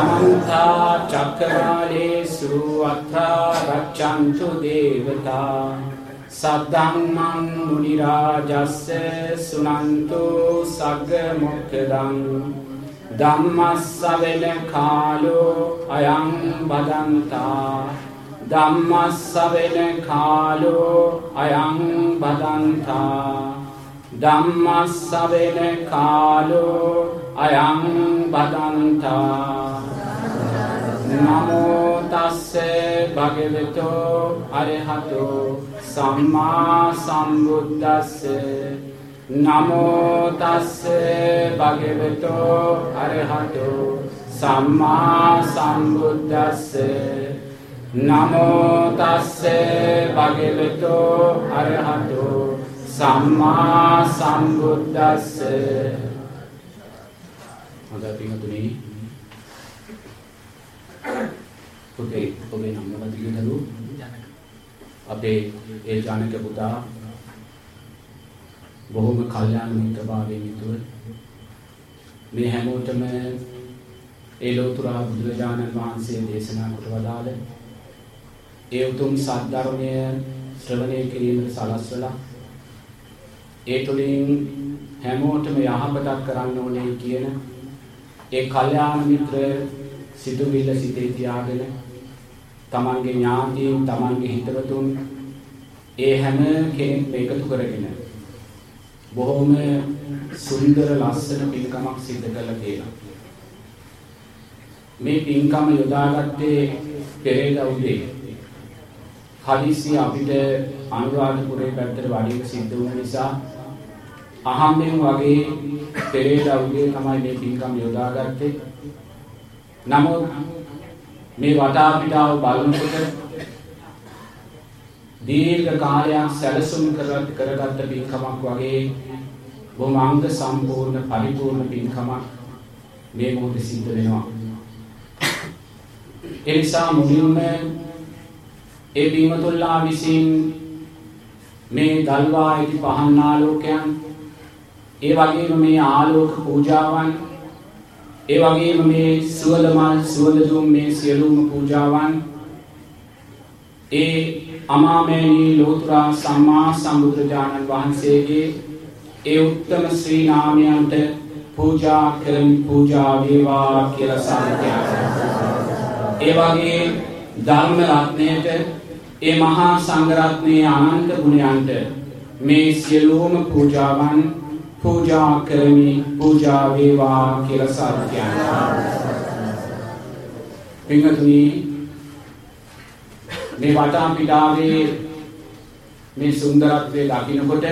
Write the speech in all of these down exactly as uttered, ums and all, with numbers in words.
समन्ता चक्रवालेषु अत्र गच्छन्तु देवता सद्धम्मं मुनिराजस्य शृण्वन्तु सग्गमुक्तदं ධම්මස්සවෙන කාලෝ අයං බදන්තා ධම්මස්සවෙන කාලෝ අයං බදන්තා ධම්මස්සවෙන කාලෝ අයං බදන්තා නමෝ තස්සේ භගවතෝ අරහතෝ සම්මා සම්බුද්දස්සේ නමෝ තස්සේ භගවතෝ අරහතෝ සම්මා සම්බුද්දස්සේ නමෝ තස්සේ භගවතෝ අරහතෝ සම්මා සම්බුද්දස්සේ. හොඳයි පින්තුනි, පුතේ ඔබේ නම මොකද කියලාද? අපේ ඒ ජානක පුතා බොහොම කල්යාණ මිත්‍රභාවයෙන් යුතුව මේ හැමෝටම ඒ ලෝතර බුදුරජාණන් වහන්සේ දේශනා කොට වදාළ ඒ උතුම් සද්ධර්මය ශ්‍රවණය කිරීමට සලස්වලා ඒ තුළින් හැමෝටම යහපතක් කරන්න ඕනේ කියන ඒ කල්යාණ මිත්‍ර සිතුවිල්ල සිතේ තියාගෙන තමන්ගේ ඥාතීන් තමන්ගේ හිතවතුන් ඒ හැම කෙනෙක්ම එකතු කරගෙන බොහොම සුන්දර ලස්සන පින්කමක් සිදු කළා කියලා. මේ පින්කම යොදාගත්තේ පෙරේදා උදේ. හදිසිය අපිට අනුරාධපුරේ පැත්තට වඩින්න සිද්ධ වුණ නිසා අහම්බෙන් වගේ පෙරේදා උදේ තමයි මේ පින්කම යොදාගත්තේ. නමුත් මේ වටා පිටාව බලනකොට දීර්ඝ කාලයක් සැලසුම් කරගත්ත පින්කමක් වගේ බොහොම අංග සම්පූර්ණ පරිපූර්ණ පින්කමක් මේ මොහොතේ සිද්ධ වෙනවා. ඒ නිසා මුලින්ම ඒ බීමතුල්ලා විසින් මේ දල්වා ඇති පහන් ආලෝකයන්, ඒ වගේම මේ ආලෝක පූජාවන්, ඒ වගේම මේ සුවඳමල් සුවඳ දුම් මේ සියලුම පූජාවන් ඒ අමාමේනී ලෝතර සම්මා සම්බුදුරජාණන් වහන්සේගේ ඒ උත්තම ශ්‍රී නාමයන්ට පූජා කරමි, පූජා වේවා කියලා සාදුකාරය. ඒ වගේ ධර්ම රත්නයට, ඒ මහා සංඝ රත්නයේ අනන්ත ගුණයන්ට මේ සියලුම පූජාවන් පූජා කරමි, පූජා වේවා කියලා සාදුකාරය. පින්වතුනි, මේ වටා පිටාවේ මේ සුන්දරත්වය දකින්නකොට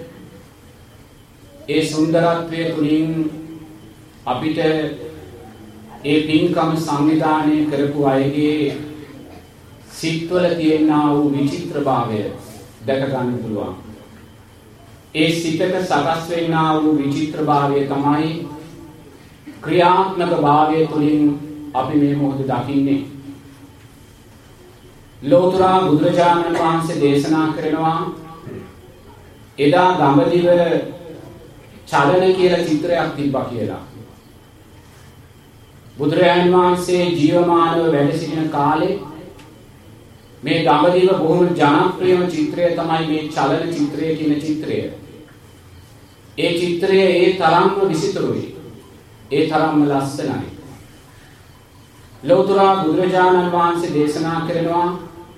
ඒ සුන්දරත්වය තුලින් අපිට ඒ පින්කම සංවිධානය කරපු අයගේ සිත්වල තියෙනා වූ විචිත්‍රභාවය දැක ගන්න පුළුවන්. ඒ සිතක සකස් වෙනා වූ විචිත්‍රභාවය තමයි ක්‍රියාත්මක භාවය තුලින් අපි මේ මොහොත දකින්නේ. ලෝතර බුදුරජාණන් වහන්සේ දේශනා කරනවා එදා දඹදිව චලන කියලා චිත්‍රයක් තිබ්බා කියලා. බුදුරජාණන් වහන්සේ ජීවමානව වැඩ සිටින කාලේ මේ දඹදිව බොහොම ජනප්‍රියම චිත්‍රය තමයි මේ චලන චිත්‍රය කියන චිත්‍රය. ඒ චිත්‍රය ඒ තරම්ම විචිත්‍රයි. ඒ තරම්ම ලස්සනයි. ලෝතර බුදුරජාණන් වහන්සේ දේශනා කරනවා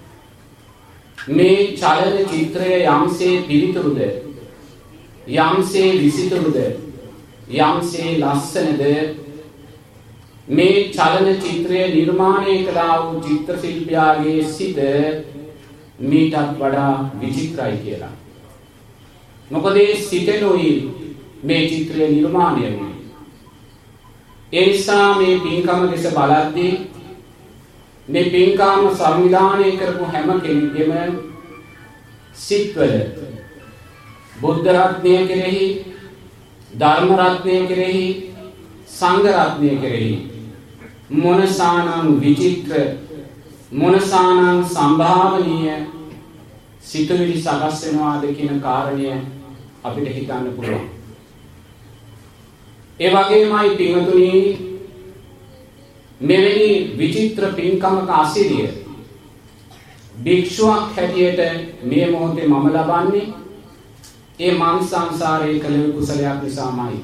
මේ චලන චිත්‍රය යම්සේ පිළිතුරුද, යම්සේ විසිතුරුද, යම්සේ ලස්සනද, මේ චලන චිත්‍රය නිර්මාණය කළා වූ චිත්‍ර ශිල්පියාගේ සිත මීටත් වඩා විචිත්‍රයි කියලා. මොකද ඒ සිතෙනුයි මේ චිත්‍රය නිර්මාණය වුනේ. ඒ නිසා මේ පින්කම දෙස බලද්දී මේ පින්කම සංවිධානය කරපු හැම කෙනෙක්ගේම සිත්වල බුද්ධ රත්නය කෙරෙහි, ධර්ම රත්නය කෙරෙහි, සංඝ රත්නය කෙරෙහි මොනසානම් විචිත්‍ර, මොනසානම් සම්භාවනීය සිතුවිලි සකස් වෙනවාද කියන කාරණය අපිට හිතන්න පුළුවන්. ඒ වගේමයි පින්වතුනි මෙවැනි විචිත්‍ර පින්කමක අසිරිය භික්ෂුවක් හැටියට මේ මොහොතේ මම ලබන්නේ ඒ මං සංසාරයේ කළ කුසලයක් නිසාමයි.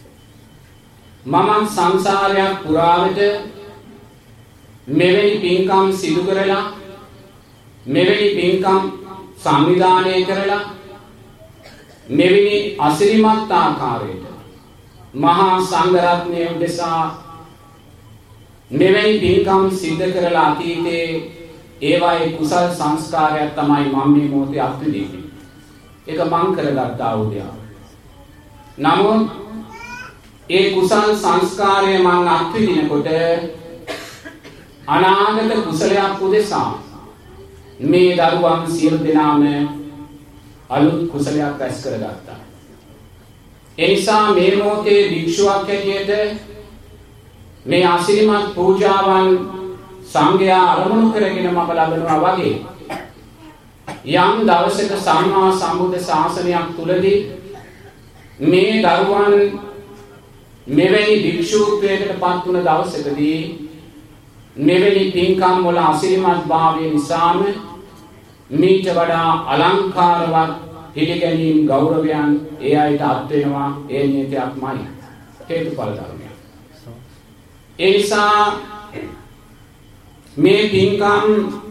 මම සංසාරයක් පුරාවට මෙවැනි පින්කම් සිදු කරලා මෙවැනි පින්කම් සංවිධානය කරලා මෙවැනි අසිරිමත් ආකාරයට මහා සංඝ රත්නය උදෙසා මෙවැනි පින්කම් සිද්ධ කරලා අතීතයේ ඒවායේ කුසල් සංස්කාරයක් තමයි මම මේ මොහොතේ අත්විඳින්නේ. ඒක මං කරගත්තා වූ දෙයක්. නමුත් ඒ කුසල් සංස්කාරය මං අත්විඳිනකොට අනාගත කුසලයක් උදෙසා මේ දරුවන් සියලු දෙනාම අලුත් කුසලයක් රැස් කරගත්තා. ඒ නිසා මේ මොහොතේ භික්ෂුවක් හැටියට මේ ආශිර්වාද පූජාවන් සංඝයා අරමුණු කරගෙන මම ලබනවා වගේ යම් දවසක සම්මා සම්බුද්ධ ශාසනයක් තුලදී මේ දරුවන් මෙවැනි භික්ෂුත්වයකට පත් වුණ දවසකදී මෙවැනි පින්කම් වල ආශිර්වාද භාවය නිසාම මීට වඩා අලංකාරවත් පිළිගැනීම් ගෞරවයන් ඒ අයට අත් වෙනවා. ඒ නියතයක්මයි හේතුඵල ධර්මයක්. ඒ නිසා මේ පින්කම්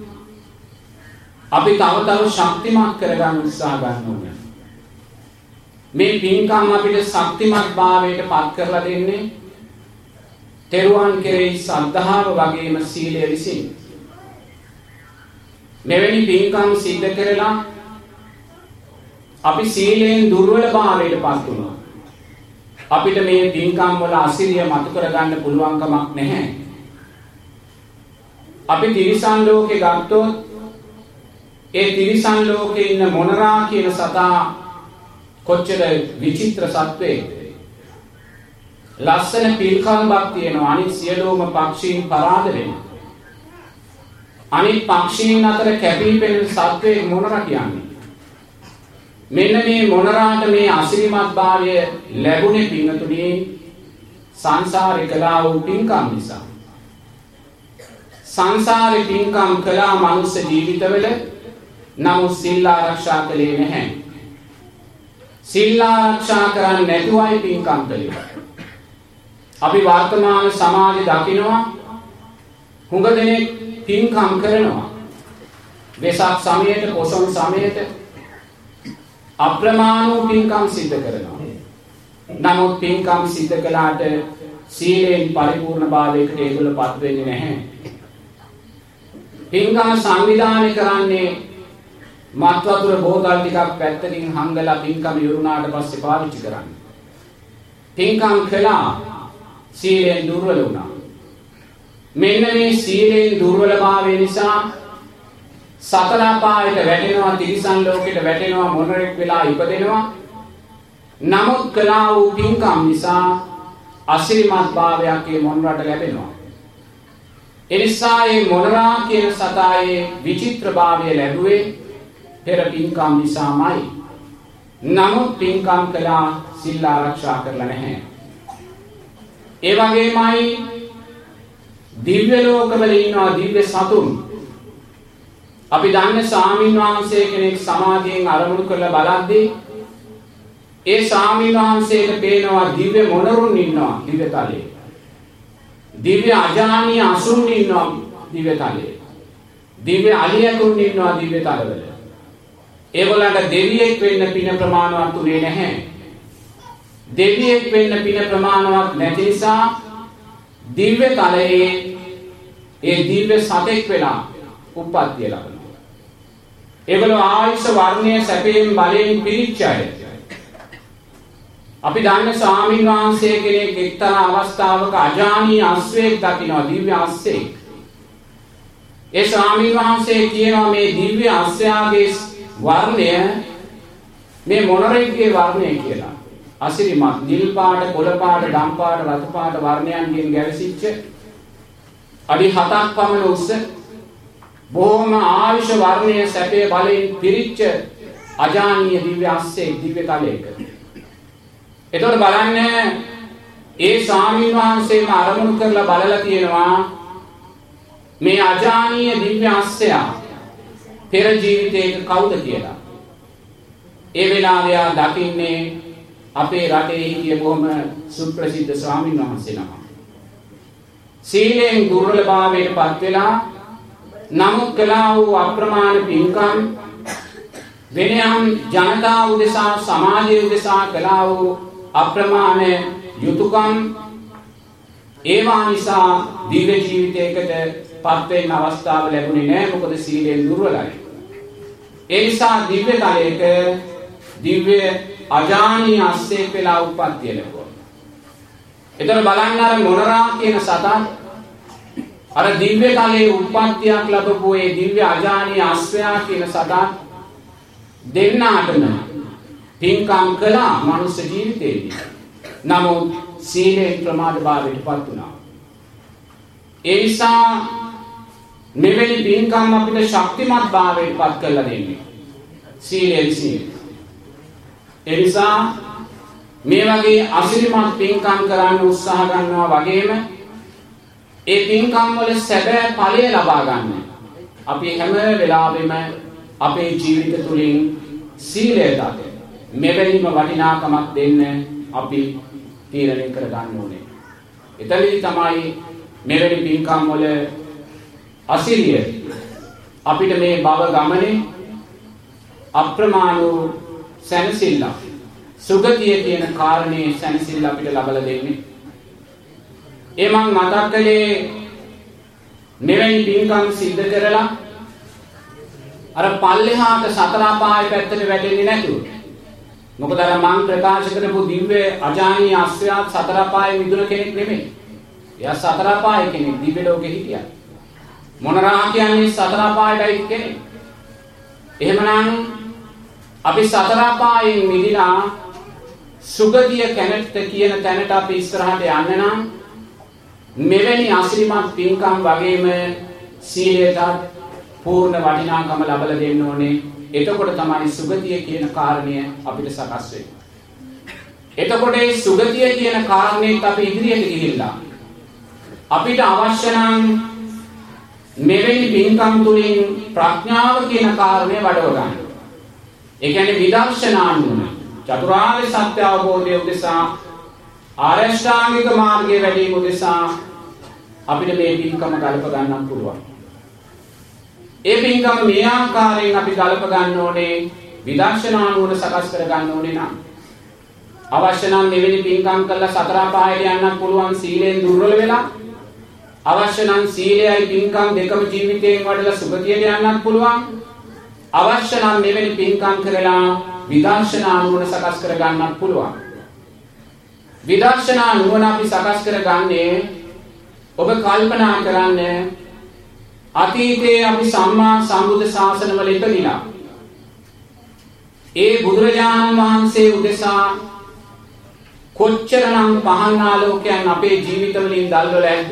අපි තව තව ශක්තිමත් කරගන්න උත්සාහ ගන්න ඕනේ. මේ පින්කම් අපිට ශක්තිමත් භාවයට පත් කරලා දෙන්නේ තෙරුවන් කෙරෙහි ශ්‍රද්ධාව වගේම සීලය විසින්. මෙවැනි පින්කම් සිද්ධ කරලා අපි සීලෙන් දුර්වල භාවයට පත් වුණා. අපිට මේ පින්කම් වල අසිරිය මතු කරගන්න පුළුවන් කමක් නැහැ. අපි තිරිසන් ලෝකේ ගත්තොත් ඒ තිරිසන් ලෝකේ ඉන්න මොනරා කියන සතා කොච්චර විචිත්‍ර සත්වෙක්ද. ලස්සන පිල්කම්බක් තියෙනවා. අනිත් සියලුම පක්ෂීන් පරාද වෙනවා. අනිත් පක්ෂීන් අතර කැපී පෙනෙන සත්වෙක් මොනරා කියන්නේ. මෙන්න මේ මොනරාට මේ අසිරිමත් භාවය ලැබුණේ පින්තුණේ සංසාරේ කළා වූ පින්කම් නිසා. සංසාරේ පින්කම් කළා මනුස්ස ජීවිතවල නමුත් සීල ආරක්ෂා කළේ නැහැ. සීල ආරක්ෂා කරන්නේ නැතුවයි පින්කම් කළේ. අපි වර්තමාන සමාජය දකිනවා හුඟ දෙනෙක් පින්කම් කරනවා. වෙසක් සමයට පොසොන් සමයට අප්‍රමාණ වූ පින්කම් සිද්ධ කරනවා. නමුත් පින්කම් සිද්ධ කළාට සීලෙන් පරිපූර්ණ භාවයකට ඒගොල්ලෝපත් වෙන්නේ නැහැ. පින්කම් සංවිධානය කරන්නේ මත් වතුර බෝතල් ටිකක් පැත්තකින් හංගලා පින්කම ඉවරුනාට පස්සේ පාවිච්චි කරන්නේ. පින්කම් කළා සීලෙන් දුර්වල වුණා. මෙන්න මේ සීලෙන් දුර්වලභාවය නිසා සතර අපායට වැටෙනවා, තිරිසන් ලෝකෙට වැටෙනවා, මොනරෙක් වෙලා ඉපදෙනවා. නමුත් කළා වූ පින්කම් නිසා අසිරිමත් භාවයක් ඒ මොනරට ලැබෙනවා. එනිසා මේ මොනරා කියන සතායේ විචිත්‍ර භාවය ලැබුවේ පෙර පින්කම් නිසාමයි. නමුත් පින්කම් කළා සීල ආරක්ෂා කරලා නැහැ. ඒ වගේමයි දිව්‍ය ලෝකවල ඉන්නවා දිව්‍ය සතුන්. අපි දන්නේ ස්වාමීන් වහන්සේ කෙනෙක් සමාධියෙන් අරමුණු කරලා බලද්දී ඒ ස්වාමීන් වහන්සේට පේනවා දිව්‍ය මොනරුන් ඉන්නවා දිව්‍ය තලයේ. දිව්‍ය අජානීය අසුන් ඉන්නවා දිව්‍ය තලයේ. දිව්‍ය අලියකුන් ඉන්නවා දිව්‍ය තලවල. ඒගොල්ලන්ට දෙවියෙක් වෙන්න පින ප්‍රමාණවත් උනේ නැහැ. දෙවියෙක් වෙන්න පින ප්‍රමාණවත් නැති නිසා දිව්‍ය තලයේ ඒ දිව්‍ය සතෙක් වෙලා උප්පත්තිය ලබනවා. ඒගොල්ලෝ ආයුෂ වර්ණය සැපයෙන් බලයෙන් පිරිච්ච අය. අපි දන්න ස්වාමීන් වහන්සේ කෙනෙක් එක්තරා අවස්ථාවක අජානීය අස්වැක් දකිනවා දිව්‍ය අස්වැක්. ඒ ස්වාමීන් වහන්සේ කියනවා මේ දිව්‍ය අස්වැයාගේ වර්ණය මේ මොනරෙක්ගේ වර්ණය කියලා. අසිරිමත් නිල් පාට, කොළ පාට, දම් පාට, රතු පාට වර්ණයන්ගෙන් ගැවසිච්ච අඩි හතක් පමණ උස්ස බොහොම ආයුෂ වර්ණය සැපේ බලයෙන් පිරිච්ච අජානීය දිව්‍ය අස්සේ දිව්‍ය තලයක. එතකොට බලන්න ඒ ස්වාමීන් වහන්සේම අරමුණු කරලා බලලා තියෙනවා මේ අජානීය දිව්‍ය අස්සය පෙර ජීවිතයක කවුද කියලා. ඒ වෙලාවේ ආ දකින්නේ අපේ රටේ හිටිය බොහොම සුප්‍රසිද්ධ ස්වාමීන් වහන්සේ නමක්. සීලෙන් දුර්වලභාවයට පත් වෙලා නමුත් කළා වූ අප්‍රමාණ පින්කම් වෙනයම් ජනතාව උදෙසා සමාජය උදෙසා කළා වූ අප්‍රමාණ යුතුයකම් ඒවා නිසා දිව්‍ය ජීවිතයකට පත් වෙන්න අවස්ථාව ලැබුණේ නැහැ. මොකද සීලෙන් දුර්වලයි. ඒ නිසා දිව්‍ය තලයක දිව්‍ය අජානීය අස්සෙක් වෙලා උප්පත්තිය ලැබුවා. ඒතර බලන්න අර මොනරා කියන සතා අර දිව්‍ය තලයේ උප්පත්තියක් ලැබපු ඒ දිව්‍ය අජානීය අස්සයා කියන සතා දෙන්නාටම පින්කම් කළා මනුෂ්‍ය ජීවිතේදී. නමුත් සීලෙන් ප්‍රමාදභාවයට පත් වුණා. ඒ නිසා මෙවැනි පින්කම් අපිට ශක්තිමත් භාවයට පත් කරලා දෙන්නේ සීලෙන් සීල. ඒ නිසා මේ වගේ අසිරිමත් පින්කම් කරන්න උත්සාහ ගන්නවා වගේම ඒ පින්කම් වල සැබෑ ඵලය ලබා ගන්න අපි හැම වෙලාවෙම අපේ ජීවිත තුළින් සීලයට මෙවැනිම වටිනාකමක් දෙන්න අපි තීරණය කර ගන්න ඕනේ. එතනදී තමයි මෙවැනි පින්කම් වල අසිරිය අපිට මේ භව ගමනේ අප්‍රමාණ වූ සැනසෙල්ල සුගතිය කියන කාරණේ සැනසෙල්ල අපිට ලබලා දෙන්නේ. ඒ මං මතක් කළේ මෙවැනි පින්කම් සිද්ධ කරලා අර පල්ලෙහාට සතර අපාය පැත්තට වැටෙන්නේ නැතුව. මොකද අර මං ප්‍රකාශ කරපු දිව්‍ය අජානීය අස්සයාත් සතර අපාය මිදුන කෙනෙක් නෙමෙයි. එයා සතර අපාය කෙනෙක් දිව්‍ය ලෝකෙ හිටියා. මොනරා කියන්නේ සතර අපායටයි කෙනෙක්. එහෙමනම් අපි සතර අපායෙන් මිදිලා සුගතිය කැමැත්ත කියන තැනට අපි ඉස්සරහට යන්න නම් මෙවැනි අසිරිමත් පින්කම් වගේම සීලයට පූර්ණ වටිනාකම ලබලා දෙන්න ඕනේ. එතකොට තමයි සුගතිය කියන කාරණය අපිට සකස් වෙන්නේ. එතකොට මේ සුගතිය කියන කාරණේත් අපි ඉදිරියට ගිහිල්ලා අපිට අවශ්‍ය නම් මෙවැනි පින්කම් තුලින් ප්‍රඥාව කියන කාරණය වඩව ගන්න. ඒ කියන්නේ විදර්ශනා නුවණ චතුරාර්ය සත්‍ය අවබෝධය උදෙසා ආරෂ්ඨාංගික මාර්ගයේ වැඩිම උදෙසා අපිට මේ පින්කම ගලප ගන්නත් පුළුවන්. ඒ පින්කම මේ ආකාරයෙන් අපි ගලප ගන්න ඕනේ විදර්ශනා නුවණ සකස් කර ගන්න ඕනේ නම් අවශ්‍ය නම් මෙවැනි පින්කම් කළා සතර පායට යන්නත් පුළුවන් සීලෙන් දුර්වල වෙලා අවශ්‍ය නම් සීලයයි පින්කම් දෙකම ජීවිතයෙන් වඩලා සුගතියට යන්නත් පුළුවන්. අවශ්‍ය නම් මෙවැනි පින්කම් කරලා විදර්ශනා නුවණ සකස් කර ගන්නත් පුළුවන්. විදර්ශනා නුවණ අපි සකස් කරගන්නේ ඔබ කල්පනා කරන්න අතීතයේ අපි සම්මා සම්බුද්ධ ශාසනවල ඉපදිලා ඒ බුදුරජාණන් වහන්සේ උදෙසා කොච්චරනම් පහන් ආලෝකයන් අපේ ජීවිතවලින් දැල්වල ඇද්ද?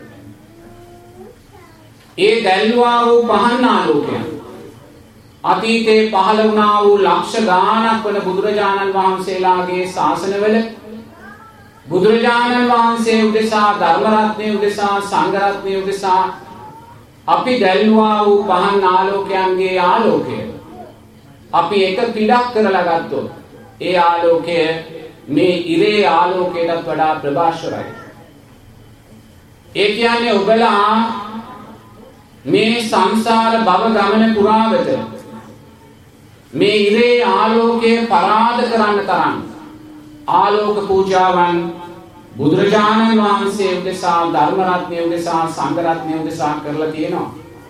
ඒ දැල්වා වූ පහන් ආලෝකයන් අතීතේ පහළ වුණා වූ ලක්ෂ ගාණක් වන බුදුරජාණන් වහන්සේලාගේ ශාසනවල බුදුරජාණන් වහන්සේ උදෙසා ධර්ම රත්නය උදෙසා සංඝ රත්නය උදෙසා අපි දැල්වා වූ පහන් ආලෝකයන්ගේ ආලෝකය අපි එක පිටක් කරලා ගත්තොත් ඒ ආලෝකය මේ ඉරේ ආලෝකයටත් වඩා ප්‍රභාස්වරයි. ඒ කියන්නේ ඔබලා මේ සංසාර භව ගමන පුරාවට මේ ඉරේ ආලෝකය පරාද කරන්න තරම් ආලෝක පූජාවන් බුදුරජාණන් වහන්සේ උදෙසා ධර්ම රත්නය උදෙසා සංඝ රත්නය උදෙසා කරලා තියෙනවා.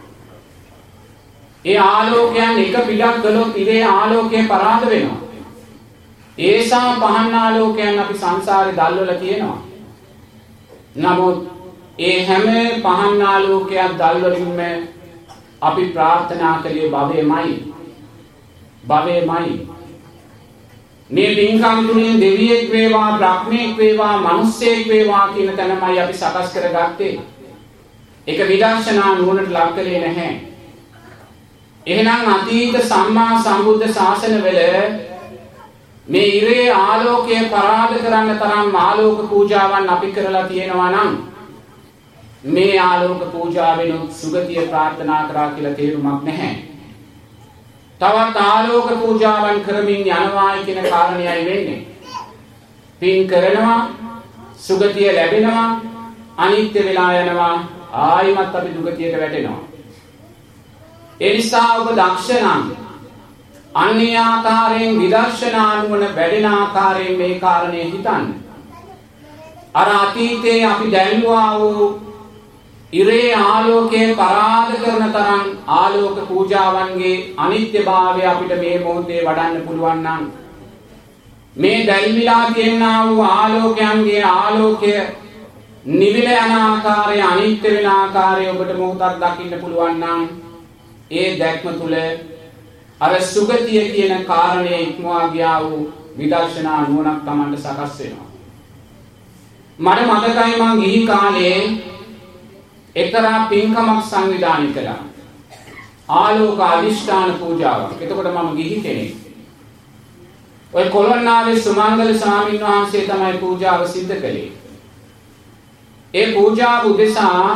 ඒ ආලෝකයන් එක පිටක් කළොත් ඉරේ ආලෝකය පරාද වෙනවා. ඒසා පහන් ආලෝකයන් අපි සංසාරේ දැල්වලා තියෙනවා. නමුත් ඒ හැම පහන් ආලෝකයක් දැල්වලින්ම අපි ප්‍රාර්ථනා කළේ භවයමයි. භවයමයි. මේ පින්කම් තුලින් දෙවියෙක් වේවා බ්‍රහ්මෙක් වේවා මිනිස්සෙක් වේවා කියන තැනමයි අපි සකස් කරගත්තේ. ඒක විදර්ශනා නුවණට ලක් කළේ නැහැ. එහෙනම් අතීත සම්මා සම්බුද්ධ ශාසනවල මේ ඉරේ ආලෝකය පරාද කරන්න තරම් ආලෝක පූජාවන් අපි කරලා තියෙනවා නම් මේ ආලෝක පූජාවෙනුත් සුගතිය ප්‍රාර්ථනා කරා කියලා තේරුමක් නැහැ. තවත් ආලෝක පූජාවන් කරමින් යනවායි කියන කාරණයයි වෙන්නේ. පින් කරනවා, සුගතිය ලැබෙනවා, අනිත්‍ය වෙලා යනවා, ආයිමත් අපි දුගතියට වැටෙනවා. ඒ නිසා ඔබ දක්ෂ නම් අන්‍ය ආකාරයෙන් විදර්ශනා නුවණ වැඩෙන ආකාරයෙන් මේ කාරණේ හිතන්න. අර අතීතයේ අපි දැල්ුවා වූ ඉරේ ආලෝකයේ පරාද කරන තරම් ආලෝක පූජාවන්ගේ අනිත්‍යභාවය අපිට මේ මොහොතේ වඩන්න පුළුවන් නම් මේ දැල්විලා තියෙනා වූ ආලෝකයන්ගේ ආලෝකය නිවිල යන ආකාරය අනිත්‍ය වෙන ආකාරය ඔබට මොහොතක් දකින්න පුළුවන් නම් ඒ දැක්ම තුල අර සුගතිය කියන කාරණේ ඉක්මවා ගියා වූ විදර්ශනා නුවණක් Tamanට සකස් වෙනවා. මට මතකයි මං ගිහි කාලේ එක්තරා පින්කමක් සංවිධානය කළා. ආලෝක අධිෂ්ඨාන පූජාවක්. එතකොට මම ගිහි කෙනෙක්. ඔය කොළොන්නාවේ සුමංගල ස්වාමීන් වහන්සේ තමයි පූජාව සිද්ධ කළේ. ඒ පූජාව උදෙසා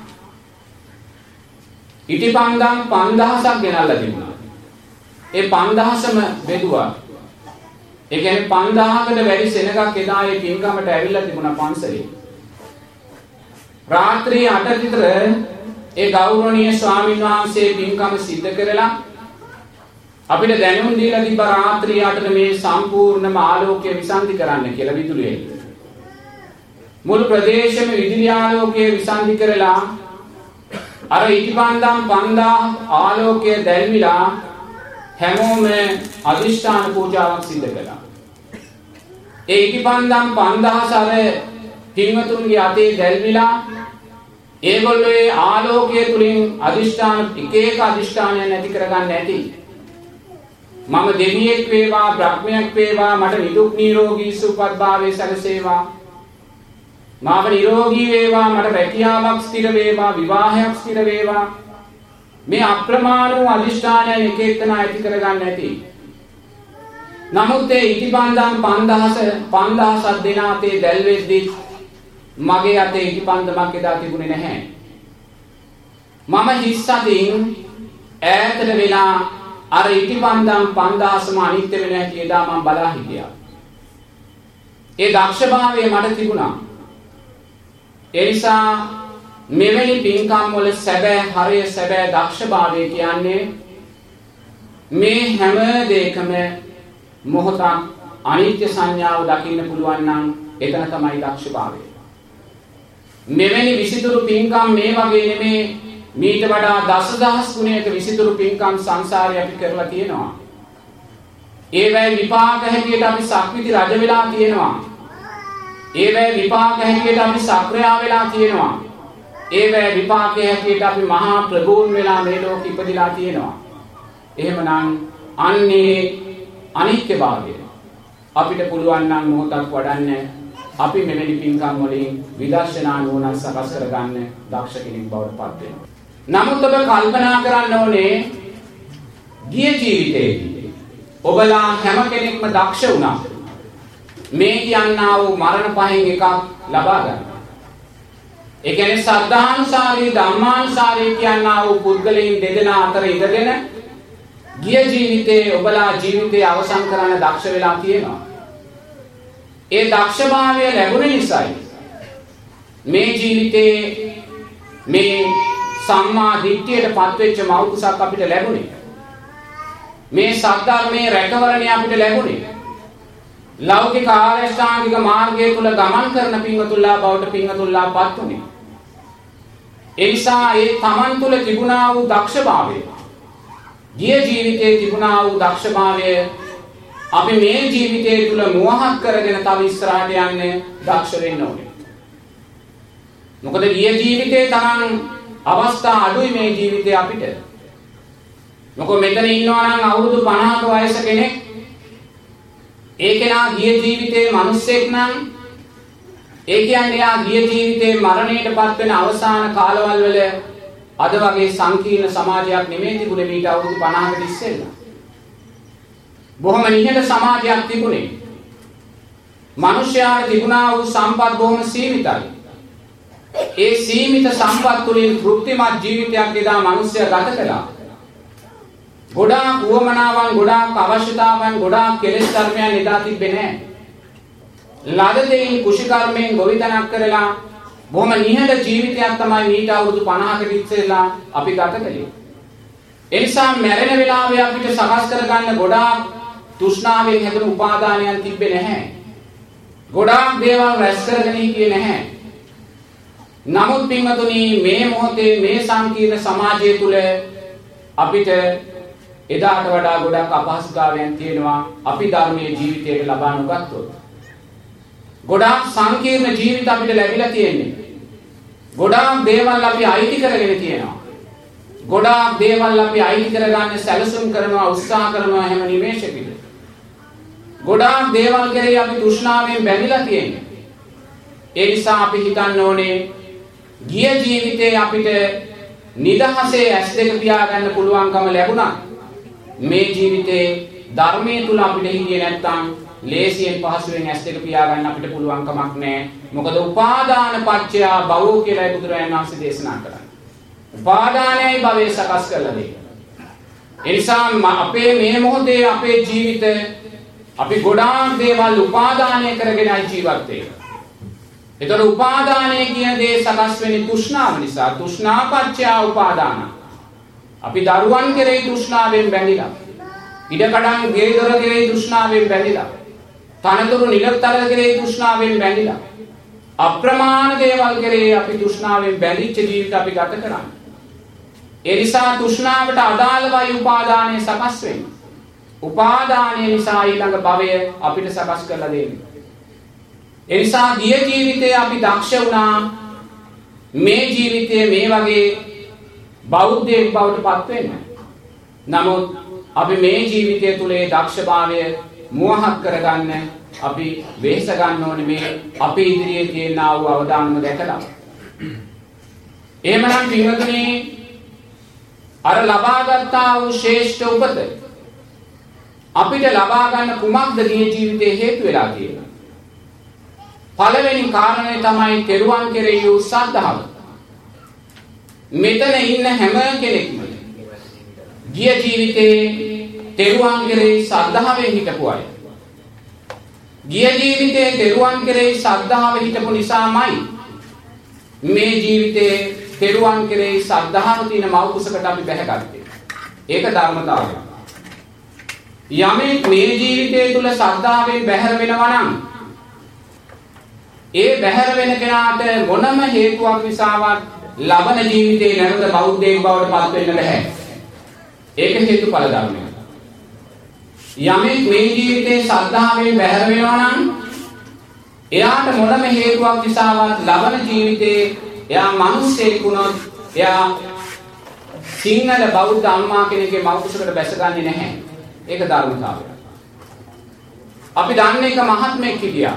ඉටිපන්දම් පන්දහසක් ගෙනල්ලා තිබුණා. ඒ පන්දහසම බෙදුවා. ඒ කියන්නේ පන්දහකට වැඩි සෙනගක් එදා ඒ පින්කමට ඇවිල්ලා තිබුණා පන්සලේ. රාත්‍රී අට විතර ඒ ගෞරවනීය ස්වාමීන් වහන්සේ පින්කම සිද්ධ කරලා අපිට දැනුම් දීලා තිබ්බ රාත්‍රී අටට මේ සම්පූර්ණම ආලෝකය විසන්ධි කරන්න කියලා විදුලියේ. මුළු ප්‍රදේශෙම විදුලි ආලෝකය විසන්ධි කරලා අර ඉටිපන්දම් පන්දාහ ආලෝකය දැල්විලා හැමෝම අධිෂ්ඨාන පූජාවක් සිදු කළා. ඒ ඉටිපන්දම් පන්දාහස අර පින්වතුන්ගේ අතේ දැල්විලා ඒගොල්ලෝ ඒ ආලෝකය තුලින් අධිෂ්ඨාන එක එක අධිෂ්ඨානයන් ඇති කරගන්න ඇති. මම දෙවියෙක් වේවා බ්‍රහ්මයෙක් වේවා මට නිදුක් නිරෝගී සුවපත් භාවයේ සැලසේවා. මාව නිරෝගී වේවා මට රැකියාවක් ස්ථිර වේවා විවාහයක් ස්ථිර වේවා. මේ අප්‍රමාණ වූ අධිෂ්ඨානයන් එක එකනා ඇති කරගන්න ඇති. නමුත් ඒ ඉටිපන්දම් පන්දහස පන්දහසක් දෙන අතේ දැල්වෙද්දී මගේ අතේ ඉටිපන්දමක් එදා තිබුණේ නැහැ. මම හිස් අතින් ඈතට වෙලා අර ඉටිපන්දම් පන්දහසම අනිත්‍ය වෙන හැටි එදා මම බලා හිටියා. ඒ දක්ෂභාවය මට තිබුණා. ඒ නිසා මෙවැනි පින්කම් වල සැබෑ හරය සැබෑ දක්ෂභාවය කියන්නේ මේ හැම දෙයකම මොහොතක් අනිත්‍ය සංඥාව දකින්න පුළුවන් නම් එතන තමයි දක්ෂභාවය. මෙවැනි විසිතුරු පින්කම් මේ වගේ නෙමේ මීට වඩා දසදහස් ගුණයක විසිතුරු පින්කම් සංසාරේ අපි කරලා තියෙනවා. ඒවැයි විපාක හැටියට අපි සක්විති රජ වෙලා තියෙනවා. ඒවැයි විපාක හැටියට අපි සක්‍රියා වෙලා තියෙනවා. ඒවැයි විපාකයේ හැටියට අපි මහා ප්‍රභූන් වෙලා මේ ලෝකෙ ඉපදිලා තියෙනවා. එහෙමනම් අන්නේ අනිත්‍යභාවය අපිට පුළුවන් නම් මොහොතක් වඩන්න අපි මෙවැනි පින්කම් වලින් විදර්ශනා නුවණ සකස් කරගන්න දක්ෂ කෙනෙක් බවට පත් වෙනවා. නමුත් ඔබ කල්පනා කරන්න ඕනේ ගිය ජීවිතේදී ඔබලා හැම කෙනෙක්ම දක්ෂ වුණා. මේ කියන්නා වූ මරණ පහෙන් එකක් ලබා ගන්න. ඒ කියන්නේ සද්ධානුසාරී ධම්මානුසාරී කියන්නා වූ පුද්ගලයන් දෙදෙනා අතර ඉඳගෙන ගිය ජීවිතේ ඔබලා ජීවිතේ අවසන් කරන්න දක්ෂ වෙලා තියෙනවා. ඒ දක්ෂභාවය ලැබුණ නිසායි මේ ජීවිතේ මේ සම්මා දිට්ඨියට පත්වෙච්ච මෞකුසක් අපිට ලැබුණේ. මේ සද්ධර්මයේ රැකවරණය අපිට ලැබුණේ. ලෞකික ආරෂ්ඨාංගික මාර්ගය තුල ගමන් කරන පින්වතුන්ලා බවට පින්වතුන්ලා පත් උනේ. ඒ නිසා ඒ තමන් තුල තිබුණා වූ දක්ෂභාවය, ගිය ජීවිතයේ තිබුණා වූ දක්ෂභාවය අපි මේ ජීවිතය තුල මුවහත් කරගෙන තව ඉස්සරහට යන්නේ දක්ෂ වෙන්න ඕනේ. මොකද ගිය ජීවිතේ තරම් අවස්ථා අඩුයි මේ ජීවිතේ අපිට. මොකද මෙතන ඉන්නවා නම් අවුරුදු පනහක වයස කෙනෙක් ඒ කෙනා ගිය ජීවිතේ මිනිස්සෙක් නම් ඒ කියන්නේ යා ගිය ජීවිතේ මරණයටපත් වෙන අවසාන කාලවල වල අද වගේ සංකීර්ණ සමාජයක් නෙමෙයි තිබුණේ මීට අවුරුදු පනහකට ඉස්සෙල්ලා. බොහොම නිහඬ සමාජයක් තිබුණේ. මිනිස්යාට තිබුණා වූ සම්පත් බොහොම සීමිතයි. ඒ සීමිත සම්පත් තුළින් තෘප්තිමත් ජීවිතයක් එදා මිනිස්යා ගත කළා. ගොඩාක් උවමනාවන්, ගොඩාක් අවශ්‍යතාවන්, ගොඩාක් කෙලෙස් ධර්මයන් එදා තිබෙන්නේ නැහැ. ලද දෙයින් කුෂිකර්මයෙන් ගොවිතැනක් කරලා බොහොම නිහඬ ජීවිතයක් තමයි මීට අවුරුදු පනහකට ඉස්සෙල්ලා අපි ගත කළේ. ඒ නිසා මැරෙන වෙලාවේ අපිට සකස් කරගන්න ගොඩාක් තෘෂ්ණාවෙන් හැදුණු උපාදානයන් තිබ්බේ නැහැ. ගොඩාක් දේවල් රැස් කරගෙන හිටියේ නැහැ. නමුත් පින්වතුනි, මේ මොහොතේ මේ සංකීර්ණ සමාජය තුල අපිට එදාට වඩා ගොඩක් අපහසුතාවයන් තියෙනවා. අපි ධර්මයේ ජීවිතයට ලබා නොගත්තොත් ගොඩාක් සංකීර්ණ ජීවිත අපිට ලැබිලා තියෙන්නේ. ගොඩාක් දේවල් අපි අයිති කරගෙන තියෙනවා. ගොඩාක් දේවල් අපි අයිති කරගන්න සැලසුම් කරනවා, උත්සාහ කරනවා හැම නිමේෂෙකදී. ගොඩාක් දේවල් කෙරෙහි අපි තෘෂ්ණාවෙන් බැඳිලා තියෙන්නේ. ඒ නිසා අපි හිතන්න ඕනේ ගිය ජීවිතේ අපිට නිදහසේ ඇස් දෙක පියාගන්න පුළුවන්කම ලැබුණා. මේ ජීවිතේ ධර්මයේ තුල අපිට හිටියේ නැත්තම් ලේසියෙන් පහසුවෙන් ඇස් දෙක පියාගන්න අපිට පුළුවන් කමක් නැහැ. මොකද උපාදාන පත්‍ය භවෝ කියලා බුදුරජාණන් වහන්සේ දේශනා කරන්නේ. උපාදානයයි භවය සකස් කරලා දෙන්නේ. ඒ නිසා අපේ මේ මොහොතේ අපේ ජීවිත අපි ගොඩාක් දේවල් උපාදානය කරගෙන ජීවත් වෙනවා. ඒතර උපාදානය කියන දේ සකස් වෙන්නේ තෘෂ්ණාව නිසා. තෘෂ්ණා පත්‍ය උපාදාන. අපි දරුවන් කෙරෙහි තෘෂ්ණාවෙන් බැඳිලා. ඉඩකඩම් ගේ දොර කෙරෙහි තෘෂ්ණාවෙන් බැඳිලා. තනතුරු නිලතර කෙරෙහි තෘෂ්ණාවෙන් බැඳිලා. අප්‍රමාණ දේවල් කෙරෙහි අපි තෘෂ්ණාවෙන් බැඳිච්ච ජීවිත අපි ගත කරන්නේ. ඒ නිසා තෘෂ්ණාවට අදාළවයි උපාදානය සකස් වෙන්නේ. උපාදානය නිසා ඊළඟ භවය අපිට සකස් කරලා දෙන්නේ. ඒ නිසා ගිය ජීවිතේ අපි දක්ෂ වුණා මේ ජීවිතයේ මේ වගේ බෞද්ධයෙක් බවට පත් වෙන්න. නමුත් අපි මේ ජීවිතය තුලේ දක්ෂභාවය මුවහත් කරගන්න අපි වෙහෙස ගන්න ඕනේ මේ අපේ ඉදිරියේ තියෙන ආ වූ අවදානම දැකලා. එහෙමනම් පින්වතුනි, අර ලබාගත් ආ වූ ශ්‍රේෂ්ඨ උපත අපිට ලබා ගන්න කුමක්ද ගිය ජීවිතේ හේතු වෙලා තියෙන්නේ? පළවෙනි කාරණය තමයි තෙරුවන් කෙරෙහි වූ ශ්‍රද්ධාව. මෙතන ඉන්න හැම කෙනෙක්ම ගිය ජීවිතේ තෙරුවන් කෙරෙහි ශ්‍රද්ධාවෙන් හිටපු අය. ගිය ජීවිතේ තෙරුවන් කෙරෙහි ශ්‍රද්ධාව හිටපු නිසාමයි මේ ජීවිතේ තෙරුවන් කෙරෙහි ශ්‍රද්ධාව තියෙන මව්කුසකට අපි බැහැගත්තේ. ඒක ධර්මතාවය. යමෙක් මේ ජීවිතය තුල ශ්‍රද්ධාවෙන් බැහැර වෙනවා නම් ඒ බැහැර වෙන කෙනාට මොනම හේතුවක් නිසාවත් ලබන ජීවිතේ නැවත බෞද්ධයෙක් බවට පත් වෙන්න බැහැ. ඒක හේතුඵල ධර්මයක්. යමෙක් මේ ජීවිතේ ශ්‍රද්ධාවෙන් බැහැර වෙනවා නම් එයාට මොනම හේතුවක් නිසාවත් ලබන ජීවිතේ එයා මිනිස්සෙක් වුණොත් එයා සිංහල බෞද්ධ අම්මා කෙනෙක්ගේ මව්කුසකට බැසගන්නේ නැහැ. ඒක ධර්මතාවය. අපි දන්නේ එක මහත්මයෙක් හිටියා.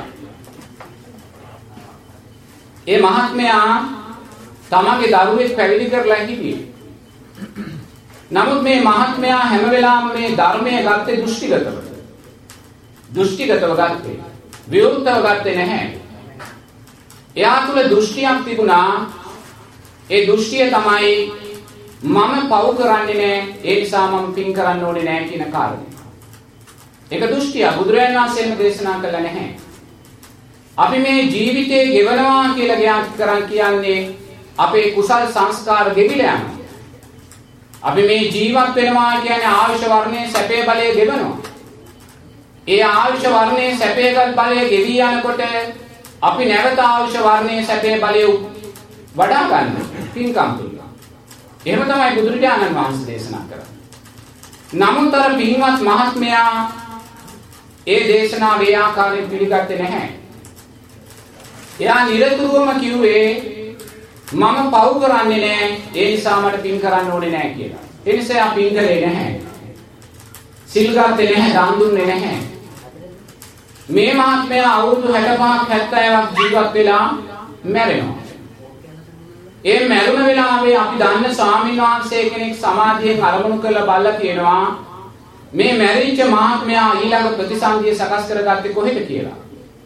ඒ මහත්මයා තමගේ දරුවෙක් පැවිදි කරලා හිටියේ. නමුත් මේ මහත්මයා හැම වෙලාවෙම මේ ධර්මය ගත්තේ දෘෂ්ටිගතව. දෘෂ්ටිගතව ගත්තේ. විරුද්ධව ගත්තේ නැහැ. එයා තුල දෘෂ්ටියක් තිබුණා. ඒ දෘෂ්ටිය තමයි මම පව් කරන්නේ නැහැ, ඒ නිසා මම පින් කරන්න ඕනේ නැහැ කියන කාරණය. ඒක දෘෂ්ටිය. බුදුරජාණන් වහන්සේම දේශනා කළා නැහැ. අපි මේ ජීවිතේ ගෙවනවා කියලා ගියාත් කරන් කියන්නේ අපේ කුසල් සංස්කාර ගෙවිලා යනවා. අපි මේ ජීවත් වෙනවා කියන්නේ ආයුෂ වර්ණයේ සැපේ බලය ගෙවනවා. ඒ ආයුෂ වර්ණයේ සැපේ බලය ගෙවි යනකොට අපි නැවත ආයුෂ වර්ණයේ සැපේ බලය වඩා ගන්න පින්කම් තුලින්. එහෙම තමයි බුදුරජාණන් වහන්සේ දේශනා කරන්නේ. නමුත් අර පින්වත් මහත්මයා ඒ දේශනාව ඒ ආකාරයෙන් පිළිගත්තේ නැහැ. එයා නිරතුරුවම කිව්වේ මම පව් කරන්නේ නැහැ, ඒ නිසා මට පින් කරන්න ඕනේ නැහැ කියලා. ඒ නිසා එයා පින් කරේ නැහැ. සිල් ගත්තේ නැහැ, දන් දුන්නේ නැහැ. මේ මහත්මයා අවුරුදු හැට පහක් හැත්තෑවක් ජීවත් වෙලා මැරෙනවා. ඒ මැරුණ වෙලාවේ අපි දන්න ස්වාමීන් වහන්සේ කෙනෙක් සමාධියෙන් අරමුණු කරලා බලලා කියනවා මේ මැරිච්ච මහත්මයා ඊළඟ ප්‍රතිසන්දිය සකස් කරගත්තේ කොහෙද කියලා.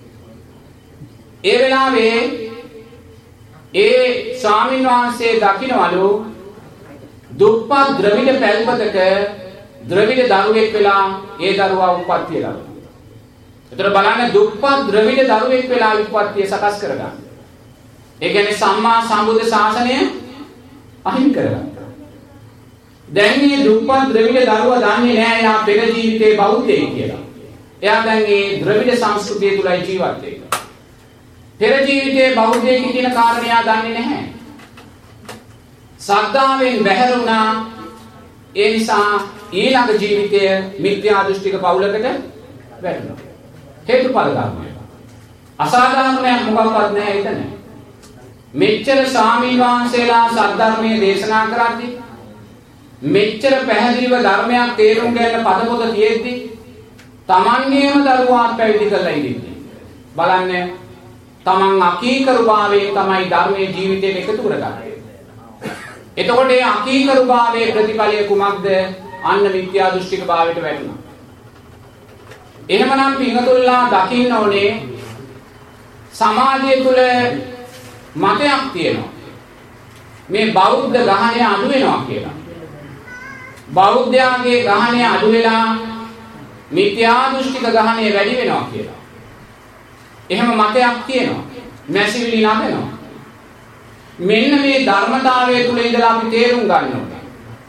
ඒ වෙලාවේ ඒ ස්වාමීන් වහන්සේ දකින්නවලු දුප්පත් ද්‍රවිඩ පැල්පතක ද්‍රවිඩ දරුවෙක් වෙලා ඒ දරුවා උප්පත්තිය ලබනවා. ඒතර බලන්න දුප්පත් ද්‍රවිඩ දරුවෙක් වෙලා උප්පත්තිය සකස් කරගන්න. ඒ කියන්නේ සම්මා සම්බුද්ධ ශාසනය අහිමි කරගත්තා. දැන් මේ දුප්පත් ද්‍රවිඩ දරුවා දන්නේ නැහැ යා පෙර ජීවිතේ බෞද්ධයෙක් කියලා. එයා දැන් මේ ද්‍රවිඩ සංස්කෘතිය තුලයි ජීවත් වෙන්නේ. පෙර ජීවිතේ බෞද්ධයෙක් කියන කාරණය දන්නේ නැහැ. සද්ධාවෙන් බැහැර වුණා. ඒ නිසා ඊළඟ ජීවිතය මිත්‍යා දෘෂ්ටික පවුලකට වැටෙනවා. හේතුඵල ධර්මය. අසාධාරණයක් මොකක්වත් නැහැ එතන. මෙච්චර ස්වාමීන් වහන්සේලා සද්ධර්මයේ දේශනා කරද්දී මෙච්චර පැහැදිලිව ධර්මයක් තේරුම් ගන්න පදපොත තියෙද්දි තමන්ගේම දරුවාත් පැවිදි කරලා ඉඳින්නේ. බලන්න තමන් අකීකරුභාවයෙන් තමයි ධර්මයේ ජීවිතයට එකතු කරගන්නේ. එතකොට මේ අකීකරුභාවයේ ප්‍රතිඵලය කුමක්ද? අන්න මිත්‍යා දෘෂ්ටික භාවයට වැටෙනවා. එහෙමනම් පින්වතුන්ලා දකින්න ඕනේ සමාජය තුළ මතයක් තියෙනවා. මේ බෞද්ධ ගහණය අඩු වෙනවා කියලා. බෞද්ධයාගේ ගහණය අඩු වෙලා මිත්‍යා දෘෂ්ටික ගහණය වැඩි වෙනවා කියලා. එහෙම මතයක් තියෙනවා. මැසිවිලි නගනවා. මෙන්න මේ ධර්මතාවය තුල ඉඳලා අපි තේරුම් ගන්න ඕනේ.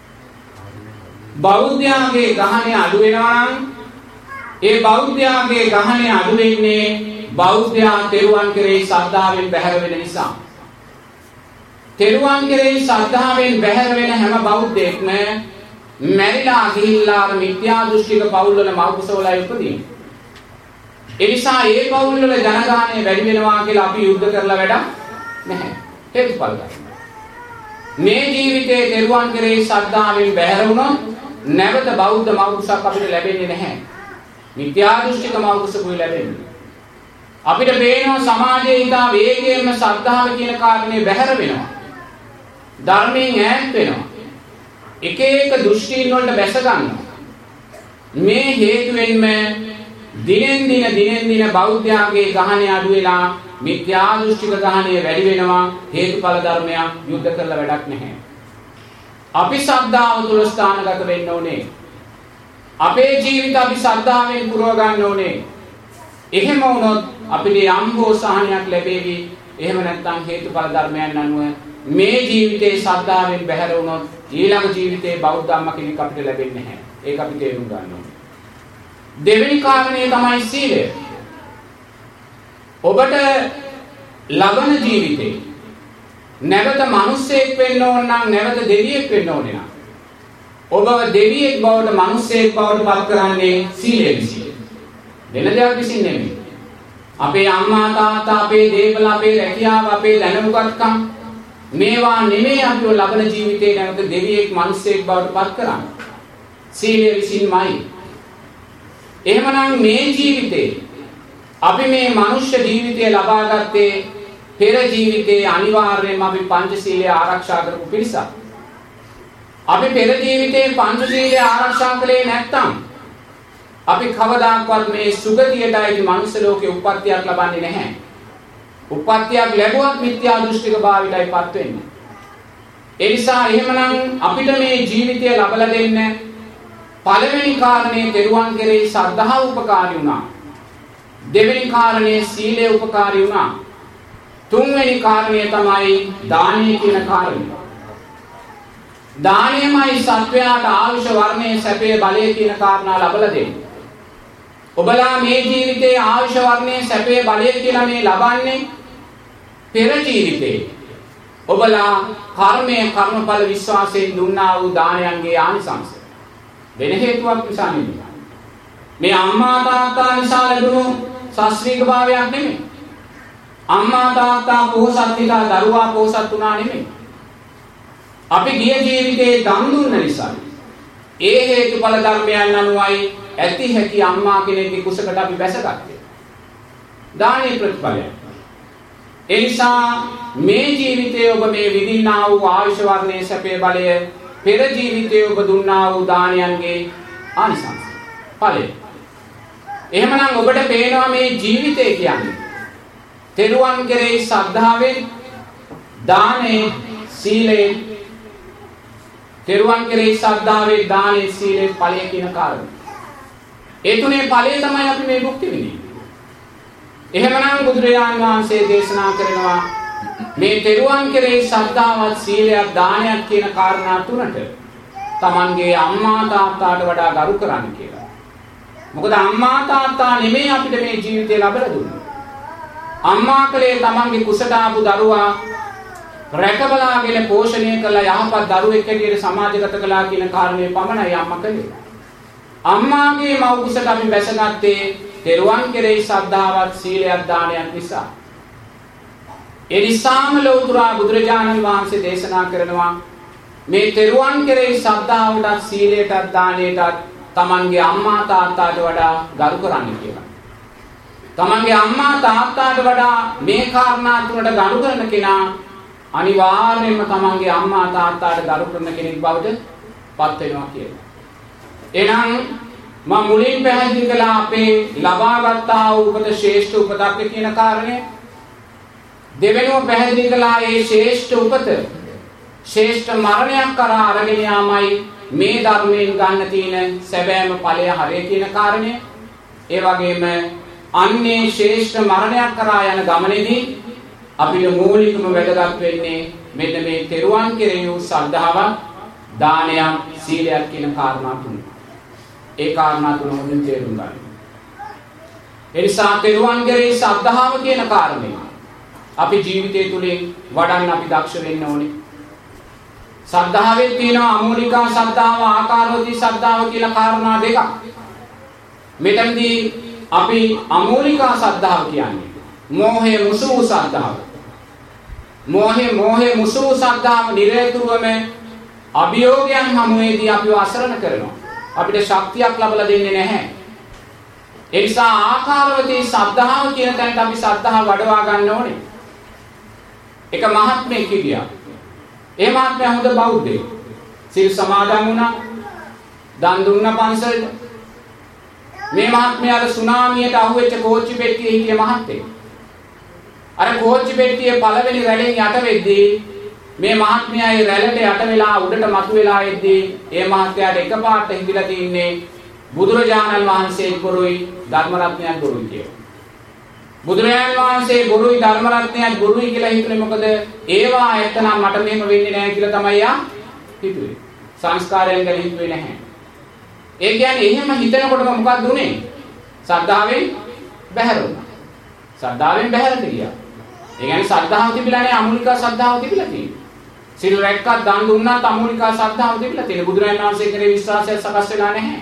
බෞද්ධයාගේ ගහණය අඩු වෙනවා නම් ඒ බෞද්ධයාගේ ගහණය අඩු වෙන්නේ බෞද්ධයා තෙරුවන් කෙරෙහි ශ්‍රද්ධාවෙන් බැහැර වෙන නිසා. තෙරුවන් කෙරෙහි ශ්‍රද්ධාවෙන් බැහැර වෙන හැම බෞද්ධයෙක්ම මැරිලා ගිහිල්ලා මිත්‍යා දෘෂ්ටික පවුල් වල මව්කුසවලයි උපදින්නේ. ඒ නිසා ඒ පවුල් වල ජනගහණය වැඩි වෙනවා කියලා අපි යුද්ධ කරලා වැඩක් නැහැ. හේතුඵල ධර්ම. මේ ජීවිතයේ තෙරුවන් කෙරෙහි ශ්‍රද්ධාවෙන් බැහැර වුණොත් නැවත බෞද්ධ මව්කුසක් අපිට ලැබෙන්නේ නැහැ. මිත්‍යා දෘෂ්ටික මව්කුසකුයි ලැබෙන්නේ. අපිට පේනවා සමාජයේ ඉඳා වේගයෙන්ම ශ්‍රද්ධාව කියන කාරණේ බැහැර වෙනවා. ධර්මයෙන් ඈත් වෙනවා. එක එක දෘෂ්ටීන් වලට බැස ගන්නවා. මේ හේතුවෙන්ම දිනෙන් දින දිනෙන් දින බෞද්ධයාගේ ගහණය අඩු වෙලා මිත්‍යා දෘෂ්ටික ගහණය වැඩි වෙනවා. හේතුඵල ධර්මයක් යුද්ධ කරලා වැඩක් නැහැ. අපි ශ්‍රද්ධාව තුල ස්ථානගත වෙන්න ඕනේ. අපේ ජීවිත අපි ශ්‍රද්ධාවෙන් පුරව ගන්න ඕනේ. එහෙම වුණොත් අපිට යම් හෝ සහනයක් ලැබෙවි. එහෙම නැත්නම් හේතුඵල ධර්මයන් අනුව මේ ජීවිතේ ශ්‍රද්ධාවෙන් බැහැර වුණොත් ඊළඟ ජීවිතේ බෞද්ධ අම්ම කෙනෙක් අපිට ලැබෙන්නේ නැහැ. ඒක අපි තේරුම් ගන්න ඕනේ. දෙවෙනි කාරණේ තමයි සීලය. ඔබට ලබන ජීවිතේ නැවත මිනිසෙක් වෙන්න ඕන නම් නැවත දෙවියෙක් වෙන්න ඕනේ නම් ඔබව දෙවියෙක් බවට මිනිසෙක් බවට පත් කරන්නේ සීලය විසින්. වෙන දෙයක් විසින් නෙමෙයි. අපේ අම්මා තාත්තා අපේ දේපල අපේ රැකියාව අපේ දැනුගත්කම් මේවා නෙමෙයි අපිව ලබන ජීවිතේ නැවත දෙවියෙක් මිනිසෙක් බවට පත් කරන්නේ. සීලය විසින්මයි. එහෙමනම් මේ ජීවිතේ අපි මේ මනුෂ්‍ය ජීවිතය ලබා ගත්තේ පෙර ජීවිතේ අනිවාර්යයෙන්ම අපි පංචශීලය ආරක්ෂා කරපු පිරිසක්. අපි පෙර ජීවිතේ පංචශීලය ආරක්ෂා කළේ නැත්නම් අපි කවදාකවත් මේ සුගතියටයි මනුෂ්‍ය ලෝකේ උප්පත්තියක් ලබන්නේ නැහැ. උප්පත්තියක් ලැබුවත් මිත්‍යා දෘෂ්ටික භාවයටයිපත් වෙන්නේ. ඒ නිසා එහෙමනම් අපිට මේ ජීවිතය ලබලා දෙන්න පළවෙනි කාරණේ තෙරුවන් කෙරෙහි ශ්‍රද්ධාව උපකාරී වුණා. දෙවෙනි කාරණේ සීලය උපකාරී වුණා. තුන්වෙනි කාරණේ තමයි දානීය කියන කාරණය. දානයමයි සත්වයාට ආයුෂ වර්ණයේ සැපේ බලය කියන කාරණා ලබලා දෙන්නේ. ඔබලා මේ ජීවිතයේ ආයුෂ වර්ණයේ සැපේ බලය කියලා මේ ලබන්නේ පෙර ජීවිතේ. ඔබලා කර්මයේ කර්මඵල විශ්වාසයෙන් දුන්නා වූ දානයන්ගේ ආනිසංස. වෙන හේතුවක් නිසා නෙමෙයි. මේ අම්මා තාත්තා නිසා ලැබුණු ශාස්ත්‍රීය භාවයක් නෙමෙයි. අම්මා තාත්තා පොහොසත් නිසා දරුවා පොහොසත් වුණා නෙමෙයි. අපි ගිය ජීවිතේ දන් දුන්න නිසා ඒ හේතුඵල ධර්මයන් අනුවයි ඇති හැකි අම්මා කෙනෙක්ගේ කුසකට අපි බැසගත්තේ. දානීය ප්‍රතිඵලය. ඒ නිසා මේ ජීවිතයේ ඔබ මේ විඳින්නා වූ ආයුෂ වර්ණයේ සැපේ බලය පෙර ජීවිතයේ ඔබ දුන්නා වූ දානයන්ගේ ආනිසංස. ඵලය. එහෙමනම් ඔබට පේනවා මේ ජීවිතය කියන්නේ තෙරුවන් කෙරෙහි ශ්‍රද්ධාවෙන්, දානේ, සීලේ, තෙරුවන් කෙරෙහි ශ්‍රද්ධාවේ, දානේ, සීලේ ඵලය කියන කාරණා. ඒ තුනේ ඵලය තමයි අපි මේ භුක්ති විඳින්නේ. එහෙමනම් බුදුරජාණන් වහන්සේ දේශනා කරනවා මේ තෙරුවන් කෙරෙහි ශ්‍රද්ධාවත්, සීලයක්, දානයක් කියන කාරණා තුනට තමන්ගේ අම්මා තාත්තාට වඩා ගරු කරන්න කියලා. මොකද අම්මා තාත්තා නෙමෙයි අපිට මේ ජීවිතය ලැබලා දුන්නේ. අම්මා කලේ තමන්ගේ කුසට ආපු දරුවා රැකබලාගෙන පෝෂණය කළ යහපත් දරුවෙක් හැටියට සමාජගත කළා කියන කාරණේ පමණයි අම්මා කලේ. අම්මාගේ මව් කුසට අපි බැසගත්තේ තෙරුවන් කෙරෙහි ශ්‍රද්ධාවත්, සීලයක්, දානයක් නිසා. ඒ නිසාම ලෞතුරා බුදුරජාණන් වහන්සේ දේශනා කරනවා මේ තෙරුවන් කෙරෙහි ශ්‍රද්ධාවටත්, සීලයටත්, දානයටත් තමන්ගේ අම්මා තාත්තාට වඩා ගරු කරන්න කියලා. තමන්ගේ අම්මා තාත්තාට වඩා මේ කාරණා තුනට ගරු කරන කෙනා අනිවාර්යයෙන්ම තමන්ගේ අම්මා තාත්තාට ගරු කරන කෙනෙක් බවට පත් වෙනවා කියලා. එහෙනම් මම මුලින් පැහැදිලි කළා අපේ ලබාගත් ආ උපත ශ්‍රේෂ්ඨ උපතක් කියන කාරණය. දෙවෙනුව පැහැදිලි කළා මේ ශ්‍රේෂ්ඨ උපත ශ්‍රේෂ්ඨ මරණයක් කරා අරගෙන යාමයි මේ ධර්මයෙන් ගන්න තියෙන සැබෑම ඵලය හරිය කියන කාරණය. ඒ වගේම අන්නේ ශ්‍රේෂ්ඨ මරණයක් කරා යන ගමනේදී අපිට මූලිකම වැදගත් වෙන්නේ මෙන්න මේ තෙරුවන් කෙරෙහි වූ ශ්‍රද්ධාවක්, දානයක්, සීලයක් කියන කාරණා තුන. ඒ කාරණා තුන හොඳින් තේරුම් ගන්න. ඒ නිසා තෙරුවන් කෙරෙහි ශ්‍රද්ධාව කියන කාරණය අපි ජීවිතය තුළින් වඩන්න අපි දක්ෂ වෙන්න ඕනේ. ශ්‍රද්ධාවෙන් තියෙනවා අමූලිකා ශ්‍රද්ධාව, ආකාරවතී ශ්‍රද්ධාව කියලා කාරණා දෙකක්. මෙතනදී අපි අමූලිකා ශ්‍රද්ධාව කියන්නේ මෝහය මුසු වූ ශ්‍රද්ධාව. මෝහය මෝහය මුසු වූ ශ්‍රද්ධාව නිරේතුරුවම අභියෝගයන් හමුවේදී අපිව අසරණ කරනවා. අපිට ශක්තියක් ලැබලා දෙන්නේ නැහැ. ඒ නිසා ආකාරවතී ශ්‍රද්ධාව කියන තැනට අපි ශ්‍රද්ධාව වඩවා ගන්න ඕනේ. එක මහත්මයෙක් හිටියා. ඒ මහත්මයා හොඳ බෞද්ධයෙක්. සිල් සමාදන් වුණා. දන් දුන්නා පන්සලට. මේ මහත්මයාට සුනාමියට අහුවෙච්ච කෝච්චි පෙට්ටියේ හිටිය මහත්තයෙක්. අර කෝච්චි පෙට්ටියේ පළවෙනි රැළෙන් යට වෙද්දී මේ මහත්මයා ඒ රැළට යට වෙලා උඩට මතුවලා එද්දී ඒ මහත්මයාට එකපාරට හිතිලා තින්නේ බුදුරජාණන් වහන්සේ බොරුයි, ධර්ම රත්නයක් බොරුයි කියලා. බුදුරජාණන් වහන්සේ බොරුයි, ධර්ම රත්නයක් බොරුයි කියලා හිතුනේ මොකද? ඒවා ඇත්තනම් මට මෙහෙම වෙන්නේ නැහැ කියලා තමයි යා හිතුවේ. සංස්කාරයෙන් ගැන හිතුවේ නැහැ. ඒ කියන්නේ එහෙම හිතනකොටම මොකක්ද උනේ? ශ්‍රද්ධාවෙන් බැහැර වුණා. ශ්‍රද්ධාවෙන් බැහැරට ගියා. ඒ කියන්නේ ශ්‍රද්ධාව තිබිලා නැහැ, අමූලිකා ශ්‍රද්ධාව තිබිලා තියෙනවා. සිල් රැක්කත්, දන් දුන්නත් අමූලිකා ශ්‍රද්ධාව තිබිලා තියෙනවා. බුදුරජාණන් වහන්සේ කෙරේ විශ්වාසය සකස් වෙලා නැහැ.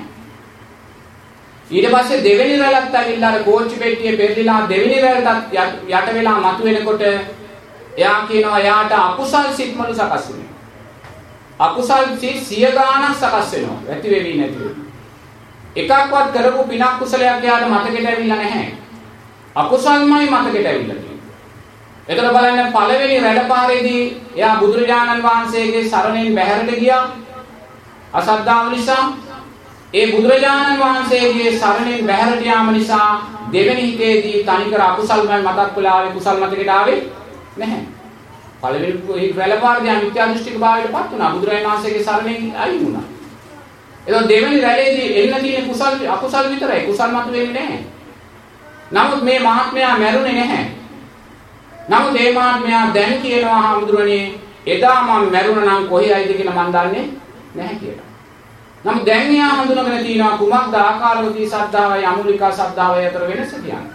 ඊට පස්සේ දෙවෙනි රැළත් ඇවිල්ලා අර කෝච්චි පෙට්ටියේ පෙරලිලා දෙවෙනි රැළටත් යට වෙලා මතුවෙනකොට එයා කියනවා යාට අකුසල් සිත්මලු සකස් වෙනවා. අකුසල් සිත් සිය ගාණක් සකස් වෙනවා. ඇති වෙවි නැති වෙවි. එකක්වත් කරපු පිනක් කුසලයක් යාට මතකෙට ඇවිල්ලා නැහැ. අකුසල්මයි මතකෙට ඇවිල්ලා තියෙන්නේ. එතකොට බලන්න පළවෙනි රැළ පාරේදී එයා බුදුරජාණන් වහන්සේගේ සරණෙන් බැහැරට ගියා. අසද්ධාව නිසා ඒ බුදුරජාණන් වහන්සේගේ සරණෙන් බැහැරට යාම නිසා දෙවෙනි හිතේදී තනිකර අකුසල්මයි මතක් වෙලා ආවේ, කුසල් මතකෙට ආවේ නැහැ. පළවෙනි රැළ පාරේදී මිත්‍යා දෘෂ්ටික භාවයට පත් වුණා. බුදුරජාණන් වහන්සේගේ සරණෙන් අයින් වුණා. එතකොට දෙවෙනි රැළේදී එන්න තියෙන කුසල් අකුසල් විතරයි, කුසල් මත වෙන්නේ නැහැ. නමුත් මේ මහත්මයා මැරුණේ නැහැ. නමුත් මේ මහත්මයා දැන් කියනවා හාමුදුරනේ එදා මම මැරුණා නම් කොහේයිද කියලා මන් දන්නේ නැහැ කියලා. නමුත් දැන් එයා හඳුනගෙන තියෙනවා කුමක්ද ආකාරවතී ශ්‍රද්ධාවයි අමූලිකා ශ්‍රද්ධාවයි අතර වෙනස කියන්නේ.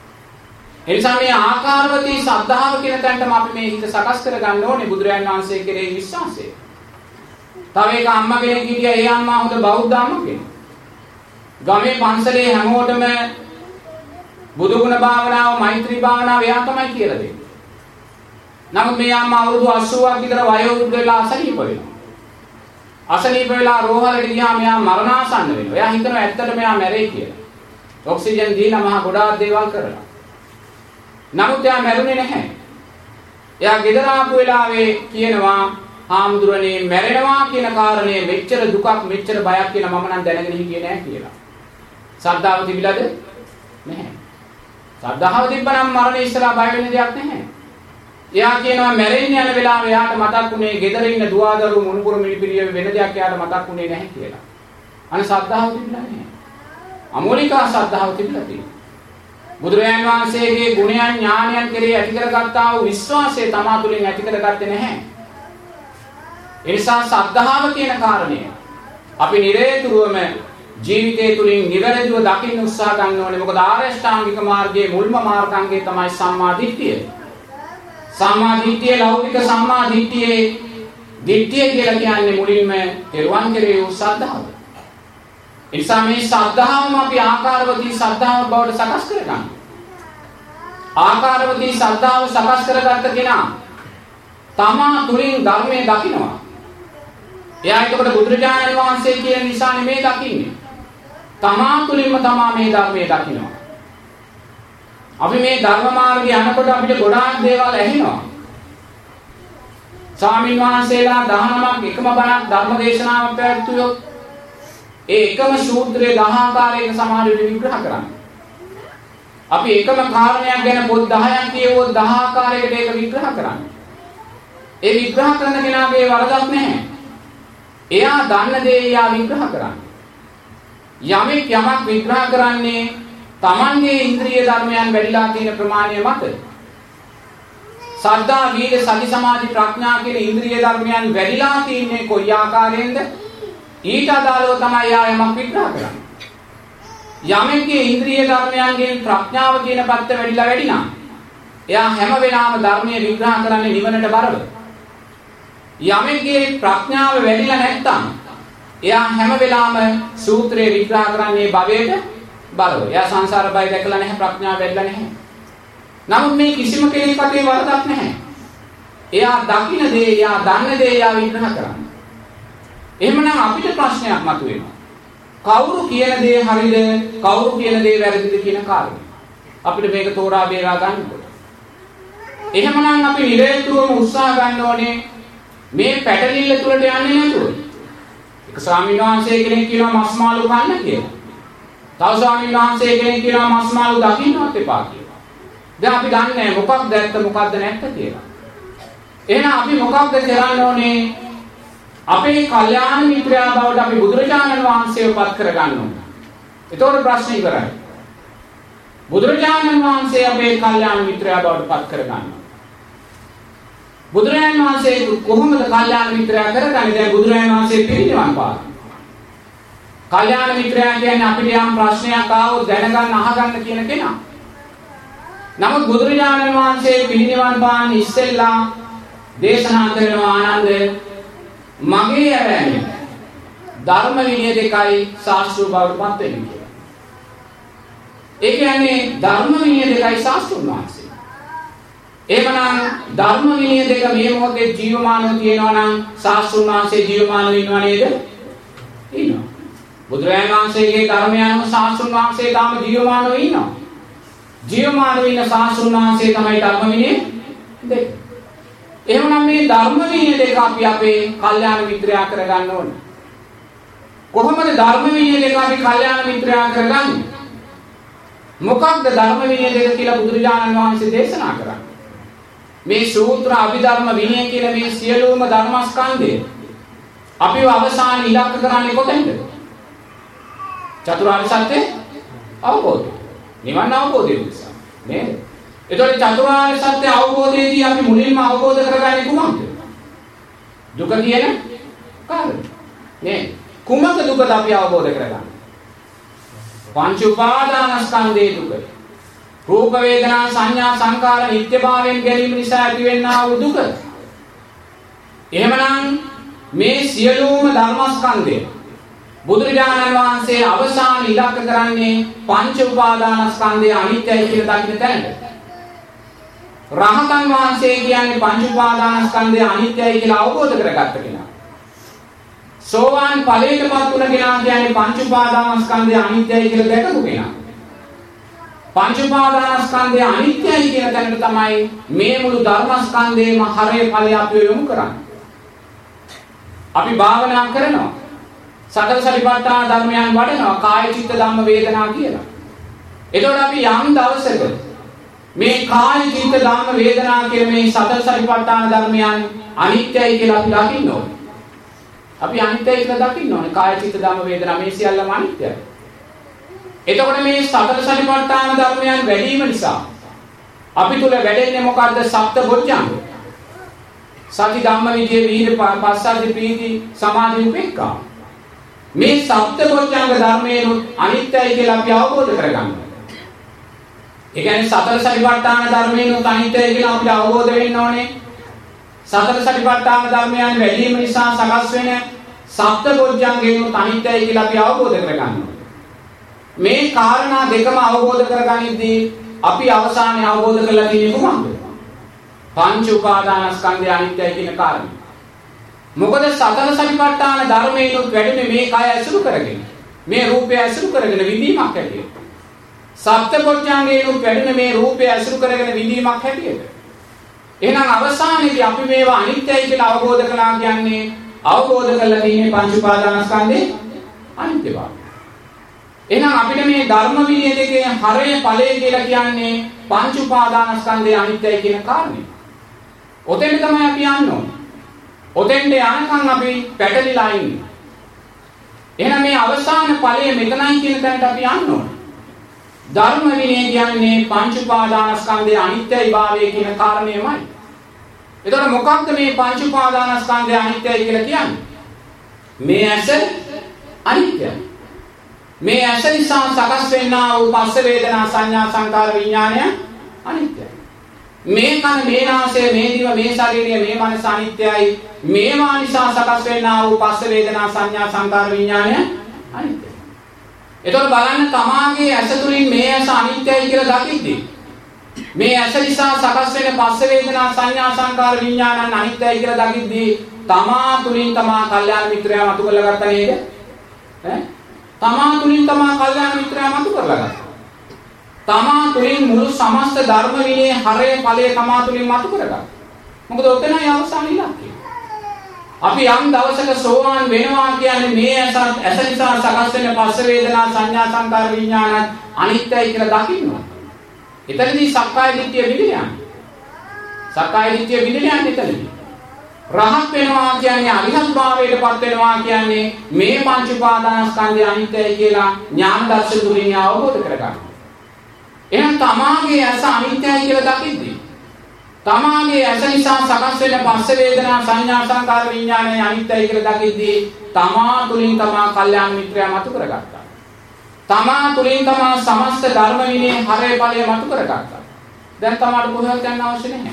ඒ නිසා මේ ආකාරවතී ශ්‍රද්ධාව කියන තැනටම අපි මේ හිත සකස් කරගන්න ඕනේ බුදුරජාණන් වහන්සේ කෙරෙහි විශ්වාසය. තව එක අම්මා කෙනෙක් හිටියා, ඒ අම්මා හොඳ බෞද්ධ අම්මා කෙනෙක්. ගමේ පන්සලේ හැමෝටම බුදුගුණ භාවනාව, මෛත්‍රී භාවනාව එයා තමයි කියලා දෙන්නේ. නමුත් මේ අම්මා අවුරුදු අසූවක් විතර වයෝවෘද්ධ වෙලා අසනීප වෙනවා. අසනීප වෙලා රෝහලට ගියාම එයා මරණාසන්න වෙනවා. එයා හිතනවා ඇත්තටම එයා මැරෙයි කියලා. ඔක්සිජන් දීලා මහා ගොඩාක් දේවල් කරලා. නමුත් එයා මැරුණේ නැහැ. එයා ගෙදර ආපු වෙලාවේ කියනවා හාමුදුරනේ මැරෙනවා කියන කාරණේ මෙච්චර දුකක්, මෙච්චර බයක් කියලා මම නම් දැනගෙන හිටියේ නැහැ කියලා. ශ්‍රද්ධාව තිබිලාද? නැහැ. ශ්‍රද්ධාව තිබ්බනම් මරණය ඉස්සලා බය වෙන්න දෙයක් නැහැ. එයා කියනවා මැරෙන්න යන වෙලාව එයාට මතක් වුණේ ගෙදර ඉන්න දුවදරු මුණුපුර මිලිපිරිය වෙන දෙයක් එයාට මතක් වුණේ නැහැ කියලා. අනේ ශ්‍රද්ධාව තිබිලා නැහැ. අමෝලික ශ්‍රද්ධාව තිබිලා තියෙනවා. බුදුරජාණන් වහන්සේගේ ගුණයන් ඥානයන් කෙරෙහි ඇති කරගත්තා වූ විශ්වාසය තමා තුළින් ඇති කරගත්තේ නැහැ. ඒ නිසා ශ්‍රද්ධාව කියන කාරණය අපි නිරේතුරුවම ජීවිතය තුළින් නිවැරදිව දකින්න උත්සාහ ගන්න ඕනේ. මොකද ආර්ය අෂ්ටාංගික මාර්ගයේ මුල්ම මාර්ගාංගය තමයි සම්මා දිට්ඨිය. සම්මා දිට්ඨිය ලෞකික සම්මා දිට්ඨියේ දිට්ඨිය කියලා කියන්නේ මුලින්ම තෙරුවන් කෙරෙහි වූ ශ්‍රද්ධාව. ඒ නිසා මේ ශ්‍රද්ධාවම අපි ආකාරවතී ශ්‍රද්ධාව බවට සකස් කරගන්න. ආකාරවතී ශ්‍රද්ධාව සකස් කරගත්ත කෙනා තමා තුළින් ධර්මයේ දකිනවා. එයා එතකොට බුදුරජාණන් වහන්සේ කියන නිසා නෙමෙයි දකින්නේ. තමා තුළින්ම තමා මේ ධර්මයේ දකිනවා. අපි මේ ධර්ම මාර්ගයේ යනකොට අපිට ගොඩාක් දේවල් ඇහෙනවා. ස්වාමීන් වහන්සේලා දහනමක් එකම බණක් ධර්ම දේශනාවක් පැවැත්වුවොත් ඒ එකම සූත්‍රයේ දහ ආකාරයක සමාන විග්‍රහ කරන්නේ. අපි එකම කාරණයක් ගැන පොත් දහයක් කියවුවොත් දහ ආකාරයකට ඒක විග්‍රහ කරන්නේ. ඒ විග්‍රහ කරන කෙනාගේ වරදක් නැහැ. එයා දන්න දේ එයා විග්‍රහ කරන්නේ. යමෙක් යමක් විග්‍රහ කරන්නේ තමන්ගේ ඉන්ද්‍රිය ධර්මයන් වැඩිලා තියෙන ප්‍රමාණය මත. සද්ධා, වීර්ය, සති, සමාධි, ප්‍රඥා කියන ඉන්ද්‍රිය ධර්මයන් වැඩිලා තින්නේ කොයි ආකාරයෙන්ද? ඊට අදාළව තමයි යා යමක් විග්‍රහ කරන්නේ. යමෙක්ගේ ඉන්ද්‍රිය ධර්මයන්ගෙන් ප්‍රඥාව කියන පැත්ත වැඩිලා වැඩි නම් එයා හැම වෙලාවෙම ධර්මයේ විග්‍රහ කරන්නේ නිවනට බරව. යමෙක්ගේ ප්‍රඥාව වැඩිලා නැත්නම් එයා හැම වෙලාවෙම සූත්‍රයේ විග්‍රහ කරන්නේ භවයට බරව. එයා සංසාර බය දැකලා නැහැ, ප්‍රඥාව වැඩිලා නැහැ. නමුත් මේ කිසිම කෙනෙකුට ඒ වරදක් නැහැ. එයා දකින්න දේ, එයා දන්න දේ එයා විග්‍රහ කරන්නේ. එහෙමනම් අපිට ප්‍රශ්නයක් මතුවෙනවා. කවුරු කියන දේ හරිද, කවුරු කියන දේ වැරදිද කියන කාරණේ. අපිට මේක තෝරා බේරා ගන්නකොට. එහෙමනම් අපි නිරේතුරුවම උත්සාහ ගන්න ඕනේ මේ පැටලිල්ල තුලට යන්නේ නැතුව. එක ස්වාමීන් වහන්සේ කෙනෙක් කියනවා මස් මාළු කන්න කියලා. තව ස්වාමීන් වහන්සේ කෙනෙක් කියනවා මස් මාළු දකින්නවත් එපා කියලා. දැන් අපි දන්නේ මොකක්ද ඇත්ත මොකක්ද නැත්ත කියලා. එහෙනම් අපි මොකක්ද කරන්න ඕනේ? අපේ කල්යාණ මිත්‍රයා බවට අපි බුදුරජාණන් වහන්සේව පත් කරගන්න ඕනේ. ඒතකොට ප්‍රශ්නේ ඉවරයි. බුදුරජාණන් වහන්සේ අපේ කල්යාණ මිත්‍රයා බවට පත් කරගන්නවා. බුදුරජාණන් වහන්සේ කොහොමද කල්යාණ මිත්‍රයා කරගන්නේ? දැන් බුදුරජාණන් වහන්සේ පිළිනිවන් පාන. කල්යාණ මිත්‍රයා කියන්නේ අපිට යම් ප්‍රශ්නයක් ආවොත් දැනගන්න අහගන්න කියන කෙනා. නමුත් බුදුරජාණන් වහන්සේ පිළිනිවන් පාන ඉස්සෙල්ලා දේශනා කරනවා ආනන්ද මගේ ඇරෑමෙන් ධර්ම විනය දෙකයි ශාස්ත්‍රීය බවට පත් වෙන්නේ කියලා. ඒ කියන්නේ ධර්ම විනය දෙකයි ශාස්ත්‍රීය වහන්සේ. එහෙමනම් ධර්ම විනය දෙක මේ මොහොතේ ජීවමානව තියෙනවා නම් ශාස්ත්‍රීය වහන්සේ ජීවමානව ඉන්නව නේද? ඉන්නවා. බුදුරජාණන් වහන්සේගේ ධර්මයන්ම ශාස්ත්‍රීය වහන්සේ තාම ජීවමානව ඉන්නවා. ජීවමානව ඉන්න ශාස්ත්‍රීය වහන්සේ තමයි ධර්ම විනය දෙක. එහෙමනම් මේ ධර්ම විනය දෙක අපි අපේ කල්යාණ මිත්‍රයා කරගන්න ඕනේ. කොහොමද ධර්ම විනය දෙක අපි කල්යාණ මිත්‍රයා කරගන්නේ? මොකක්ද ධර්ම විනය දෙක කියලා බුදුරජාණන් වහන්සේ දේශනා කරන්නේ? මේ සූත්‍ර අභිධර්ම විනය කියන මේ සියලුම ධර්මස්කන්ධය අපිව අවසාන ඉලක්ක කරන්නේ කොතෙන්ද? චතුරාර්ය සත්‍ය අවබෝධය. නිවන් අවබෝධය නිසා නේද? එතකොට චතුරාර්ය සත්‍ය අවබෝධයේදී අපි මුලින්ම අවබෝධ කරගන්නේ කුමක්ද? දුක කියන කාරණය. නේ? කුමක දුකද අපි අවබෝධ කරගන්නේ? පංච උපාදානස්කන්ධයේ දුක. රූප වේදනා සංඥා සංකාර නිත්‍යභාවයෙන් ගැලීම නිසා ඇතිවෙනා වූ දුක. එහෙමනම් මේ සියලුම ධර්මස්කන්ධය බුදුරජාණන් වහන්සේ අවසාන ඉලක්ක කරන්නේ පංච උපාදානස්කන්ධය අනිත්‍යයි කියලා දකින්න තැනට. රහතන් වහන්සේ කියන්නේ පංච උපාදානස්කන්ධය අනිත්‍යයි කියලා අවබෝධ කරගත්ත කෙනා. සෝවාන් ඵලයටපත් වුණ කෙනා කියන්නේ පංච උපාදානස්කන්ධය අනිත්‍යයි කියලා දැකපු කෙනා. පංච උපාදානස්කන්ධය අනිත්‍යයි කියන තැනට තමයි මේ මුළු ධර්මස්කන්ධේම හරය ඵලය අපි යොමු කරන්නේ. අපි භාවනා කරනවා. සතර සතිපට්ඨාන ධර්මයන් වඩනවා කාය චිත්ත ධම්ම වේදනා කියලා. එතකොට අපි යම් දවසක මේ කාය චිත්ත ධම්ම වේදනා කියන මේ සතර සතිපට්ඨාන ධර්මයන් අනිත්‍යයි කියලා අපි දකින්න ඕනේ. අපි අනිත්‍යයි කියලා දකින්න ඕනේ. කාය චිත්ත ධම්ම වේදනා මේ සියල්ලම අනිත්‍යයි. එතකොට මේ සතර සතිපට්ඨාන ධර්මයන් වැඩිම නිසා අපි තුල වැඩෙන්නේ මොකද්ද? සප්ත බොජ්ජංග. සති ධම්ම විජේ වීර්ය පස්සද්ධි ප්‍රීති සමාධි උපේක්ඛා. මේ සප්ත බොජ්ජංග ධර්මයෙන් අනිත්‍යයි කියලා අපි අවබෝධ කරගන්නවා. ඒ කියන්නේ සතර සතිපට්ඨාන ධර්මයෙන් අනිත්‍යයි කියලා අපිට අවබෝධ වෙන්න ඕනේ. සතර සතිපට්ඨාන ධර්මයන් වැඩිම නිසා සකස් වෙන සප්ත බොජ්ජංගයෙන් අනිත්‍යයි කියලා අපි අවබෝධ කරගන්නවා. මේ කාරණා දෙකම අවබෝධ කරගනිද්දී අපි අවසානයේ අවබෝධ කරලා තියෙන්නේ කොහොමද? පංච උපාදානස්කන්ධය අනිත්‍යයි කියන කාරණේ. මොකද සතර සතිපට්ඨාන ධර්මයෙන් වැඩෙන්නේ මේ කය ඇසුරු කරගෙන. මේ රූපය ඇසුරු කරගෙන විඳීමක් හැටියට. සප්තපොච්චාංගයෙන් වැඩෙන මේ රූපය ඇසුරු කරගෙන විඳීමක් හැටියට. එහෙනම් අවසානයේදී අපි මේවා අනිත්‍යයි කියලා අවබෝධ කළා කියන්නේ අවබෝධ කරලා තියෙන්නේ පංච උපාදානස්කන්ධේ අනිත්‍යභාවය. එහෙනම් අපිට මේ ධර්ම විනය දෙකේ හරය ඵලය කියලා කියන්නේ පංච උපාදානස්කන්ධේ අනිත්‍යයි කියන කාරණේ. ඔතෙන් තමයි අපි යන්නේ. ඔතෙන්ට යනකම් අපි පැටලිලා ඉන්නේ. එහෙනම් මේ අවසාන ඵලය මෙතනයි කියන තැනට අපි යන්න ඕනේ. ධර්ම විනය කියන්නේ පංච උපාදානස්කන්ධයේ අනිත්‍යයි භාවය කියන කාරණේමයි. එතකොට මොකක්ද මේ පංච උපාදානස්කන්ධයේ අනිත්‍යයි කියලා කියන්නේ? මේ ඇස අනිත්‍යයි. මේ ඇස නිසා සකස් වෙනා වූ පස්ස වේදනා සංඥා සංකාර විඥානය අනිත්‍යයි. මේ කන මේ නාසය මේ දිව මේ ශරීරය මේ මනස අනිත්‍යයි. මේවා නිසා සකස් වෙනා වූ පස්ස වේදනා සංඥා සංකාර විඥානය අනිත්‍යයි. එතකොට බලන්න තමාගේ ඇස තුලින් මේ ඇස අනිත්‍යයි කියලා දකිද්දී මේ ඇස නිසා සකස් වෙන පස්ස වේදනා සංඥා සංකාර විඥානන් අනිත්‍යයි කියලා දකිද්දී තමා තුලින් තමා කල්යාණ මිත්‍රයා මතු කරලා ගත්තා නේද? ඈ තමා තුලින් තමා කල්යාණ මිත්‍රයා මතු කරලා ගත්තා. තමා තුලින් මුළු සමස්ත ධර්ම විනයේ හරය ඵලය තමා තුලින් මතු කරගත්තා. මොකද ඔතනයි අවසාන ඉලක්කය. අපි යම් දවසක සෝවාන් වෙනවා කියන්නේ මේ ඇස ඇස නිසා සකස් වෙන පස්ස වේදනා සංඥා සංකාර විඥාන අනිත්‍යයි කියලා දකින්නවා. එතනදී සක්කාය දිට්ඨිය විදිහට යන්නේ. සක්කාය දිට්ඨිය විදිහට යන්නේ එතනදී. රහත් වෙනවා කියන්නේ අරිහත් භාවයටපත් වෙනවා කියන්නේ මේ පංච උපාදානස්කන්ධය අනිත්‍යයි කියලා ඥාන දර්ශන තුලින් අවබෝධ කරගන්නවා. එහෙනම් තමාගේ ඇස අනිත්‍යයි කියලා දකිද්දී තමාගේ ඇස නිසා සකස් වෙන පස්ස වේදනා සංඥා සංකාර විඥානය අනිත්‍යයි කියලා දකිද්දී තමා තුලින් තමා කල්යාණ මිත්‍රයා මතු කරගත්තා. තමා තුලින් තමා සමස්ත ධර්ම විනයේ හරය ඵලය මතු කරගත්තා. දැන් තමාට කොහෙවත් යන්න අවශ්‍ය නැහැ.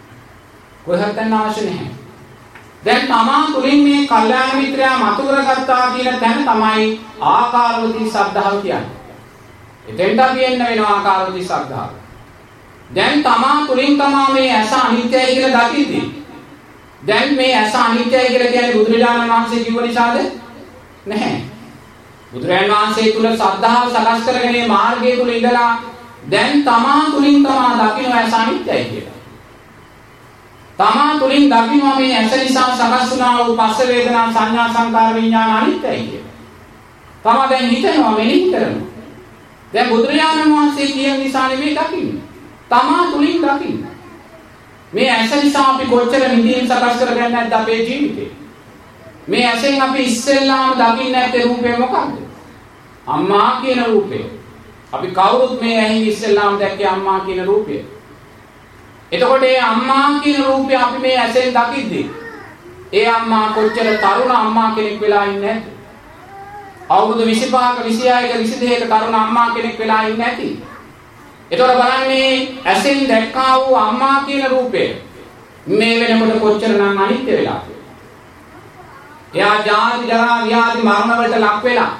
කොහෙවත් යන්න අවශ්‍ය නැහැ. දැන් තමා තුලින් මේ කල්යාණ මිත්‍රයා මතු කරගත්තා කියන තැන තමයි ආකාරවතී ශ්‍රද්ධාව කියන්නේ. එතෙන්ට අපි එන්න වෙනවා ආකාරවතී ශ්‍රද්ධාව. දැන් තමා තුලින් තමා මේ ඇස අනිත්‍යයි කියලා දකිද්දී දැන් මේ ඇස අනිත්‍යයි කියලා කියන්නේ බුදුරජාණන් වහන්සේ කිව්ව නිසාද? නැහැ. බුදුරජාණන් වහන්සේ තුල ශ්‍රද්ධාව සකස් කරගෙන මේ මාර්ගය තුල ඉඳලා දැන් තමා තුලින් තමා දකින්න ඇස අනිත්‍යයි කියලා. තමා තුලින් දකින්නවා මේ ඇස නිසා සකස් වුණා වූ පස්ස වේදනා සංඥා සංකාර විඥාන අනිත්‍යයි කියලා. තමා දැන් හිතනවා මෙලින් කරනවා. දැන් බුදුරජාණන් වහන්සේ කියන නිසා නෙමෙයි දකින්නේ. තමා තුලින් දකින්න. මේ ඇස නිසා අපි කොච්චර නිදීම් සකස් කරගන්නේ නැද්ද අපේ ජීවිතේ? මේ ඇසෙන් අපි ඉස්සෙල්ලාම දකින්නේ නැත්තේ රූපේ මොකක්ද? අම්මා කියන රූපේ. අපි කවුරුත් මේ ඇහින් ඉස්සෙල්ලාම දැක්කේ අම්මා කියන රූපය. එතකොට ඒ අම්මා කියන රූපය අපි මේ ඇසෙන් දකිද්දී ඒ අම්මා කොච්චර තරුණ අම්මා කෙනෙක් වෙලා ඉන්නේ නැද්ද? අවුරුදු විසිපහක විසිහයක විසිදෙකක තරුණ අම්මා කෙනෙක් වෙලා ඉන්නේ නැති. එතකොට බලන්නේ ඇසෙන් දැක්කා වූ අම්මා කියන රූපය මේ වෙනකොට කොච්චරනම් අනිත්‍ය වෙලා. එයා ජාති ජරා ව්‍යාධි මරණ වලට ලක් වෙලා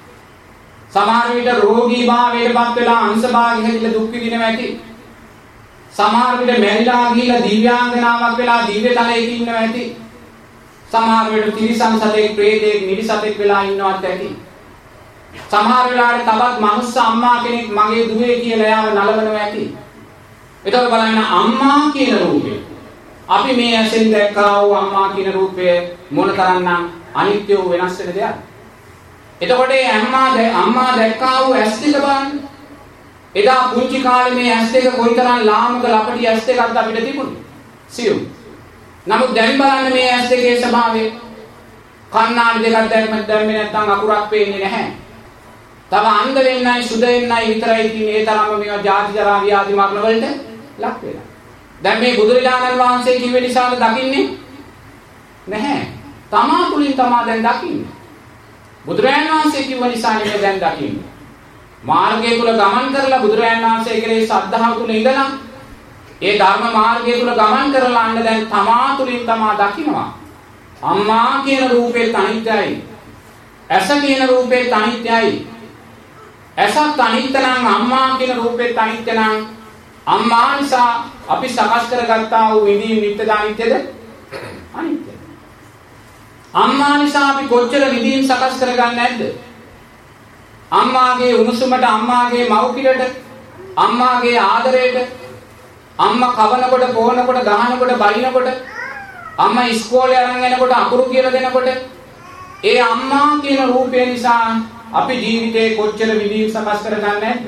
සමහර විට රෝගී භාවයටපත් වෙලා අංශභාග හැදිලා දුක් විඳිනවා ඇති. සමහර විට මැරිලා ගිහිලා දිව්‍යාංගනාවක් වෙලා දිව්‍ය තලයක ඉන්නවා ඇති. සමහර විට තිරිසන් සතෙක් ප්‍රේතෙක් නිරිසතෙක් වෙලා ඉන්නවත් ඇති. සමහර වෙලාවට තවත් මනුස්ස අම්මා කෙනෙක් මගේ දුවේ කියලා එයාව නලවනවා ඇති. ඒතකොට බලන්න අම්මා කියන රූපේ අපි මේ ඇසෙන් දැක්කා වූ අම්මා කියන රූපය මොනතරම්නම් අනිත්‍ය වෙනස් වෙන දෙයක්ද? එතකොට අම්මා අම්මා දැක්කා වූ ඇස් දෙක බලන්න. එදා පුංචි කාලේ මේ ඇස් දෙක කොයිතරම් ලාමක ලපටි ඇස් දෙකක්ද අපිට තිබුණේ. සියුම්. නමුත් දැන් බලන්න මේ ඇස් දෙකේ ස්වභාවය. කන්නාඩි දෙකක් දැම්මත් දැම්මේ නැත්නම් අකුරක් පේන්නේ නැහැ. තව අන්ධ වෙන්නයි සුද වෙන්නයි විතරයි තියෙන්නේ. ඒ තරම්ම මේවා ජාති ජරා ව්‍යාධි මරණ වලට ලක් වෙලා. දැන් මේ බුදුරජාණන් වහන්සේ කිව්වේ නිසාද දකින්නේ නැහැ. තමා තුලින් තමා දැන් දකින්නේ. බුදුරජාණන් වහන්සේ කිව්ව නිසා නෙමෙයි දැන් දකින්නේ. මාර්ගය තුල ගමන් කරලා බුදුරජාණන් වහන්සේ කෙරේ ශ්‍රද්ධාව තුල ඉඳලා ඒ ධර්ම මාර්ගය තුල ගමන් කරලා අන්න දැන් තමා තුලින් තමා දකින්නවා. අම්මා කියන රූපේ අනිත්‍යයි. ඇස කියන රූපේ අනිත්‍යයි. ඇසත් අනිත්‍ය නම් අම්මා කියන රූපේ අනිත්‍ය නම් අම්මා නිසා අපි සකස් කරගත්තා වූ විඳීම් නිත්‍යද අනිත්‍යද? අනිත්‍යයි. අම්මා නිසා අපි කොච්චර විඳීම් සකස් කරගන්නේ නැද්ද? අම්මාගේ උණුසුමට, අම්මාගේ මව් පිරට, අම්මාගේ ආදරයට, අම්මා කවනකොට, පොවනකොට, ගහනකොට, බලිනකොට, අම්මා ඉස්කෝලේ අරන් යනකොට අකුරු කියලා දෙනකොට ඒ අම්මා කියන රූපය නිසා අපි ජීවිතේ කොච්චර විඳීම් සකස් කරගන්නේ නැද්ද?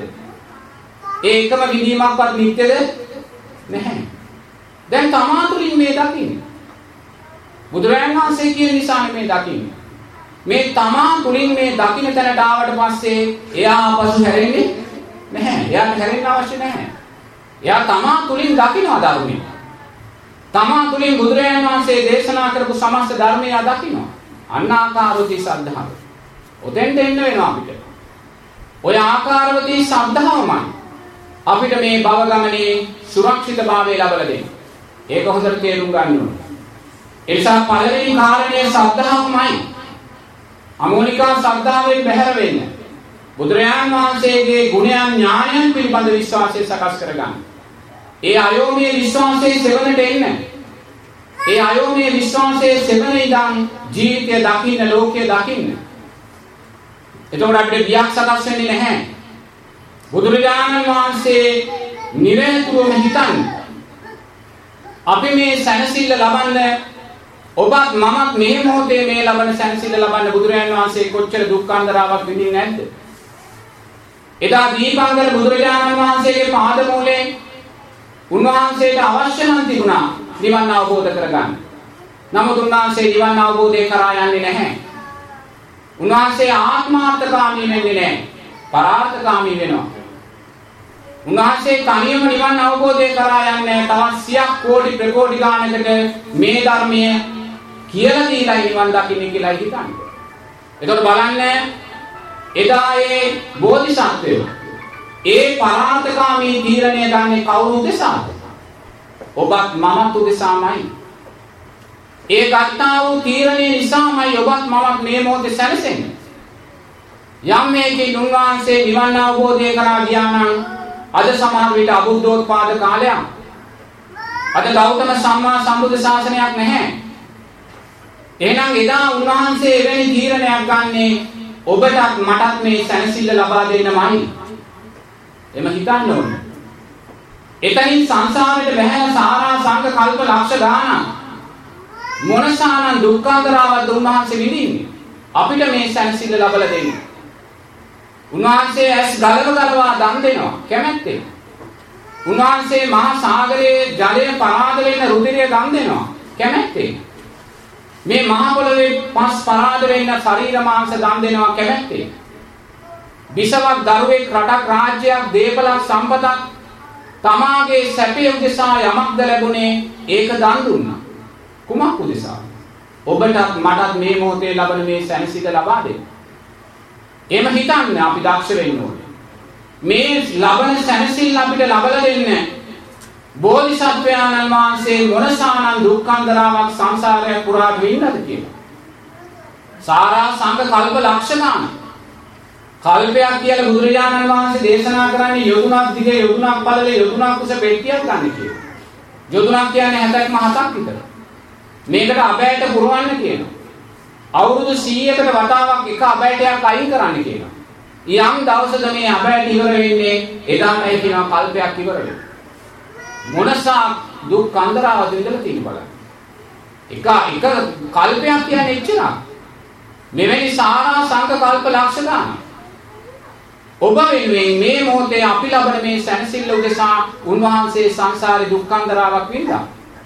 ඒ එකම විඳීමක්වත් නිත්‍යද නැහැ. දැන් තමා තුළින් මේ දකින්නේ. බුදුරජාණන් වහන්සේ කියන නිසා මේ දකින්නේ. මේ තමා තුළින් මේ දකින්න තැනට ආවට පස්සේ එයා ආපසු හැරෙන්නේ නැහැ. එයාට හැරෙන්න අවශ්‍ය නැහැ. එයා තමා තුළින් දකින්නවා ධර්මය. තමා තුළින් බුදුරජාණන් වහන්සේ දේශනා කරපු සමස්ත ධර්මය දකින්නවා. අන්නාකාරෝති සද්ධාව. ඔතෙන් දෙන්න වෙනවා අපිට. ඔය ආකාරවතී සද්ධාවමයි අපිට මේ භව ගමනේ සුරක්ෂිතභාවය ලබා දෙන්නේ. ඒක හොඳට තේරුම් ගන්න ඕනේ. ඒ නිසා පළවෙනි කාරණය සද්ධාවමයි. අමෝනිකා සද්ධාවෙන් බැහැර වෙන්න. බුදුරජාණන් වහන්සේගේ ගුණයන් ඥානයන් පිළිබඳ විශ්වාසය සකස් කරගන්න. ඒ අයෝමයේ විශ්වාසයේ සෙවණට එන්න. ඒ අයෝමයේ විශ්වාසයේ සෙවණ ඉඳන් ජීවිතය දකින්න, ලෝකය දකින්න. එතකොට අපිට බියක් සකස් වෙන්නේ නැහැ. බුදුරජාණන් වහන්සේ නිරතුරුවම හිතන්නේ අපි මේ සැනසෙල්ල ලබන්න, ඔබත් මමත් මේ මොහොතේ මේ ලබන සැනසෙල්ල ලබන්න බුදුරජාණන් වහන්සේ කොච්චර දුක්ඛන්දරාවක් විඳින්නේ නැද්ද? එදා දීපංකර බුදුරජාණන් වහන්සේගේ පාදමූලයෙන් උන්වහන්සේට අවශ්‍ය නම් තිබුණා නිවන් අවබෝධ කරගන්න. නමුත් උන්වහන්සේ නිවන් අවබෝධය කරා යන්නේ නැහැ. උන්වහන්සේ ආත්මාර්ථකාමී වෙන්නේ නැහැ. පරාර්ථකාමී වෙනවා. උන්වහන්සේ තනියම නිවන් අවබෝධය කරා යන්නේ තවත් සියක් කෝටි ප්‍රකෝටි ගානකට මේ ධර්මය කියලා දීලා නිවන් දකින්න කියලා හිතන්නේ. එතකොට බලන්න එදා ඒ බෝධිසත්වයෝ ඒ පරාර්ථකාමී තීරණය ගන්නේ කවුරු උදෙසාද? ඔබත් මමත් උදෙසාමයි. ඒ ගත්තා වූ තීරණය නිසාමයි ඔබත් මමත් මේ මොහොතේ සැනසෙන්නේ. යම් මේකේ උන්වහන්සේ නිවන් අවබෝධය කරා ගියා නම් අද සමහර විට අබුද්ධෝත්පාද කාලයක්. අද ගෞතම සම්මා සම්බුද්ධ ශාසනයක් නැහැ. එහෙනම් එදා උන්වහන්සේ එවැනි තීරණයක් ගන්නේ ඔබටත් මටත් මේ සැනසෙල්ල ලබා දෙන්නමයි. එම හිතන්න ඕනේ. එතනින් සංසාරයට බැහැලා සාරා සංඝ කල්ප ලක්ෂ ගානක් මොනසානම් දුක්ඛන්දරාවද උන්වහන්සේ විඳින්නේ. අපිට මේ සැනසෙල්ල ලබලා දෙන්නේ. උන්වහන්සේ ඇස් ගලව ගලවා දන් දෙනවා කැමැත්තෙන්. උන්වහන්සේ මහා සාගරයේ ජලය පරාද වෙන රුධිරය දන් දෙනවා කැමැත්තෙන්. මේ මහා පොළොවේ පස් පරාද වෙන ශරීර මාංශ දන් දෙනවා කැමැත්තෙන්. විසවක් දරුවෙක් රටක් රාජ්‍යයක් දේපලක් සම්පතක් තමාගේ සැපේ උදෙසා යමක්ද ලැබුණේ ඒක දන් දුන්නා. කුමක් උදෙසා? ඔබටත් මටත් මේ මොහොතේ ලබන මේ සැනසීම ලබා දෙන්න. එහෙම හිතන්න අපි දක්ෂ වෙන්න ඕනේ. මේ ලබන සැනසීම අපිට ලබලා දෙන්න බෝධිසත්වයන්න් වහන්සේ මොනසානම් දුක්ඛන්දරාවක් සංසාරය පුරා විඳින්නද කියලා. සාරා සංඝ කල්ප ලක්ෂ ගාන. කල්පයක් කියලා බුදුරජාණන් වහන්සේ දේශනා කරන්නේ යොදුනක් දිගේ යොදුනක් පළලේ යොදුනක් කුස පෙට්ටියක් ගන්න කියලා. යොදුනක් කියන්නේ හැතැක්ම හතක් විතර. මේකට අබෑට පුරවන්න කියනවා. අවුරුදු සීයකට වතාවක් එක අබෑටයක් අයින් කරන්න කියනවා. යම් දවසක මේ අබෑට ඉවර වෙන්නේ එදාටයි කියනවා කල්පයක් ඉවර වෙනවා. මොනසා දුක් අන්දරාවද විඳලා තියෙන බලන්න. එක එක කල්පයක් කියන්නේ එච්චරක්. මෙවැනි සාරා සංකල්ප ලක්ෂ ගන්න. ඔබ වෙනුවෙන් මේ මොහොතේ අපි ලබන මේ සැනසෙල්ල උදෙසා උන්වහන්සේ සංසාරේ දුක්ඛන්දරාවක් විඳා.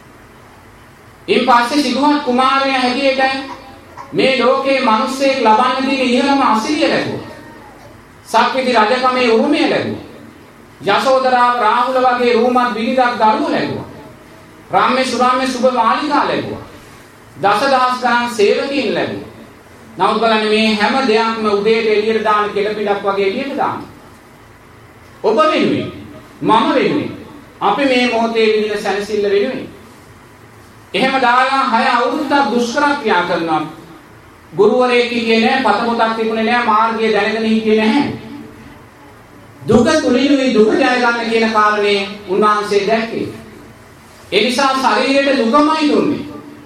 ඉන් පස්සේ සිදුහත් කුමාරයා හැටියට මේ ලෝකේ මිනිස්සෙක් ලබන්න තියෙන ඉහළම අසිරිය ලැබුවා. සක්විති රජකමේ උරුමය ලැබුවා. යශෝදරා රාහුල වගේ රූමත් විනිදක් දරුවෝ ලැබුවා. රාම්‍ය සුරාම්‍ය සුබ මාලිකා ලැබුවා. දසදහස් ගණන් සේවකීන් ලැබුවා. නමුත් බලන්න මේ හැම දෙයක්ම උදේට එළියට දාන කෙළපිඩක් වගේ එළියට දාන. ඔබ වෙනුවෙන් මම වෙනුවෙන් අපි මේ මොහොතේ විඳින සැනසෙල්ල වෙනුවෙන් එහෙම දාලා හය අවුරුද්දක් දුෂ්කර ක්‍රියා කරනවා. ගුරුවරයෙක් හිටියේ නැහැ, පත පොතක් තිබුණේ නැහැ, මාර්ගය දැනගෙන හිටියේ නැහැ. දුක තුලිනුයි දුක ජය ගන්න කියන කාරණේ උන්වහන්සේ දැක්කේ. ඒ නිසා ශරීරයට දුකමයි දුන්නේ.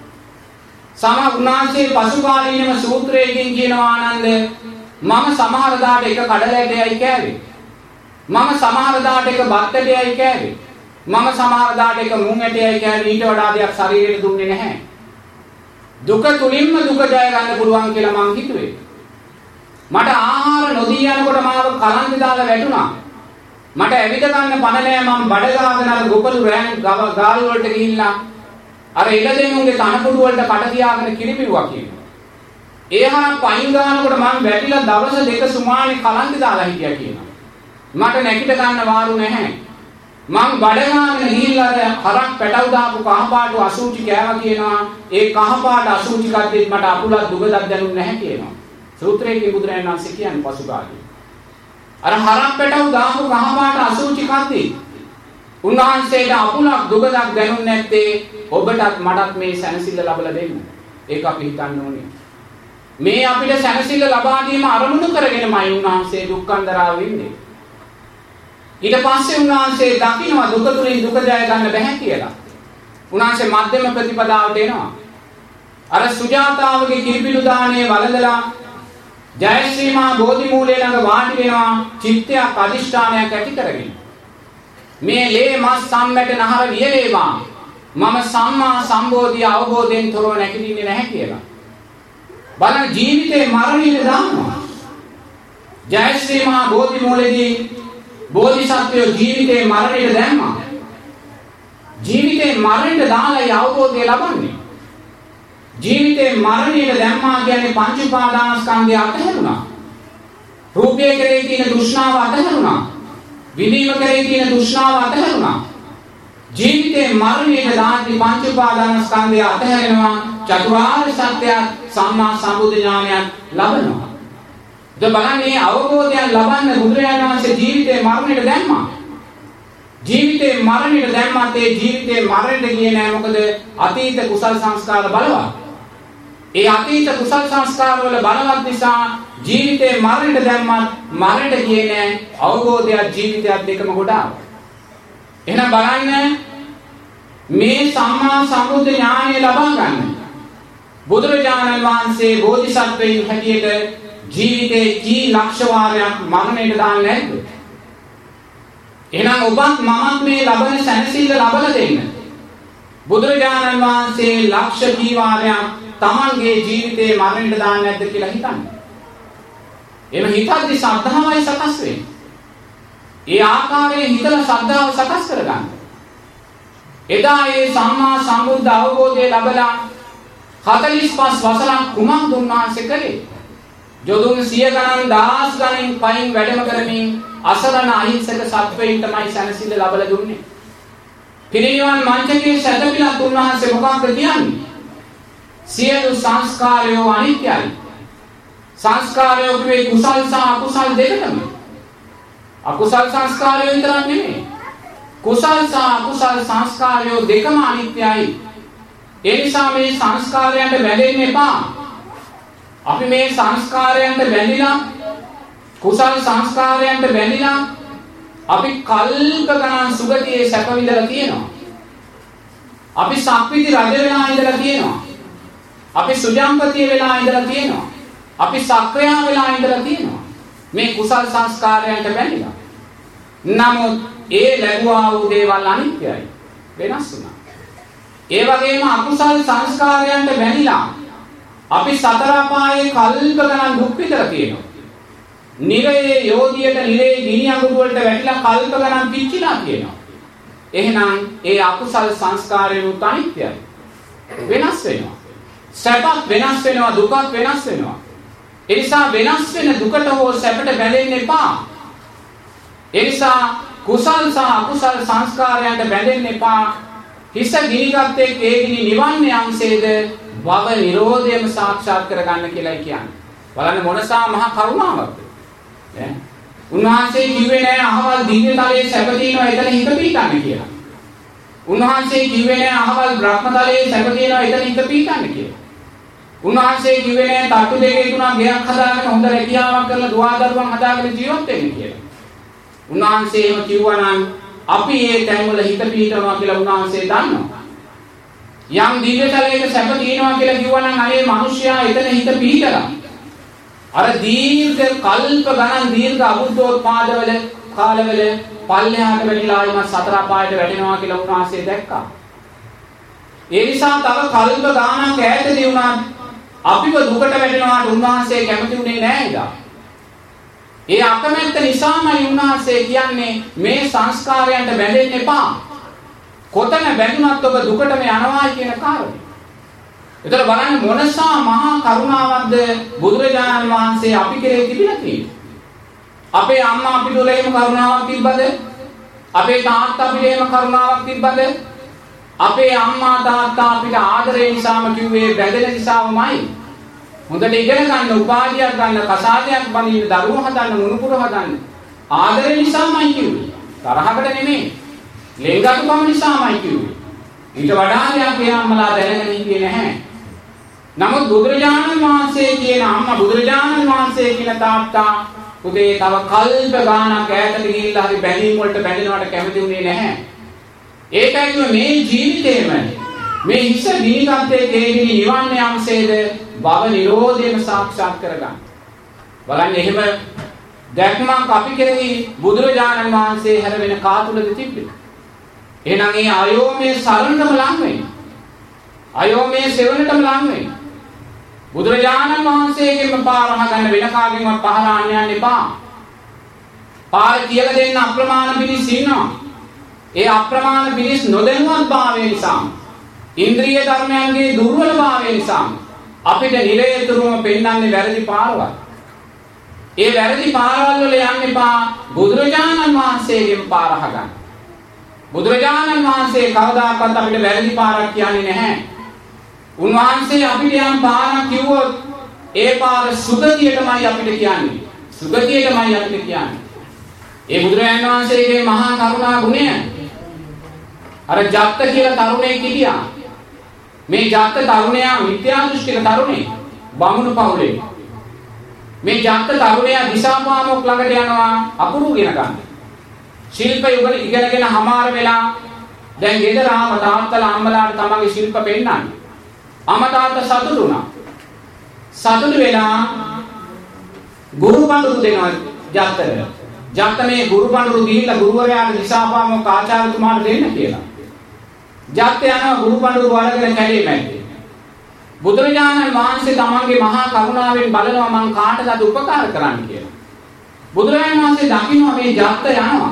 සම උන්වහන්සේ පසුකාලීනම සූත්‍රයකින් කියනවා ආනන්ද මම සමහර දාට එක කඩලැටයයි කෑවේ. මම සමහර දාට එක බත්තටයයි කෑවේ. මම සමහර දාට එක මුං ඇටයයි කෑවේ. ඊට වඩා දෙයක් ශරීරයට දුන්නේ නැහැ. දුක තුලින්ම දුක ජය ගන්න පුළුවන් කියලා මං හිතුවේ. මට ආහාර නොදී යනකොට මාව කලන්තේ දාලා වැටුණා. මට ඇවිද ගන්න පණ නෑ මම බඩ ගාගෙන අර ගොපළු රෑන් ගාල් වලට ගිහිල්ලා අර එළදෙනුන්ගේ තනකොළු වලට කට තියාගෙන කිරිපිරුවා කියනවා. ඒ හරක් පයින් ගන්නකොට මම වැටිලා දවස් දෙක සුමානේ කලන්තේ දාලා හිටියා කියනවා. මට නැගිට ගන්න වාරු නැහැ. මං බඩ ගාගෙන ගිහිල්ලා හරක් පැටව දාපු කහපාටු අසුචි කෑවා කියනවා. ඒ කහපාට අසුචි කද්දෙත් මට අකුලක් දුගදක් දැනුන්නේ නැහැ කියනවා. සූත්‍රයේ බුදුරජාණන් වහන්සේ කියන්නේ පසුකාලේ. අර හරක් පැටව දාපු කහපාට අසුචි කද්දෙත් උන්වහන්සේට අකුලක් දුගදක් දැනුන්නේ නැත්තේ ඔබටත් මටත් මේ සැනසෙල්ල ලබලා දෙන්න. ඒක අපි හිතන්න ඕනේ. මේ අපිට සැනසෙල්ල ලබා දීම අරමුණු කරගෙනමයි උන්වහන්සේ දුක්ඛන්දරාව විඳින්නේ. ඊට පස්සේ උන්වහන්සේ දකින්න දුක තුලින් දුක ජය ගන්න බැහැ කියලා. උන්වහන්සේ මධ්‍යම ප්‍රතිපදාවට එනවා. අර සුජාතාවගේ කිරිපිඩු දාණය වළඳලා ජයශ්‍රී මා බෝධි මූලයේ ළඟ වාඩි වෙනවා චිත්තයක් අදිෂ්ඨානයක් ඇති කරගෙන. මේ ලේ මස් සම්මැට නහර වියලේවා මම සම්මා සම්බෝධිය අවබෝධයෙන් තොරව නැගිටින්නේ නැහැ කියලා. බලන්න ජීවිතේ මරණයට දානවා. ජයශ්‍රී මා බෝධි මූලයේදී බෝධිසත්වය ජීවිතේ මරණයට දැම්මා. ජීවිතේ මරණයට දාලා අවබෝධය ලබන්නේ. ජීවිතේ මරණයට දැම්මා කියන්නේ පංච උපාදානස්කන්ධය අතහැරුණා. රූපය කෙරෙහි තියෙන තෘෂ්ණාව අතහැරුණා. විදීම කෙරෙහි තියෙන තෘෂ්ණාව අතහැරුණා. ජීවිතේ මරණයට දාති පංච උපාදානස්කන්ධය අතහැරෙනවා. චතුරාර්ය සත්‍ය සම්මා සම්බුද්ධ ඥානයන් ලබනවා. ද බලන්නේ අවබෝධයන් ලබන්න බුදුරජාණන් වහන්සේ ජීවිතේ මරණයට දැම්මා. ජීවිතේ මරණයට දැම්මත් ඒ ජීවිතේ මරණයට ගියේ නෑ මොකද අතීත කුසල් සංස්කාර බලවත්. ඒ අතීත කුසල් සංස්කාර වල බලවත් නිසා ජීවිතේ මරණයට දැම්මත් මරණයට ගියේ නෑ අවබෝධයත් ජීවිතයත් දෙකම ගොඩාක්. එහෙනම් බලන්න මේ සම්මා සම්බුද්ධ ඥානය ලබා ගන්න බුදුරජාණන් වහන්සේ බෝධිසත්වයන් හැටියට ජීවිතේ කී ලක්ෂ වාරයක් මරණයට දාන්නේ නැද්ද? එහෙනම් ඔබත් මමත් මේ ලබන සැනසෙල්ල ලබලා දෙන්න. බුදුරජාණන් වහන්සේ ලක්ෂ කී වාරයක් Tamanගේ ජීවිතේ මරණයට දාන්නේ නැද්ද කියලා හිතන්න. එහෙම හිතද්දි ශ්‍රද්ධාවයි සකස් වෙන්නේ. ඒ ආකාරයෙන් හිතලා ශ්‍රද්ධාව සකස් කරගන්න. එදා ඒ සම්මා සම්බුද්ධ අවබෝධය ලැබලා හතළිස් පහ වසරක් කුමක් දුන්නාන්සේ කලේ? යොදුන් සිය ගණන් දහස් ගණන් පයින් වැඩම කරමින් අසරණ අහිංසක සත්වයින් තමයි සැනසෙල්ල ලබලා දුන්නේ. පිරිනිවන් මංචකේ සැතපීලා උන්වහන්සේ මොකක්ද කියන්නේ? සියලු සංස්කාරයෝ අනිත්‍යයි. සංස්කාරයෝ කියේ කුසල් සහ අකුසල් දෙකම. අකුසල් සංස්කාරයෝ විතරක් නෙමෙයි. කුසල් සහ අකුසල් සංස්කාරයෝ දෙකම අනිත්‍යයි. ඒ නිසා මේ සංස්කාරයන්ට බැඳෙන්න එපා. අපි මේ සංස්කාරයන්ට බැඳිලා කුසල් සංස්කාරයන්ට බැඳිලා අපි කල්ප ගණන් සුගතියේ සැප විඳලා තියෙනවා. අපි සක්විති රජ වෙලා ඉඳලා තියෙනවා. අපි සුජම්පතිය වෙලා ඉඳලා තියෙනවා. අපි සක්‍රියා වෙලා ඉඳලා තියෙනවා. මේ කුසල් සංස්කාරයන්ට බැඳිලා. නමුත් ඒ ලැබුවා වූ දේවල් අනිත්‍යයි. වෙනස් වුණා. ඒ වගේම අකුසල් සංස්කාරයන්ට බැඳිලා අපි සතර අපායේ කල්ප ගණන් දුක් විඳලා තියෙනවා. නිරයේ යෝධියට නිරයේ ගිනි අඟුරු වලට වැටිලා කල්ප ගණන් පිච්චිලා තියෙනවා. එහෙනම් ඒ අකුසල් සංස්කාරයන් අනිත්‍යයි. වෙනස් වෙනවා. සැපත් වෙනස් වෙනවා, දුකත් වෙනස් වෙනවා. ඒ නිසා වෙනස් වෙන දුකට හෝ සැපට බැඳෙන්න එපා. ඒ නිසා කුසල් සහ අකුසල් සංස්කාරයන්ට බැඳෙන්න එපා. හිස ගිනිගත් එක් ඒ ගිනි නිවන්නේ යම්සේද භව නිරෝධයම සාක්ෂාත් කරගන්න කියලායි කියන්නේ. බලන්න මොනසා මහා කරුණාවක්ද. ඈ උන්වහන්සේ කිව්වේ නෑ අහවල් දිව්‍ය තලයේ සැප තියෙනවා එතන හිත පිහිටන්න කියලා. උන්වහන්සේ කිව්වේ නෑ අහවල් බ්‍රහ්ම තලයේ සැප තියෙනවා එතන හිත පිහිටන්න කියලා. උන්වහන්සේ කිව්වේ නෑ තට්ටු දෙකේ තුනක් ගෙයක් හදාගෙන හොඳ රැකියාවක් කරලා දුවදරුවන් හදාගෙන ජීවත් වෙන්න කියලා. උන්වහන්සේ එහෙම කිව්වා නම් අපි ඒ තැන්වල හිත පිහිටනවා කියලා උන්වහන්සේ දන්නවා. යම් දිව්‍ය තලයක සැප තියෙනවා කියලා කිව්වා නම් අනේ මිනිසයා එතන හිත පිහිටලා අර දීර්ඝ කල්ප ගණන් දීර්ඝ අබුද්ධෝත්පාදවල කාලවල පල්ලෙහාට වැටිලා ආයිම සතර අපායට වැටෙනවා කියලා උන්වහන්සේ දැක්කා. ඒ නිසා තව කල්ප ගානක් ඈතදී වුණා අපිව දුකට වැටෙනවාට උන්වහන්සේ කැමති උනේ නෑ ඉදා. ඒ අකමැත්ත නිසාමයි උන්වහන්සේ කියන්නේ මේ සංස්කාරයන්ට බැඳෙන්න එපා. කොතන බැඳුනත් ඔබ දුකටම යනවා කියන කාරණේ. ඒතර බලන්න මොනසා මහා කරුණාවක්ද බුදුරජාණන් වහන්සේ අපි කෙරේ තිබිලා තියෙන්නේ. අපේ අම්මා අපිට එහෙම කරුණාවක් තිබ්බද? අපේ තාත්තා අපිට එහෙම කරුණාවක් තිබ්බද? අපේ අම්මා තාත්තා අපිට ආදරේ නිසාම කිව්වේ බැඳෙන නිසාමයි. හොඳට ඉගෙන ගන්න, උපාධියක් ගන්න, කසාදයක් බඳින්න, දරුවෝ හදන්න, මුණුපුර හදන්න. ආදරේ නිසාමයි කිව්වේ. තරහකට නෙමෙයි. ලෙන්ගතුකම නිසාමයි කිව්වේ. ඊට වඩා දෙයක් ඒ අම්මලා දැනගෙන හිටියේ නැහැ. නමුත් බුදුරජාණන් වහන්සේ කියන අම්මා, බුදුරජාණන් වහන්සේ කියන තාත්තා පුතේ තව කල්ප ගානක් ඈතට ගිහිල්ලා හරි බැඳීම් වලට බැඳෙනවට කැමති උනේ නැහැ. ඒකයි මේ ජීවිතේම මේ හිස ගිනිගත්තේ තේගිනි නිවන්නේ යම්සේද භව නිරෝධයම සාක්ෂාත් කරගන්න. බලන්න එහෙම දැක්මක් අපි කෙරෙහි බුදුරජාණන් වහන්සේ හැර වෙන කාතුලද තිබ්බේ. එහෙනම් ඒ අයෝමේ සරණටම ලං වෙන්න. අයෝමේ සෙවණටම ලං වෙන්න. බුදුරජාණන් වහන්සේගෙන්ම පාර හදන්න වෙන කාගෙන්වත් පහරාන්න යන්න එපා. පාර කියලා දෙන්න අප්‍රමාණ පිරිස් ඉන්නවා. ඒ අප්‍රමාණ පිරිස් නොදැනුවත් භාවය නිසා, ඉන්ද්‍රිය ධර්මයන්ගේ දුර්වලභාවය නිසා අපිට නිරේතුරුම පෙන්වන්නේ වැරදි පාරවල්. ඒ වැරදි පාරවල් වල යන්න එපා. බුදුරජාණන් වහන්සේගෙන් පාර හදන්න. බුදුරජාණන් වහන්සේ කවදාකවත් අපිට වැරදි පාරක් කියන්නේ නැහැ. උන්වහන්සේ අපිට යම් පාරක් කිව්වොත් ඒ පාර සුගතියටමයි අපිට කියන්නේ. සුගතියටමයි අපිට කියන්නේ. ඒ බුදුරජාණන් වහන්සේගේ මහා කරුණා ගුණය. අර ජත්ත කියලා තරුණයෙක් හිටියා. මේ ජත්ත තරුණයා විද්‍යා දෘෂ්ටික තරුණෙක්. බමුණු පවුලේ. මේ ජත්ත තරුණයා දිසාපාමොක් ළඟට යනවා අකුරු ඉගෙන ගන්න. ශිල්ප යුගල ඉගෙනගෙන හමාර වෙලා දැන් ගෙදර ආම තාත්තලා අම්මලාට තමන්ගේ ශිල්ප පෙන්නන්නේ. අම්මා තාත්තා සතුටු වුණා. සතුටු වෙලා ගුරු බඳුරු දෙනවා ජත්තට. ජත්ත මේ ගුරු බඳුරු දීලා ගුරුවරයාට දිසාපාමොක් ආචාර්යතුමාට දෙන්න කියලා. ජත්ත යනවා ගුරු බඳුරු වලගෙන කැලේ මැද්දේ. බුදුරජාණන් වහන්සේ තමන්ගේ මහා කරුණාවෙන් බලනවා මං කාටද උපකාර කරන්න කියලා. බුදුරජාණන් වහන්සේ දකින්නවා මේ ජත්ත යනවා.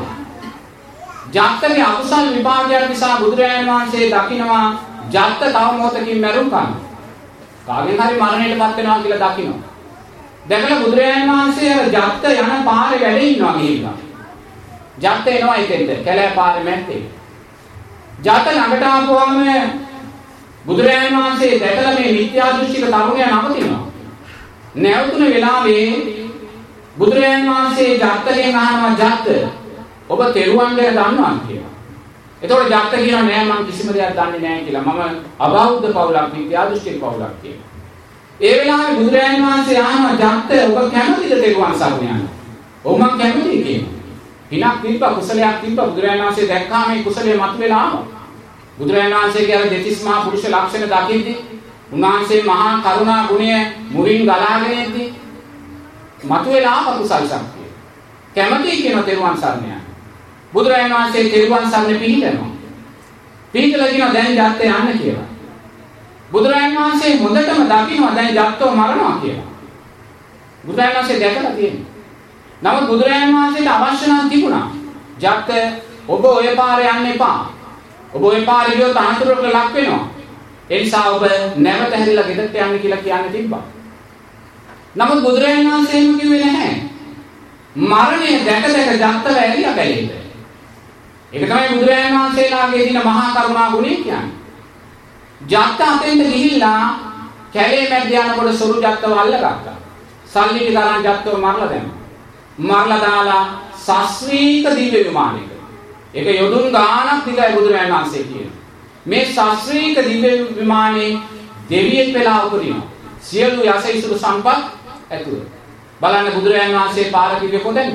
ජත්තගේ අකුසල් විපාකයක් නිසා බුදුරජාණන් වහන්සේ දකින්නවා ජත්ත තව මොහොතකින් මැරුම් කනවා. කාගෙන් හරි මරණයටපත් වෙනවා කියලා දකින්නවා. දැකලා බුදුරජාණන් වහන්සේ අර ජත්ත යන පාරේ වැඩ ඉන්නවා ගිහිල්ලා. ජත්ත එනවා ඉතින්ද කැලෑ පාරේ මැත්තේ. ජත්ත ළඟට ආපුවාම බුදුරජාණන් වහන්සේ දැකලා මේ මිත්‍යා දෘෂ්ටික තරුණයා නවතිනවා. නැවතුන වෙලාවේ බුදුරජාණන් වහන්සේ ජත්තගෙන් අහනවා ජත්ත ඔබ තෙරුවන් ගැන දන්නවද කියලා. එතකොට ජත්ත කියනවා නෑ මම කිසිම දෙයක් දන්නේ නෑ කියලා. මම අබෞද්ධ පවුලක් මිත්‍යා දෘෂ්ටික පවුලක් කියලා. ඒ වෙලාවේ බුදුරජාණන් වහන්සේ අහනවා ජත්ත ඔබ කැමතිද තෙරුවන් සරණ යන්න? ඔව් මම කැමතියි කියනවා. පිනක් තිබ්බ කුසලයක් තිබ්බ බුදුරජාණන් වහන්සේ දැක්කා මේ කුසලයේ මතුවලා ආවා. බුදුරජාණන් වහන්සේගේ අර දෙතිස් මහා පුරුෂ ලක්ෂණ දකිද්දී උන්වහන්සේ මහා කරුණා ගුණය මුරින් ගලාගෙන යද්දී මතුවලා ආපු කුසල් ශක්තිය. කැමතියි කියන තෙරුවන් සරණ යන්න. බුදුරජාණන් වහන්සේ තෙරුවන් සරණ පිළිගන්නවා. පිළිගලා කියන දැන් ජාත්තේ යන්න කියලා. බුදුරජාණන් වහන්සේ හොඳටම දකිනවා දැන් ජත්තෝ මරනවා කියලා. බුදුරජාණන් වහන්සේ දැකලා තියෙනවා. නමුත් බුදුරජාණන් වහන්සේට අවශ්‍ය නම් තිබුණා. ජත්ත ඔබ ඔය පාරේ යන්න එපා. ඔබ ඔය පාරේ ගියොත් අනතුරකට ලක් වෙනවා. ඒ නිසා ඔබ නැවත හැරිලා ගෙදරට යන්න කියලා කියන්න තිබ්බා. නමුත් බුදුරජාණන් වහන්සේම කිව්වේ නැහැ. මරණය දැක දැක ජත්තව ඇරිලා බැලෙන්න. ඒක තමයි බුදුරජාණන් වහන්සේලාගේ දින මහා කරුණා ගුණය කියන්නේ. ජත්ත අතෙන්ද ගිහිල්ලා කැලේ මැද යනකොට සොරු ජත්තව අල්ලගත්තා. සල්ලි ටික අරන් ජත්තව මරලා දැම්මා. මරලා දාලා සස්ත්‍රීක දිව්‍ය විමානයක. ඒක යොදුන් ගානක් දිගයි බුදුරජාණන් වහන්සේ කියනවා. මේ සස්ත්‍රීක දිව්‍ය විමානයේ දෙවියෙක් වෙලා උපදිනවා. සියලු යස ඉසුරු සම්පත් ඇතුළු. බලන්න බුදුරජාණන් වහන්සේ පාර කිව්වේ කොතෙන්ද?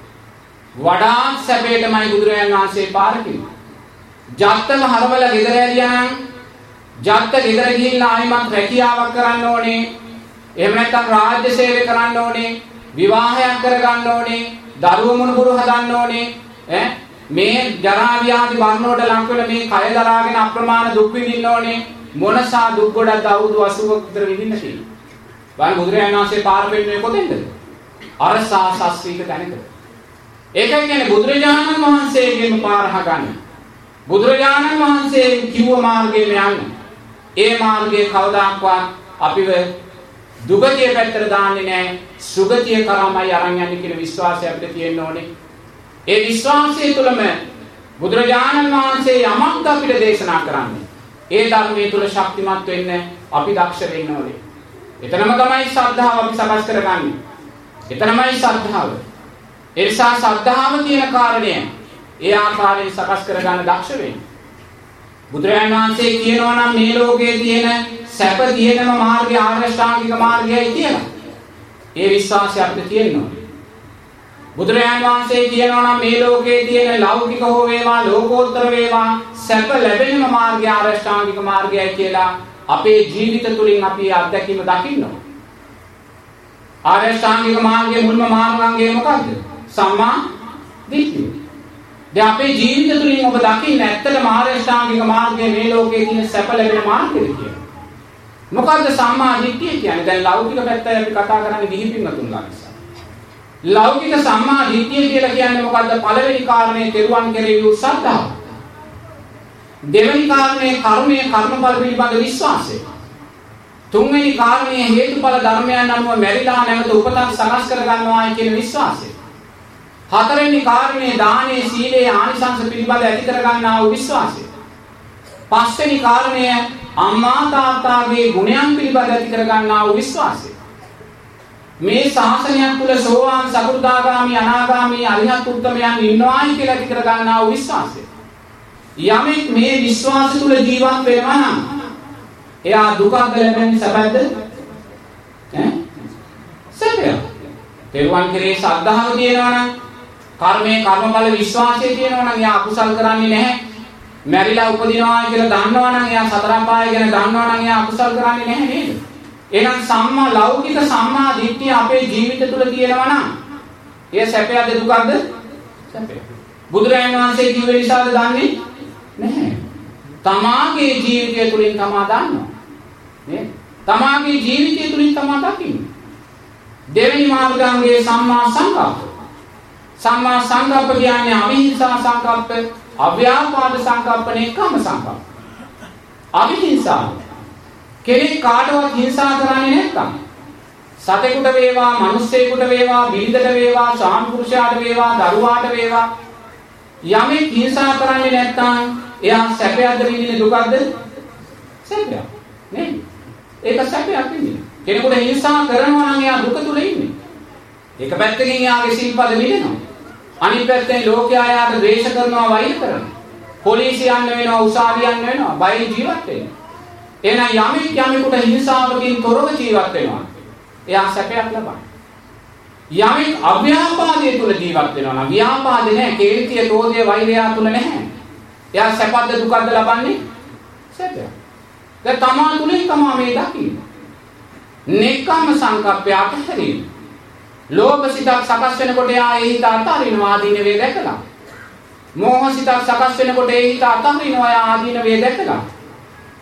වඩාත් සැපේටමයි බුදුරජාණන් වහන්සේ පාර කිව්වේ. ජත්තම හරවලා ගෙදර ඇරියා නම් ජත්ත ගෙදර ගිහිල්ලා ආයිමත් රැකියාවක් කරන්න ඕනේ. එහෙම නැත්නම් රාජ්‍ය සේවය කරන්න ඕනේ. විවාහයක් කරගන්න ඕනේ. දරුවෝ මුණුබුරු හදන්න ඕනේ. ඈ මේ ජරා ව්‍යාධි මරණ වලට ලං වෙලා මේ කය දරාගෙන අප්‍රමාණ දුක් විඳින්න ඕනේ. මොනසා දුක් ගොඩක් අවුරුදු අසූවක විතර විඳින්න තියෙනවා. බලන්න බුදුරජාණන් වහන්සේ පාර පෙන්වන්නේ කොතෙන්ද? අරසා ශාස්ත්‍රීක තැනක. ඒකයි කියන්නේ බුදුරජාණන් වහන්සේගෙම පාර හගන්න. බුදුරජාණන් වහන්සේ කිව්ව මාර්ගයෙන් යන්න. ඒ මාර්ගයේ කවදාක්වත් අපිව දුගතිය පැත්තට දාන්නේ නැහැ. සුගතිය කරාමයි අරන් යන්නේ කියන විශ්වාසය අපිට තියෙන්න ඕනේ. ඒ විශ්වාසය තුළම බුදුරජාණන් වහන්සේ යමක් අපිට දේශනා කරන්නේ. ඒ ධර්මයේ තුල ශක්තිමත් වෙන්න අපි දක්ෂ වෙන්න ඕනේ. එතනම තමයි ශ්‍රද්ධාව අපි සකස් කරගන්නේ. එතනමයි ශ්‍රද්ධාව. ඒ නිසා ශ්‍රද්ධාව කියන කාරණය ඒ ආකාරයෙන් සකස් කරගන්න දක්ෂ වෙන්න. බුදුරජාණන් වහන්සේ කියනවා නම් මේ ලෝකයේ තියෙන සැප තියෙනම මාර්ගය ආර්ය ශ්‍රාංගික මාර්ගයයි කියලා. ඒ විශ්වාසය අපිට තියෙන්න ඕනේ. බුදුරජාණන් වහන්සේ කියනවා නම් මේ ලෝකයේ තියෙන ලෞකික හෝ වේවා ලෝකෝත්තර වේවා සැප ලැබෙනම මාර්ගය ආර්ය ශ්‍රාංගික මාර්ගයයි කියලා අපේ ජීවිත තුළින් අපි අත්දැකීම දකින්න ඕනේ. ආර්ය ශ්‍රාංගික මාර්ගයේ මුල්ම මාර්ගාංගය මොකක්ද? සම්මා දිට්ඨිය. දැන් අපේ ජීවිත තුළින් ඔබ දකින්න ඇත්තටම ආර්ය ශ්‍රාංගික මාර්ගයේ මේ ලෝකයේ තියෙන සැප ලැබෙන මාර්ගය කියලා. මොකද්ද සම්මා දිට්ඨිය කියන්නේ? දැන් ලෞකික පැත්තයි අපි කතා කරන්නේ දිහිපින්නතුන්ලා නිසා. ලෞකික සම්මා දිට්ඨිය කියලා කියන්නේ මොකද්ද? පළවෙනි කාරණේ තෙරුවන් කෙරෙහි වූ ශ්‍රද්ධාව. දෙවෙනි කාරණේ කර්මයේ කර්මඵල පිළිබඳ විශ්වාසය. තුන්වෙනි කාරණේ හේතුඵල ධර්මයන් අනුව මෙරිලා නැවත උපතක් සකස් කර ගන්නවායි කියන විශ්වාසය. හතරවෙනි කාරණේ දානයේ සීලේ ආනිසංස පිළිබඳ ඇති කර ගන්නා වූ විශ්වාසය. පස්වෙනි කාරණය අම්මා තාත්තාගේ ගුණයන් පිළිබඳ ඇති කර ගන්නා වූ විශ්වාසය. මේ ශාසනයක් තුල සෝවාන් සකෘදාගාමි අනාගාමි අරිහත් උත්තමයන් ඉන්නවායි කියලා ඇති කර ගන්නා වූ විශ්වාසය. යමෙක් මේ විශ්වාස තුල ජීවත් වෙනවා නම් එයා දුකක් ලැබෙන්නේ සැපද? ඈ සැපය. තෙරුවන් කෙරේ ශ්‍රද්ධාව තියෙනවා නම් කර්මයේ කර්මඵල විශ්වාසය තියෙනවා නම් එයා අකුසල් කරන්නේ නැහැ. මැරිලා උපදිනවා කියලා දන්නවා නම් එයා සතර අපාය ගැන දන්නවා නම් එයා අකුසල් කරන්නේ නැහැ නේද? එහෙනම් සම්මා ලෞකික සම්මා දිට්ඨිය අපේ ජීවිත තුල තියෙනවා නම් එය සැපයද දුකද? සැපය. බුදුරජාණන් වහන්සේ කිව්ව නිසාද දන්නේ නැහැ. තමාගේ ජීවිතය තුලින් තමා දන්නවා. නේද? තමාගේ ජීවිතය තුලින් තමා දකින්නේ. දෙවෙනි මාර්ගාංගයේ සම්මා සංකප්ප. සම්මා සංකප්ප කියන්නේ අවිහිංසා සංකප්ප, අව්‍යාපාද සංකප්ප, නෙක්ඛම්ම සංකප්ප. අවිහිංසා කෙනෙක් කාටවත් හිංසා කරන්නේ නැත්තම් සතෙකුට වේවා, මිනිස්සෙකුට වේවා, බිරිඳට වේවා, ස්වාමි පුරුෂයාට වේවා, දරුවාට වේවා යමෙක් හිංසා කරන්නේ නැත්තම් එයා සැපයක්ද විඳින්නේ දුකක්ද? සැපයක්. නේද? ඒක සැපයක් විඳින්නේ. කෙනෙකුට හිංසා කරනවා නම් එයා දුක තුල ඉන්නේ. එක පැත්තකින් එයාගේ සිල්පද මිදෙනවා. අනිත් පැත්තෙන් ලෝකයා එයාට ද්වේෂ කරනවා, වෛර කරනවා. පොලිසිය යන්න වෙනවා, උසාවිය යන්න වෙනවා, බය ජීවත් වෙනවා. එහෙනම් යමෙක් යමෙකුට හිංසාවකින් තොරව ජීවත් වෙනවා. එයා සැපයක් ලබනවා. යමෙක් අව්‍යාපාදයේ තුල ජීවත් වෙනවා නම් ව්‍යාපාදේ නැහැ, කේන්තිය, ක්‍රෝධය, වෛරය තුල නැහැ. එයා සැපද දුකද ලබන්නේ? සැපය. දැන් තමා තුලින් තමා මේ දකින්නේ. නෙක්ඛම්ම සංකප්පය අතහැරීම. ලෝභ සිතක් සකස් වෙනකොට එයා ඒ හිත අතහරිනවා ආදීන වේ දැකලා. මෝහ සිතක් සකස් වෙනකොට ඒ හිත අතහරිනවා ආදීන වේ දැකලා.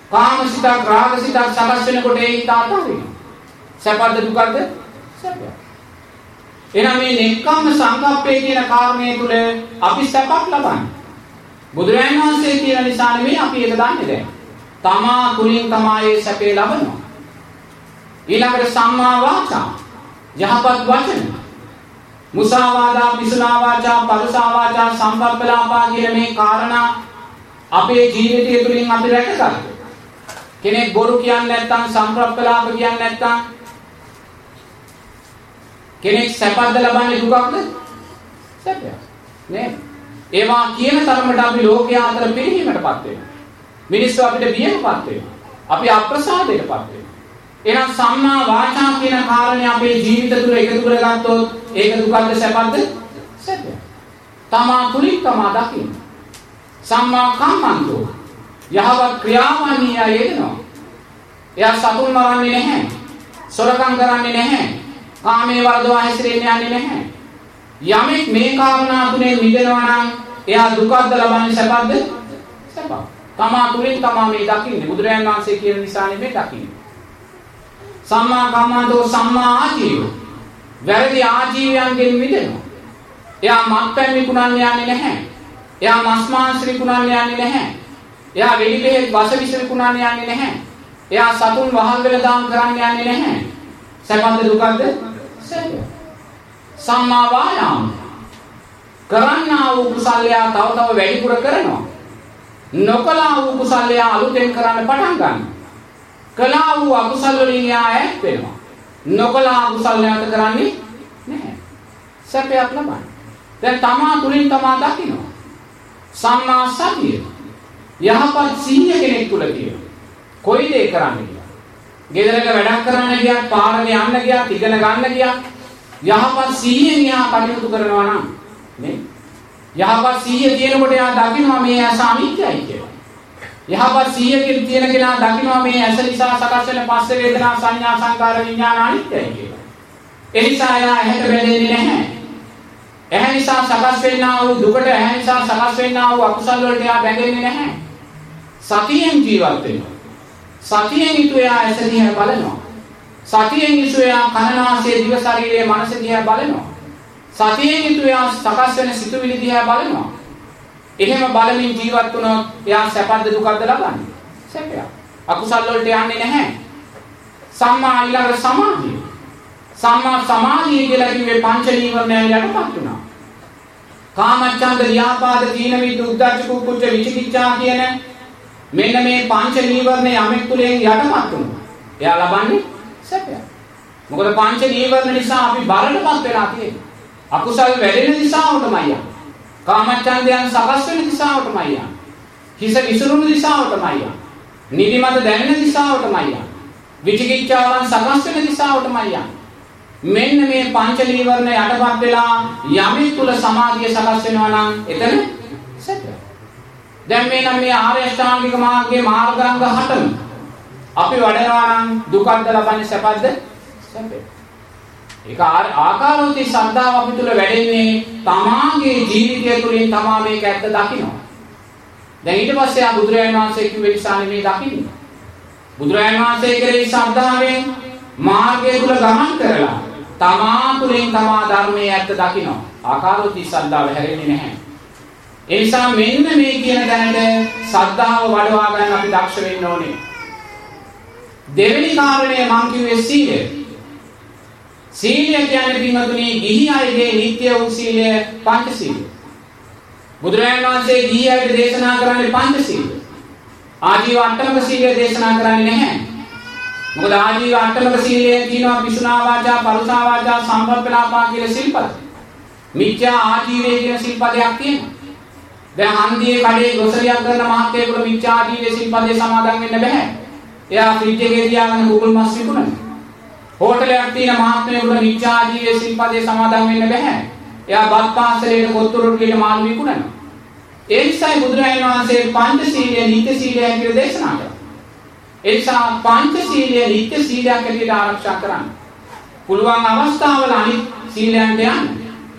කාමසිතක් රාගසිතක් සකස් වෙනකොට ඒ හිත අතාරිනවා. සැපද දුකද? සැපය. එහෙනම් මේ නෙක්ඛම්ම සංකප්පේ කියන කාරණේ තුල අපි සැපක් ලබන්නේ. බුදුරජාණන් වහන්සේ කියන නිසා නෙමෙයි අපි ඒක දන්නේ දැන්. තමා තුලින් තමයි සැපේ ලබනවා. ඊළඟට සම්මා වාචා යහපත් වචන. මුසාවාදා පිසුනා වාචා පරුසා වාචා සම්පප්පලාපා කියන මේ කාරණා අපේ ජීවිතය තුළින් අපි රැකගන්නවා. කෙනෙක් බොරු කියන්නේ නැත්නම් සම්ප්‍රප්පලාප කියන්නේ නැත්නම් කෙනෙක් සැපද ලබන්නේ දුකක්ද? සැපයක්. නේ? ඒවා කියන තරමට අපි ලෝකයා අතර පිරිහීමටපත් වෙනවා. මිනිස්සු අපිට බියටපත් වෙනවා. අපි අප්‍රසාදයටපත් වෙනවා. එහෙනම් සම්මා වාචා කියන කාරණේ අපේ ජීවිත තුළ එකතු කරගත්තොත් ඒක දුකක්ද සැපද? සැපයක්. තමා තුලින් තමා දකින්න. සම්මා කම්මන්තෝ යහවත් ක්‍රියාවන් යෙදෙනවා. එයා සතුන් මරන්නේ නැහැ. සොරකම් කරන්නේ නැහැ. කාමයේ වර්ධවා හැසිරෙන්නේ යන්නේ නැහැ. යමෙක් මේ කාරණා තුනේ මිදෙනවා නම් එයා දුකක්ද ලබන්නේ සැපද? සැප. තමා තුලින් තමා මේ දකින්නේ. බුදුරජාණන් වහන්සේ කියන නිසා නෙමෙයි දකින්නේ. සම්මා කම්මන්තෝ සම්මා ආජීව. වැරදි ආජීවයන්ගෙන් මිදෙනවා. එයා මත්පැන් විකුණන්නේ යන්නේ නැහැ. එයා මස් මාංශ විකුණන්නේ යන්නේ නැහැ. එයා වෙඩි බෙහෙත් වස විස විකුණන්නේ යන්නේ නැහැ. එයා සතුන් වහල් වෙලා දාම් කරන්නේ යන්නේ නැහැ. සැපද දුකද? සැප. සම්මා වායාම. කරන්නා වූ කුසලය තව තව වැඩිපුර කරනවා. නොකලා වූ කුසලය අලුතෙන් කරන්න පටන් ගන්නවා. කලා වූ අකුසල වලින් යා ඈත් වෙනවා. නොකලා අකුසල නැවත කරන්නේ නැහැ. සැපයක් ලබන්නේ. දැන් තමා තුලින් තමා දකිනවා. සම්මා සතිය. යහපත් සිහිය කෙනෙක් තුල තියෙනවා. කොයි දේ කරන්නේ කියලා. ගෙදරක වැඩක් කරන්න ගියත්, පාරේ යන්න ගියත්, ඉගෙන ගන්න ගියත් යහපත් සිහියෙන් යා කටයුතු කරනවා නම් නේ. යහපත් සිහිය තියෙනකොට යා දකිනවා මේ ඇස අනිත්‍යයි කියලා. යහපත් සිහියකින් තියෙන කෙනා දකිනවා මේ ඇස නිසා සකස් වෙන පස්ස වේදනා සංඥා සංකාර විඥාන අනිත්‍යයි කියලා. ඒ නිසා යා ඇහැට බැඳෙන්නේ නැහැ. ඇහැ නිසා සකස් වෙන්නා වූ දුකට, ඇහැ නිසා සකස් වෙන්නා වූ අකුසල වලට යා බැඳෙන්නේ නැහැ. සතියෙන් ජීවත් වෙනවා. සතියෙන් ඊටුයා ඇස දිහා බලනවා. සතියෙන් ඊටුයා කනනාසය දිව ශරීරයේ මනස දිහා බලනවා. සතියෙන් ඊටුයා සකස් වෙන සිතුවිලි දිහා බලනවා. එහෙම බලමින් ජීවත් වුණොත් එයා සැපද දුකද ලබන්නේ? සැපයක්. අකුසල වලට යන්නේ නැහැ. සම්මා ඊළඟ සමාධිය. සම්මා සමාධිය කියලා කිව්වේ පංච නීවරණයන් යටපත් වෙනවා. කාමච්ඡන්ද, ව්‍යාපාද, තීන මිද්ද, උද්ධච්ච, කුක්කුච්ච, විචිකිච්ඡා කියන මෙන්න මේ පංච නීවරණ යමෙක් තුලින් යටපත් වුණා. එයා ලබන්නේ සැපයක්. මොකද පංච නීවරණ නිසා අපි බරටපත් වෙලා තියෙන්නේ. අකුසල් වැඩෙන දිශාවටමයි යන්නේ. කාමච්ඡන්දයන් සකස් වෙන දිශාවටමයි යන්නේ. හිස විසිරුණු දිශාවටමයි යන්නේ. නිදිමත දැනෙන දිශාවටමයි යන්නේ. විචිකිච්ඡාවන් සකස් වෙන දිශාවටමයි යන්නේ. මෙන්න මේ පංච නීවරණ යටපත් වෙලා යමෙක් තුල සමාධිය සකස් වෙනවා නම් එතන සැප. දැන් මේ නම් මේ ආර්ය අෂ්ටාංගික මාර්ගයේ මාර්ගාංග හතම අපි වඩනවා නම් දුකක්ද ලබන්නේ සැපද? සැපේ. ඒක ආකාරෝති ශ්‍රද්ධාව අපි තුල වැඩෙන්නේ තමාගේ ජීවිතය තුළින් තමා මේක ඇත්ත දකිනවා. දැන් ඊට පස්සේ ආ බුදුරජාණන් වහන්සේ කිව්වේ නිසා නෙමෙයි දකින්නේ. බුදුරජාණන් වහන්සේ කෙරෙහි ශ්‍රද්ධාවෙන් මාර්ගය තුල ගමන් කරලා තමා තුළින් තමා ධර්මයේ ඇත්ත දකිනවා. ආකාරෝති ශ්‍රද්ධාව හැරෙන්නේ නැහැ. ඒ නිසා මෙන්න මේ කියන දැනට ශ්‍රද්ධාව වඩවා ගන්න අපි දක්ෂ වෙන්න ඕනේ. දෙවෙනි කාරණය මම කිව්වේ සීලය. සීලය කියන්නේ පින්වතුනි ගිහි අයගේ නිත්‍ය වූ සීලය පංචශීලය. බුදුරජාණන් වහන්සේ ගිහි අයට දේශනා කරන්නේ පංචශීලය. ආජීව අට්ටමක සීලය දේශනා කරන්නේ නැහැ. මොකද ආජීව අට්ටමක සීලය කියනවා පිසුනා වාචා, පරුසා වාචා, සම්පප්පලාපා කියලා සිල්පද. මිත්‍යා ආජීවයේ කියන සිල්පදයක් තියෙනවා. දැන් හන්දියේ කඩේ ගොසලියක් කරන මහත්තයෙකුට මිත්‍යා ආජීවයේ සිල්පදේ සමාදන් වෙන්න බෑ. එයා ෆ්‍රිජ් එකේ තියාගෙන කුකුල් මස් විකුණනවා. හෝටලයක් තියෙන මහත්මයෙකුට මිත්‍යා ආජීවයේ සිල්පදේ සමාදන් වෙන්න බෑ. එයා බත් පාසලේට කොත්තු රොටියට මාළු විකුණනවා. ඒ නිසායි බුදුරජාණන් වහන්සේ පංචශීලය නිත්‍ය සීලය කියලා දේශනා කළා. ඒ නිසා පංචශීලය නිත්‍ය සීලයක් ඇටියට ආරක්ෂා කරන්න. පුළුවන් අවස්ථාවල අනිත් සීලයන්ට යන්න.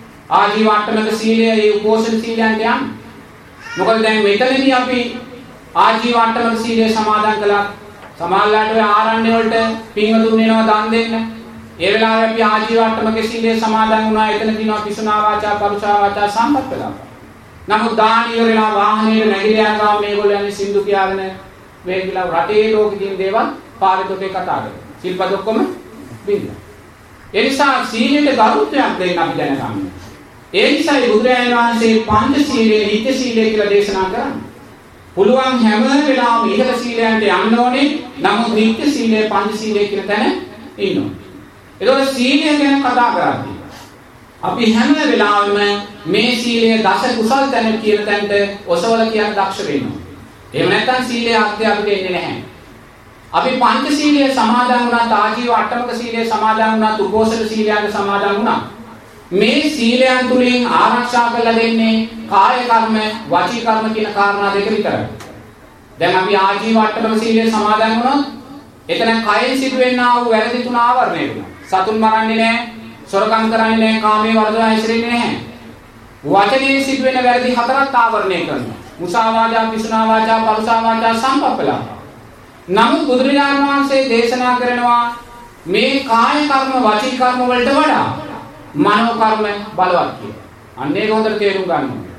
ආජීව අට්ටමක සීලය, ඒ උපෝසථ සීලයන්ට යන්න. මොකද දැන් මෙතනදී අපි ආජීව අට්ටමක සීලය සමාදන් කළා. සමාල්ලාට ඔය ආරණ්‍ය වලට පින්වතුන් වෙනවා දන් දෙන්න. ඒ වෙලාවේ අපි ආජීව අට්ටමක සීලය සමාදන් වුණා. එතන දිනවා පිසුනා වාචා පරුෂා වාචා සම්පත් කළා. නමුත් දාන ඉවරලා වාහනේ නැගිලා යනවා මේගොල්ලෝ යන්නේ සින්දු කියාගෙන මේ කියලා රටේ ලෝකෙ තියෙන දේවල් පාරේතොටේ කතා කරනවා. සිල්පද ඔක්කොම බින්ද. ඒ නිසා සීලයට ගෞරවයක් දෙන්න අපි දැනගන්න. ඒ නිසායි බුදුරජාණන් වහන්සේ පංච සීලය නිත්‍ය සීලය කියලා දේශනා කරන්නේ. පුළුවන් හැම වෙලාවෙම ඉහළ සීලයන්ට යන්න ඕනේ. නමුත් නිත්‍ය සීලය පංච සීලය කියන තැන ඉන්න ඕනේ. ඒතකොට සීලය ගැන කතා කරද්දී අපි හැම වෙලාවෙම මේ සීලය දස කුසල් තැන කියන තැනට ඔසවල කියන දක්ෂ වෙන්න ඕනේ. එහෙම නැත්නම් සීලය අර්ථය අපිට එන්නේ නැහැ. අපි පංච සීලය සමාදන් වුණා, ආජීව අට්ටමක සීලය සමාදන් වුණා, උපෝසථ සීලයන් සමාදන් වුණා. මේ සීලයන් තුලින් ආරක්ෂා කරලා දෙන්නේ කාය කර්ම, වාචික කර්ම කියන කාරණා දෙක විතරයි. දැන් අපි ආජීව අට්ටමක සීලය සමාදන් වුණොත් එතන කයෙන් සිදුවෙනා වූ වැරදි තුන ආවරණය වෙනවා. සතුන් මරන්නේ නැහැ, සොරකම් කරන්නේ නැහැ, කාමයේ වර්ධව හැසිරෙන්නේ නැහැ. වචනේ සිදුවෙන වැරදි හතරක් ආවරණය කරනවා. මුසාවාදා, පිසුනා වාචා, පරුසා වාචා, සම්පප්පලාප. නමුත් බුදුරජාණන් වහන්සේ දේශනා කරනවා මේ කාය කර්ම, වාචික කර්ම වලට වඩා මනෝ කර්ම බලවත් කියලා. අන්න ඒක හොඳට තේරුම් ගන්න ඕනේ.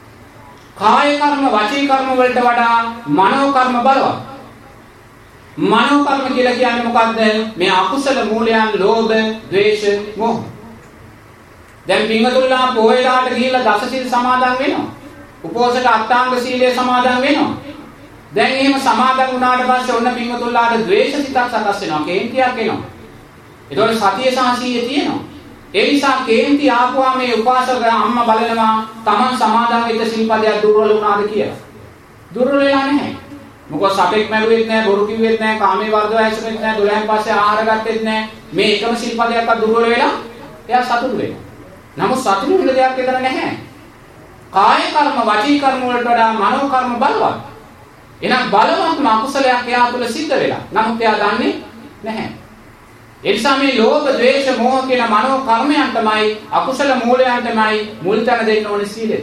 කාය කර්ම, වාචික කර්ම වලට වඩා මනෝ කර්ම බලවත්. මනෝ කර්ම කියලා කියන්නේ මොකද්ද? මේ අකුසල මූලයන් ලෝභ, ද්වේෂ, මෝහ. දැන් පින්වතුන්ලා පොයලාට ගිහිල්ලා දස සීල් සමාදන් වෙනවා. උපෝසථ අට්ටාංග සීලය සමාදන් වෙනවා. දැන් එහෙම සමාදන් වුණාට පස්සේ ඔන්න පින්වතුන්ලාට ද්වේෂ සිතක් සකස් වෙනවා. කේන්තියක් එනවා. ඒතකොට සතිය සහ සීය තියෙනවා. ඒ නිසා කේන්ති ආපුවා මේ උපාසක අම්මා බලනවා Taman සමාදන් වෙච්ච සිල්පදයක් දුර්වල වුණාද කියලා. දුර්වල වෙලා නැහැ. මොකද සතෙක් මැරුවෙත් නැහැ, බොරු කිව්වෙත් නැහැ, කාමයේ වර්ධව හැසිරෙත් නැහැ, දොළහෙන් පස්සේ ආහාර ගත්තෙත් නැහැ. මේ එකම සිල්පදයක්වත් දුර්වල වෙලා එයා සතුටු වෙනවා. නමුත් සතුටු වෙන දෙයක් විතර නැහැ. කාය කර්ම, වාචික කර්ම වලට වඩා මනෝ කර්ම බලවත්. එහෙනම් බලවත්ම අකුසලයක් එයා තුළ සිද්ධ වෙලා. නමුත් එයා දන්නේ නැහැ. ඒ නිසා මේ ලෝභ, ද්වේෂ, මෝහ කියන මනෝ කර්මයන් තමයි අකුසල මූලයන් තමයි මුල් තැන දෙන්න ඕනේ සීලෙට.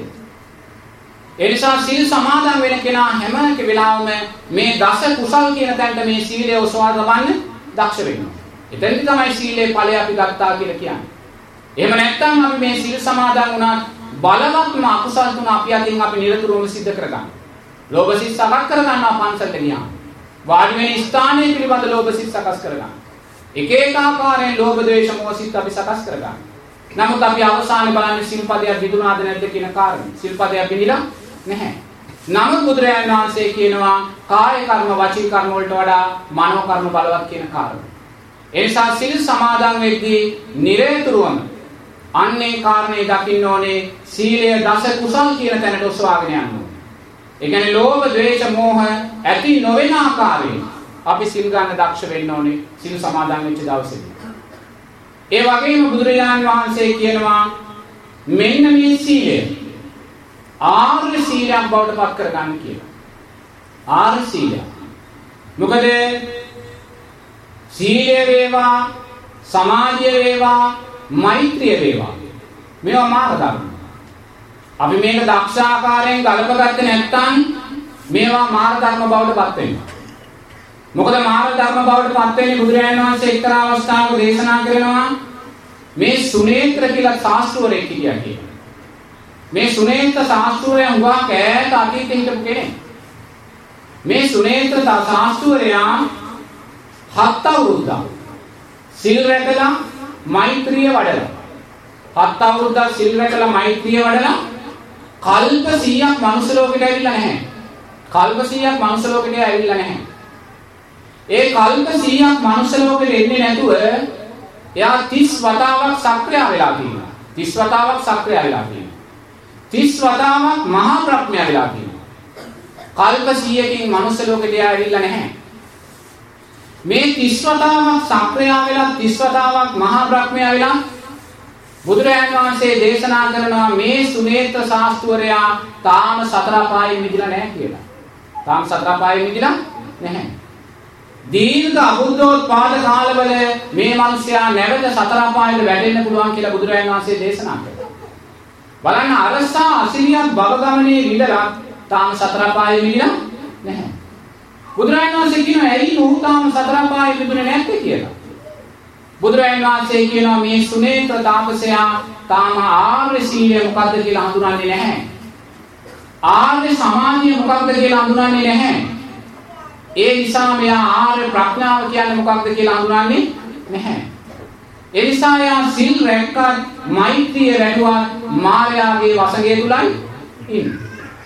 ඒ නිසා සීල් සමාදන් වෙන කෙනා හැම වෙලාවෙම මේ දස කුසල් කියන තැනට මේ සීලය ඔසවා ගන්න දක්ෂ වෙනවා. එතෙන්දි තමයි සීලේ ඵලය අපි ගත්තා කියලා කියන්නේ. එහෙම නැත්නම් අපි මේ සීල් සමාදන් වුණා බලවත්ම අකුසල් තුන අපි අතින් අපි නිරතුරුවම සිද්ධ කරගන්න. ලෝභ සිත් සකස් කරගන්නවා පන්සලට ගියාම. වාඩි වෙන ස්ථානයේ පිළිබඳ ලෝභ සිත් සකස් කරගන්න. එක එක ආකාරයෙන් ලෝභ, ද්වේෂ, මෝහ සිත් අපි සකස් කරගන්න. නමුත් අපි අවසානයේ බලන්නේ සිල්පදයක් විදුනාද නැද්ද කියන කාරණේ. සිල්පදයක් විදිලා නැහැ. නමුත් බුදුරජාණන් වහන්සේ කියනවා කාය කර්ම, වාචික කර්ම වලට වඩා මනෝ කර්ම බලවත් කියන කාරණේ. ඒ නිසා සිල් සමාදන් වෙද්දී නිරේතුරුවම අන්නේ කාරණේ දකින්න ඕනේ සීලය දස කුසල් කියන තැනට ඔසවාගෙන යන්න ඕනේ. ඒ කියන්නේ ලෝභ, ද්වේෂ, මෝහ ඇති නොවන ආකාරයෙන් අපි සිල් ගන්න දක්ෂ වෙන්න ඕනේ සිල් සමාදන් වෙච්ච දවසේදී. ඒ වගේම බුදුරජාණන් වහන්සේ කියනවා මෙන්න මේ සීලය ආර්ය සීලයක් බවට පත් කරගන්න කියලා. ආර්ය සීලය. මොකද සීලය වේවා, සමාධිය වේවා, මෛත්‍රිය වේවා. මේවා මාර්ග ධර්ම. අපි මේක දක්ෂ ආකාරයෙන් ගලපගත්තේ නැත්නම් මේවා මාර්ග ධර්ම බවට පත් වෙනවා. මොකද මාර්ග ධර්ම බවට පත් වෙන්නේ බුදුරජාණන් වහන්සේ එක්තරා අවස්ථාවක දේශනා කරනවා මේ සුනේත්‍ර කියලා ශාස්ත්‍රවරයෙක් හිටියා කියලා. මේ සුනේත්‍ර ශාස්ත්‍රවරයා හුඟා කෑට අතීතේ හිටපු කෙනෙක්. මේ සුනේත්‍ර ශාස්ත්‍රවරයා හත් අවුරුද්දක් සිල් රැකලා මෛත්‍රිය වඩලා හත් අවුරුද්දක් සිල් රැකලා මෛත්‍රිය වඩලා කල්ප සීයක් මනුස්ස ලෝකෙට ඇවිල්ලා නැහැ. කල්ප සීයක් මනුස්ස ලෝකෙට ඇවිල්ලා නැහැ. ඒ කල්ප සීයක් මනුස්ස ලෝකෙට එන්නේ නැතුව එයා තිස් වතාවක් සක්‍රිය වෙලා තියෙනවා. තිස් වතාවක් සක්‍රිය වෙලා තියෙනවා. තිස් වතාවක් මහා ප්‍රඥා වෙලා තියෙනවා. කල්ප සීයකින් මනුස්ස ලෝකෙට ඇවිල්ලා නැහැ. මේ තිස් වතාවක් සක්‍රිය වෙලා තිස් වතාවක් මහා ප්‍රඥා වෙලා බුදුරජාණන් වහන්සේ දේශනා කරනවා මේ සුනේත්‍ර ශාස්ත්‍රවරයා තාම සතර පායෙ මිදිලා නැහැ කියලා. තාම සතර පායෙ මිදිලා නැහැ. දීර්ඝ අබුද්ධෝත්පාද කාලවල මේ මිනිසයා නැවත සතර පායෙට වැටෙන්න පුළුවන් කියලා බුදුරජාණන් වහන්සේ දේශනා කළා. බලන්න අරසා අසිරියක් භව ගමනේ විඳලා තාම සතර පායෙ මිදිලා නැහැ. බුදුරජාණන් වහන්සේ කියනවා ඇයි නෝතාම සතර පායෙ තිබුණේ නැත්තේ කියලා. බුදුරජාණන් වහන්සේ කියනවා මේ සුනේත්‍ර තාපසයා තාම ආර්ය සීලය මොකක්ද කියලා හඳුනන්නේ නැහැ. ආර්ය සමාධිය මොකක්ද කියලා හඳුනන්නේ නැහැ. ඒ නිසා මෙයා ආර්ය ප්‍රඥාව කියන්නේ මොකක්ද කියලා හඳුනන්නේ නැහැ. ඒ නිසා යා සිල් රැක්කත් මෛත්‍රිය රැඳුවත් මායාවේ වසඟය තුලයි ඉන්නේ.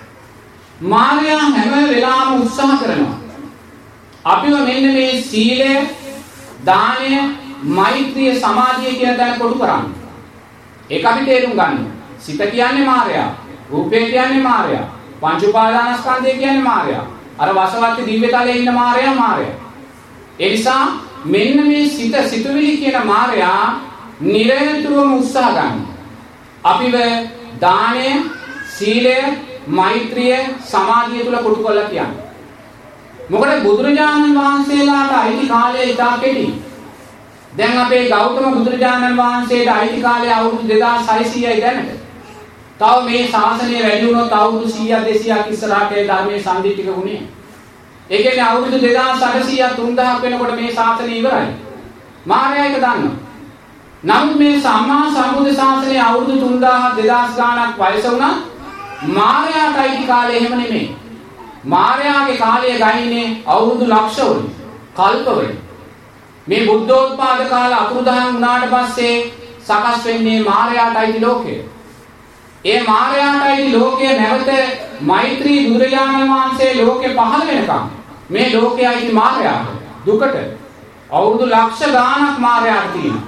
මායා හැම වෙලාවෙම උත්සාහ කරනවා අපිව මෙන්න මේ සීලය, දානය, මෛත්‍රිය, සමාධිය කියන දේ කොටු කරන්න. ඒක අපි තේරුම් ගන්න. සිත කියන්නේ මායා, රූපය කියන්නේ මායා, පංච උපාදානස්කන්ධය කියන්නේ මායා. අර වසවත්ති දිව්‍යතලයේ ඉන්න මායා මායා. ඒ නිසා මෙන්න මේ සිත සිතුවිලි කියන මායා නිරන්තරව උත්සාහ ගන්න. අපිව දානය, සීලය, මෛත්‍රිය, සමාධිය තුල කොටු කරලා කියන්නේ. මොකද බුදුරජාණන් වහන්සේලාට අයිති කාලය ඉතා කෙටි. දැන් අපේ ගෞතම බුදුරජාණන් වහන්සේට අයිති කාලය අවුරුදු දෙදාස් හයසීයයි දැනට. තව මේ ශාසනය වැඩි වුණොත් අවුරුදු සීයක් දෙසීයක් ඉස්සරහට ඒ ධර්මයේ සම්දිටික වුණේ. ඒ කියන්නේ අවුරුදු දෙදාස් අටසීයක් තුන්දහක් වෙනකොට මේ ශාසනය ඉවරයි. මාර්යා එක දන්නවා. නමුත් මේ සම්මා සම්බුද්ධ ශාසනය අවුරුදු තුන්දාහ දෙදාස් ගාණක් වයස වුණා. මාර්යාට අයිති කාලය එහෙම නෙමෙයි. මාර්යාගේ කාලය ගහින්නේ අවුරුදු ලක්ෂවල, කල්පවල. මේ බුද්ධෝත්පාද කාල අතුරුදහන් වුණාට පස්සේ සකස් වෙන්නේ මාර්යාට අයිති ලෝකය. ඒ මාර්යාට අයිති ලෝකය නැවත මෛත්‍රී බුදුරජාණන් වහන්සේ ලෝකේ පහළ වෙනකම් මේ ලෝකය අයිති මාර්යාට දුකට අවුරුදු ලක්ෂ ගාණක් මාර්යාට තියෙනවා.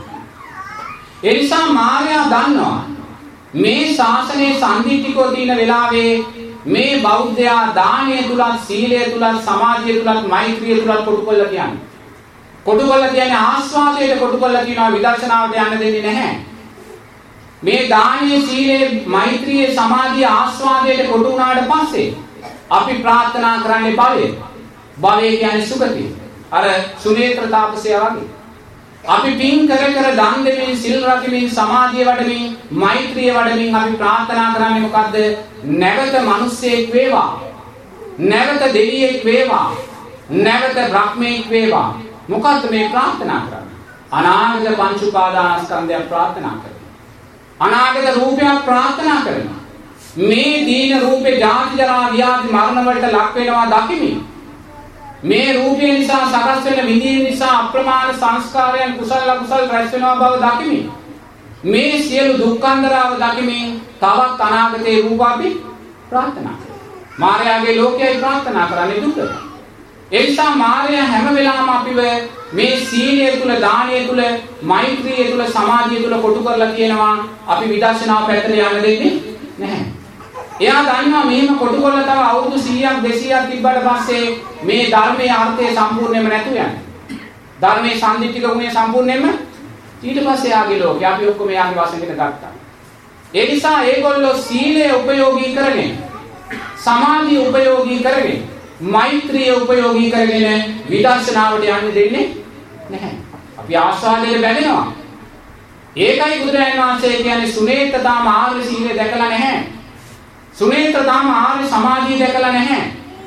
ඒ නිසා මාර්යා දන්නවා මේ ශාසනයේ සම්දිටිකෝ දින වෙලාවේ මේ බෞද්ධයා දානය තුලත්, සීලය තුලත්, සමාධිය තුලත්, මෛත්‍රිය තුලත් කොටු කළා කියන්නේ. කොටු කළා කියන්නේ ආස්වාදයට කොටු කළා කියනවා, විදර්ශනාවට යන්න දෙන්නේ නැහැ. මේ දානීය, සීලේ, මෛත්‍රියේ, සමාධිය, ආස්වාදයට කොටු වුණාට පස්සේ අපි ප්‍රාර්ථනා කරන්නේ භවය. භවය කියන්නේ සුගතිය. අර සුනේත්‍ර තාපසයා වගේ. අපි පින් කර කර දන් දෙමින්, සිල් රකිමින්, සමාධිය වඩමින්, මෛත්‍රිය වඩමින් අපි ප්‍රාර්ථනා කරන්නේ මොකද්ද? නැවත මිනිස්සෙක් වේවා. නැවත දෙවියෙක් වේවා. නැවත බ්‍රහ්මෙක් වේවා. මොකද්ද මේ ප්‍රාර්ථනා කරන්නේ? අනාගත පංච උපාදානස්කන්ධය ප්‍රාර්ථනා කරනවා. අනාගත රූපයක් ප්‍රාර්ථනා කරනවා. මේ දීන රූපේ ජාති ජරා ව්‍යාධි මරණ වලට ලක් වෙනවා දකිමින්, මේ රූපය නිසා සකස් වෙන විඳීම නිසා අප්‍රමාණ සංස්කාරයන් කුසල අකුසල රැස් වෙනවා බව දකිමින්, මේ සියලු දුක්ඛන්දරාව දකිමින් තවත් අනාගතේ රූප අපි ප්‍රාර්ථනා කරනවා. මායාවේ ලෝකයයි ප්‍රාර්ථනා කරන්නේ දුක. ඒ නිසා මායා හැම වෙලාවම අපිව මේ සීලය තුල, දානය තුල, මෛත්‍රිය තුල, සමාධිය තුල කොටු කරලා කියනවා අපි විදර්ශනාව පැත්තට යන්න දෙන්නේ නැහැ. එයා දන්නවා මෙහෙම කොටු කරලා තව අවුරුදු සීයක් දෙසීයක් තිබ්බට පස්සේ මේ ධර්මයේ අර්ථය සම්පූර්ණයෙන්ම නැතු යනවා. ධර්මයේ සම්දිටික ගුණය සම්පූර්ණයෙන්ම ඊට පස්සේ ආගේ ලෝකේ අපි ඔක්කොම යාගේ වශයෙන් ගත්තා. ඒ නිසා ඒගොල්ලෝ සීලය උපයෝගී කරගෙන, සමාධිය උපයෝගී කරගෙන, මෛත්‍රිය උපයෝගී කරගෙන විදර්ශනාවට යන්න දෙන්නේ නැහැ. අපි ආස්වාදයට බැඳෙනවා. ඒකයි බුදුරජාණන් වහන්සේ කියන්නේ සුනේත්‍රතාම ආර්ය සීලය දැකලා නැහැ. සුනේත්‍රතාම ආර්ය සමාධිය දැකලා නැහැ.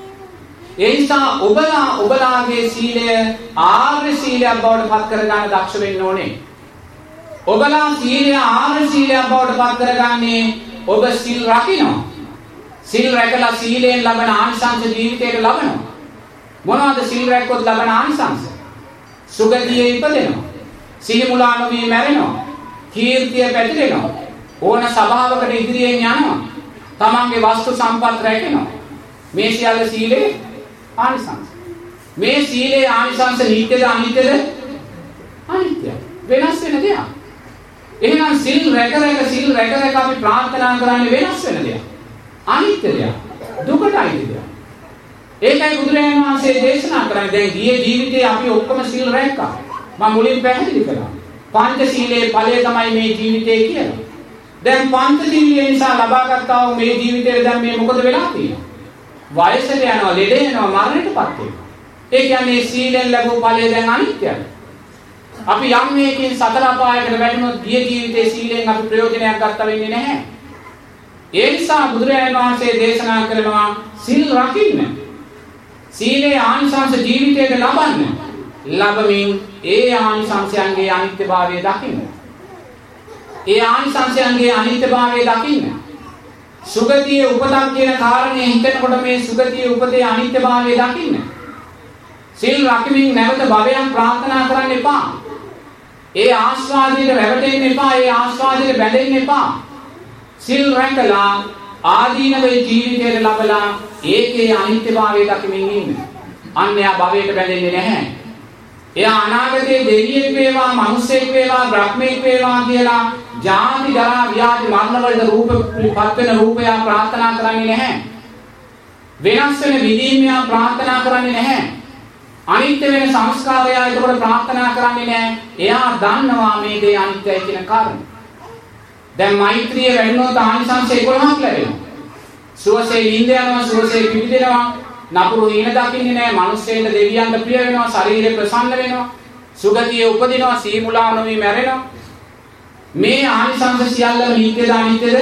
ඒ නිසා ඔබලා ඔබලාගේ සීලය ආර්ය සීලයක් බවට පත් කරගන්න දක්ෂ වෙන්න ඕනේ. ඔබලා සීලය ආර්ය සීලයක් බවට පත් කරගන්නේ ඔබ සිල් රකින්න. සිල් රැකලා සීලයෙන් ලබන ආනිසංස ජීවිතයට ලබනවා. මොනවද සිල් රැක්කොත් ලබන ආනිසංස? සුගතියේ ඉපදෙනවා. සිහිමුලා නොවී මැරෙනවා. කීර්තිය පැතිරෙනවා. ඕන සභාවකට ඉදිරියෙන් යනවා. තමන්ගේ වස්තු සම්පත් රැකෙනවා. මේ සියල්ල සීලේ ආනිසංස. මේ සීලේ ආනිසංස නිත්‍යද අනිත්‍යද? අනිත්‍යයි. වෙනස් වෙන දෙයක්. එහෙනම් සිල් රැක රැක සිල් රැක රැක අපි ප්‍රාර්ථනා කරන්නේ වෙනස් වෙන දෙයක්. අනිත්‍ය දෙයක්. දුකට අයිති දෙයක්. ඒකයි බුදුරජාණන් වහන්සේ දේශනා කරන්නේ. දැන් ගියේ ජීවිතේ අපි ඔක්කොම සිල් රැක්කා. මම මුලින් පැහැදිලි කළා. පංච සීලේ ඵලය තමයි මේ ජීවිතේ කියලා. දැන් පංච සීලය නිසා ලබාගත්තා වූ මේ ජීවිතේ දැන් මේ මොකද වෙලා තියෙන්නේ? වයසට යනවා, ලෙඩ වෙනවා, මරණයටපත් වෙනවා. ඒ කියන්නේ සීලෙන් ලැබූ ඵලය දැන් අනිත්‍යයි. අපි යම් මේකින් සතර අපායකට වැටුණොත් ගිය ජීවිතේ සීලෙන් අපි ප්‍රයෝජනයක් ගන්න වෙන්නේ නැහැ. ඒ නිසා බුදුරජාණන් වහන්සේ දේශනා කරනවා සිල් රකින්න. සීලේ ආනිසංස ජීවිතයට ලබන්න. ලැබමින් ඒ ආනිසංසයන්ගේ අනිත්‍යභාවය දකින්න. ඒ ආනිසංසයන්ගේ අනිත්‍යභාවය දකින්න. සුගතියේ උපතක් කියන කාරණේ හිතනකොට මේ සුගතියේ උපතේ අනිත්‍යභාවය දකින්න. සිල් රකිමින් නැවත භවයන් ප්‍රාර්ථනා කරන්න එපා. ඒ ආස්වාදයට රැවටෙන්න එපා. ඒ ආස්වාදයට බැඳෙන්න එපා. සිල් රැකලා ආදීනවේ ජීවිතයට ලබලා ඒකේ අනිත්‍යභාවය දකිමින් ඉන්න. අන්‍යයා භවයට බැඳෙන්නේ නැහැ. එයා අනාගතයේ දෙවියෙක් වේවා, මිනිසෙක් වේවා, බ්‍රහ්මෙක් වේවා කියලා ජාති ජරා ව්‍යාධි මරණ වලට රූපපත් වෙන රූපය ප්‍රාර්ථනා කරන්නේ නැහැ. වෙනස් වෙන විදීමය ප්‍රාර්ථනා කරන්නේ නැහැ. අනිත්‍ය වෙන සංස්කාරය ඒකට ප්‍රාර්ථනා කරන්නේ නැහැ. එයා දන්නවා මේ දේ අනිත්‍යයි කියන කාරණය. දැන් මෛත්‍රිය වැඩිනොත් ආනිසංස එකොළහක් ලැබෙනවා. සුවසේ නිින්ද යනවා, සුවසේ පිළිදෙනවා. නපුරු හීන දකින්නේ නැහැ. මිනිස්සෙන්ට දෙවියන්ට ප්‍රිය වෙනවා, ශරීරය ප්‍රසන්න වෙනවා, සුගතියේ උපදිනවා, සීමුලා නොවි මැරෙනවා. මේ ආනිසංස සියල්ලම නිත්‍යද අනිත්‍යද?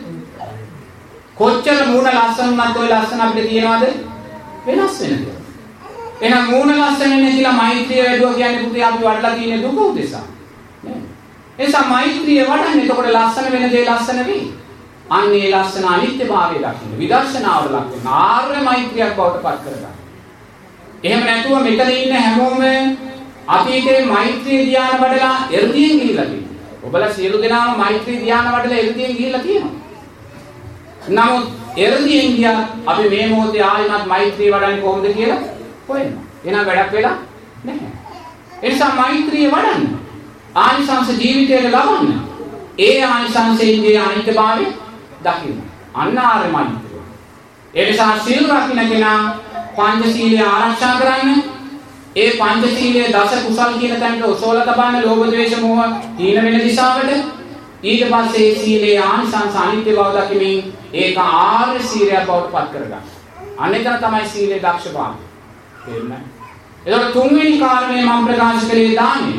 කොච්චර මූණ ලස්සන වුණත් ඔය ලස්සන අපිට තියනවාද? වෙනස් වෙනවා. එහෙනම් මූණ ලස්සන වෙන්නේ කියලා මෛත්‍රිය වැඩුවා කියන්නේ පුතේ අපි වඩලා තියෙන දුක උදෙසා. නේද? එසා මෛත්‍රිය වඩන්නේ එතකොට ලස්සන වෙන දේ ලස්සන වෙයි. අන්නේ ලස්සන අනිත්‍යභාවය දකින්න විදර්ශනාවට ලක් වෙන ආර්ය මෛත්‍රියක් බවට පත් කරගන්න. එහෙම නැතුව මෙතන ඉන්න හැමෝම අතීතේ මෛත්‍රී ධ්‍යාන වඩලා එර්දියෙන් ගිහිල්ලා තියෙනවා. ඔබලා සියලු දෙනාම මෛත්‍රී ධ්‍යාන වඩලා එර්දියෙන් ගිහිල්ලා තියෙනවා. නමුත් එර්දියෙන් ගියා අපි මේ මොහොතේ ආයෙමත් මෛත්‍රී වඩන්නේ කොහොමද කියලා හොයනවා. එහෙනම් වැඩක් වෙලා නැහැ. ඒ නිසා මෛත්‍රිය වඩන්න. ආනිසංස ජීවිතයට ලබන්න. ඒ ආනිසංසයේ අනිත්‍යභාවය දකින්න. අන්න ආර්ය මෛත්‍රිය. ඒ නිසා සීල රකින්න කෙනා පංචශීලය ආරක්ෂා කරන්න. ඒ පංචශීලයේ දස කුසල් කියන තැනට ඔසවලා තබන්න ලෝභ ද්වේෂ මෝහ තීන වෙන දිශාවට. ඊට පස්සේ සීලේ ආනිසංස අනිත්‍ය බව දකිමින් ඒක ආර්ය සීලයක් බවට පත් කරගන්න. අනේතර තමයි සීලේ දක්ෂභාවය. තේරුණා? එතකොට තුන්වෙනි කාරණය මම ප්‍රකාශ කළේ දානය.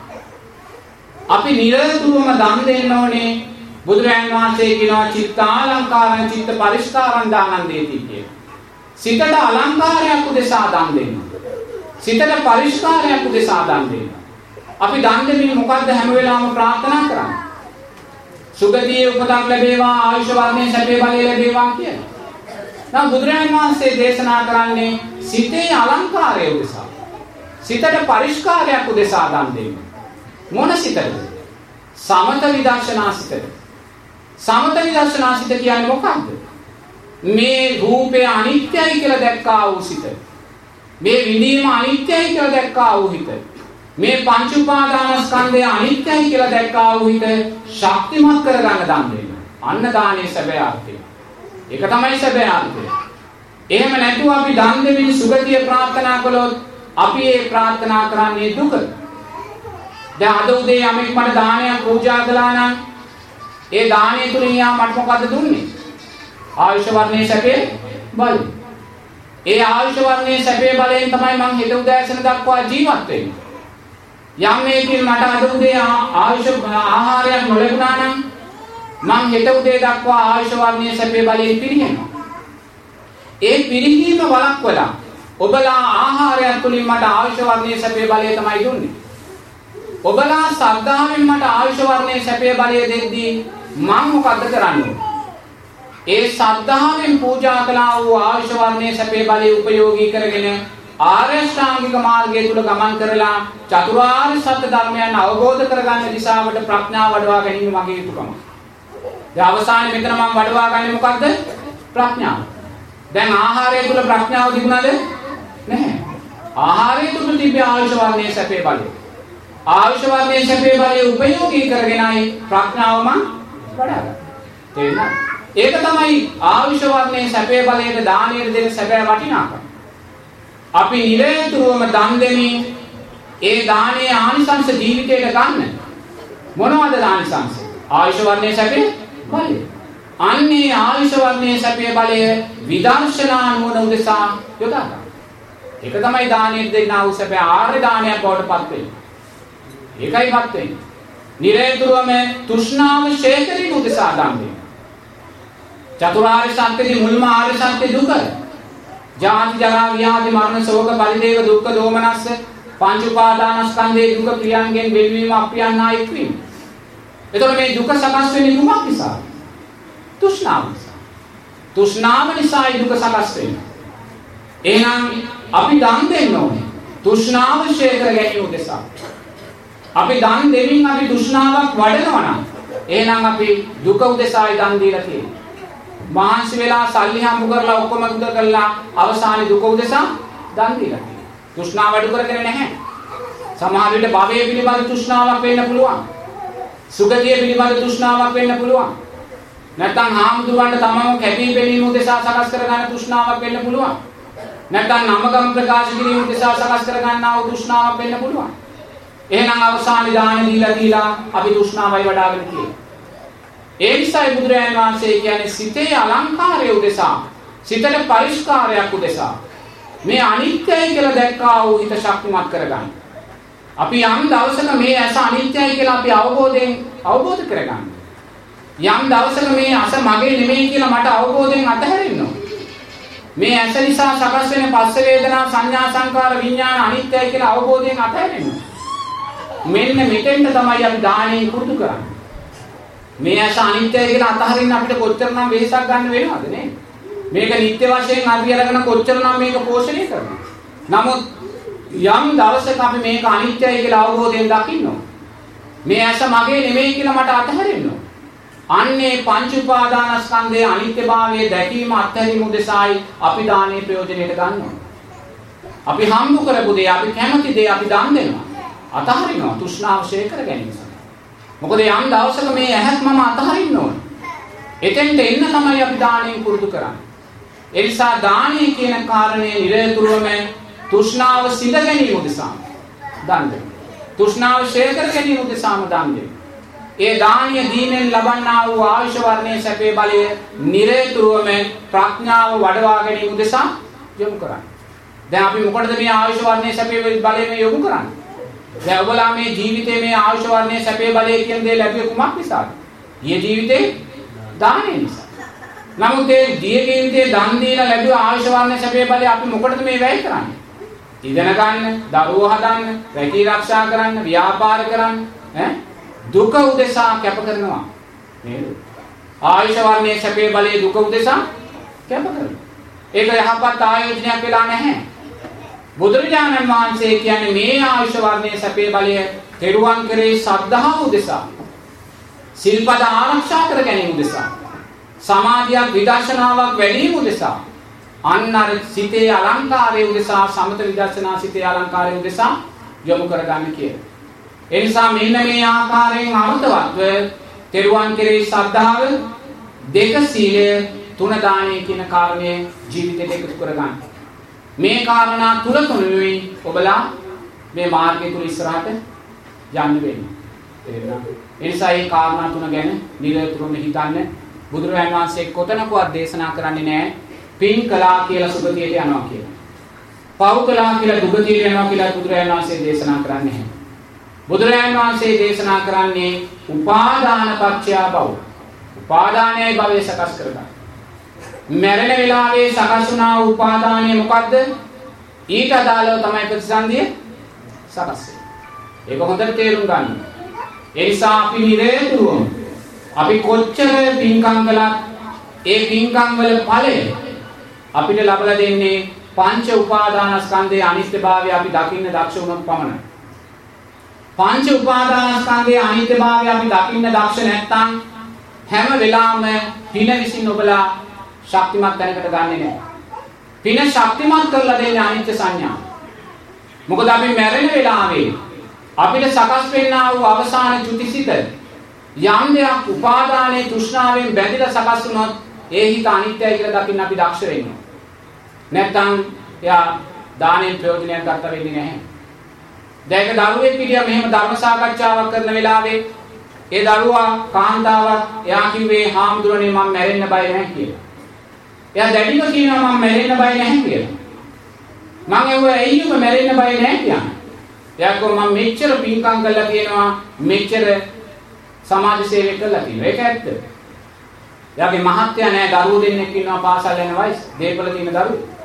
අපි නිරතුරුවම දන් දෙන්න ඕනේ. බුදුරජාණන් වහන්සේ කියනවා චිත්තාලංකාරං චිත්ත පරිස්කාරං දානං දේති කියලා. සිතට අලංකාරයක් උදෙසා දන් දෙන්න. සිතට පරිස්කාරයක් උදෙසා දන් දෙන්න. අපි දන් දෙමින් මොකද්ද හැම වෙලාවම ප්‍රාර්ථනා කරන්නේ? සුගතියේ උපතක් ලැබේවා, ආයුෂ වර්ණේ සැපේ බලය ලැබේවා කියලා. නම් බුදුරජාණන් වහන්සේ දේශනා කරන්නේ සිතේ අලංකාරය උදෙසා. සිතට පරිස්කාරයක් උදෙසා දන් දෙන්න. මොන සිතද? සමත විදර්ශනා සිතද? සමත විදර්ශනා සිත කියන්නේ මොකක්ද? මේ රූපය අනිත්‍යයි කියලා දැක්කා වූ සිත. මේ විඳීම අනිත්‍යයි කියලා දැක්කා වූ හිත. මේ පංච උපාදානස්කන්ධය අනිත්‍යයි කියලා දැක්කා වූ හිත ශක්තිමත් කරගන්න දන් දෙන්න. අන්න දානේ සැබෑ අර්ථය. ඒක තමයි සැබෑ අර්ථය. එහෙම නැතුව අපි දන් දෙමින් සුගතිය ප්‍රාර්ථනා කළොත් අපි ඒ ප්‍රාර්ථනා කරන්නේ දුක. දැන් අද උදේ යමෙක් මට දානයක් පූජා කළා නම් ඒ දානය තුලින් යා මට මොකද දුන්නේ? ආයුෂ වර්ණයේ සැපේ බලය. ඒ ආයුෂ වර්ණයේ සැපේ බලයෙන් තමයි මං හෙට උදෑසන දක්වා ජීවත් වෙන්නේ. යම් මේකින් මට අද උදේ ආයුෂ ආහාරයක් නොලැබුණා නම් මං හෙට උදේ දක්වා ආයුෂ වර්ණයේ සැපේ බලයෙන් පිරිහෙනවා. ඒ පිරිහීම වළක්වලා ඔබලා ආහාරයක් තුලින් මට ආයුෂ වර්ණයේ සැපේ බලය තමයි දුන්නේ. ඔබලා ශ්‍රද්ධාවෙන් මට ආයුෂ වර්ණයේ සැපේ බලය දෙද්දී මම මොකද්ද කරන්නේ? ඒ ශ්‍රද්ධාවෙන් පූජා කළා වූ ආයුෂ වර්ණයේ සැපේ බලය උපයෝගී කරගෙන ආර්ය ශ්‍රාංගික මාර්ගය තුල ගමන් කරලා චතුරාර්ය සත්‍ය ධර්මයන් අවබෝධ කරගන්න දිශාවට ප්‍රඥාව වඩවා ගැනීම මගේ යුතුකම. දැන් අවසානයේ මෙතන මම වඩවා ගන්නේ මොකද්ද? ප්‍රඥාව. දැන් ආහාරය තුල ප්‍රඥාව තිබුණාද? නැහැ. ආහාරය තුල තිබ්බේ ආයුෂ වර්ණයේ සැපේ බලය. ආයුෂ වර්ණයේ සැපේ බලය උපයෝගී කරගෙනයි ප්‍රඥාව මං වඩාගන්නේ. තේරුණාද? ඒක තමයි ආයුෂ වර්ණයේ සැපේ බලයට දානීය දෙන සැබෑ වටිනාකම. අපි නිරතුරුවම දන් දෙමින් ඒ දානයේ ආනිසංස ජීවිතයට ගන්න. මොනවද ආනිසංස? ආයුෂ වර්ණයේ සැපේ බලය. අන්නේ ආයුෂ වර්ණයේ සැපේ බලය විදර්ශනා නුවණ උදෙසා යොදා ගන්න. ඒක තමයි දානීය දෙන්නා වූ සැපේ ආර්ය දානයක් බවට පත් වෙන්නේ. ඒකයිපත් වෙන්නේ. නිරතුරුවම තෘෂ්ණාව ශේඛරින් උදෙසා දන් දෙන්න. චතුරාර්ය සත්‍යයේ මුල්ම ආර්ය සත්‍ය දුක. ජාති ජරා ව්‍යාධි මරණ ශෝක පරිදේව දුක්ඛ දෝමනස්ස පංච උපාදානස්කන්ධයේ දුක ප්‍රියන්ගෙන් වෙන්වීම අප්‍රියන් ආ එක්වීම. එතකොට මේ දුක සකස් වෙන්නේ කුමක් නිසාද? තෘෂ්ණාව නිසා. තෘෂ්ණාව නිසායි දුක සකස් වෙන්නේ. එහෙනම් අපි දන් දෙන්න ඕනේ. තෘෂ්ණාව ඡය කර ගැනීම උදෙසා. අපි දන් දෙමින් අපි තෘෂ්ණාවක් වඩනවා නම් එහෙනම් අපි දුක උදෙසායි දන් දීලා තියෙන්නේ. මහන්සි වෙලා සල්ලි හම්බ කරලා ඔක්කොම උද කරලා අවසානයේ දුක උදෙසා දන් දීලා තියෙන්නේ. තෘෂ්ණාව අඩු කරගෙන නැහැ. සමහර විට භවයේ පිළිබඳ තෘෂ්ණාවක් වෙන්න පුළුවන්. සුගතිය පිළිබඳ තෘෂ්ණාවක් වෙන්න පුළුවන්. නැත්නම් හාමුදුරන්ට තමම කැපී පෙනීම උදෙසා සකස් කරගන්න තෘෂ්ණාවක් වෙන්න පුළුවන්. නැත්නම් නමගම් ප්‍රකාශ කිරීම උදෙසා සකස් කරගන්නා වූ තෘෂ්ණාවක් වෙන්න පුළුවන්. එහෙනම් අවසානයේ දාන දීලා දීලා අපි තෘෂ්ණාවයි වඩාගෙන තියෙන්නේ. ඒ නිසායි බුදුරජාණන් වහන්සේ කියන්නේ සිතේ අලංකාරය උදෙසා, සිතේ පරිස්කාරයක් උදෙසා මේ අනිත්‍යයි කියලා දැක්කා වූ හිත ශක්තිමත් කරගන්න. අපි යම් දවසක මේ ඇස අනිත්‍යයි කියලා අපි අවබෝධයෙන් අවබෝධ කරගන්න. යම් දවසක මේ ඇස මගේ නෙමෙයි කියලා මට අවබෝධයෙන් අතහැරෙන්න ඕන. මේ ඇස නිසා සකස් වෙන පස්ස වේදනා සංඥා සංකාර විඥාන අනිත්‍යයි කියලා අවබෝධයෙන් අතහැරෙන්න. මෙන්න මෙතෙන්ට තමයි අපි දානෙ පුරුදු කරන්නේ. මේ ඇස අනිත්‍යයි කියලා අතහරින්න අපිට කොච්චරනම් වෙහෙසක් ගන්න වෙනවද නේ? මේක නිත්‍ය වශයෙන් අරි අරගෙන කොච්චරනම් මේක පෝෂණය කරනවා. නමුත් යම් දවසක අපි මේක අනිත්‍යයි කියලා අවබෝධයෙන් දකින්න ඕන. මේ ඇස මගේ නෙමෙයි කියලා මට අතහැරෙන්න ඕන. අන්නේ පංච උපාදානස්කන්ධයේ අනිත්‍යභාවය දැකීම අත්හැරීම උදෙසායි අපි දානේ ප්‍රයෝජනෙට ගන්න ඕන. අපි හම්බ කරපු දේ, අපි කැමති දේ අපි දන් දෙනවා. අතහරිනවා තෘෂ්ණාව ඡය කර ගැනීම සඳහා. මොකද යම් දවසක මේ ඇහත් මම අතහරින්න ඕන. එතෙන්ට එන්න තමයි අපි දාණයෙන් පුරුදු කරන්නේ. ඒ නිසා දාණය කියන කාරණේ නිරතුරුවම තෘෂ්ණාව සිඳ ගැනීම උදෙසා දන් දෙන්න. තෘෂ්ණාව ඡය කර ගැනීම උදෙසාම දන් දෙන්න. ඒ දානීය දීමෙන් ලබන්නා වූ ආයුෂ වර්ණයේ සැපේ බලය නිරතුරුවම ප්‍රඥාව වඩවා ගැනීම උදෙසා යොමු කරන්නේ. දැන් අපි මොකටද මේ ආයුෂ වර්ණයේ සැපේ බලය මේ යොමු කරන්නේ? දැන් ඔබලා මේ ජීවිතේ මේ ආයුෂ වර්ණයේ සැපේ බලය කියන දේ ලැබුවේ කුමක් නිසාද? ඊයේ ජීවිතේ දානය නිසා. නමුත් ඒ දිය ජීවිතේ දන් දීලා ලැබුව ආයුෂ වර්ණයේ සැපේ බලය අපි මොකටද මේ වැය කරන්නේ? ඉගෙන ගන්න, දරුවෝ හදන්න, රැකී ආරක්ෂා කරන්න, ව්‍යාපාර කරන්න, ඈ දුක උදෙසා කැප කරනවා නේද? ආයුෂ වර්ණයේ සැපේ බලයේ දුක උදෙසා කැප කරනවා. ඒක යහපත් ආයෝජනයක් වෙලා නැහැ. බුදුරජාණන් වහන්සේ කියන්නේ මේ ආයුෂ වර්ණයේ සැපේ බලය තෙරුවන් කෙරෙහි ශ්‍රද්ධාව උදෙසා, සිල්පද ආරක්ෂා කර ගැනීම උදෙසා, සමාධියක් විදර්ශනාවක් වැඩිම උදෙසා, අන්න අර සිතේ අලංකාරය උදෙසා, සමත විදර්ශනා සිතේ අලංකාරය උදෙසා යොමු කරගන්න කියලා. ඒ නිසා මෙන්න මේ ආකාරයෙන් අර්ථවත්ව තෙරුවන් කෙරෙහි ශ්‍රද්ධාව, දෙක සීලය, තුන දානය කියන කාරණේ ජීවිතයට එකතු කරගන්න. මේ කාරණා තුන තුනයි ඔබලා මේ මාර්ගය තුල ඉස්සරහට යන්න වෙන්නේ. ඒ නිසා මේ කාරණා තුන ගැන නිරතුරුවම හිතන්න. බුදුරජාණන් වහන්සේ කොතනකවත් දේශනා කරන්නේ නැහැ පින් කළා කියලා සුගතියට යනවා කියලා. පව් කළා කියලා දුගතියට යනවා කියලා බුදුරජාණන් වහන්සේ දේශනා කරන්නේ නැහැ. බුදුරජාණන් වහන්සේ දේශනා කරන්නේ උපාදාන පත්‍ය භව. උපාදානයයි භවය සකස් කරගන්න. මරණ වේලාවේ සකස් වුණා වූ උපාදානය මොකද්ද? ඊට අදාළව තමයි ප්‍රතිසන්දිය සකස් වෙන්නේ. ඒක හොඳට තේරුම් ගන්න. ඒ නිසා අපි නිරේතුරුවම අපි කොච්චර පින්කම් කළත් ඒ පින්කම් වල ඵලය අපිට ලබලා දෙන්නේ පංච උපාදානස්කන්ධයේ අනිත්‍යභාවය අපි දකින්න දක්ෂ වුණොත් පමණයි. පංච උපාදානස්කන්ධයේ අනිත්‍යභාවය අපි දකින්න දක්ෂ නැත්නම් හැම වෙලාවෙම පින විසින් ඔබලා ශක්තිමත් තැනකට ගන්නෙ නැහැ. පින ශක්තිමත් කරලා දෙන්නේ අනිත්‍ය සංඥා. මොකද අපි මැරෙන වෙලාවේ අපිට සකස් වෙන්නා වූ අවසාන චුතිසිත යම් දෙයක් උපාදානයේ තෘෂ්ණාවෙන් බැඳිලා සකස් වුණොත් ඒ හිත අනිත්‍යයි කියලා දකින්න අපි දක්ෂ වෙන්නේ. නැත්නම් එයා දානෙන් ප්‍රයෝජනයක් ගන්න වෙන්නේ නැහැ. දැන් ඒක දරුවෙක් පිටියා මෙහෙම ධර්ම සාකච්ඡාවක් කරන වෙලාවේ ඒ දරුවා කාන්තාවක් එයා කිව්වේ හාමුදුරනේ මම මැරෙන්න බය නැහැ කියලා. එයා දැඩිව කියනවා මම මැරෙන්න බය නැහැ කියලා. මම ඇහුවා ඇයි ඔබ මැරෙන්න බය නැහැ කියන්නේ? එයා කිව්වා මම මෙච්චර පින්කම් කළා කියනවා මෙච්චර සමාජ සේවය කළා කියනවා. ඒක ඇත්ත. එයාගේ මහත්ය නැහැ දරුවෝ දෙන්නෙක් ඉන්නවා පාසල් යන වයස. දේපල තියෙන දරුවෝ.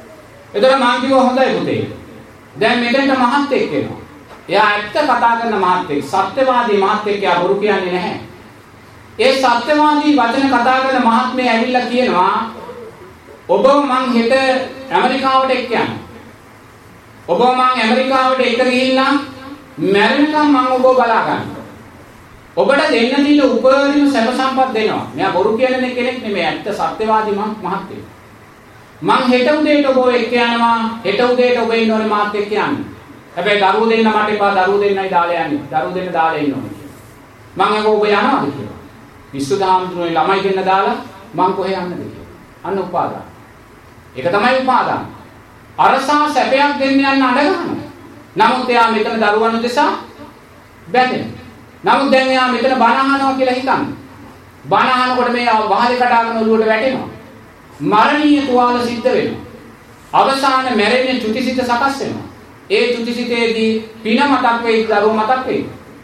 එතකොට මං කිව්වා හොඳයි පුතේ. දැන් මෙතෙන්ට මහත්තයෙක් එනවා. එයා ඇත්ත කතා කරන මහත්තයෙක්, සත්‍යවාදී මහත්තයෙක්. එයා බොරු කියන්නේ නැහැ. ඒ සත්‍යවාදී වචන කතා කරන මහත්මයා ඇවිල්ලා කියනවා ඔබ මං හෙට ඇමරිකාවට එක්ක යනවා. ඔබ මං ඇමරිකාවට එක ගිහිල්ලා මැරෙනකම් මං ඔබ බලා ගන්නවා. ඔබට දෙන්න දීලා උපරිම සැප සම්පත් දෙනවා. මෙයා බොරු කියන කෙනෙක් නෙමෙයි, ඇත්ත සත්‍යවාදී මහත්තයෙක්. මං හෙට උදේට ඔබ එක්ක යනවා. හෙට උදේට ඔබ ඉන්න ඕනේ මාත් එක්ක යන්න. හැබැයි දරුවෝ දෙන්න මට එපා, දරුවෝ දෙන්නයි දාලා යන්නේ. දරුවෝ දෙන්න දාලා ඉන්න ඕනේ. මං අහුව ඔබ යනවාද කියලා. විශ්වදාම්තුනේ ළමයි දෙන්න දාලා මං කොහෙ යන්නද කියලා. අන්න උපාදාන. ඒක තමයි උපාදාන. අරසා සැපයක් දෙන්න යන්න අඬ ගන්නවා. නමුත් එයා මෙතන දරුවන් උදෙසා බැඳෙනවා. නමුත් දැන් එයා මෙතන බණ අහනවා කියලා හිතන්නේ. බණ අහනකොට මේ වහලේ කඩාගෙන ඔළුවට වැටෙනවා. මරණීය තුවාල සිද්ධ වෙනවා. අවසාන මැරෙන්නේ චුතිසිත සකස් වෙනවා. ඒ චුතිසිතේදී පින මතක් වෙයි, දරුවෝ මතක් වෙයි.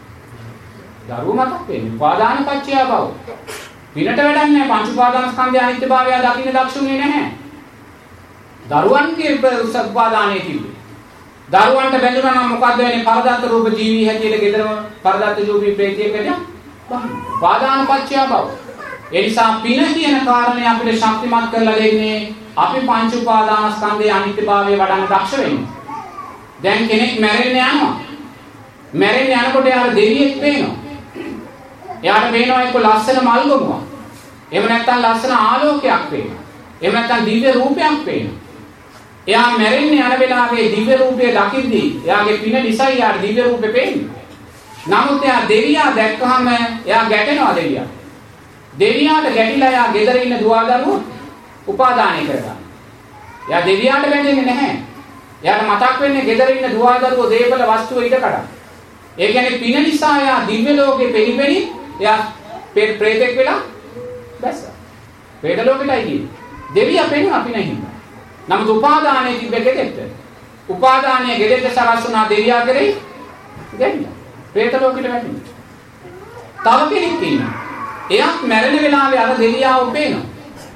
දරුවෝ මතක් වෙන්නේ උපාදාන පත්‍ය බව. පිනට වැඩක් නැහැ. පංච උපාදාන ස්කන්ධය අනිත්‍යභාවය දකින්න දක්ෂුනේ නැහැ. දරුවන්ගේ උපාදානයේ තිබ්බේ. දරුවන්ට බැඳුනා නම් මොකද්ද වෙන්නේ? පරදත්ත රූප ජීවි හැටියට ගෙදරම පරදත්ත ජීවි ප්‍රේතයකට උපාදාන පත්‍ය බව. ඒ නිසා පින කියන කාරණේ අපිට ශක්තිමත් කරලා දෙන්නේ අපි පංච උපාදාන ස්කන්ධයේ අනිත්‍යභාවය වඩන්න දක්ෂ වෙන්න. දැන් කෙනෙක් මැරෙන්න යනවා. මැරෙන්න යනකොට යාර දෙවියෙක් පේනවා. එයාට පේනවා එක්ක ලස්සන මල් ගොමුවක්. එහෙම නැත්නම් ලස්සන ආලෝකයක් පේනවා. එහෙම නැත්නම් දිව්‍ය රූපයක් පේනවා. එයා මැරෙන්න යන වෙලාවේ දිව්‍ය රූපය දකිද්දී එයාගේ පින නිසා යාට දිව්‍ය රූපේ පේන්නේ. නමුත් එයා දෙවියා දැක්කහම එයා ගැටෙනවා දෙවියා. දෙවියාට ගැටිලා එයා ගෙදර ඉන්න දුවදරුවෝ උපාදානය කරගන්නවා. එයා දෙවියාට බැඳෙන්නේ නැහැ. එයාට මතක් වෙන්නේ ගෙදර ඉන්න දුවදරුවෝ දේපල වස්තුව ඉඩ කඩන. ඒ කියන්නේ පින නිසා එයා දිව්‍ය ලෝකේ පෙරිපෙරි එයා ප්‍රේතෙක් වෙලා බැස්සා. ප්‍රේත ලෝකෙටයි ගියේ. දෙවියා පෙන්වන පින හින්දා. නමුත් උපාදානයේ තිබෙ ගෙදෙට්ට. උපාදානයේ ගෙදෙට්ට සරසුනා දෙවියා කරේ දෙවියා. ප්‍රේත ලෝකෙට වැටෙනවා. තව කෙනෙක් ඉන්නවා. එයාත් මැරෙන වෙලාවේ අර දෙවියාව පේනවා.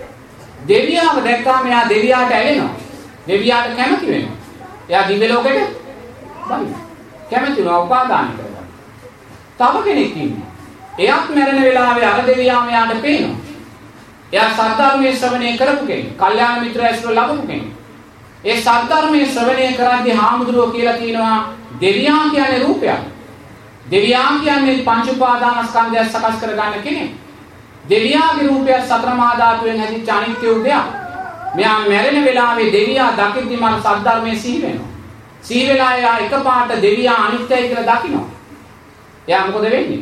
දෙවියාව දැක්කාම එයා දෙවියාට ඇලෙනවා. දෙවියාට කැමති වෙනවා. එයා දිව්‍ය ලෝකෙට බහිනවා. කැමති වෙනවා උපාදාන කරගන්න. තව කෙනෙක් ඉන්නවා. එයාත් මැරෙන වෙලාවේ අර දෙවියාම එයාට පේනවා. එයා සද්ධර්මයේ ශ්‍රවණය කරපු කෙනෙක්. කල්යාණ මිත්‍ර ඇසුර ලැබපු කෙනෙක්. ඒ සද්ධර්මයේ ශ්‍රවණය කරද්දී හාමුදුරුවෝ කියලා කියනවා දෙවියා කියන්නේ රූපයක්. දෙවියා කියන්නේ පංච උපාදාන ස්කන්ධය සකස් කරගන්න කෙනෙක්. දෙවියාගේ රූපය සතර මහා ධාතුවෙන් හැදිච්ච අනිත්‍ය උදයක්. මෙයා මැරෙන වෙලාවේ දෙවියා දකිද්දි මම සද්ධර්මයේ සිහි වෙනවා. සිහි වෙලා එයා එකපාරට දෙවියා අනිත්‍යයි කියලා දකිනවා. එයා මොකද වෙන්නේ?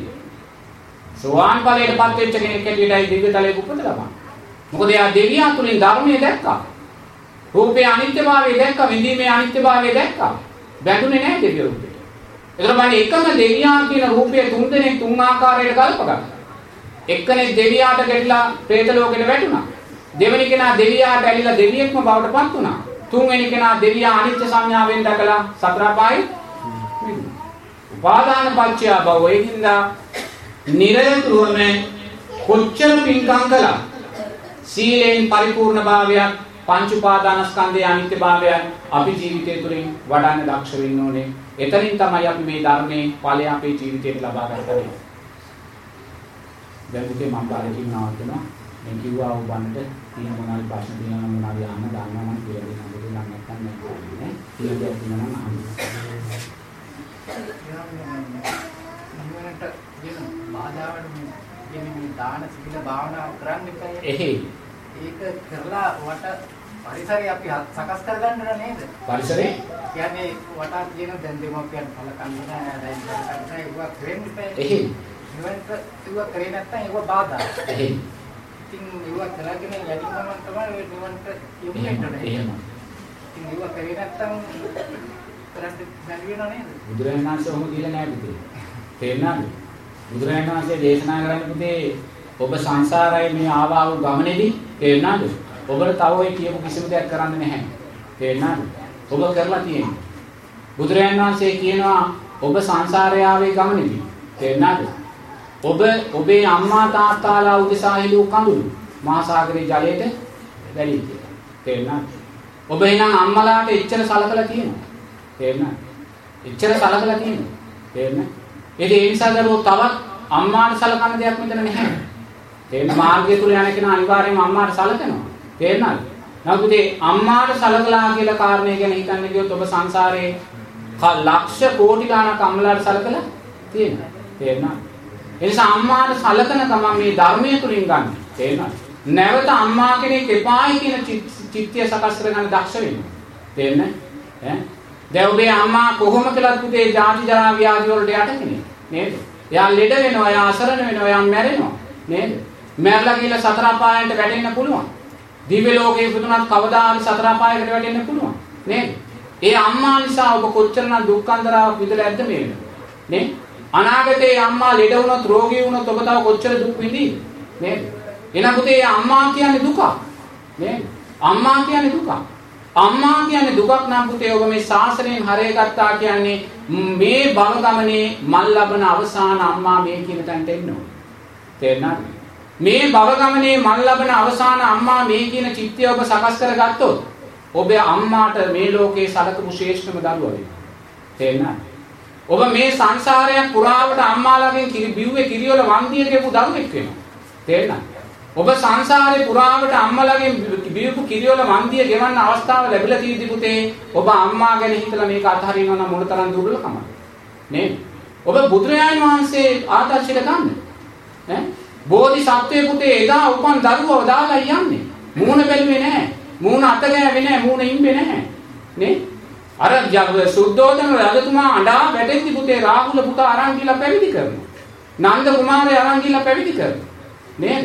සෝවාන් ඵලයටපත් වෙච්ච කෙනෙක් හැටියටයි දිව්‍ය තලයේ උපත ලබන්නේ. මොකද එයා දෙවියා තුලින් ධර්මයේ දැක්කා. රූපේ අනිත්‍යභාවය දැක්කා, විඳීමේ අනිත්‍යභාවය දැක්කා. බැඳුනේ නැහැ දෙවිය රූපෙට. ඒතර බලන්න එකම දෙවියා කියන රූපය තුන් දෙනෙක් තුන් ආකාරයකට ගල්ප ගන්නවා. එක්කෙනෙක් දෙවියාට ගැටිලා പ്രേත ලෝකෙට වැටුණා. දෙවෙනි කෙනා දෙවියාට ඇලිලා දෙවියෙක්ම බවට පත් වුණා. තුන්වෙනි කෙනා දෙවියා අනිත්‍ය සංඥාවෙන් දැකලා සතර පායි උපාදාන පත්‍ය භව. ඒකින්ද නිරතුරුවම කොච්චර පින්කම් කළා සීලෙන් පරිපූර්ණ භාවයක් පංච උපාදානස්කන්ධයේ අනිත්‍ය භාවය අපි ජීවිතය තුළින් වඩන්න දක්ෂ වෙන්න ඕනේ. එතනින් තමයි අපි මේ ධර්මයේ ඵලය අපේ ජීවිතයට ලබා ගන්න. දැන් උදේ මම බාරකින් නවත්වනවා. මම කිව්වා ඔබන්ට තියෙන මොනවාරි ප්‍රශ්න තියෙනවා නම් මොනවාරි අහන්න ගන්නවා නම් කියලා දෙන්න. දෙන්න නැත්නම් නෑ. කියලා දෙයක් තියෙනවා නම් අහන්න. නිවනට කියන බාධාවට මේ දාන සීල භාවනාව කරන්න එපා. එහේ. ඒක කරලා වට පරිසරය අපි සකස් කරගන්න නේද? පරිසරේ කියන්නේ වට කියන දැන් දෙමෝපියන් පළ කන්න දැන් කරන්නේ ඒක වෙන්න එපා. එහේ. නිවනට ඒක කරේ නැත්නම් ඒක බාධා. එහේ. ඉතින් ඒක කරගෙන යටින් ගමන් තමයි නිවනට යොමු වෙන්නේ. එහෙම. ඉතින් ඒක කරේ නැත්නම් කරන්නේ බැරි වෙනව නේද? බුදුරජාණන් වහන්සේ ඔහොම කියලා නෑ පුතේ. තේරුණාද? බුදුරජාණන් වහන්සේ දේශනා කරන්නේ පුතේ ඔබ සංසාරයේ මේ ආවා වූ ගමනේදී තේරුණාද? ඔබට තව ඔය කියපු කිසිම දෙයක් කරන්න නැහැ. තේරුණාද? ඔබ කරලා තියෙන්නේ. බුදුරජාණන් වහන්සේ කියනවා ඔබ සංසාරයේ ආවේ ගමනේදී. තේරුණාද? ඔබ ඔබේ අම්මා තාත්තාලා උදෙසා හිලු කඳුළු මහා සාගරයේ ජලයට වැළී කියලා. තේරුණාද? ඔබ එහෙනම් අම්මලාට එච්චර සලකලා තියෙනවා. තේරුණාද? එච්චර සලකලා තියෙනවා. තේරුණාද? ඒ නිසා දරුවෝ තවත් අම්මාට සලකන දෙයක් මෙතන නැහැ. තේරුණා? මාර්ගය තුල යන කෙනා අනිවාර්යයෙන්ම අම්මාට සලකනවා. තේරුණාද? නමුත් ඒ අම්මාට සලකලා කියලා කාරණේ ගැන හිතන්න ගියොත් ඔබ සංසාරේ ලක්ෂ කෝටි ගණනක් අම්මලාට සලකලා තියෙනවා. තේරුණාද? ඒ නිසා අම්මාට සලකන ගමන් මේ ධර්මයේ තුලින් ගන්න. තේරුණාද? නැවත අම්මා කෙනෙක් එපායි කියන චිත්තය සකස් කරගන්න දක්ෂ වෙන්න. තේරෙන්නේ? ඈ දැන් ඔබේ අම්මා කොහොම කළත් පුතේ ජාති ජරා ව්‍යාධි වලට යට කෙනෙක් නේද? එයා ලෙඩ වෙනවා, එයා අසරණ වෙනවා, එයා මැරෙනවා නේද? මැරලා ගිහලා සතර අපායන්ට වැටෙන්න පුළුවන්. දිව්‍ය ලෝකේ ඉපදුනත් කවදාහරි සතර අපායකට වැටෙන්න පුළුවන් නේද? ඒ අම්මා නිසා ඔබ කොච්චරනම් දුක්ඛන්දරාවක් විඳලා ඇද්ද මේ වෙනකොට? නේ? අනාගතේ අම්මා ලෙඩ වුණොත්, රෝගී වුණොත් ඔබ තව කොච්චර දුක් විඳින්නේ? නේද? එන පුතේ අම්මා කියන්නේ දුක නේද? අම්මා කියන්නේ දුක. අම්මා කියන්නේ දුකක් නම් පුතේ ඔබ මේ ශාසනයෙන් හරය ගත්තා කියන්නේ මේ භව ගමනේ මල් ලබන අවසාන අම්මා මේ කියන තැනට එන්න ඕනේ. තේරුණාද? මේ භව ගමනේ මල් ලබන අවසාන අම්මා මේ කියන චිත්තය ඔබ සකස් කරගත්තොත් ඔබේ අම්මාට මේ ලෝකේ සලකපු ශ්‍රේෂ්ඨම දරුවා වෙනවා. තේරුණාද? ඔබ මේ සංසාරයක් පුරාවට අම්මාලාගෙන් කිරි බිව්වේ කිරිවල වන්දිය කියපු දරුවෙක් වෙනවා. තේරුණාද? ඔබ සංසාරේ පුරාවට අම්මලාගෙන් බිව්පු කිරිවල වන්දිය ගෙවන්න අවස්ථාව ලැබිලා තියෙදි පුතේ ඔබ අම්මා ගැන හිතලා මේක අතහරිනවා නම් මොනතරම් දුර්වලකමක්ද නේද? ඔබ බුදුරජාණන් වහන්සේ ආදර්ශයට ගන්න. ඈ බෝධිසත්වයේ පුතේ එදා උපන් දරුවව දාලා යන්නේ. මූණ බැලුවේ නැහැ. මූණ අත ගෑවේ නැහැ. මූණ ඉම්බේ නැහැ. නේ? අර සුද්ධෝදන රජතුමා අඬා වැටෙද්දි පුතේ රාහුල පුතා අරන් ගිහලා පැවිදි කරනවා. නන්ද කුමාරයා අරන් ගිහලා පැවිදි කරනවා. නේද?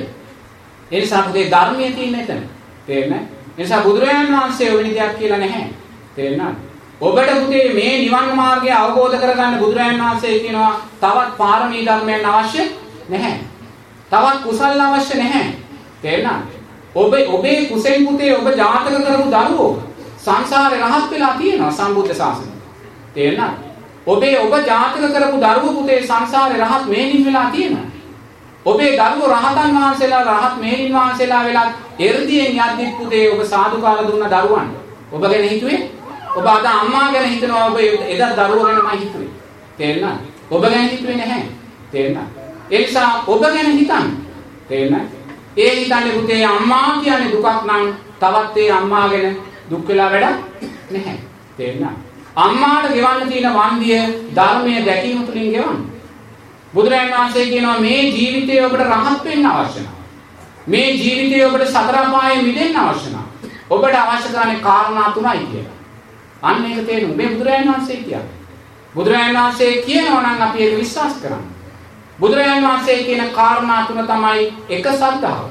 ඒ නිසා පුතේ ධර්මයේ තියෙන එතන. තේරෙන්නේ? ඒ නිසා බුදුරජාණන් වහන්සේ ඔය විදිහක් කියලා නැහැ. තේරෙනවද? ඔබට පුතේ මේ නිවන් මාර්ගය අවබෝධ කරගන්න බුදුරජාණන් වහන්සේ කියනවා තවත් පාරමී ධර්මයන් අවශ්‍ය නැහැ. තවත් කුසල් අවශ්‍ය නැහැ. තේරෙනවද? ඔබ ඔබේ කුසෙන් පුතේ ඔබ ජාතක කරපු දරුවෝ සංසාරේ රහත් වෙලා තියෙනවා සම්බුද්ධ ශාසනය. තේරෙනවද? ඔබේ ඔබ ජාතක කරපු දරුවෝ පුතේ සංසාරේ රහත් මේනින් වෙලා තියෙනවා. ඔබේ දරුවෝ රහතන් වහන්සේලා රහත් මේනින් වහන්සේලා වෙලා එර්දියෙන් යද්දි පුතේ ඔබ සාදුකාර දුන්න දරුවන්. ඔබ ගැන හිතුවේ? ඔබ අද අම්මා ගැන හිතනවා ඔබ එදා දරුවෝ ගැනමයි හිතුවේ. තේරෙනවද? ඔබ ගැන හිතුවේ නැහැ. තේරෙනවද? ඒ නිසා ඔබ ගැන හිතන්න. තේරෙනවද? ඒ හිතන්නේ පුතේ අම්මා කියන්නේ දුකක් නම් තවත් ඒ අම්මා ගැන දුක් වෙලා වැඩක් නැහැ. තේරෙනවද? අම්මාට ගෙවන්න තියෙන වන්දිය ධර්මයේ දැකීම තුලින් ගෙවන්න. බුදුරජාණන් වහන්සේ කියනවා මේ ජීවිතය ඔබට රහත් වෙන්න අවශ්‍ය නැහැ. මේ ජීවිතය ඔබට සතර අපායෙන් මිදෙන්න අවශ්‍ය නැහැ. ඔබට අවශ්‍ය කරන්නේ කාරණා තුනයි කියලා. අන්න ඒක තේරුම් මේ බුදුරජාණන් වහන්සේ කියන්නේ. බුදුරජාණන් වහන්සේ කියනවා නම් අපි ඒක විශ්වාස කරන්න. බුදුරජාණන් වහන්සේ කියන කාරණා තුන තමයි එක සද්ධාව,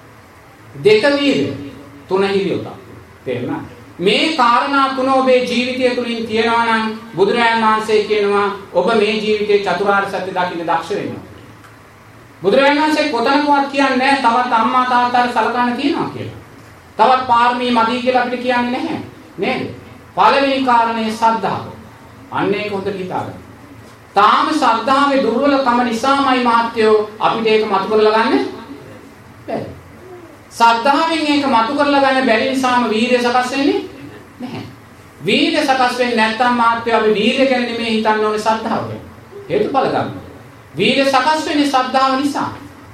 දෙක වීර්ය, තුන හිරියොත. තේරුණා? මේ කාරණා තුන ඔබේ ජීවිතය තුළින් තියනවා නම් බුදුරජාණන් වහන්සේ කියනවා ඔබ මේ ජීවිතේ චතුරාර්ය සත්‍ය දකින්න දක්ෂ වෙනවා. බුදුරජාණන් වහන්සේ කොතනකවත් කියන්නේ නැහැ තවත් අම්මා තාත්තාට සලකන්න තියනවා කියලා. තවත් පාරමී මදි කියලා අපිට කියන්නේ නැහැ. නේද? පළවෙනි කාරණේ ශ්‍රද්ධාව. අන්න ඒක හොඳට හිතාගන්න. තාම ශ්‍රද්ධාවේ දුර්වලකම නිසාමයි මහත්යෝ අපිට ඒක මතු කරලා ගන්න බැහැ. ශ්‍රද්ධාවෙන් ඒක මතු කරලා ගන්න බැරි නිසාම වීර්ය සකස් වෙන්නේ නැහැ. වීර්ය සකස් වෙන්නේ නැත්නම් මහත්යෝ අපි වීර්ය ගැන නෙමෙයි හිතන්න ඕනේ ශ්‍රද්ධාව ගැන. හේතුඵල ධර්ම. වීර්ය සකස් වෙන්නේ ශ්‍රද්ධාව නිසා.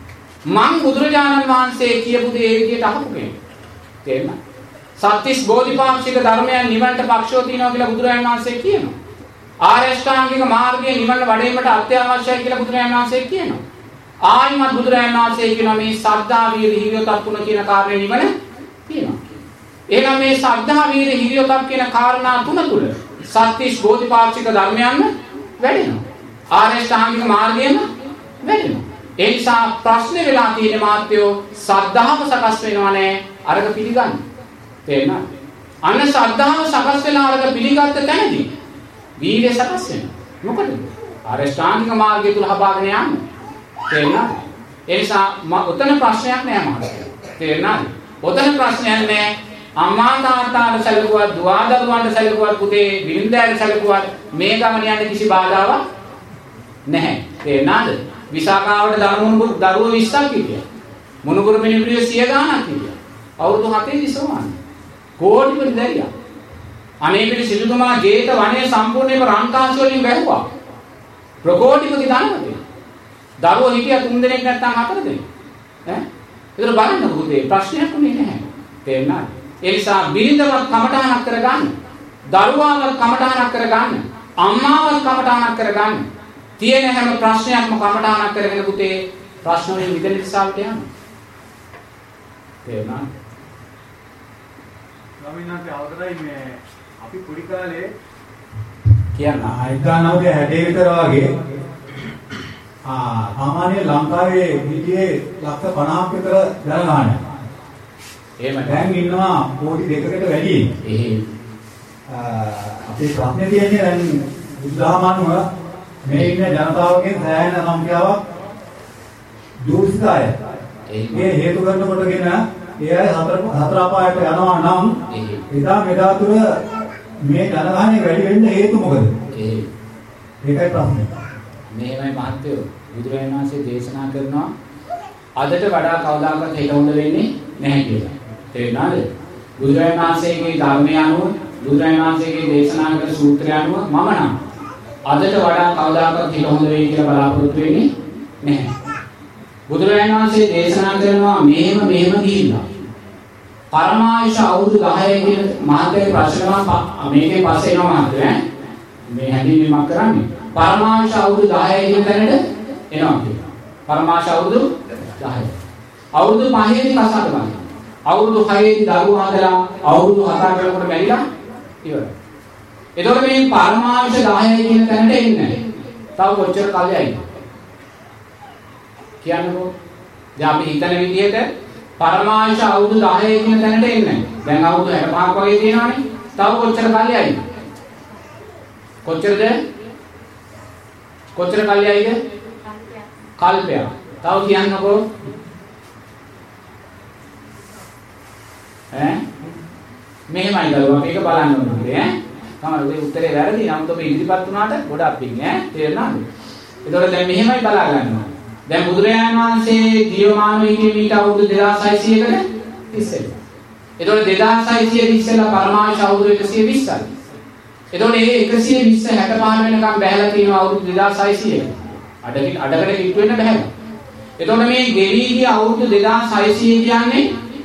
මං බුදුරජාණන් වහන්සේ කියපු දේ ඒ විදිහට අහපු කෙනෙක්. තේරුණා? සත්‍තිස් බෝධිපාක්ෂික ධර්මයන් නිවන්ට පක්ෂව තියෙනවා කියලා බුදුරජාණන් වහන්සේ කියනවා. ආර්ය අෂ්ටාංගික මාර්ගයේ නිවන වඩීමට අත්‍යවශ්‍යයි කියලා බුදුරජාණන් වහන්සේ කියනවා. ආයිමත් බුදුරජාණන් වහන්සේ කියනවා මේ සද්ධා වීර්ය හිරියොතක් තුන කියන කාරණේ නිවන තියෙනවා. එහෙනම් මේ සද්ධා වීර්ය හිරියොතක් කියන කාරණා තුන තුල සත්‍තිස් බෝධිපාක්ෂික ධර්මයන් වැඩෙනවා. ආර්ය අෂ්ටාංගික මාර්ගයම වැඩෙනවා. ඒ නිසා ප්‍රශ්නේ වෙලා තියෙන මාත්‍යෝ සද්ධාව සකස් වෙනවා නෑ අරක පිළිගන්න. තේරෙනවද? අන්න සද්ධාව සකස් වෙලා අරක පිළිගත්ත තැනදී වීර්ය සකස් වෙනවා. මොකද? ආර්ය අෂ්ටාංගික මාර්ගය තුල හබාගෙන යන්න. තේරෙනවද? ඒ නිසා ඔතන ප්‍රශ්නයක් නෑ මහත්තයා. තේරෙනවද? ඔතන ප්‍රශ්නයක් නෑ. අම්මා තාත්තාට සැලකුවත්, දුව දරුවන්ට සැලකුවත්, පුතේ බිරිඳට සැලකුවත් මේ ගමන යන්න කිසි බාධාවක් නැහැ. තේරෙනවද? විසාකාවට දරුවෝ දරුවෝ විස්සක් හිටියා. මොනුගුරු මිනිපිරිය සිය ගාණක් හිටියා. අවුරුදු හතේ ඉසෝවන්. කෝටිපති දැරියා. අනේ පිට සිටුතුමා ජේත වනයේ සම්පූර්ණයෙන්ම රන්කාස් වලින් වැහුවා. ප්‍රකෝටිපති ධනවතේ. දරුවෝ හිටියා තුන් දෙනෙක් නැත්නම් හතර දෙනෙක්. ඈ? ඒතර බලන්න පුතේ ප්‍රශ්නයක් උනේ නැහැ. තේරුණාද? ඒ නිසා බිරිඳවත් කමඨාණක් කරගන්න. දරුවාවත් කමඨාණක් කරගන්න. අම්මාවත් කමඨාණක් කරගන්න. තියෙන හැම ප්‍රශ්නයක්ම කමඨාණක් කරගෙන පුතේ ප්‍රශ්න වලින් මිදෙන්න දිශාවට යන්න. තේරුණාද? ස්වාමීන් වහන්සේ අවතරයි මේ අපි පුඩි කාලේ කියන්න අයිතානවගේ හැටේ විතර වගේ ආ සාමාන්‍ය ලංකාවේ හිටියේ ලක්ෂ පනහක් විතර ජනගහනය. එහෙම දැන් ඉන්නවා කෝටි දෙකකට වැඩි. එහෙම අපේ ප්‍රශ්නේ තියෙන්නේ දැන් බුද්ධාමනුව මේ ඉන්න ජනතාවගෙන් සෑහෙන සංඛ්‍යාවක් දුර්සාය. මේ හේතු කරන කොටගෙන ඒ අය හතර හතර අපායට යනවා නම් එදා මෙදා තුර මේ ජනගහනය වැඩි වෙන්න හේතු මොකද? ඒකයි ප්‍රශ්නේ. මේවයි මහත්තයෝ බුදුරජාණන් වහන්සේ දේශනා කරනවා අදට වඩා කවදාකවත් හෙට හොඳ වෙන්නේ නැහැ කියලා. තේරුණාද? බුදුරජාණන් වහන්සේගේ ධර්මය අනුව බුදුරජාණන් වහන්සේගේ දේශනා කරන සූත්‍රය අනුව මම නම් අදට වඩා කවදාකවත් හෙට හොඳ වෙයි කියලා බලාපොරොත්තු වෙන්නේ නැහැ. බුදුරජාණන් වහන්සේ දේශනා කරනවා මෙහෙම මෙහෙම ගිහිල්ලා පරමායුෂ අවුරුදු දහය කියන මහත්කේ ප්‍රශ්නම මේකේ පස්සේ එනවා මහත්කේ මේ හැඳින්වීමක් කරන්නේ පරමායුෂ අවුරුදු දහය කියන තැනට එනවා කියනවා. පරමායුෂ අවුරුදු දහය. අවුරුදු පහේදී කසාද බලන්න. අවුරුදු හයේදී දරුවා හදලා අවුරුදු හතක් වෙනකොට බැරිලා ඉවරයි. එතකොට මේ පරමායුෂ දහය කියන තැනට එන්නේ. තව කොච්චර කාලයයිද? කියන්නකෝ. දැන් අපි හිතන විදිහට පරමාංශ අවුරුදු දහය කියන තැනට එන්නේ. දැන් අවුරුදු හැටපහක් වගේ තියෙනවානේ. තව කොච්චර කාලයයිද? කොච්චරද? කොච්චර කාලයයිද? කල්පයක්. තව කියන්නකෝ. ඈ? මෙහෙමයි දරුවා මේක බලන්න ඕනේ ඈ. තමයි ඔය උත්තරේ වැරදි. නමුත් ඔබ ඉදිරිපත් වුණාට ගොඩක් පිං ඈ. තේරෙනවද? ඒතකොට දැන් මෙහෙමයි බලා ගන්නවා. දැන් බුදුරජාණන් වහන්සේ ජීවමානව හිටියේ මීට අවුරුදු දෙදාස් හයසීයකට ඉස්සෙල්ලා. ඒතකොට දෙදාස් හයසීය ඉස්සෙල්ලා පරමාංශ අවුරුදු එකසිය විස්සයි. ඒතකොට මේ එකසිය විස්ස හැටපහ වෙනකම් බැහැලා තියෙනවා අවුරුදු දෙදාස් හයසීයකට. අඩකට අඩකට කිට්ටු වෙන්න බැහැලා. ඒතකොට මේ ගෙවි ගිය අවුරුදු දෙදාස් හයසීය කියන්නේ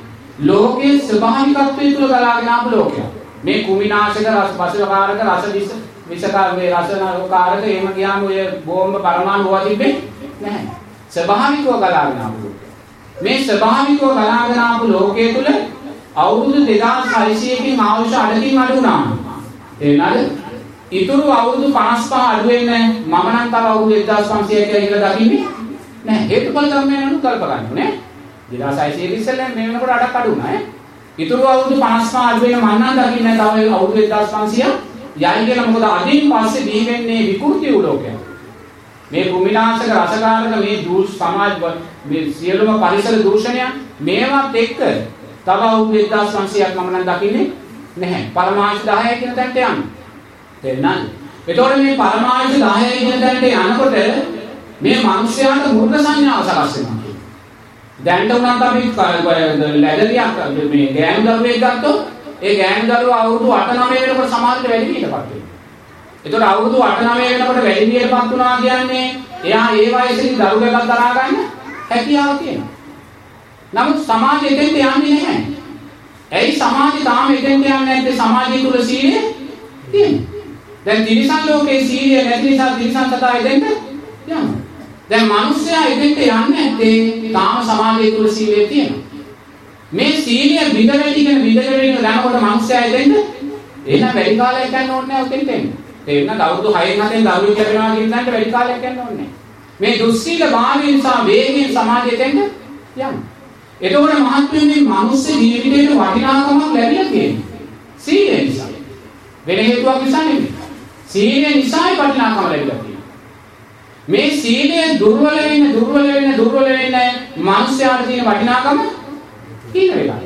ලෝකයේ ස්වභාවිකත්වයේ තුල ගලාගෙන ආපු ලෝකයක්. මේ කුමිනාශක රස පසුකාරක රස විස විසකාර මේ රසනාකාරක එහෙම ගියාම ඔය බෝම්බ පරමාණු හොවා තිබෙන්නේ නැහැ. ස්වභාවිකව ගලාගෙන ආපු මේ ස්වභාවිකව ගලාගෙන ආපු ලෝකයේ තුල අවුරුදු දෙදාස් හයසීයකින් අවශ්‍ය අඩකින් අඩු වුණා. තේරුණාද? ඊටු අවුරුදු පනස් පහ අඩු වෙන්නේ මම නම් තව අවුරුදු එක්දාස් පන්සියයක් කියලා දකින්නේ නැහැ. හේතුඵල ධර්මයන් අනුව කල්ප ගන්න ඕනේ. දෙදාස් හයසීය ඉස්සෙල්ලා මේ වෙනකොට අඩක් අඩු වුණා ඈ. ඊටු අවුරුදු පනස් පහ අඩු වෙන මම නම් දකින්නේ තව අවුරුදු එක්දාස් පන්සිය යයි කියලා. මොකද අදින් පස්සේ දී වෙන්නේ විකෘති වූ ලෝකයක්. මේ කුමිනාශක රසකාරක මේ දූෂ සමාජ මේ සියලුම පරිසර දූෂණය මේවත් එක්ක තව අවුරුදු එක්දාස් පන්සියයක් මම නම් දකින්නේ නැහැ. පරමාංශ දහය කියන තැනට යන්න. තේරුණාද? එතකොට මේ පරමාංශ දහය කියන තැනට යනකොට මේ මිනිස්යාට මූර්ත සංඥාව සකස් වෙනවා. දැන් උනත් අපි ලැබලියක් මේ ගෑනු දරුවෙක් ගත්තොත් ඒ ගෑනු දරුවා අවුරුදු අට නවය වෙනකොට සමාජයට වැඩි විදිහටපත් වෙනවා. ඒතකොට අවුරුදු අට නවය වෙනකොට වැඩි විදිහටපත් වුණා කියන්නේ එයා ඒ වයසේදී දරුවෙක් දරා ගන්න හැකියාව තියෙනවා. නමුත් සමාජය එතෙන්ට යන්නේ නැහැ. ඇයි සමාජය තාම එතෙන්ට යන්නේ නැත්තේ? සමාජය තුල සීලය තියෙනවා. දැන් තිරිසන් ලෝකේ සීලය නැති නිසා තිරිසන් සතා එතෙන්ට යනවා. දැන් මිනිස්සයා එතෙන්ට යන්නේ නැත්තේ තාම සමාජය තුල සීලය තියෙනවා. මේ සීලය බිඳ වෙලිගෙන බිඳ වෙලිගෙන යනකොට මිනිස්සයා එතෙන්ට එන වැඩි කාලයක් යන්න ඕනේ නැහැ උතෙන්ට එන්න. තේරුණාද? අවුරුදු හයෙන් හතෙන් දරුවෙක් ලැබෙනවා කියන දන්ට වැඩි කාලයක් යන්න ඕනේ නැහැ. මේ දුස්සීල භාවය නිසා වේගයෙන් සමාජයට එන්න යනවා. එතකොට මහත්මයන්ගේ මනුස්ස ජීවිතේට වටිනාකමක් ලැබිලා තියෙනවා. සීලය නිසා. වෙන හේතුවක් නිසා නෙමෙයි. සීලය නිසායි වටිනාකම ලැබිලා තියෙන්නේ. මේ සීලය දුර්වල වෙන දුර්වල වෙන දුර්වල වෙන මනුස්සයාට තියෙන වටිනාකම කීන වෙලා.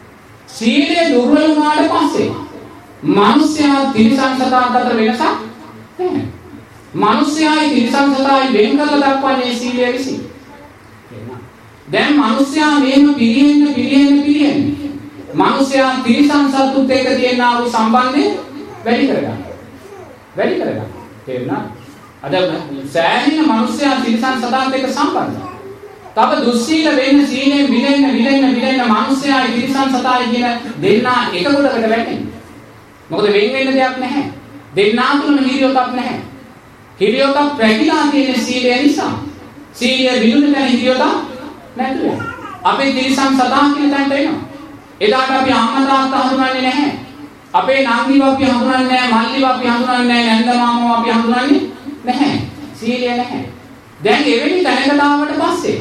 සීලය දුර්වල වුණාට පස්සේ මනුස්සයා තිරිසන් සතා අතර වෙනසක් නැහැ. මනුස්සයායි තිරිසන් සතායි වෙන් කරලා දක්වන්නේ සීලය විසින්. දැන් මිනිස්සයා මේම පිළිහෙන්න පිළිහෙන්න පිළිහෙන්න මිනිසයා තිරිසන් සතුත් එක්ක තියෙන ආ වූ සම්බන්ධය වැඩි කරගන්න. වැඩි කරගන්න. තේරුණා? අද සෑහෙන මිනිසයා තිරිසන් සතාත් එක්ක සම්බන්ධයි. තව දුස්සීල වෙන්න සීලෙන් විලෙන්න විලෙන්න විලෙන්න මිනිසයා තිරිසන් සතායි කියන දෙන්නා එක කොටකට වැටෙන්නේ. මොකද වෙන් වෙන්න දෙයක් නැහැ. දෙන්නා තුනම හිරියොතක් නැහැ. හිරියොතක් පැකිලා තියෙන සීලය නිසා. සීලය විදුන තැන හිරියොතක් නැතුව. අපේ තිරිසන් සතා කියන තැනට එනවා. එදාට අපි අම්මා තාත්තා හඳුනන්නේ නැහැ. අපේ නංගිව අපි හඳුනන්නේ නැහැ, මල්ලිව අපි හඳුනන්නේ නැහැ, නැන්ද මාමව අපි හඳුනන්නේ නැහැ. සීලය නැහැ. දැන් එවැනි තැනකට ආවට පස්සේ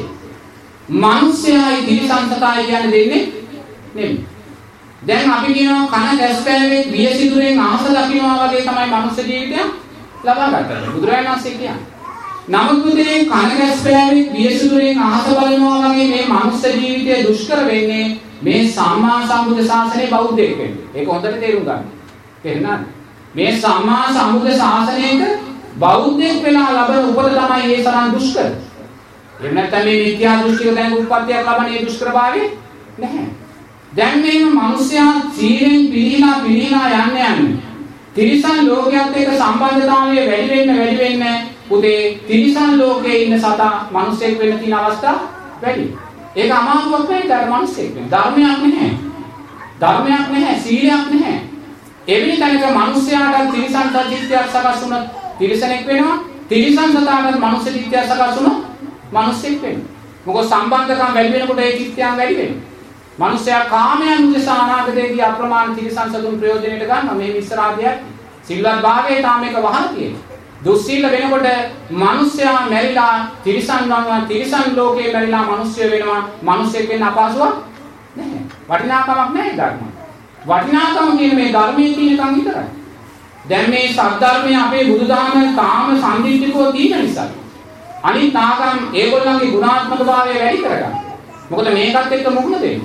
මිනිස්යායි තිරිසන් සතායි කියන්නේ දෙන්නේ නෙමෙයි. දැන් අපි කියනවා කන ගැස්පෑවේ වියසිතුරෙන් ආස දකින්නවා වගේ තමයි මනුස්ස ජීවිතය ලබා ගන්න. බුදුරජාණන් වහන්සේ කියන්නේ. නමුත් මුදේ කන ගැස්පෑවේ වියසිතුරෙන් ආස බලනවා වගේ මේ මනුස්ස ජීවිතය දුෂ්කර වෙන්නේ මේ සම්මා සම්බුද්ධ ශාසනයේ බෞද්ධයෙක් වෙන්නේ. ඒක හොඳට තේරුම් ගන්න. තේරුණාද? මේ සම්මා සම්බුද්ධ ශාසනයක බෞද්ධයෙක් වෙලා ලබන උපත තමයි මේ තරම් දුෂ්කර. එහෙම නැත්නම් මේ මිත්‍යා දෘෂ්ටික දැන් උප්පත්තියක් ලබන්නේ දුෂ්කරභාවය නැහැ. දැන් මේ මිනිස්යා සීලෙන් පිළිලා පිළිලා යන්නේ යන්නේ. තිරිසන් ලෝකයක් එක්ක සම්බන්ධතාවය වැඩි වෙන්න වැඩි වෙන්න පුතේ තිරිසන් ලෝකයේ ඉන්න සතා මිනිසෙක් වෙන්න තියෙන අවස්ථා වැඩි. ඒක අමාරුවක් නෙවෙයි දර මිනිසෙක් වෙන්න. ධර්මයක් නැහැ. ධර්මයක් නැහැ, සීලයක් නැහැ. එවැනි තැනක මිනිස්යාට තිරිසන් සත්‍යයක් සකස් වුණොත් තිරිසනෙක් වෙනවා. තිරිසන් සතාට මනුස්ස චිත්තයක් සකස් වුණොත් මිනිසෙක් වෙනවා. මොකද සම්බන්ධකම් වැඩි වෙනකොට ඒ චිත්තයන් වැඩි වෙනවා. මිනිසයා කාමයන් උදෙසා අනාගතයේදී අප්‍රමාණ තිරිසන් සතුන් ප්‍රයෝජනෙට ගන්නවා. මේ විස්තරාදියක් සිල්වත් භාවයේ තාම එක වහන තියෙනවා. දුස්සීල වෙනකොට මිනිසයා මැරිලා තිරිසන් වනවා. තිරිසන් ලෝකේ මැරිලා මිනිස්සය වෙනවා. මිනිසෙක් වෙන්න අපහසුවක් නැහැ. වටිනාකමක් නැහැ ධර්ම. වටිනාකම කියන්නේ මේ ධර්මයේ තියෙනකම් විතරයි. දැන් මේ සද්ධර්මයේ අපේ බුදුදහම තාම සම්දිස්තිකව තියෙන නිසා අනිත් ආගම් ඒගොල්ලන්ගේ ගුණාත්මක භාවය වැඩි කරගන්න. මොකද මේකත් එක්ක මොකද වෙන්නේ?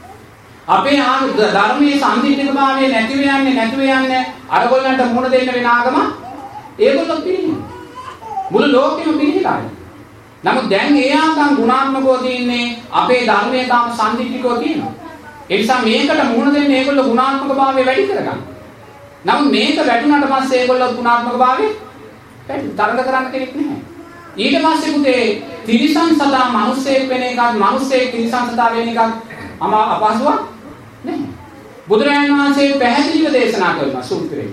අපේ ආගම ධර්මයේ සම්දිස්තික භාවය නැතිව යන්නේ නැතිව යන්නේ අරගොල්ලන්ට මුණ දෙන්න වෙන ආගම ඒගොල්ලෝ පිළිගන්නේ. මුළු ලෝකෙම පිළිගන්නේ. නමුත් දැන් ඒ ආගම් ගුණාත්මකව තියෙන්නේ අපේ ධර්මයේ තාම සම්දිස්තිකව තියෙනවා. ඒ නිසා මේකට මුණ දෙන්න ඒගොල්ලෝ ගුණාත්මක භාවය වැඩි කරගන්න. නමුත් මේක වැටුණාට පස්සේ ඒගොල්ලෝ ගුණාත්මක භාවය වැඩි තරඟ කරන්න කෙනෙක් නැහැ. ඊට පස්සේ පුතේ තිරිසන් සතා මිනිස්සෙක් වෙන එකත් මිනිස්සෙක් තිරිසන් සතා වෙන එකත් අම අපහසුවක් නැහැ. බුදුරජාණන් වහන්සේ පැහැදිලිව දේශනා කරනවා සූත්‍රයක.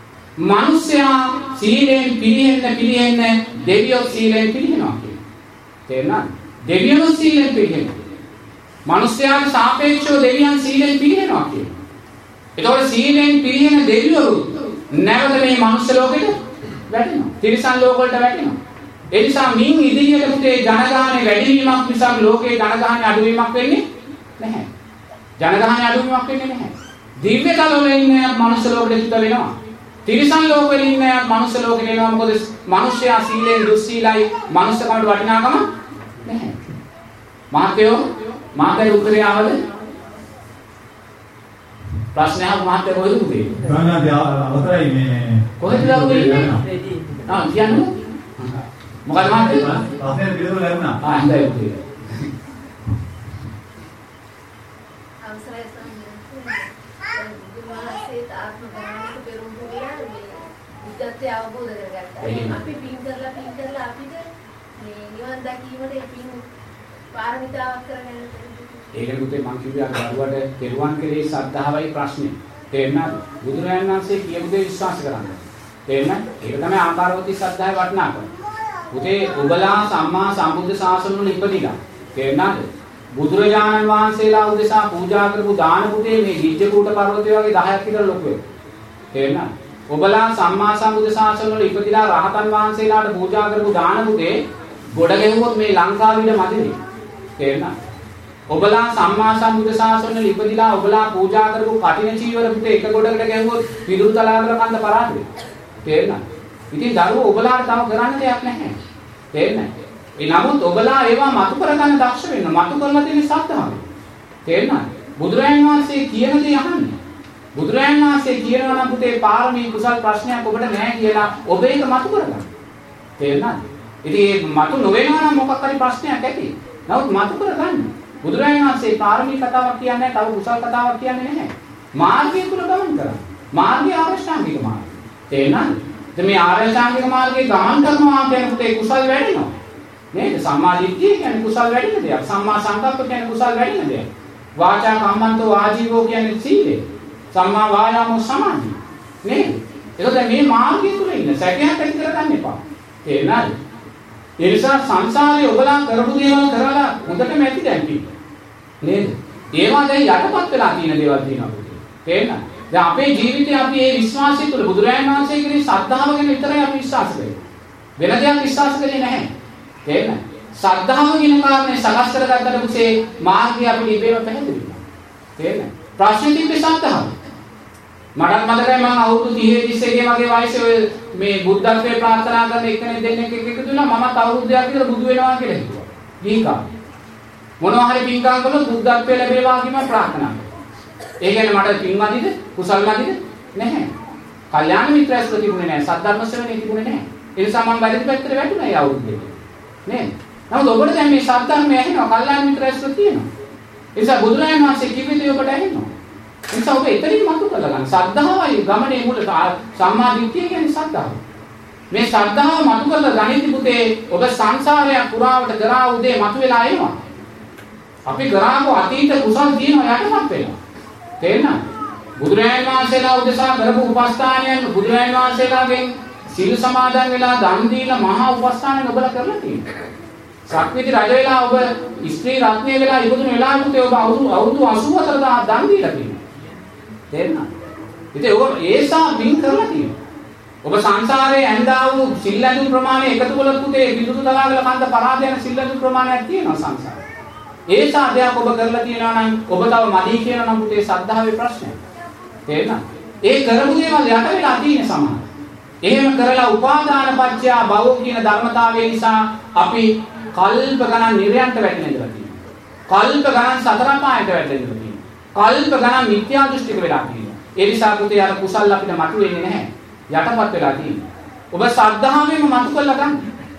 මිනිසයා සීලෙන් පිළිහෙන්න පිළිහෙන්න දෙවියෝ සීලෙන් පිළිහෙනවා කියන්නේ. තේරුණාද? දෙවියෝ සීලෙන් පිළිහෙනවා. මිනිසයාට සාපේක්ෂව දෙවියන් සීලෙන් පිළිහෙනවා කියන්නේ. ඒතකොට සීලෙන් පිළිහෙන දෙවියෝ නැවත මේ මනුස්ස ලෝකෙට වැටෙනවා. තිරිසන් ලෝක වලට වැටෙනවා. ඒ නිසා මින් ඉදිරියට පුතේ ජනගහනය වැඩි වීමක් නිසා ලෝකේ ජනගහනය අඩු වීමක් වෙන්නේ නැහැ. ජනගහනය අඩු වීමක් වෙන්නේ නැහැ. දිව්‍ය තල වල ඉන්න මනුස්ස ලෝකෙට චුත වෙනවා. තිරිසන් ලෝක වල ඉන්න මනුස්ස ලෝකෙට එනවා. මොකද මිනිස්යා සීලෙන් දුස්සීලයි මනුස්සකමට වටිනාකම නැහැ. මහත්යෝ මාතේ උත්තරය ආවද? ප්‍රශ්නයක් මහත්ය කොහෙද පුතේ? ගානදී අවතරයි මේ කොහෙද ලකුණේ? ආ කියන්නේ මොකද මාත් ප්‍රශ්නේ පිළිතුරු ලැබුණා. ආ හොඳයි පුතේ. අවසරයි සම්මානයි. දුමාසෙත් ආත්ම ගානක පෙරම් පුරියා විද්‍යාත්‍ය අවබෝධ කරගත්තා. අපි පින් කරලා පින් කරලා අපිට මේ නිවන් දකීමට ඒ පින් පාරමිතාවක් කරගන්න. ඒකනේ පුතේ මං කිව්වා දරුවට තෙරුවන් කෙරේ ශ්‍රද්ධාවයි ප්‍රශ්නේ. තේරුණාද? බුදුරජාණන් වහන්සේ කියපු දේ විශ්වාස කරන්න. තේරුණාද? ඒක තමයි ආකාරවතී ශ්‍රද්ධාවේ වටිනාකම. පුතේ ඔබලා සම්මා සම්බුද්ධ ශාසන වල ඉපදිලා. තේරුණාද? බුදුරජාණන් වහන්සේලා උදෙසා පූජා කරපු දාන පුතේ මේ ගිජ්ජ කූට පර්වතය වගේ දහයක් විතර ලොකු වෙනවා. තේරුණාද? ඔබලා සම්මා සම්බුද්ධ ශාසන වල ඉපදිලා රහතන් වහන්සේලාට පූජා කරපු දාන පුතේ ගොඩ ගැහුවොත් මේ ලංකාවේ මැදිනේ. තේරුණාද? ඔබලා සම්මා සම්බුද්ධ ශාසන වල ඉපදිලා ඔබලා පූජා කරපු කටින චීවර පුතේ එක ගොඩකට ගැහුවොත් පිදුරු තලාවල කන්ද පරාද වෙනවා. තේරුණාද? ඉතින් දරුවෝ ඔබලාට තව කරන්න දෙයක් නැහැ. තේරෙනවද? ඒ නමුත් ඔබලා ඒවා මතු කරගන්න දක්ෂ වෙන්න. මතු කරලා තියෙන ශ්‍රද්ධාව. තේරෙනවද? බුදුරජාණන් වහන්සේ කියන දේ අහන්න. බුදුරජාණන් වහන්සේ කියනවා නම් පුතේ පාරමී කුසල් ප්‍රශ්නයක් ඔබට නැහැ කියලා ඔබ ඒක මතු කරගන්න. තේරෙනවද? ඉතින් මේ මතු නොවෙනවා නම් මොකක් හරි ප්‍රශ්නයක් ඇති. නමුත් මතු කරගන්න. බුදුරජාණන් වහන්සේ පාරමී කතාවක් කියන්නේ නැහැ, තව කුසල කතාවක් කියන්නේ නැහැ. මාර්ගය තුල ගමන් කරා. මාර්ගය ආරෂ්ඨාංගික මාර්ගය. තේරෙනවද? ඉතින් මේ ආරෂ්ඨාංගික මාර්ගයේ ගමන් කරනවා කියනකොට ඒ කුසල වැඩිනවා. නේද? සම්මා දිට්ඨිය කියන්නේ කුසල වැඩින දෙයක්. සම්මා සංකප්ප කියන්නේ කුසල වැඩින දෙයක්. වාචා කම්මන්තෝ ආජීවෝ කියන්නේ සීලය. සම්මා වායාමෝ සමාධි. නේද? එතකොට මේ මාර්ගය තුල ඉන්න සැකයක් ඇති කරගන්න එපා. තේරෙනවද? ඒ නිසා සංසාරේ ඔබලා කරපු දේවල් කරලා හොඳටම ඇති දැන් තියෙන්නේ. නේද? ඒවා දැන් යටපත් වෙලා තියෙන දේවල් තියෙනවා. තේරෙනවද? දැන් අපේ ජීවිතේ අපි මේ විශ්වාසය තුළ බුදුරජාණන් වහන්සේ කෙරෙහි ශ්‍රද්ධාව ගැන විතරයි අපි විශ්වාස කරන්නේ. වෙන දෙයක් විශ්වාස කරන්නේ නැහැ. තේරෙනවද? ශ්‍රද්ධාව කියන කාරණේ සකස් කරගත්තට පස්සේ මාර්ගය අපිට ඉබේම පැහැදිලි වෙනවා. තේරෙනවද? ප්‍රශ්නේ තිබ්බේ ශ්‍රද්ධාව. මටත් මතකයි මම අවුරුදු තිහේ තිස්සේ වගේ වයසේ මේ බුද්ධත්වයේ ප්‍රාර්ථනා කරන එකනේ දෙන්නෙක් එක්ක එකතු වෙලා මමත් අවුරුද්දක් විතර බුදු වෙනවා කියලා හිතුවා. දීකා. මොනවා හරි පින්කම් කළොත් බුද්ධත්වයේ ලැබේවා කියලා ප්‍රාර්ථනා කරා. ඒ කියන්නේ මට පින් මදිද? කුසල් මදිද? නැහැ. කල්යාණ මිත්‍රයස් තිබුණේ නැහැ. සද්ධර්ම ශ්‍රවණේ තිබුණේ නැහැ. ඒ නිසා මම වැරදි පැත්තට වැටුණා ඒ අවුරුද්දේ. නේද? නමුත් ඔබට දැන් මේ සද්ධර්මය ඇහෙනවා. කල්යාණ මිත්‍රයස් තියෙනවා. ඒ නිසා බුදුරජාණන් වහන්සේ කිව්වේ දේ ඔබට ඇහෙනවා. එනිසා ඔබ එතනින් මතු කරලා ගන්න. ශ්‍රද්ධාවයි ගමනේ මුල සම්මා දිට්ඨිය කියන්නේ ශ්‍රද්ධාව. මේ ශ්‍රද්ධාව මතු කරලා ගණිත පුතේ ඔබ සංසාරයක් පුරාවට කරා උදේ මතු වෙලා එනවා. අපි කරාපු අතීත කුසල් තියෙනවා යටපත් වෙනවා. තේරෙනවද? බුදුරජාණන් වහන්සේලා උදෙසා කරපු උපස්ථානයන් බුදුරජාණන් වහන්සේලාගෙන් සීල සමාදන් වෙලා දන් දීලා මහා උපස්ථානයන් ඔබලා කරලා තියෙනවා. සක්විති රජ වෙලා ඔබ ස්ත්‍රී රත්නය වෙලා ඉවදුණු වෙලාවට ඔබ අවුරුදු අසූහතර දා දන් දීලා තියෙනවා. තේරෙනවද? ඉතින් ඔබ ඒසා බින් කරලා තියෙනවා. ඔබ සංසාරේ ඇඳා වූ සිල්ලඳු ප්‍රමාණය එකතු කළොත් පුතේ විදුතු තලාවල කන්ද පරාද යන සිල්ලඳු ප්‍රමාණයක් තියෙනවා සංසාරේ. ඒසා දෙයක් ඔබ කරලා තියෙනවා නම් ඔබ තව මදි කියනවා නම් පුතේ සද්ධාවේ ප්‍රශ්නයක්. තේරෙනවද? ඒ කරපු දේවල් යට වෙලා තියෙන සමාන. එහෙම කරලා උපාදාන පත්‍ය භව කියන ධර්මතාවය නිසා අපි කල්ප ගණන් නිර්යන්ත වැටෙන්න ඉඳලා තියෙනවා. කල්ප ගණන් සතර පායට වැටෙන්න ඉඳලා තියෙනවා. කල්ප ගණන් මිත්‍යා දෘෂ්ටික වෙලා තියෙනවා. ඒ නිසා පුතේ අර කුසල් අපිට මතුවෙන්නේ නැහැ. යටපත් වෙලා තියෙනවා. ඔබ ශ්‍රද්ධාවෙන්ම මතු කරලා ගන්න.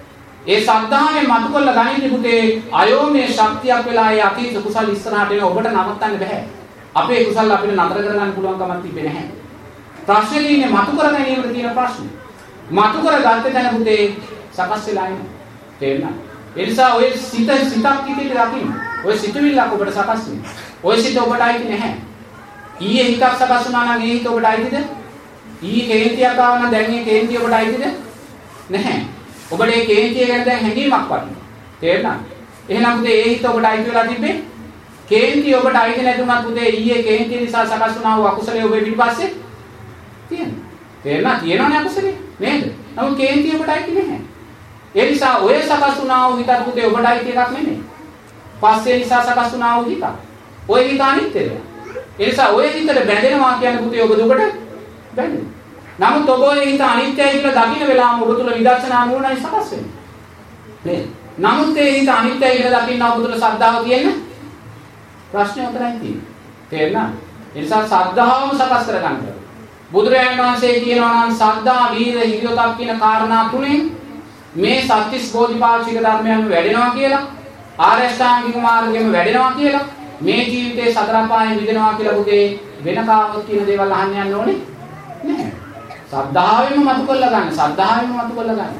ඒ ශ්‍රද්ධාවෙන් මතු කරලා ගන්නේ පුතේ අයෝමේ ශක්තියක් වෙලා ඒ අතීත කුසල් ඉස්සරහට එන ඔබට නවත්තන්න බෑ. අපේ කුසල් අපිට නතර කරගන්න පුළුවන් කමක් තිබෙන්නේ නැහැ. ප්‍රශ්නේ තියෙන්නේ මතු කර ගැනීමේ තියෙන ප්‍රශ්නේ. මතු කරගත්තේ දැන පුතේ සකස් වෙලා ඉන්න. තේරුණා? ඒ නිසා ඔය සිත සිතක් කිතිට රකින්න. ඔය සිතුවිල්ලක් ඔබට සකස් වෙනවා. ඔය සිත ඔබට අයිති නැහැ. ඊයේ හිතක් සකස් වුණා නම් ඒ හිත ඔබට අයිතිද? ඊයේ කේන්තියක් ආව නම් දැන් ඒ කේන්තිය ඔබට අයිතිද? නැහැ. ඔබට ඒ කේන්තිය ගැන දැන් හැඟීමක් වටිනවා. තේරුණාද? එහෙනම් පුතේ ඒ හිත ඔබට අයිති වෙලා තිබ්බේ? කේන්තිය ඔබට අයිති නැතුණත් පුතේ ඊයේ කේන්තිය නිසා සකස් වුණා වූ අකුසලයේ ඔබේ පිටිපස්සේ තියෙනවා. තේරුණා? තියෙනවනේ අකුසලේ නේද? නමුත් කේන්තිය ඔබට අයිති නැහැ. ඒ නිසා ඔය සකස් වුණා වූ හිතත් පුතේ ඔබට අයිති එකක් නෙමෙයි. පස්සේ නිසා සකස් වුණා වූ හිත. ඔය හිත අනිත්‍යද? ඒ නිසා ඔය හිතට බැඳෙනවා කියන්නේ පුතේ ඔබ දුකට බැඳෙනවා. නමුත් ඔබ ඔය හිත අනිත්‍යයි කියලා දකින්න වෙලාවම ඔබ තුල විදර්ශනා නුවණයි සකස් වෙන්නේ. නේද? නමුත් ඒ හිත අනිත්‍යයි කියලා දකින්න ඔබ තුල ශ්‍රද්ධාව තියෙන්නේ ප්‍රශ්නේ උතරයි තියෙන්නේ. තේරුණාද? ඒ නිසා ශ්‍රද්ධාවම සකස් කරගන්න ඕනේ. බුදුරජාණන් වහන්සේ කියනවා නම් ශ්‍රද්ධා, වීර, හිරියොතක් කියන කාරණා තුනෙන් මේ සත්‍තිස් බෝධිපාක්ෂික ධර්මයන් වැඩෙනවා කියලා, ආර්ය අෂ්ටාංගික මාර්ගයම වැඩෙනවා කියලා, මේ ජීවිතේ සතර පායෙන් මිදෙනවා කියලා පුතේ වෙන කාවොත් කියන දේවල් අහන්න යන්න ඕනේ නැහැ. ශ්‍රද්ධාවෙන්ම මතු කරලා ගන්න. ශ්‍රද්ධාවෙන්ම මතු කරලා ගන්න.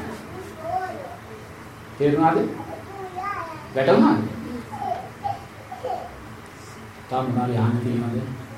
තේරුණාද? වැටුණාද? තාම මොනවාරි අහන්න තියෙනවද?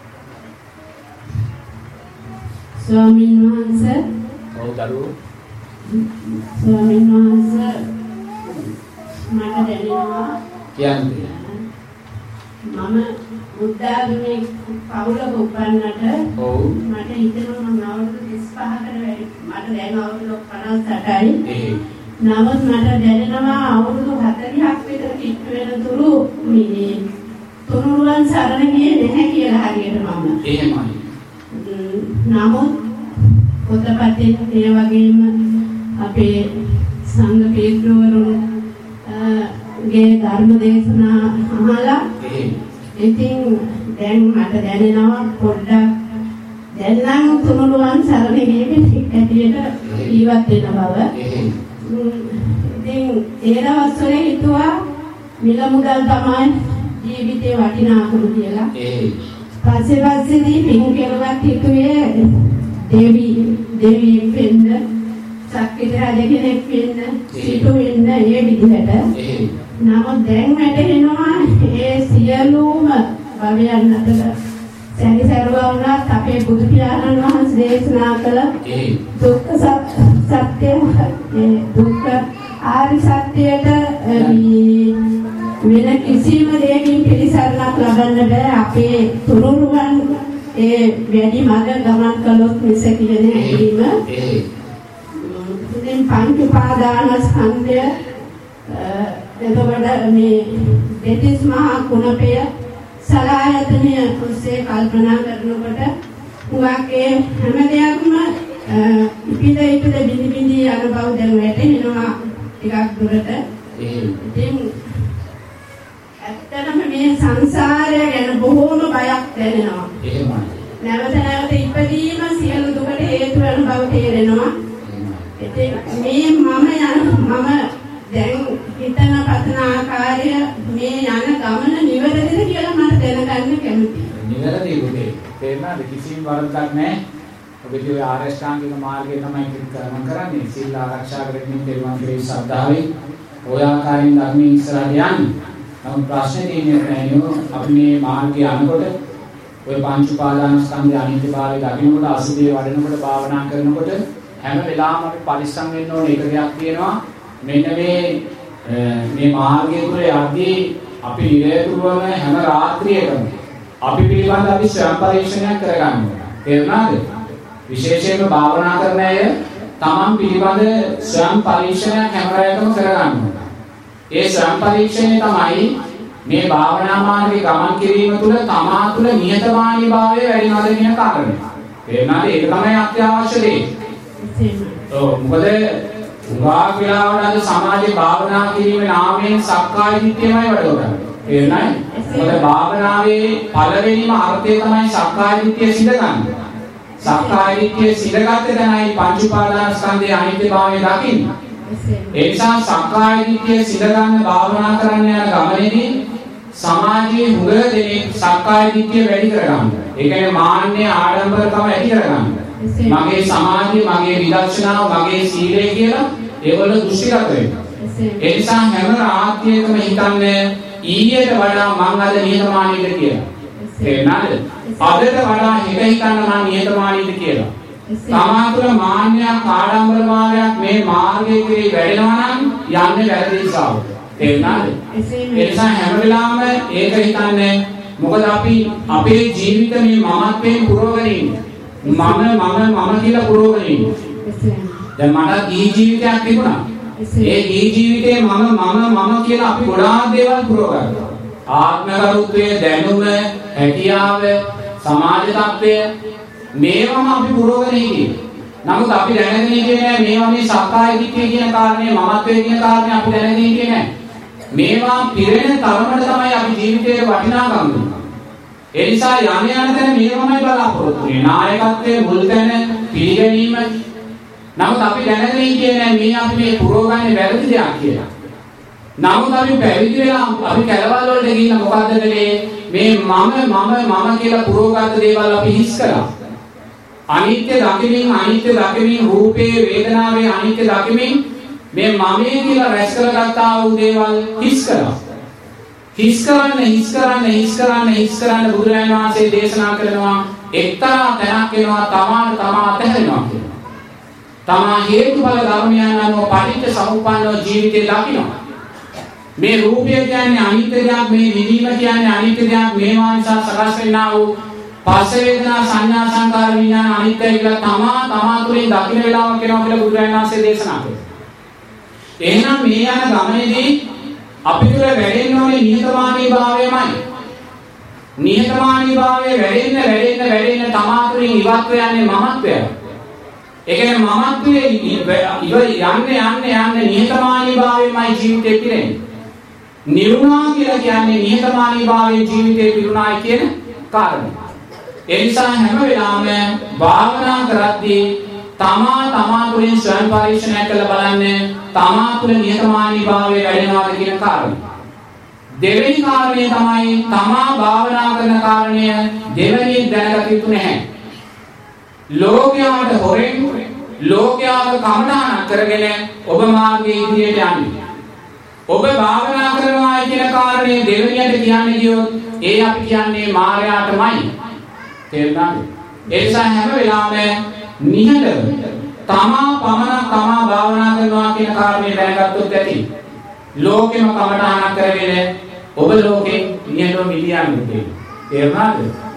ස්වාමීන් වහන්සේ ඔව් දරුවෝ. ස්වාමීන් වහන්සේ මට දැනෙනවා කියන්නේ මම බුද්ධාගමේ පවුලක උපන්නට ඔව් මට හිතෙනවා මම අවුරුදු තිස් පහකට වැඩි මට දැන් අවුරුදු පනස් අටයි. ඒ නමුත් මට දැනෙනවා අවුරුදු හතළිහක් විතර කිට්ටු වෙන තුරු මේ තුනුරුවන් සරණ ගියේ නැහැ කියලා හරියට මම. එහෙමයි. නමුත් පොතපතේ ඒ වගේම අපේ සංඝ පීඨවරුන් ගේ ධර්ම දේශනා අහලා ඉතින් දැන් මට දැනෙනවා පොඩ්ඩක් දැන් නම් තුනුරුවන් සරණ ගියේ හැටියට ජීවත් වෙන බව. ඉතින් ඒ දවස්වල හිතුවා මිල මුදල් තමයි ජීවිතේ වටිනාකම කියලා. ඒ පස්සේ පස්සේදී පින් කෙරුවත් හිතුවේ දෙවි දෙවි වෙන්න, සක්විති රජ කෙනෙක් වෙන්න, සිටු වෙන්න ඒ විදිහට. ඒ නමුත් දැන් වැටෙනවා ඒ සියලුම භවයන් අතර සැරිසරුවා වුණත් අපේ බුදු පියාණන් වහන්සේ දේශනා කළ ඒ දුක්ඛ සත්‍ය ඒ දුක්ඛ ආරි සත්‍යයට වෙන කිසිම දෙයකින් පිළිසරණක් ලබන්න බෑ. අපේ තුනුරුවන් ඒ වැඩි මඟ ගමන් කළොත් මිස කියන හැඟීම. ඒ ඉතින් පංච උපාදානස්කන්ධය එතකොට මේ දෙතිස් මහා කුණපය සලආයතනය ඔස්සේ කල්පනා කරනකොට උගක් ඒ හැම දෙයක්ම ඉපිද ඉපිද බිනි බිනි යන බව දැන් වැටෙනවා ටිකක් දුරට. ඉතින් ඇත්තටම මේ සංසාරය ගැන බොහෝම බයක් දැනෙනවා. එහෙමයි. නැවත නැවත ඉපදීම සියලු දුකට හේතු වෙන බව තේරෙනවා. ඉතින් මේ මම යන මම දැන් හිතන පතන ආකාරය මේ යන ගමන නිවැරදිද කියලා මට දැනගන්න කැමතියි. නිවැරදි උදේ. තේරෙනවද? කිසිම වරදක් නැහැ. ඔබේ ඒ ආරෂ්ඨාංගික මාර්ගය තමයි ගමන් කරන්නේ. සීල ආරක්ෂා කරමින් පෙරවන් කෙරෙහි ශ්‍රද්ධාවෙන් ඔය ආකාරයෙන් ධර්මයේ ඉස්සරහට යන්නේ. නමුත් ප්‍රශ්නේ තියෙන්නේ නැහැ අපි මේ මාර්ගය අනුකොට ඔය පංච උපාදානස්කන්ධය අනිත්‍යභාවය දකින්නකොට අසුභය වඩනකොට භාවනා කරනකොට හැම වෙලාවම අපි පරිස්සම් වෙන්න ඕනේ එක දෙයක් තියෙනවා. මෙන්න මේ මේ මාර්ගය තුළ යද්දී අපි නිරතුරුවම හැම රාත්‍රියකම අපි පිළිබඳ අපි ස්වයං පරීක්ෂණයක් කරගන්න ඕනේ. තේරුණාද? විශේෂයෙන්ම භාවනා කරන අය තමන් පිළිබඳ ස්වයං පරීක්ෂණයක් හැම රැයකම කරගන්න ඕනේ. ඒ ස්වයං පරීක්ෂණය තමයි මේ භාවනා මාර්ගයේ ගමන් කිරීම තුළ තමා තුළ නිහතමානීභාවය වැඩි වෙනවද කියන කාරණය. තේරුණාද? ඒක තමයි අත්‍යවශ්‍ය දේ. ඔව් මොකද උගා වෙලාවට අද සමාජයේ භාවනා කිරීමේ නාමයෙන් සක්කාය දිට්ඨියමයි වැඩ කරන්නේ. තේරුණාද? මොකද භාවනාවේ පළවෙනිම අර්ථය තමයි සක්කාය දිට්ඨිය සිඳගන්න. සක්කාය දිට්ඨිය සිඳගත්තේ තමයි පංච උපාදානස්කන්ධයේ අනිත්‍යභාවය දකින්නේ. ඒ නිසා සක්කාය දිට්ඨිය සිඳගන්න භාවනා කරන්න යන ගමනේදී සමාජයේ හුඟ දෙනෙක් සක්කාය දිට්ඨිය වැඩි කරගන්න. ඒ කියන්නේ මාන්නය ආඩම්බරකම ඇති කරගන්න. මගේ සමාධිය, මගේ විදර්ශනාව, මගේ සීලය කියලා ඒවල දෘෂ්ටිගත වෙනවා. ඒ නිසා හැම රාත්‍රියකම හිතන්නේ ඊයට වඩා මං අද නිහතමානීද කියලා. තේරුණාද? අදට වඩා හිත හිතන්න මං නිහතමානීද කියලා. තමා තුළ මාන්නයක්, ආඩම්බරභාවයක් මේ මාර්ගයේ කෙරේ වැඩෙනවා නම් යන්නේ වැරදි දිශාවට. තේරුණාද? ඒ නිසා හැම වෙලාවෙම ඒක හිතන්නේ මොකද අපි අපේ ජීවිත මේ මමත්වයෙන් පුරවගෙන ඉන්නේ. මම මම මම කියලා පුරවගෙන ඉන්නේ. දැන් මට දී ජීවිතයක් තිබුණා. ඒ දී ජීවිතේ මම මම මම කියලා අපි ගොඩාක් දේවල් පුරවගන්නවා. ආත්මගරුත්වය, දැනුම, හැකියාව, සමාජ තත්ත්වය මේවම අපි පුරවගෙන ඉන්නේ. නමුත් අපි දැනගෙන ඉන්නේ නැහැ මේවා මේ සක්කාය දිට්ඨිය කියන කාරණේ, මමත්වයේ කියන කාරණේ අපි දැනගෙන ඉන්නේ නැහැ. මේවා පිරෙන තරමට තමයි අපි ජීවිතයේ වටිනාකම දුන්නේ. ඒ නිසා යන යන තැන මේවමයි බලාපොරොත්තු වෙන්නේ. නායකත්වයේ මුල් තැන පිළිගැනීම. නමුත් අපි දැනගෙන ඉන්නේ නැහැ මේ අපි මේ පුරවගන්නේ වැරදි දෙයක් කියලා. නමුත් අපි පැවිදි වෙලා අපි කැලවල් වලට ගිහින් මොකද්ද කළේ? මේ මම මම මම කියලා පුරවගත්ත දේවල් අපි හිස් කළා. අනිත්‍ය දකිමින් අනිත්‍ය දකිමින් රූපේ වේදනාවේ අනිත්‍ය දකිමින් මේ මමයේ කියලා රැස් කරගත්තා වූ දේවල් හිස් කළා. හිස් කරන්න හිස් කරන්න හිස් කරන්න හිස් කරන්න බුදුරජාණන් වහන්සේ දේශනා කරනවා එක්තරා තැනක් වෙනවා තමාට තමා අතහැරෙනවා කියලා. තමා හේතුඵල ධර්මයන් අනුව පටිච්ච සමුප්පන්නව ජීවිතේ දකිනවා. මේ රූපය කියන්නේ අනිත්‍ය දෙයක්, මේ විදීම කියන්නේ අනිත්‍ය දෙයක්, මේවා නිසා සකස් වෙනා වූ පස්ස වේදනා සංඥා සංකාර විඥාන අනිත්‍යයි කියලා තමා තමා තුළින් දකින්න වෙලාවක් වෙනවා කියලා බුදුරජාණන් වහන්සේ දේශනා කළා. එහෙනම් මේ යන ගමනේදී අපි තුළ වැඩෙන්න ඕනේ නිහතමානීභාවයමයි. නිහතමානීභාවය වැඩෙන්න වැඩෙන්න වැඩෙන්න තමා තුළින් ඉවත් වෙන්නේ මමත්වය. ඒ කියන්නේ මමත්වයේ ඉව යන්නේ යන්නේ යන්නේ නිහතමානීභාවයමයි ජීවිතේ පිරෙන්නේ. නිරුණා කියලා කියන්නේ නිහතමානීභාවයේ ජීවිතේ පිරුණායි කියන කාරණය. ඒ නිසා හැම වෙලාවෙම භාවනා කරද්දී තමා තමා තුළින් ස්වයං පරීක්ෂණය කරලා බලන්න තමා තුළ නිහතමානීභාවය වැඩෙනවාද කියන කාරණය. දෙවෙනි කාරණය තමයි තමා භාවනා කරන කාරණය දෙවෙනි දැනගත යුතු නැහැ. ලෝකයාට හොරෙන් ලෝකයාව කමඨාන කරගෙන ඔබ මාර්ගයේ ඉදිරියට යන්නේ. ඔබ භාවනා කරනවා කියන කාරණේ දෙවෙනියට කියන්නේ කියොත් ඒ අපි කියන්නේ මායාටමයි. තේරුණාද? ඒ නිසා හැම වෙලාවෙම නිහඬව තමා පමණක් තමා භාවනා කරනවා කියන කාරණේ දැනගත්තොත් ඇති. ලෝකෙම කමඨාන කරගෙන ඔබ ලෝකෙන් නිහඬව මිදියන්නේ. තේරුණාද?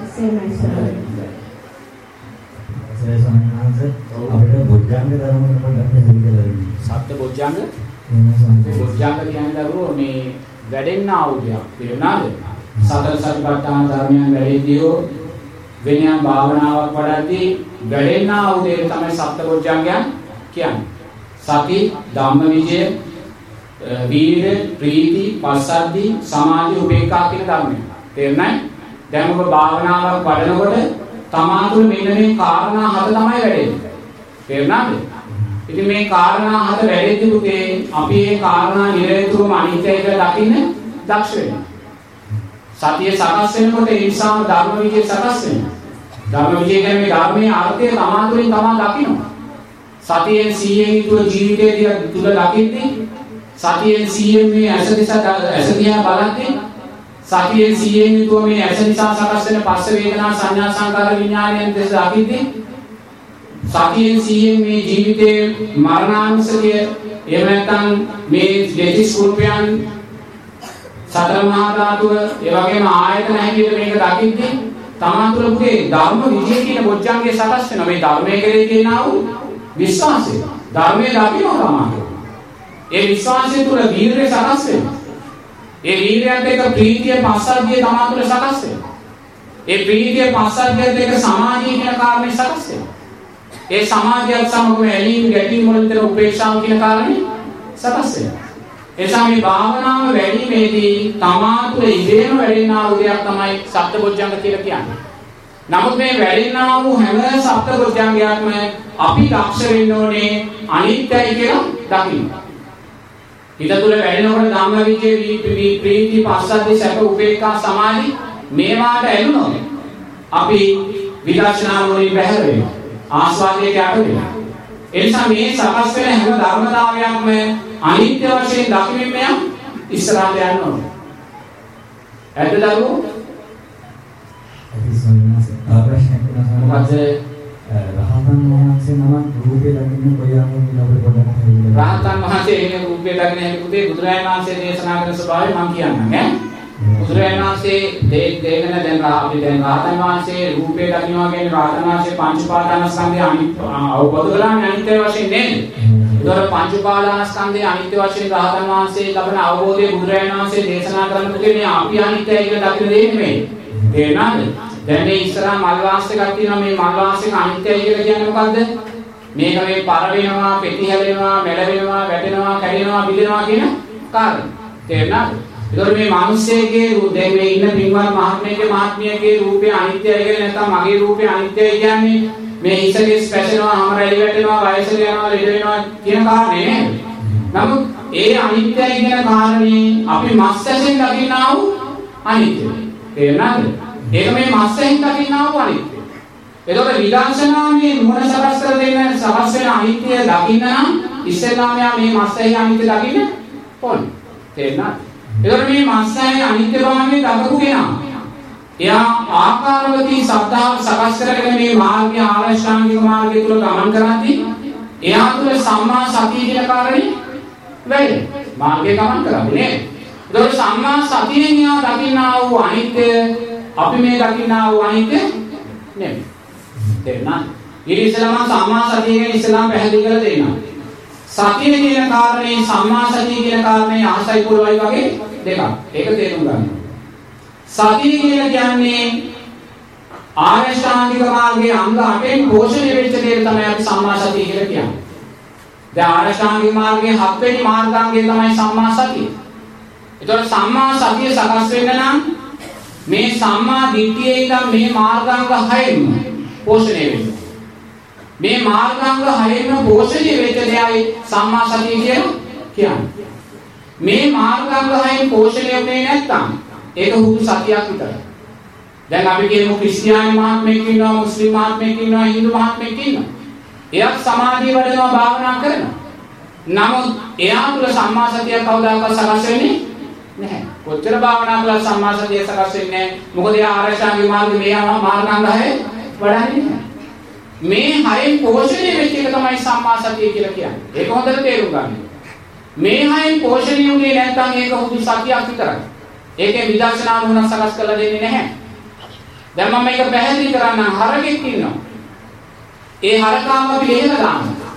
ඒ සම්මානස අපිට බොජ්ජංග ධර්ම වල පොඩ්ඩක් දෙන්න. සත්‍ය බොජ්ජංග බොජ්ජංග කියන්නේ දරුවෝ මේ වැඩෙන්න ආවුදියා. තේරුණාද? සතර සතිපට්ඨාන ධර්මයන් වැඩිදියෝ වෙනයන් භාවනාවක් වඩද්දී වැඩෙන්න ආවුදේ තමයි සත්‍ය බොජ්ජංගයන් කියන්නේ. සති, ධම්මවිජය, වීර්ය, ප්‍රීති, පස්සද්ධි, සමාධි, උපේක්ඛා කියන ධර්මයන්. තේරුණාද? දැන් ඔබ භාවනාවක් වඩනකොට තමා තුළ මෙන්න මේ කාරණා හත තමයි වැඩෙන්නේ. තේරුණාද? ඉතින් මේ කාරණා හත වැඩෙද්දී පුතේ අපි මේ කාරණා නිරතුරුවම අනිත්‍යයි කියලා දකින්න දක්ෂ වෙනවා. සතිය සකස් වෙනකොට ඒ නිසාම ධර්ම විජය සකස් වෙනවා. ධර්ම විජය කියන්නේ මේ ධර්මයේ අර්ථය තමා තුළින් තමා දකිනවා. සතියෙන් සීයෙන් යුතුව ජීවිතයේ තුල දකින්නේ සතියෙන් සීයෙන් මේ ඇස දිසා ඇස දිහා බලන්නේ සතියෙන් සීයෙන් යුතුව මේ ඇස නිසා සකස් වෙන පස්ස වේදනා සංඥා සංකාර විඥානයන් දෙස දකින්නේ සතියෙන් සීයෙන් මේ ජීවිතයේ මරණානුස්සතිය එහෙම නැත්නම් මේ දෙතිස් රූපයන් සතර මහා ධාතුව ඒ වගේම ආයතන හැටියට මේක දකින්නේ තමන් තුළ පුතේ ධර්ම විජය කියන බොජ්ජංගේ සකස් වෙනවා. මේ ධර්මයේ කෙරෙහි තියෙනා වූ විශ්වාසය ධර්මයේ දකින්න තමයි. ඒ විශ්වාසය තුළ වීර්යය සකස් වෙනවා. ඒ වීර්යයත් එක්ක ප්‍රීතිය පස්සද්ධිය තමන් තුළ සකස් වෙනවා. ඒ ප්‍රීතිය පස්සද්ධියත් එක්ක සමාධිය කියන කාරණේ සකස් වෙනවා. ඒ සමාධියත් සමගම ඇලීම් ගැටීම් වලින් තර උපේක්ෂාව කියන කාරණේ සකස් වෙනවා. එසා මේ භාවනාව වැඩිමේදී තමා තුළ ඉදීම වැඩෙනා වූ දෙයක් තමයි සප්තබොජ්ජංග කියලා කියන්නේ. නමුත් මේ වැඩෙනා වූ හැම සප්තබොජ්ජංගයක්ම අපි දක්ෂ වෙන්න ඕනේ අනිත්‍යයි කියලා දකින්න. හිත තුළ වැඩෙනකොට ධම්මවිචේ ප්‍රීති පස්සද්ධි සැප උපේක්ඛා සමාධි මේවාට ඇලුනොත් අපි විදර්ශනා වලින් බැහැර වෙනවා. ආස්වාදයට යට වෙනවා. එනිසා මේ සකස් වෙන හැම ධර්මතාවයක්ම අනිත්‍ය වශයෙන් දකින්න යම් ඉස්සරහට යන්න ඕනේ. ඇද්ද දරුවෝ? අපි සොයනස ආප්‍රශ්නයක් කරනවා. මොකද රහතන් වහන්සේ නම රූපේ දකින්න කොයියාම කියලා අපේ පොඩක් හිතන්න. රහතන් වහන්සේ එන්නේ රූපේ දකින්න හැටි පුතේ බුදුරජාණන් වහන්සේ දේශනා කරන ස්වභාවය මම කියන්නම් ඈ. බුදුරජාණන් වහන්සේ දෙයක් දෙගෙන දැන් අපි දැන් රහතන් වහන්සේ රූපේ දකින්නවා කියන්නේ රහතන් වහන්සේ පංච උපාදානස්කන්ධය අනිත් අවබෝධ කළානේ අනිත්‍ය වශයෙන් නේද? ඒතර පංච උපාදානස්කන්ධය අනිත්‍ය වශයෙන් රහතන් වහන්සේ ලබන අවබෝධය බුදුරජාණන් වහන්සේ දේශනා කරන පුතේ මේ අපි අනිත්‍යයි කියලා දකින්න දෙන්නේ නෙමෙයි. තේරුණාද? දැන් මේ ඉස්සරහා මල් වාස් එකක් තියෙනවා මේ මල් වාස් එක අනිත්‍යයි කියලා කියන්නේ මොකද්ද? මේක මේ පර වෙනවා, පෙති හැලෙනවා, මැල වෙනවා, වැටෙනවා, කැඩෙනවා, බිඳෙනවා කියන කාරණා. තේරුණාද? ඒතකොට මේ මිනිස්සෙගේ දැන් මේ ඉන්න පින්වත් මහත්මයාගේ මහත්මියගේ රූපය අනිත්‍යයි කියලා නැත්නම් මගේ රූපය අනිත්‍යයි කියන්නේ මේ හිසකේ ස්පැෂනවා, හැම රැලි වැටෙනවා, වයසට යනවා, ලෙඩ වෙනවා කියන කාරණේ නේද? නමුත් ඒ අනිත්‍යයි කියන කාරණේ අපි මස්සෙන් දකින්නා වූ අනිත්‍යයි. තේරුණාද? ඒක මේ මස්සෙන් දකින්නා වූ අනිත්‍යයි. ඒතකොට විදර්ශනාමේ නුවණ සකස් කර දෙන්න සකස් වෙන අනිත්‍ය දකින්න නම් ඉස්සෙල්ලාම යා මේ මස්සෙහි අනිත්‍ය දකින්න ඕනේ. තේරුණාද? එතකොට මේ මස්සයි අනිත්‍යභාවයේ දකපු කෙනා එයා ආකාරවතී සද්ධාව සකස් කරගෙන මේ මාර්ගය ආරෂ්ඨාංගික මාර්ගය තුල ගමන් කරද්දී එයා තුල සම්මා සතිය කියන කාරණේ වැඩි මාර්ගයේ ගමන් කරන්නේ නේද? එතකොට සම්මා සතියෙන් එයා දකින්නා වූ අනිත්‍ය අපි මේ දකින්නා වූ අනිත්‍ය නෙමෙයි. තේරුණාද? ඊට ඉස්සෙල්ලාම සම්මා සතිය ගැන ඉස්සෙල්ලාම පැහැදිලි කරලා දෙන්නවා. සතිය කියන කාරණේ සම්මා සතිය කියන කාරණේ ආසයි පුරවයි වගේ දෙකක්. ඒක තේරුම් ගන්න. සතිය කියලා කියන්නේ ආරෂ්ඨාංගික මාර්ගයේ අංග අටෙන් පෝෂණය වෙච්ච දේ තමයි අපි සම්මා සතිය කියලා කියන්නේ. දැන් ආරෂ්ඨාංගික මාර්ගයේ හත් වෙනි මාර්ගාංගය තමයි සම්මා සතිය. ඒතකොට සම්මා සතිය සකස් වෙන්න නම් මේ සම්මා දිට්ඨියේ ඉඳන් මේ මාර්ගාංග හයෙම පෝෂණය වෙන්න. මේ මාර්ගාංග හයෙම පෝෂණය වෙච්ච දෙයයි සම්මා සතිය කියලා කියන්නේ. මේ මාර්ගාංග හයෙන් පෝෂණය වෙන්නේ නැත්නම් ඒක හුදු සතියක් විතරයි. දැන් අපි කියමු ක්‍රිස්තියානි මහත්මයෙක් ඉන්නවා, මුස්ලිම් මහත්මයෙක් ඉන්නවා, හින්දු මහත්මයෙක් ඉන්නවා. එයාත් සමාධිය වඩනවා, භාවනා කරනවා. නමුත් එයා තුළ සම්මා සතිය කවදාකවත් සකස් වෙන්නේ නැහැ. කොච්චර භාවනා කළා සම්මා සතිය සකස් වෙන්නේ නැහැ. මොකද එයා ආරෂ්ඨාංගික මාර්ගයේ මේ මාර්ගාංග හය වඩන්නේ නැහැ. මේ හයෙන් පෝෂණය වෙච්ච එක තමයි සම්මා සතිය කියලා කියන්නේ. ඒක හොඳට තේරුම් ගන්න. මේ හයෙන් පෝෂණය වුණේ නැත්නම් ඒක හුදු සතියක් විතරයි. ඒකේ විදර්ශනා නුවණ සකස් කරලා දෙන්නේ නැහැ. දැන් මම මේක පැහැදිලි කරන්නම්. හරකෙක් ඉන්නවා. ඒ හරකාම අපි ලේහලා දානවා.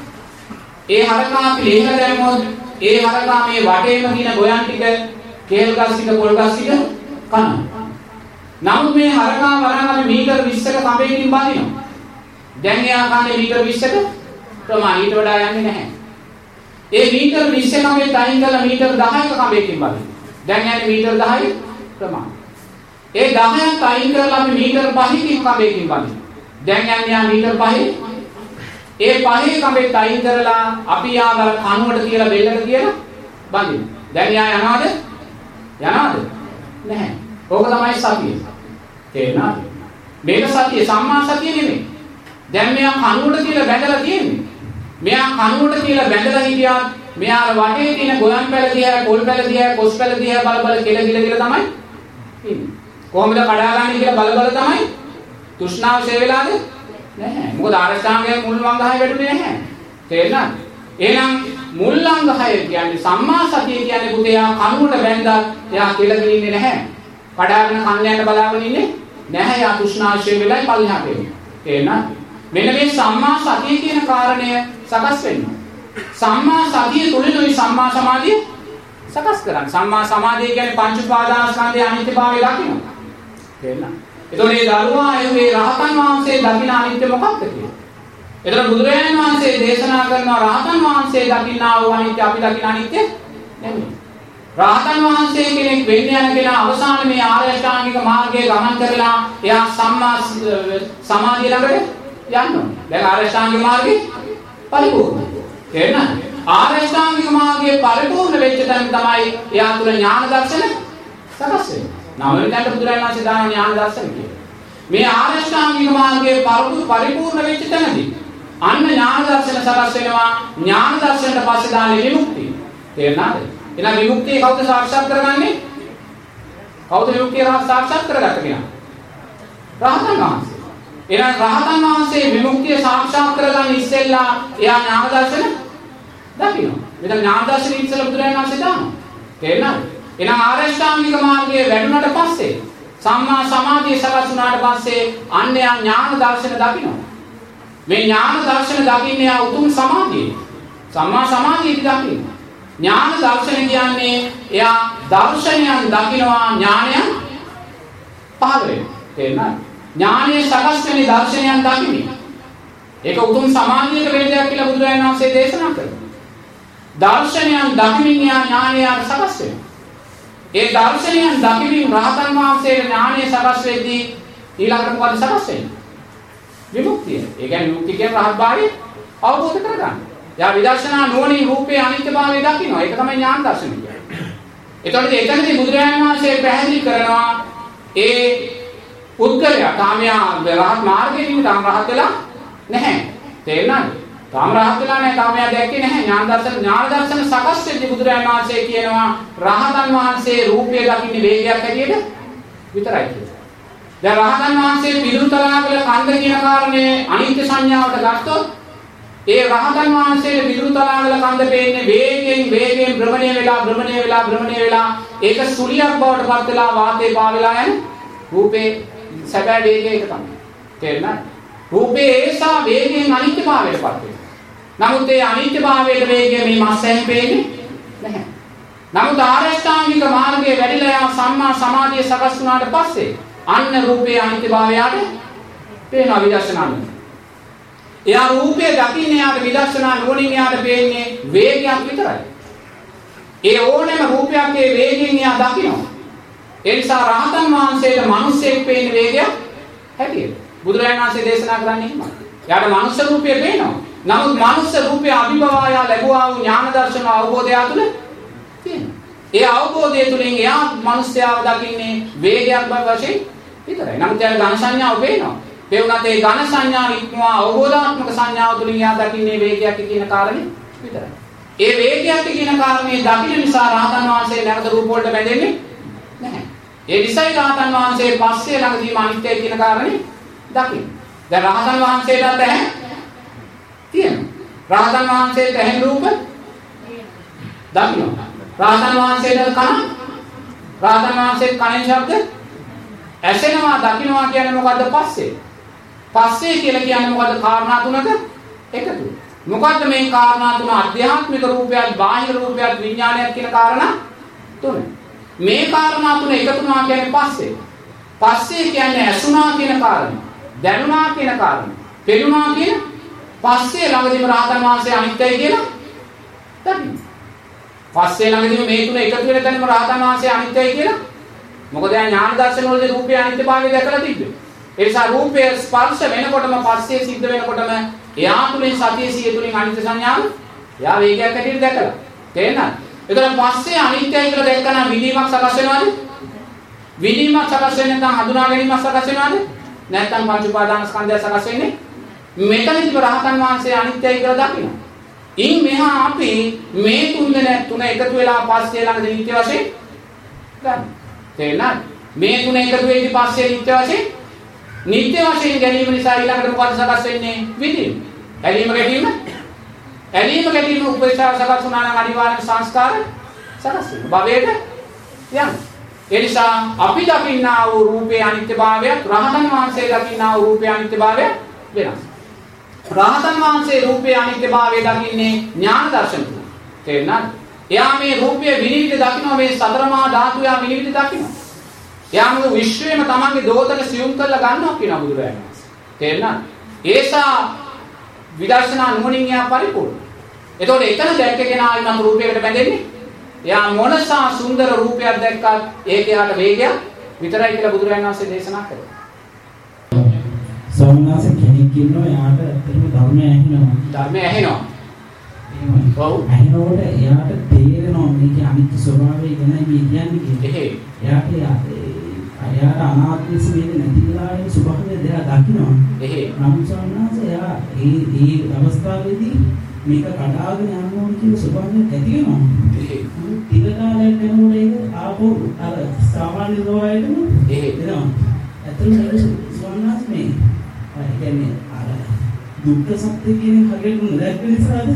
ඒ හරකා අපි ලේහලා දැම්මොත් ඒ හරකා මේ වටේම දින ගොයන් ටික, කේල් ගස් ටික, පොල් ගස් ටික කනවා. නමුත් මේ හරකා වරන් අපි මීටර විස්සක කඹයකින් බඳිනවා. දැන් එයා කන්නේ මීටර විස්සක ප්‍රමාණය ඊට වඩා යන්නේ නැහැ. ඒ මීටර විස්ස කඹේ තයින් කරලා මීටර දහයක කඹයකින් බලන්න. දැන් යන්නේ මීටර දහය ප්‍රමාණය. ඒ දහයක් තයින් කරලා අපි මීටර පහකින් කඹයකින් බලන්න. දැන් යන්නේ යා මීටර පහේ. ඒ පහේ කඹේ තයින් කරලා අපි යාගල කනුවට කියලා බෙල්ලට කියලා බඳින්න. දැන් යා යනවාද? යනවාද? නැහැ. ඕක තමයි සතිය. තේරෙනවද? මේක සතිය, සම්මා සතිය නෙමෙයි. දැන් මෙයා කනුවට කියලා බැඳලා තියෙන්නේ. මෙයා කනුවට කියලා බැඳලා හිටියා මෙයා වටේ තියෙන ගොයන් පැල දිහා, පොල් පැල දිහා, කොස් පැල දිහා බල බල කෙල ගිල ගිල තමයි ඉන්නේ. කොහොමද කඩාගන්නේ කියලා බල බල තමයි තෘෂ්ණාව ෂේ වෙලාද? නැහැ. මොකද ආරෂ්ඨාංගයේ මුල් අංග හය වැඩුණේ නැහැ. තේරෙනවද? එහෙනම් මුල් අංග හය කියන්නේ සම්මා සතිය කියන්නේ පුතේ යා කනුවට බැඳලා එයා කෙල ගිලින්නේ නැහැ. කඩාගෙන කන්නයන්ට බලාගෙන ඉන්නේ නැහැ. යා තෘෂ්ණාව ෂේ වෙලයි පල්ලෙහාට එන්නේ. තේරෙනවද? මෙන්න මේ සම්මා සතිය කියන කාරණය සකස් වෙනවා. සම්මා සතිය තුළිනුයි සම්මා සමාධිය සකස් කරන්නේ. සම්මා සමාධිය කියන්නේ පංච උපාදානස්කන්ධයේ අනිත්‍යභාවය දකින්න. තේරෙනවද? එතකොට මේ දරුවා එහුවේ රහතන් වහන්සේ දකින්න අනිත්‍ය මොකක්ද කියලා. එතකොට බුදුරජාණන් වහන්සේ දේශනා කරනවා රහතන් වහන්සේ දකින්නා වූ අනිත්‍ය අපි දකින්න අනිත්‍ය නෙමෙයි. රහතන් වහන්සේ කෙනෙක් වෙන්න යන කෙනා අවසාන මේ ආර්ය අෂ්ටාංගික මාර්ගයේ ගමන් කරලා එයා සම්මා සමාධිය ළඟට යන්න. දැන් ආර්ය අෂ්ටාංගික මාර්ගේ පරිපූර්ණ. තේරෙනවද? ආර්ය අෂ්ටාංගික මාර්ගයේ පරිපූර්ණ වෙච්ච තැන තමයි එයා තුළ ඥාන දර්ශන සකස් වෙන්නේ. නවවෙනිදට බුදුරජාණන් වහන්සේ දාන ඥාන දර්ශන කියන්නේ. මේ ආර්ය අෂ්ටාංගික මාර්ගයේ පරිපූර්ණ වෙච්ච තැනදී අන්න ඥාන දර්ශන සකස් වෙනවා. ඥාන දර්ශනට පස්සේ දාන්නේ විමුක්තිය. තේරෙනවද? එහෙනම් විමුක්තිය කවුද සාක්ෂාත් කරගන්නේ? කවුද විමුක්තිය සාක්ෂාත් කරගත්ත කෙනා? රහතන් වහන්සේ. එහෙනම් රහතන් වහන්සේ විමුක්තිය සාක්ෂාත් කරගන්න ඉස්සෙල්ලා එයා ඥාන දර්ශන දකිනවා. මෙතන ඥාන දර්ශන ඉස්සෙල්ලා බුදුරජාණන් වහන්සේ දානවා. තේරෙනවද? එහෙනම් ආර්ය අෂ්ටාංගික මාර්ගයේ වැඩුණාට පස්සේ සම්මා සමාධිය සකස් වුණාට පස්සේ අන්න එයා ඥාන දර්ශන දකිනවා. මේ ඥාන දර්ශන දකින්නේ එයා උතුම් සමාධිය. සම්මා සමාධිය දකින්න. ඥාන දර්ශන කියන්නේ එයා දර්ශනයන් දකිනවා ඥානයන් පහළ වෙනවා. තේරෙනවද? ඥානයේ සකස් වෙන දර්ශනයන් දකිමි. ඒක උතුම් සමාධියක වේදයක් කියලා බුදුරජාණන් වහන්සේ දේශනා කරනවා. දර්ශනයන් දකිමින් යා ඥානය සකස් වෙනවා. ඒ දර්ශනයන් දකිමින් රහතන් වහන්සේගේ ඥානය සකස් වෙද්දී ඊළඟට මොකද සකස් වෙන්නේ? විමුක්තිය. ඒ කියන්නේ විමුක්තිය කියන්නේ රහත් භාවය අවබෝධ කරගන්න. යා විදර්ශනා නුවණින් රූපේ අනිත්‍යභාවය දකිනවා. ඒක තමයි ඥාන දර්ශනය කියන්නේ. එතකොට එතනදී බුදුරජාණන් වහන්සේ පැහැදිලි කරනවා ඒ උත්කලයා කාමයා රහත් මාර්ගයෙන් තාම රහත් වෙලා නැහැ. තේරෙනවද? තාම රහත් වෙලා නැහැ. කාමයා දැක්කේ නැහැ. ඥාන දර්ශන ඥාන දර්ශන සකස් වෙද්දී බුදුරජාණන් වහන්සේ කියනවා රහතන් වහන්සේ රූපය දකින්නේ වේගයක් හැටියට විතරයි කියලා. දැන් රහතන් වහන්සේ පිළිතුරලා කල කන්ද කියන කාරණේ අනිත්‍ය සංඥාවට ගත්තොත් ඒ රහතන් වහන්සේගේ පිළිතුරලා කල කන්ද පේන්නේ වේගයෙන් වේගයෙන් භ්‍රමණය වෙලා භ්‍රමණය වෙලා භ්‍රමණය වෙලා ඒක සුලියක් බවට පත් වෙලා වාතේ පාවෙලා යන රූපේ සැබෑ වේගය එක තමයි. තේරෙනවද? රූපේ ඒසා වේගයෙන් අනිත්‍යභාවයට පත් වෙනවා. නමුත් ඒ අනිත්‍යභාවයේ වේගය මේ මාසයෙන් පේන්නේ නැහැ. නමුත් ආර්ය අෂ්ටාංගික මාර්ගයේ වැඩිලා යන සම්මා සමාධිය සකස් වුණාට පස්සේ අන්න රූපේ අනිත්‍යභාවයට පේනවා විදර්ශනාවෙන්. එයා රූපේ දකින්නේ යාට විදර්ශනා නුවණින් යාට පේන්නේ වේගයක් විතරයි. ඒ ඕනෑම රූපයක් ඒ වේගයෙන් එයා දකිනවා. ඒ නිසා රහතන් වහන්සේට මිනිස්සෙක් පේන වේගයක් හැටියට බුදුරජාණන් වහන්සේ දේශනා කරන්නේ එහෙමයි. එයාට මනුස්ස රූපය පේනවා. නමුත් මනුස්ස රූපය අභිභවාය ලැබුවා වූ ඥාන දර්ශන අවබෝධය තුළ තියෙනවා. ඒ අවබෝධය තුළින් එයා මිනිස්යාව දකින්නේ වේගයක් බව වශයෙන් විතරයි. නමුත් යාගේ ඝන සංඥාව පේනවා. ඒ වුණත් ඒ ඝන සංඥාව ඉක්මවා අවබෝධාත්මක සංඥාව තුළින් යා දකින්නේ වේගයක් කියන කාරණේ විතරයි. ඒ වේගයක් කියන කාරණේ දකින්න නිසා රහතන් වහන්සේ නැවත රූප වලට බැඳෙන්නේ නැහැ. ඒ නිසයි රහතන් වහන්සේ පස්සේ ළඟදීම අනිත්‍යයි කියන කාරණේ දකින්න. දැන් රහතන් වහන්සේට ඇහැ තියෙනවා. රහතන් වහන්සේට ඇහෙන රූප දකින්න. රහතන් වහන්සේට කන රහතන් වහන්සේට කනෙන් ශබ්ද ඇසෙනවා දකින්නවා කියන්නේ මොකද්ද පස්සේ? පස්සේ කියලා කියන්නේ මොකද්ද? කාරණා තුනක එකතු. මොකද්ද මේ කාරණා තුන? අධ්‍යාත්මික රූපයත්, බාහිර රූපයත්, විඥානයත් කියන කාරණා තුන. මේ කාරණා තුන එකතු වුණා කියන්නේ පස්සේ. පස්සේ කියන්නේ ඇසුණා කියන කාරණා, දැනුණා කියන කාරණා, පෙනුණා කියන පස්සේ ළඟදීම රහතන් වහන්සේ අනිත්‍යයි කියලා දකින්න. පස්සේ ළඟදීම මේ තුන එකතු වෙන තැනම රහතන් වහන්සේ අනිත්‍යයි කියලා. මොකද යා ඥාන දර්ශන වලදී රූපය අනිත්‍යභාවය දැකලා තිබ්බේ. ඒ නිසා රූපය ස්පර්ශ වෙනකොටම පස්සේ සිද්ධ වෙනකොටම එයා තුලින් සතිය සිය තුලින් අනිත්‍ය සංඥාව යා වේගයක් ඇටියට දැකලා. තේරෙනවද? ඒතර පස්සේ අනිත්‍යයි කියලා දැක්කම විදීමක් සකස් වෙනවද? විදීමක් සකස් වෙන්නේ නැත්නම් හඳුනා ගැනීමක් සකස් වෙනවද? නැත්නම් පංච උපාදාන ස්කන්ධය සකස් වෙන්නේ? මෙතනදී රහතන් වහන්සේ අනිත්‍යයි කියලා දකිනවා. ඉන් මෙහා අපි මේ තුන් දෙනා තුන එකතු වෙලා පස්සේ ළඟදී නිත්‍ය වශයෙන් ගන්න. තේරෙනවද? මේ තුන එකතු වෙද්දී පස්සේ නිත්‍ය වශයෙන් නිත්‍ය වශයෙන් ගැනීම නිසා ඊළඟට මොකද සකස් වෙන්නේ? විදීම. ඇලීම ගැටීම. ඇලීම ගැටීම උපේක්ෂාව සකස් වුණා නම් අනිවාර්යෙන් සංස්කාර සකස් වෙනවා. භවයට යනවා. ඒ නිසා අපි දකින්නා වූ රූපේ අනිත්‍යභාවය, රහතන් වහන්සේ දකින්නා වූ රූපේ අනිත්‍යභාවය වෙනස්. රහතන් වහන්සේ රූපේ අනිත්‍යභාවය දකින්නේ ඥාන දර්ශන තුන. තේරෙනවද? එයා මේ රූපය විනිවිද දකින්න මේ සතර මහා ධාතු යා විනිවිද දකින්න. එයා මුළු විශ්වයම තමන්ගේ දෝතක සියුම් කරලා ගන්නවා කියන බුදුරජාණන් වහන්සේ. තේරෙනවද? ඒසා විදර්ශනා නුවණින් එයා පරිපූර්ණ. එතකොට එතන දැක්කගෙන ආයි නම් රූපයකට බැඳෙන්නේ. එයා මොනසා සුන්දර රූපයක් දැක්කත් ඒක යාට වේගයක් විතරයි කියලා බුදුරජාණන් වහන්සේ දේශනා කළා. සෝමනාස කෙනෙක් ඉන්නවා යාට ඇත්තටම ධර්මය ඇහෙනවා. ධර්මය ඇහෙනවා. ඔව්. ඇහෙනකොට එයාට තේරෙනවා මේකේ අනිත්‍ය ස්වභාවය ගැන මේ කියන්නේ කියන්නේ. එහෙ. එයාට එයාට අනාත්මස වේද නැති වෙලාවේ ස්වභාවය දෙයක් දකින්නවා. එහෙ. නම් සෝමනාස එයා ඒ ඒ අවස්ථාවේදී මේක කඩාගෙන යනවා කියන ස්වභාවය ඇති වෙනවා. එහෙ. ටික කාලයක් යනකොට ඒක ආපහු අර සාමාන්‍ය ස්වභාවයටම එහෙ එනවා. ඇත්තටම සෝමනාස මේ ඒ කියන්නේ අර දුක්ඛ සත්‍ය කියන හරියට නොදැක්ක නිසාද?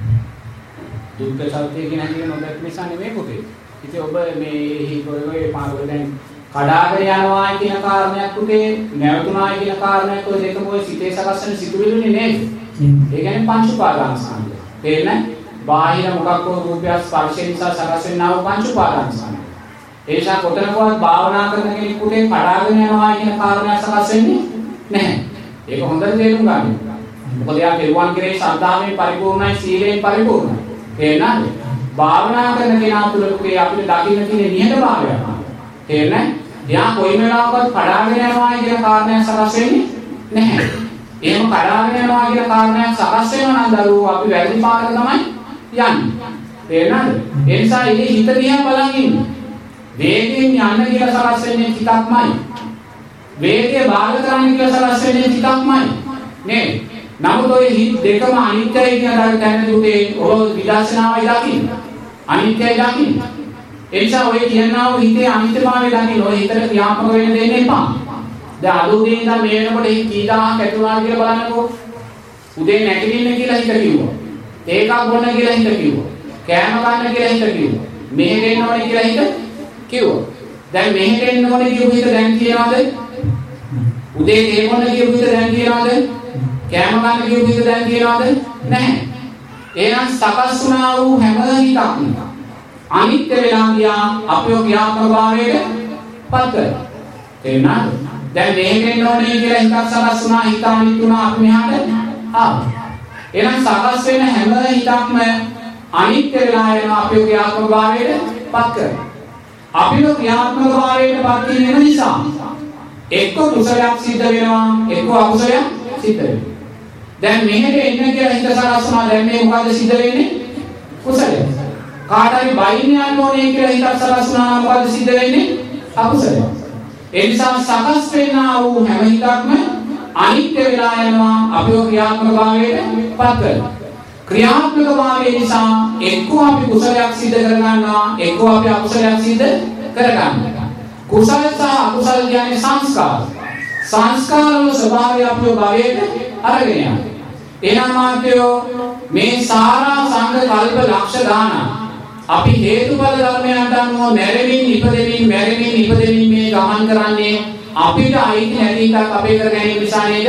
දුක්ඛ සත්‍ය කියන හරියට නොදැක්ක නිසා නෙමෙයි පුතේ. ඉතින් ඔබ මේ හිතෝයේ පාරවල දැන් කඩාගෙන යනවා කියන කාරණයක් පුතේ, නැවතුණා කියන කාරණයක් ඔය දෙකම ඔය සිතේ සකස් වෙන සිතුවිලිනේ නේද? ඒ කියන්නේ පංච උපාදාන ස්කන්ධය. තේරෙන්නේ? බාහිර මොකක් හෝ රූපයක් ස්පර්ශය නිසා සකස් වෙනා වූ පංච උපාදාන ස්කන්ධය. ඒ නිසා කොතනකවත් භාවනා කරන කෙනෙක් පුතේ කඩාගෙන යනවා කියන කාරණයක් සකස් වෙන්නේ නැහැ. ඒක හොඳට තේරුම් ගන්න. මොකද යා කෙරුවන් කෙරේ ශ්‍රද්ධාවෙන් පරිපූර්ණයි, සීලයෙන් පරිපූර්ණයි. තේරෙනවද? භාවනා කරන කෙනා තුළ පුතේ අපිට දකින්න තියෙන නිහඬභාවයක්. තේරෙන්නේ? යා කොයි වෙලාවකවත් කඩාගෙන යනවා කියන කාරණයක් සකස් වෙන්නේ නැහැ. එහෙම කඩාගෙන යනවා කියන කාරණයක් සකස් වෙනවා නම් දරුවෝ අපි වැරදි පාරක තමයි යන්නේ. තේරෙනවද? ඒ නිසා ඉතින් හිත දිහා බලන් ඉන්න. වේගයෙන් යන්න කියලා සකස් වෙන්නේ හිතක්මයි. වේගය බාධා කරන්න කියලා සලස් වෙන්නේ ටිකක්මයි නේද? නමුත් ඔය හිත් දෙකම අනිත්‍යයි කියන දැනගෙන උදේ ඔය විදර්ශනාවයි දකින්න. අනිත්‍යයි දකින්න. ඒ නිසා ඔය කියනවා හිතේ අනිත්‍යභාවය දකින්න. ඔය හිතට ක්‍රියාත්මක වෙන්න දෙන්න එපා. දැන් අද උදේ ඉඳන් මේ වෙනකොට හිත කීදාහක් ඇතුණා කියලා බලන්නකෝ. උදේ නැගිටින්න කියලා හිත කිව්වා. ඒකක් බොන්න කියලා හිත කිව්වා. කෑම ගන්න කියලා හිත කිව්වා. මෙහෙට එන්න ඕනේ කියලා හිත කිව්වා. දැන් මෙහෙට එන්න ඕනේ කියපු හිත දැන් කියනවාද? උදේ තේමොන්න කියපු විදිහ දැන් කියනවාද? කෑම ගන්න කියපු විදිහ දැන් කියනවාද? නැහැ. එහෙනම් සකස් වුණා වූ හැම හිතක්ම අනිත්‍ය වෙලා ගියා අපේ ක්‍රියාත්මකභාවයට පත් කරලා. තේරුණාද? දැන් මෙහෙගෙන ඕනේ කියලා හිතක් සකස් වුණා, හිත අනිත්‍ය වුණා අපි මෙහාට ආවා. එහෙනම් සකස් වෙන හැම හිතක්ම අනිත්‍ය වෙලා යන අපේ ක්‍රියාත්මකභාවයට පත් කරලා. අපේ ක්‍රියාත්මකභාවයට පත් වෙන නිසා එක්ක කුසලයක් සිද්ධ වෙනවා, එක්ක අකුසලයක් සිද්ධ වෙනවා. දැන් මෙහෙට එන්න කියලා හිත සකස් වුණා. දැන් මේ මොකද සිද්ධ වෙන්නේ? කුසලයක්. කාට හරි බයින් යන්න ඕනේ කියලා හිතක් සකස්ුණා නම් මොකද සිද්ධ වෙන්නේ? අකුසලයි. ඒ නිසා සකස් වෙනා වූ හැම හිතක්ම අනිත්‍ය වෙලා යනවා අපේ ක්‍රියාත්මක භාවයට පත් කරනවා. ක්‍රියාත්මක භාවය නිසා එක්කෝ අපි කුසලයක් සිද්ධ කරගන්නවා එක්කෝ අපි අකුසලයක් සිද්ධ කරගන්නවා. කුසල සහ අකුසල කියන්නේ සංස්කාර. සංස්කාර වල ස්වභාවය අපේ භවයට අරගෙන යනවා. එහෙනම් මාත්‍යෝ මේ සාරා සංඝ කල්ප ලක්ෂ ගාන අපි හේතුඵල ධර්මයන්ට අනුව මැරෙමින් ඉපදෙමින් මැරෙමින් ඉපදෙමින් මේ ගමන් කරන්නේ අපිට අයිති නැති එකක් අපේ කර ගැනීම නිසා නේද?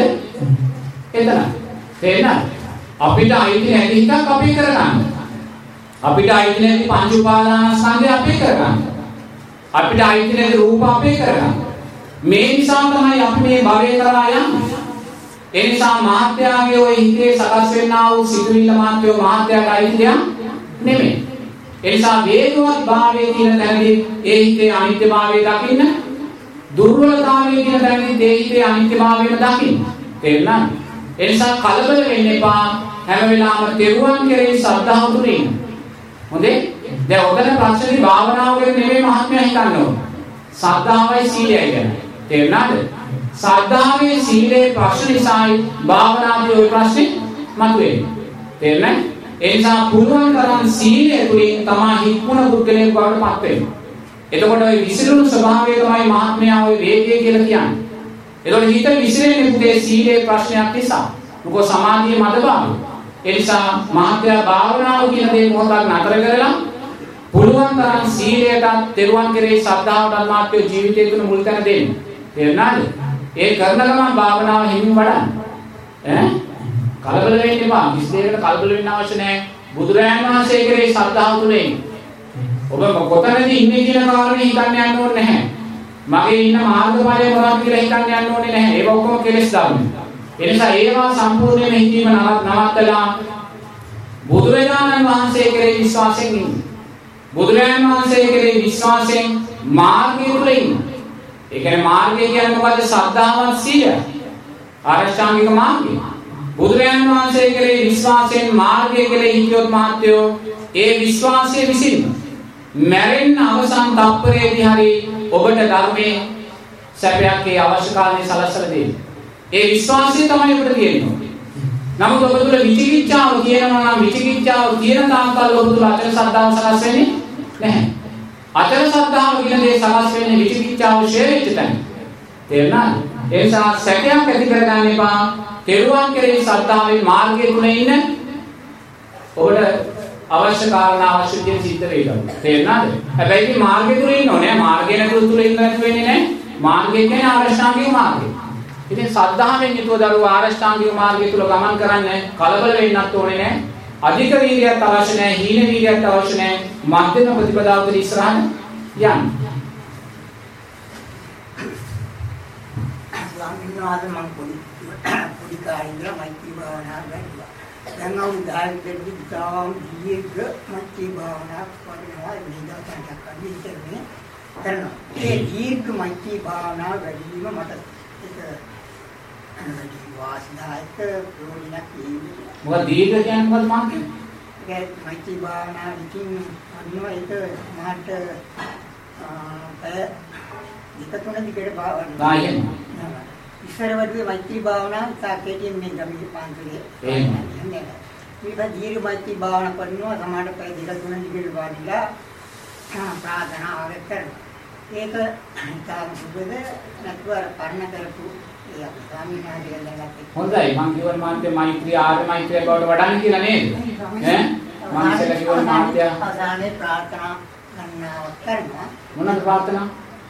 එතන. තේරෙනවද? අපිට අයිති නැති එකක් අපි කරගන්න. අපිට අයිති නැති පංච උපාදානස්කන්ධය අපි කරගන්න. අපිට අයිති නැති රූප අපි කරගන්න. මේ නිසා තමයි අපි මේ භවය කරා යන්නේ. ඒ නිසා මහත්යාගේ ওই හිතේ සකස් වෙනා වූ සිතුවිල්ල මාත්‍යෝ මහත්යාගේ අයිති දෙයක් නෙමෙයි. ඒ නිසා වේගවත් භාවයේ තියෙන තැනදී ඒ හිතේ අනිත්‍යභාවය දකින්න, දුර්වලතාවයේ තියෙන තැනදී ඒ හිතේ අනිත්‍යභාවයම දකින්න. තේරුණාද? ඒ නිසා කලබල වෙන්න එපා. හැම වෙලාවෙම තෙරුවන් කෙරෙහි ශ්‍රද්ධාව තුනේ ඉන්න. හොඳේ? දැන් ඔතන ප්‍රශ්නේ භාවනාව ගැන නෙමෙයි මහත්මයා හිතන්න ඕනේ. ශ්‍රද්ධාවයි සීලයයි ගැන. තේරුණාද? ශ්‍රද්ධාවේ සීලේ ප්‍රශ්න නිසායි භාවනාවේ ওই ප්‍රශ්නේ මතුවෙන්නේ. තේරුණාද? ඒ නිසා පුළුවන් තරම් සීලය තුලින් තමයි හික්මුණ පුද්ගලයෙක් බවට පත් වෙන්නේ. එතකොට ওই විසිරුණු ස්වභාවය තමයි මහත්මයා ওই වේගය කියලා කියන්නේ. එතකොට හිත විසිරෙන්නේ පුතේ සීලේ ප්‍රශ්නයක් නිසා. මොකද සමාධියේ මදභාවය. ඒ නිසා මහත්මයා භාවනාව කියන දේ මොහොතක් නතර කරලා පුළුවන් තරම් සීලයට, තෙරුවන් කෙරෙහි ශ්‍රද්ධාවට මාත්‍ය ජීවිතය තුන මුල් තැන දෙන්න. තේරුණාද? ඒ කරන ගමන් භාවනාව හිමින් වඩන්න. ඈ කලබල වෙන්න එපා. කිසිදේකට කලබල වෙන්න අවශ්‍ය නැහැ. බුදුරජාණන් වහන්සේ කෙරෙහි ශ්‍රද්ධාව තුනේ ඉන්න. ඔබ කොතනදී ඉන්නේ කියන කාරණේ හිතන්න යන්න ඕනේ නැහැ. මගේ ඉන්න මාර්ගඵලය මොනවද කියලා හිතන්න යන්න ඕනේ නැහැ. ඒක ඔක්කොම කෙලෙස් ධර්ම. ඒ නිසා ඒවා සම්පූර්ණයෙන්ම හිතීම නවත්තලා බුදුරජාණන් වහන්සේ කෙරෙහි විශ්වාසයෙන් ඉන්න. බුදුරජාණන් වහන්සේ කෙරෙහි විශ්වාසයෙන් මාර්ගය තුල ඉන්න. ඒ කියන්නේ මාර්ගය කියන්නේ මොකද්ද? ශ්‍රද්ධාවත් සීලය. ආරෂ්ඨාංගික මාර්ගය. බුදුරජාණන් වහන්සේ කෙරෙහි විශ්වාසයෙන් මාර්ගය කෙරෙහි හිතියොත් මහත්යෝ ඒ විශ්වාසය විසින් මැරෙන්න අවසන් තප්පරයේදී හරි ඔබට ධර්මයේ සැපයක් ඒ අවශ්‍ය කාලේ සලස්සලා දෙන්නේ. ඒ විශ්වාසය තමයි ඔබට තියෙන්නේ. නමුත් ඔබ තුළ විචිකිච්ඡාව තියෙනවා නම් විචිකිච්ඡාව තියෙන තාක්කල් ඔබ තුළ අචල ශ්‍රද්ධාව සකස් වෙන්නේ නැහැ. අචල ශ්‍රද්ධාව කියන දේ සකස් වෙන්නේ විචිකිච්ඡාව ශේවිච්ච තැන. තේරුණාද? ඒ නිසා සැකයක් ඇති කරගන්න එපා. තෙරුවන් කෙරෙහි ශ්‍රද්ධාවෙන් මාර්ගය තුල ඉන්න ඔබට අවශ්‍ය කාරණා අවශ්‍ය දේ සිද්ධ වෙනවා. තේරුණාද? හැබැයි මේ මාර්ගය තුල ඉන්න ඕනේ. මාර්ගය නැතුව තුල ඉන්න නැති වෙන්නේ නැහැ. මාර්ගය කියන්නේ ආරෂ්ඨාංගික මාර්ගය. ඉතින් ශ්‍රද්ධාවෙන් යුතුව දරුවා ආරෂ්ඨාංගික මාර්ගය තුල ගමන් කරන්නේ කලබල වෙන්නත් ඕනේ නැහැ. අධික වීර්යයක් අවශ්‍ය නැහැ. හීන වීර්යයක් අවශ්‍ය නැහැ. මධ්‍යම ප්‍රතිපදාව තුළ ඉස්සරහට යන්න. ස්වාමීන් මම පොඩි පොඩි කාරින්දලා මෛත්‍රී භාවනාව වැඩිවා. දැන් අවුරුදු දහයක් දෙකකින් තාම දීර්ඝ මෛත්‍රී භාවනාවක් කරනවා. නිදාගන්නක් අදිටනේ කරනවා. ඒ දීර්ඝ මෛත්‍රී භාවනාව වැඩි වීම මට ඒක අනිවාර්ය වාසනායක ප්‍රයෝජනක් තියෙනවා. මොකද දීර්ඝ කියන්නේ මොකද මම කියන්නේ? ඒක මෛත්‍රී භාවනාව විසින් අන්නවා ඒක මහට අ දෙක තුන දිගට භාවනාව. ඉස්සර වගේ මෛත්‍රී භාවනාව සාකේතියෙන් මේ ගමේ පාන්සලේ එහෙම ඊට දීර්ඝ මෛත්‍රී භාවනා කරනවා සමාඩ පැය දෙක තුන දිගට වාඩිලා ප්‍රාර්ථනාව කරනවා. ඒක තාම සුබද නැත්නම් පරණ කරපු ඒ අපි ස්වාමීන් වහන්සේ දැනගත්තේ. හොඳයි මම කියවන මාත්‍ය මෛත්‍රී ආර්ය මෛත්‍රිය බවට වඩන්න කියලා නේද? ඈ මම ඉස්සෙල්ලා කියවන මාත්‍ය අසානේ ප්‍රාර්ථනා ගන්නවා කරනවා. මොනවද ප්‍රාර්ථනා?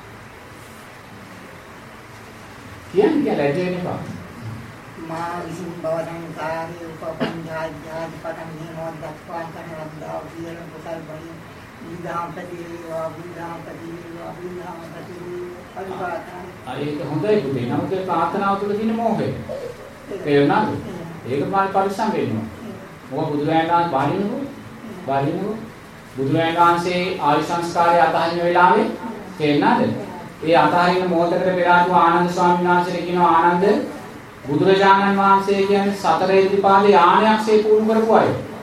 කියන්නේ කියලා ඇදෙන්නේ බා. මා විසින් බවසංකාරී උපපංචාජ්ජාති පදම් නිමෝද දක්වා කරන ලද්දා විල කුසල් බණි විදාම් ප්‍රතිවේවා විදාම් ප්‍රතිවේවා විදාම් ප්‍රතිවේවා පරිපාතන. ඒක හොඳයි පුතේ. නමුත් ඒ ප්‍රාර්ථනාව තුළ තියෙන මෝහය. තේරුණාද? ඒක මාල් පරිස්සම් වෙන්න ඕන. මොකද බුදුරජාණන් වහන්සේ බාහිනකෝ බාහිනකෝ බුදුරජාණන් වහන්සේ ආයු සංස්කාරය අතහරින වෙලාවේ තේරුණාද? ඒ අතහරින මොහොතකට පෙර ආපු ආනන්ද ස්වාමීන් වහන්සේ කියනවා ආනන්ද බුදුරජාණන් වහන්සේ කියන්නේ සතර ඉද්ධිපාද යානයක්සේ පුහුණු කරපු අය.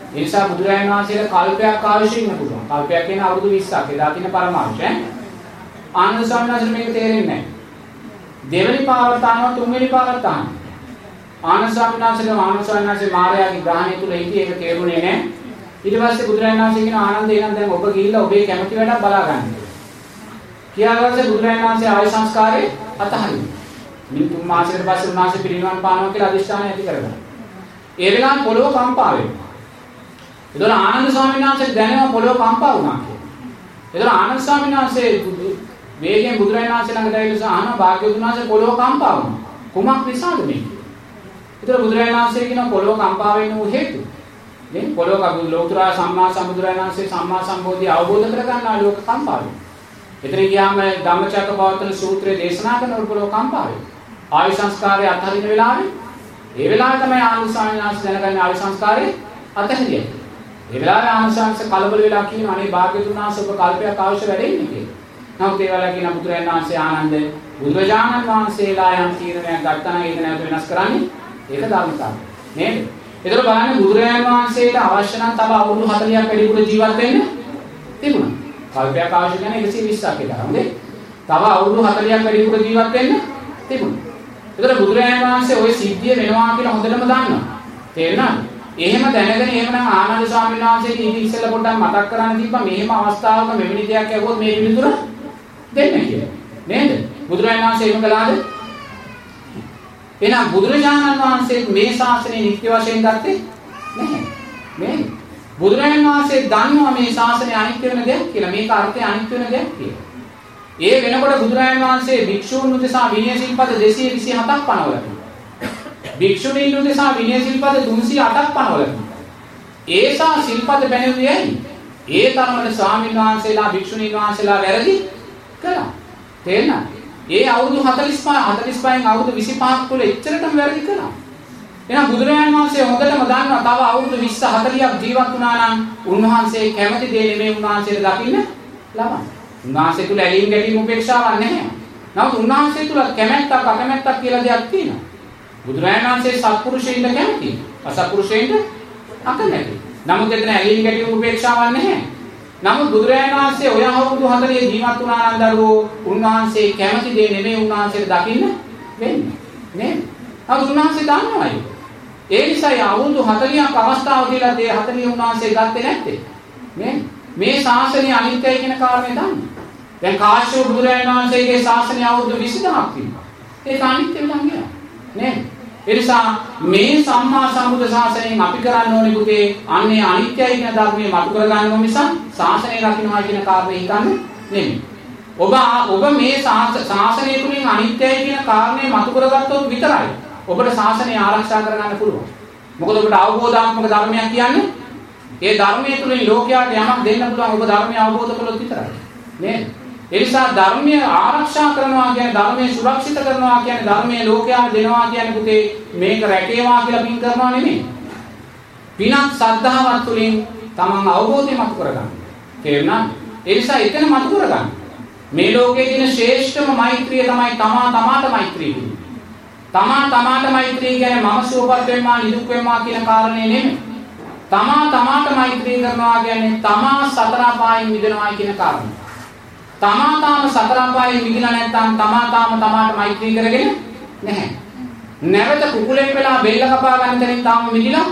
ඒ නිසා බුදුරජාණන් වහන්සේට කල්පයක් අවශ්‍ය වෙන්න පුළුවන්. කල්පයක් කියන අවුරුදු විස්සක්. එදා තියෙන පරමාංශ ඈ. ආනන්ද ස්වාමීන් වහන්සේට මේක තේරෙන්නේ නැහැ. දෙවෙනි පාරට අහනවා තුන්වෙනි පාරට අහනවා. ආනන්ද ස්වාමීන් වහන්සේට ආනන්ද ස්වාමීන් වහන්සේ මායාවේ ග්‍රහණය තුල හිටියේ ඒක තේරුනේ නැහැ. ඊට පස්සේ බුදුරජාණන් වහන්සේ කියන ආනන්ද එහෙනම් දැන් ඔබ ගිහිල්ලා ඔබේ කැමැති වැඩක් බලා ගන්න. කියලා පස්සේ බුදුරජාණන් වහන්සේ ආය සංස්කාරේ අතහරිනවා. මින් තුන් මාසයකට පස්සේ උන්වහන්සේ පිරිනිවන් පානවා කියලා අදිෂ්ඨානය ඇති කරගන්නවා. ඒ වෙලාවේ පොළොව කම්පා වෙනවා. ඒතර ආනන්ද ස්වාමීන් වහන්සේ දැනෙනවා පොළොව කම්පා වුණා කියලා. ඒතර ආනන්ද ස්වාමීන් වහන්සේ වේගයෙන් බුදුරජාණන් වහන්සේ ළඟට ඇවිල්ලා අහනවා භාග්‍යවතුන් වහන්සේ පොළොව කම්පා වුණා. කුමක් නිසාද මේ? ඒතර බුදුරජාණන් වහන්සේ කියනවා පොළොව කම්පා වෙන්න වූ හේතුව. නේ පොළොව ලෝතර සම්මා සම්බුදුරජාණන් වහන්සේ සම්මා සම්බෝධිය අවබෝධ කරගන්නා ලෝක කම්පා වෙනවා. එතන ගියාම ධම්මචක්කපවත්තන සූත්‍රයේ දේශනා කරන පොළොව කම්පා වෙනවා. ආයු සංස්කාරය අත්හරින වෙලාවේ ඒ වෙලාවේ තමයි ආනන්ද ස්වාමීන් වහන්සේ දැනගන්නේ ආයු සංස්කාරය අත්හැරියයි. ඒ වෙලාවේ ආනන්ද ස්වාමීන් කලබල වෙලා කියනවා අනේ භාග්‍යවතුන් වහන්සේ ඔබ කල්පයක් අවශ්‍ය වැඩෙන්නේ කියලා. නමුත් ඒ වෙලාවේ කියන බුදුරජාණන් වහන්සේ ආනන්ද බුදුරජාණන් වහන්සේලා යම් තීරණයක් ගත්තා නම් ඒක නැවත වෙනස් කරන්නේ ඒක ධර්මතාවය. නේද? ඒතර බලන්න බුදුරජාණන් වහන්සේට අවශ්‍ය නම් තව අවුරුදු හතලියක් වැඩිපුර ජීවත් වෙන්න තිබුණා. කල්පයක් අවශ්‍ය නැහැ එකසිය විස්සක් විතර. හරිද? තව අවුරුදු හතලියක් වැඩිපුර ජීවත් වෙන්න තිබුණා. ඒතර බුදුරජාණන් වහන්සේ ওই සිද්ධිය වෙනවා කියලා හොඳටම දන්නවා. තේරෙනවද? එහෙම දැනගෙන එහෙමනම් ආනන්ද ස්වාමීන් වහන්සේට ඉතින් ඉස්සෙල්ලා පොඩ්ඩක් මතක් කරන්න තිබ්බා මෙහෙම අවස්ථාවක මෙවැනි දෙයක් ඇහුවොත් මේ පිළිතුර දෙන්න කියලා. නේද? බුදුරජාණන් වහන්සේ එහෙම කළාද? එහෙනම් බුදුරජාණන් වහන්සේ මේ ශාසනය නිත්‍ය වශයෙන් ගත්තේ නැහැ. නේද? බුදුරජාණන් වහන්සේ දන්නවා මේ ශාසනය අනිත්‍ය වෙන දෙයක් කියලා. මේක අර්ථය අනිත්‍ය වෙන දෙයක් කියලා. ඒ වෙනකොට බුදුරජාණන් වහන්සේ භික්ෂූන් උදෙසා විනය සිල්පද දෙසිය විසි හතක් පනවලා තිබුණා. භික්ෂුණීන් උදෙසා විනය සිල්පද තුන්සිය අටක් පනවලා තිබුණා. ඒසා සිල්පද බැලුවේ ඇයි? ඒ තරමට ස්වාමීන් වහන්සේලා භික්ෂුණීන් වහන්සේලා වැරදි කළා. තේරෙනවද? ඒ අවුරුදු හතළිස් පහ හතළිස් පහෙන් අවුරුදු විසිපහක් තුළ එච්චරටම වැරදි කළා. එහෙනම් බුදුරජාණන් වහන්සේ හොඳටම දන්නවා තව අවුරුදු විස්ස හතළියක් ජීවත් වුණා නම් උන්වහන්සේ කැමති දේ නෙමෙයි උන්වහන්සේට දකින්න ලබන්නේ. උන්වහන්සේ තුල ඇලීම් ගැටීම් උපේක්ෂාවක් නැහැ. නමුත් උන්වහන්සේ තුල කැමැත්තක් අකමැත්තක් කියලා දෙයක් තියෙනවා. බුදුරජාණන් වහන්සේ සත්පුරුෂයින්ට කැමතියි. අසත්පුරුෂයින්ට අකමැතියි. නමුත් එතන ඇලීම් ගැටීම් උපේක්ෂාවක් නැහැ. නමුත් බුදුරජාණන් වහන්සේ ඔය අවුරුදු හතළිය ජීවත් වුණා නම් දරුවෝ උන්වහන්සේ කැමති දේ නෙමෙයි උන්වහන්සේට දකින්න වෙන්නේ. නේද? නමුත් උන්වහන්සේ දන්නවා ඒක. ඒ නිසා අවුරුදු හතළියක් අවස්ථාව දීලා ඒ හතළිය උන්වහන්සේ ගත්තේ නැත්තේ. නේද? මේ ශාසනය අනිත්‍යයි කියන කාරණේ දන්නේ. දැන් කාශ්‍යප බුදුරජාණන් වහන්සේගේ ශාසනය අවුරුදු විසි දහයක් තිබුණා. ඒක අනිත්‍ය වෙලා ගියා. නේද? ඒ නිසා මේ සම්මා සම්බුද්ධ ශාසනයෙන් අපි කරන්න ඕනේ පුතේ අන්නේ අනිත්‍යයි කියන ධර්මයේ මතු කර ගන්නව මිස ශාසනය රකින්නවා කියන කාරණේ හිතන්නේ නෙමෙයි. ඔබ ඔබ මේ ශාසනය තුලින් අනිත්‍යයි කියන කාරණේ මතු කරගත්තොත් විතරයි ඔබට ශාසනය ආරක්ෂා කරගන්න පුළුවන්. මොකද ඔබට අවබෝධාත්මක ධර්මයක් කියන්නේ ඒ ධර්මයේ තුලින් ලෝකයාට යමක් දෙන්න පුළුවන් ඔබ ධර්මය අවබෝධ කළොත් විතරයි. නේද? ඒ නිසා ධර්මය ආරක්ෂා කරනවා කියන්නේ ධර්මය සුරක්ෂිත කරනවා කියන්නේ ධර්මය ලෝකයාට දෙනවා කියන්නේ පුතේ මේක රැකේවා කියලා පින් කරනවා නෙමෙයි. පිනක් සද්ධාවත් තුලින් තමන් අවබෝධය මතු කරගන්න. තේරුණාද? ඒ නිසා එතන මතු කරගන්න. මේ ලෝකයේ තියෙන ශ්‍රේෂ්ඨම මෛත්‍රිය තමයි තමා තමාට මෛත්‍රිය කියන්නේ. තමා තමාට මෛත්‍රිය කියන්නේ මම සුවපත් වෙම්මා නිදුක් වෙම්මා කියන කාරණේ නෙමෙයි. තමා තමාට මෛත්‍රී කරනවා කියන්නේ තමා සතර අපායෙන් මිදෙනවා කියන කාරණය. තමා තාම සතර අපායෙන් මිදිලා නැත්නම් තමා තාම තමාට මෛත්‍රී කරගෙන නැහැ. නැවත කුකුලෙන් වෙලා බෙල්ල කපා ගන්න තැනින් තාම මිදිලා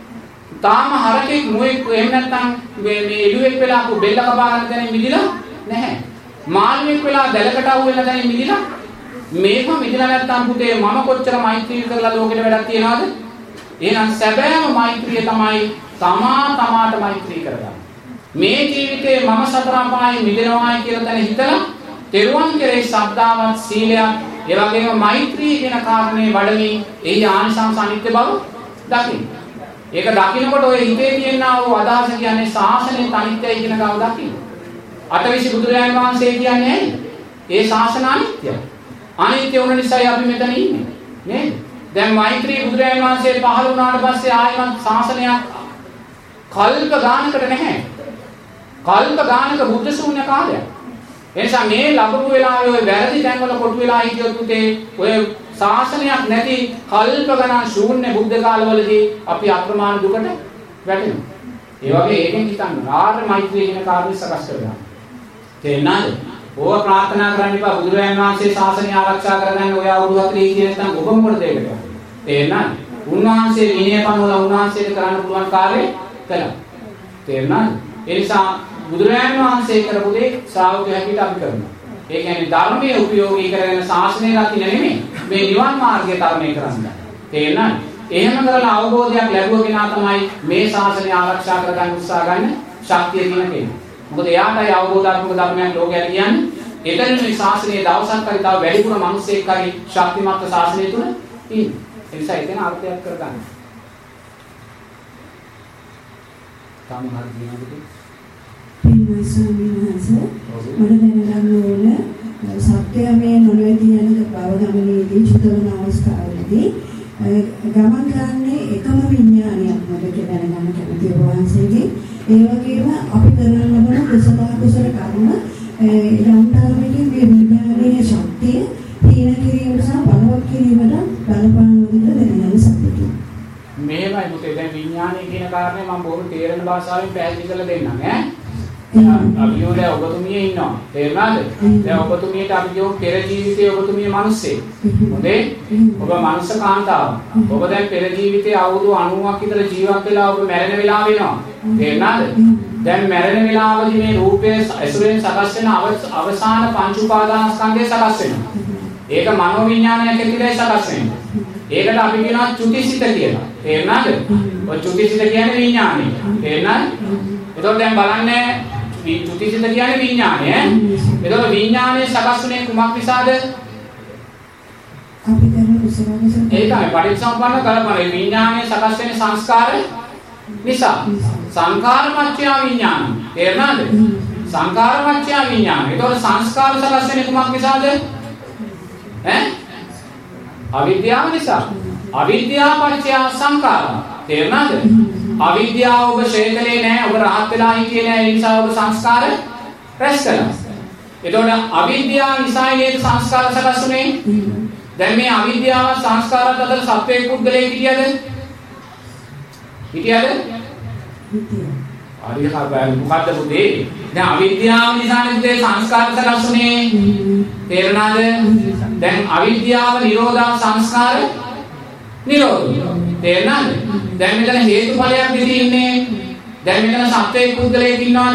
තාම හරකෙක් මුවෙක් එහෙම නැත්නම් මේ මේ එළුවෙක් වෙලා බෙල්ල කපා ගන්න තැනින් මිදිලා නැහැ. මාළුවෙක් වෙලා දැලකට අහු වෙන තැනින් මිදිලා මේක මිදිලා නැත්නම් පුතේ මම කොච්චර මෛත්‍රී කරලා ලෝකෙට වැඩක් තියනවද? එහෙනම් සැබෑම මෛත්‍රිය තමයි තමා තමාට මෛත්‍රී කරගන්න. මේ ජීවිතේ මම සතර අපායෙන් මිදෙනවායි කියලා දැන හිතලා තෙරුවන් කෙරෙහි ශ්‍රද්ධාවත් සීලයක් ඒ වගේම මෛත්‍රී කියන කාරණේ වඩමින් එහි ආනිසංස අනිත්‍ය බව දකින්න. ඒක දකින්නකොට ඔය හිතේ තියෙනා වූ අදහස කියන්නේ ශාසනයේ අනිත්‍යයි කියන කව දකින්න. අටවිසි බුදුරජාණන් වහන්සේ කියන්නේ ඇයි? ඒ ශාසන අනිත්‍යයි. අනිත්‍ය වුණ නිසායි අපි මෙතන ඉන්නේ. නේද? දැන් මෛත්‍රී බුදුරජාණන් වහන්සේ පහළ වුණාට පස්සේ ආයමත් ශාසනයක් කල්ප ගානකට නැහැ. කල්ප ගානක බුද්ධ ශූන්‍ය කාලයක්. එනිසා මේ ලැබපු වෙලාවේ ඔය වැරදි තැන්වල කොටු වෙලා හිටියොත් උතේ ඔය ශාසනයක් නැති කල්ප ගණන් ශූන්‍ය බුද්ධ කාලවලදී අපි අප්‍රමාණ දුකට වැටෙනවා. ඒ වගේ ඒකෙන් හිතන්න ආර්ය මෛත්‍රිය කියන කාර්යය සකස් කරගන්න. තේරුණාද? ඕවා ප්‍රාර්ථනා කරන්න එපා බුදුරජාණන් වහන්සේ ශාසනය ආරක්ෂා කරගන්න ඔය අවුරුදු හතරේ ඉඳන් නැත්නම් ඔබ මොකටද ඒකට කරන්නේ? තේරුණාද? උන්වහන්සේ විනය පනවල උන්වහන්සේට කරන්න පුළුවන් කාර්යය කළා. තේරුණාද? ඒ නිසා බුදුරජාණන් වහන්සේ කරපු දේ ශ්‍රාවකයෝ හැටියට අපි කරනවා. ඒ කියන්නේ ධර්මයේ උපයෝගී කරගෙන ශාසනය රකින්න නෙමෙයි මේ නිවන් මාර්ගය තරණය කරන්න. තේරුණාද? එහෙම කරලා අවබෝධයක් ලැබුව කෙනා තමයි මේ ශාසනය ආරක්ෂා කරගන්න උත්සාහ ගන්න ශක්තිය තියෙන කෙනා. මොකද එයාටයි අවබෝධාත්මක ධර්මයන් ලෝකයට කියන්නේ. එතන මේ ශාසනයේ දවසක් හරි තව වැඩිපුර මිනිස්සෙක් හරි ශක්තිමත් ශාසනය තුන ඉන්නේ. ඒ නිසා එතන අර්ථයක් කරගන්න. තාම හරි දිනකට පින්වත් ස්වාමීන් වහන්සේ මට දැනගන්න ඕන සත්‍යය මේ නොලැදී යන බව ගමනේදී චුතවන අවස්ථාවේදී ගමන් කරන්නේ එකම විඥානයක් නේද කියලා දැනගන්න කැමතියි ඔබ වහන්සේගේ. ඒ වගේම අපි කරන ලබන කුසල කුසල කර්ම ඊළඟට මේ විඥානයේ ශක්තිය හීන කිරීමට සහ බලවත් කිරීමට බලපාන විදිහට දැනගන්න සතුටුයි. මේවයි මුතේ දැන් විඥානය කියන කාරණේ මම බොහොම තේරෙන භාෂාවෙන් පැහැදිලි කරලා දෙන්නම් ඈ. අපි යෝද ඔබතුමිය ඉන්නවා. තේරුණාද? දැන් ඔබතුමියට අපි කියමු පෙර ජීවිතයේ ඔබතුමිය මිනිස්සේ. හොඳේ? ඔබ මනුස්ස කාන්තාවක්. ඔබ දැන් පෙර ජීවිතයේ අවුරුදු අනූවක් විතර ජීවත් වෙලා ඔබ මැරෙන වෙලාව වෙනවා. තේරුණාද? දැන් මැරෙන වෙලාවදී මේ රූපයේ ඇසුරෙන් සකස් වෙන අවසාන පංච උපාදානස්කන්ධය සකස් වෙනවා. ඒක මනෝ විඥානයක් ඇතුළේ සකස් වෙනවා. ඒකට අපි කියනවා චුතිසිත කියලා. තේරුණාද? ඔය චුතිසිත කියන්නේ විඥානය. තේරුණාද? එතකොට දැන් බලන්න චුතිසිත කියන්නේ විඥානය ඈ. එතකොට විඥානයේ සකස් වුනේ කුමක් නිසාද? අපි කරන කුසල කුසල ඒකයි පටිච්චසමුප්පන්න කල්පනා. විඥානයේ සකස් වෙන සංස්කාර නිසා. සංඛාරමච්ඡය විඥාන. තේරුණාද? සංඛාරමච්ඡය විඥාන. එතකොට සංස්කාර සකස් වෙන්නේ කුමක් නිසාද? ඈ? අවිද්‍යාව නිසා. අවිද්‍යාව පත්‍ය සංඛාර. තේරුණාද? අවිද්‍යාව ඔබ ශේකලේ නැහැ. ඔබ රහත් වෙලා හිටියේ නැහැ. ඒ නිසා ඔබ සංස්කාර රැස් කළා. එතකොට අවිද්‍යාව නිසා මේ සංස්කාර සකස් වුනේ. දැන් මේ අවිද්‍යාව සංස්කාරات අතර සත්වයේ පුද්ගලයෙක් හිටියද? හිටියද? හරි හරි මොකද්ද පුතේ? දැන් අවිද්‍යාව නිසා නේද සංස්කාර සකස් වුනේ? තේරුණාද? දැන් අවිද්‍යාව නිරෝධා සංස්කාර නිරෝධ. තේරුණාද? දැන් මෙතන හේතුඵලයක් දෙදී ඉන්නේ. දැන් මෙතන සත්වයේ පුද්ගලයෙක් ඉන්නවද?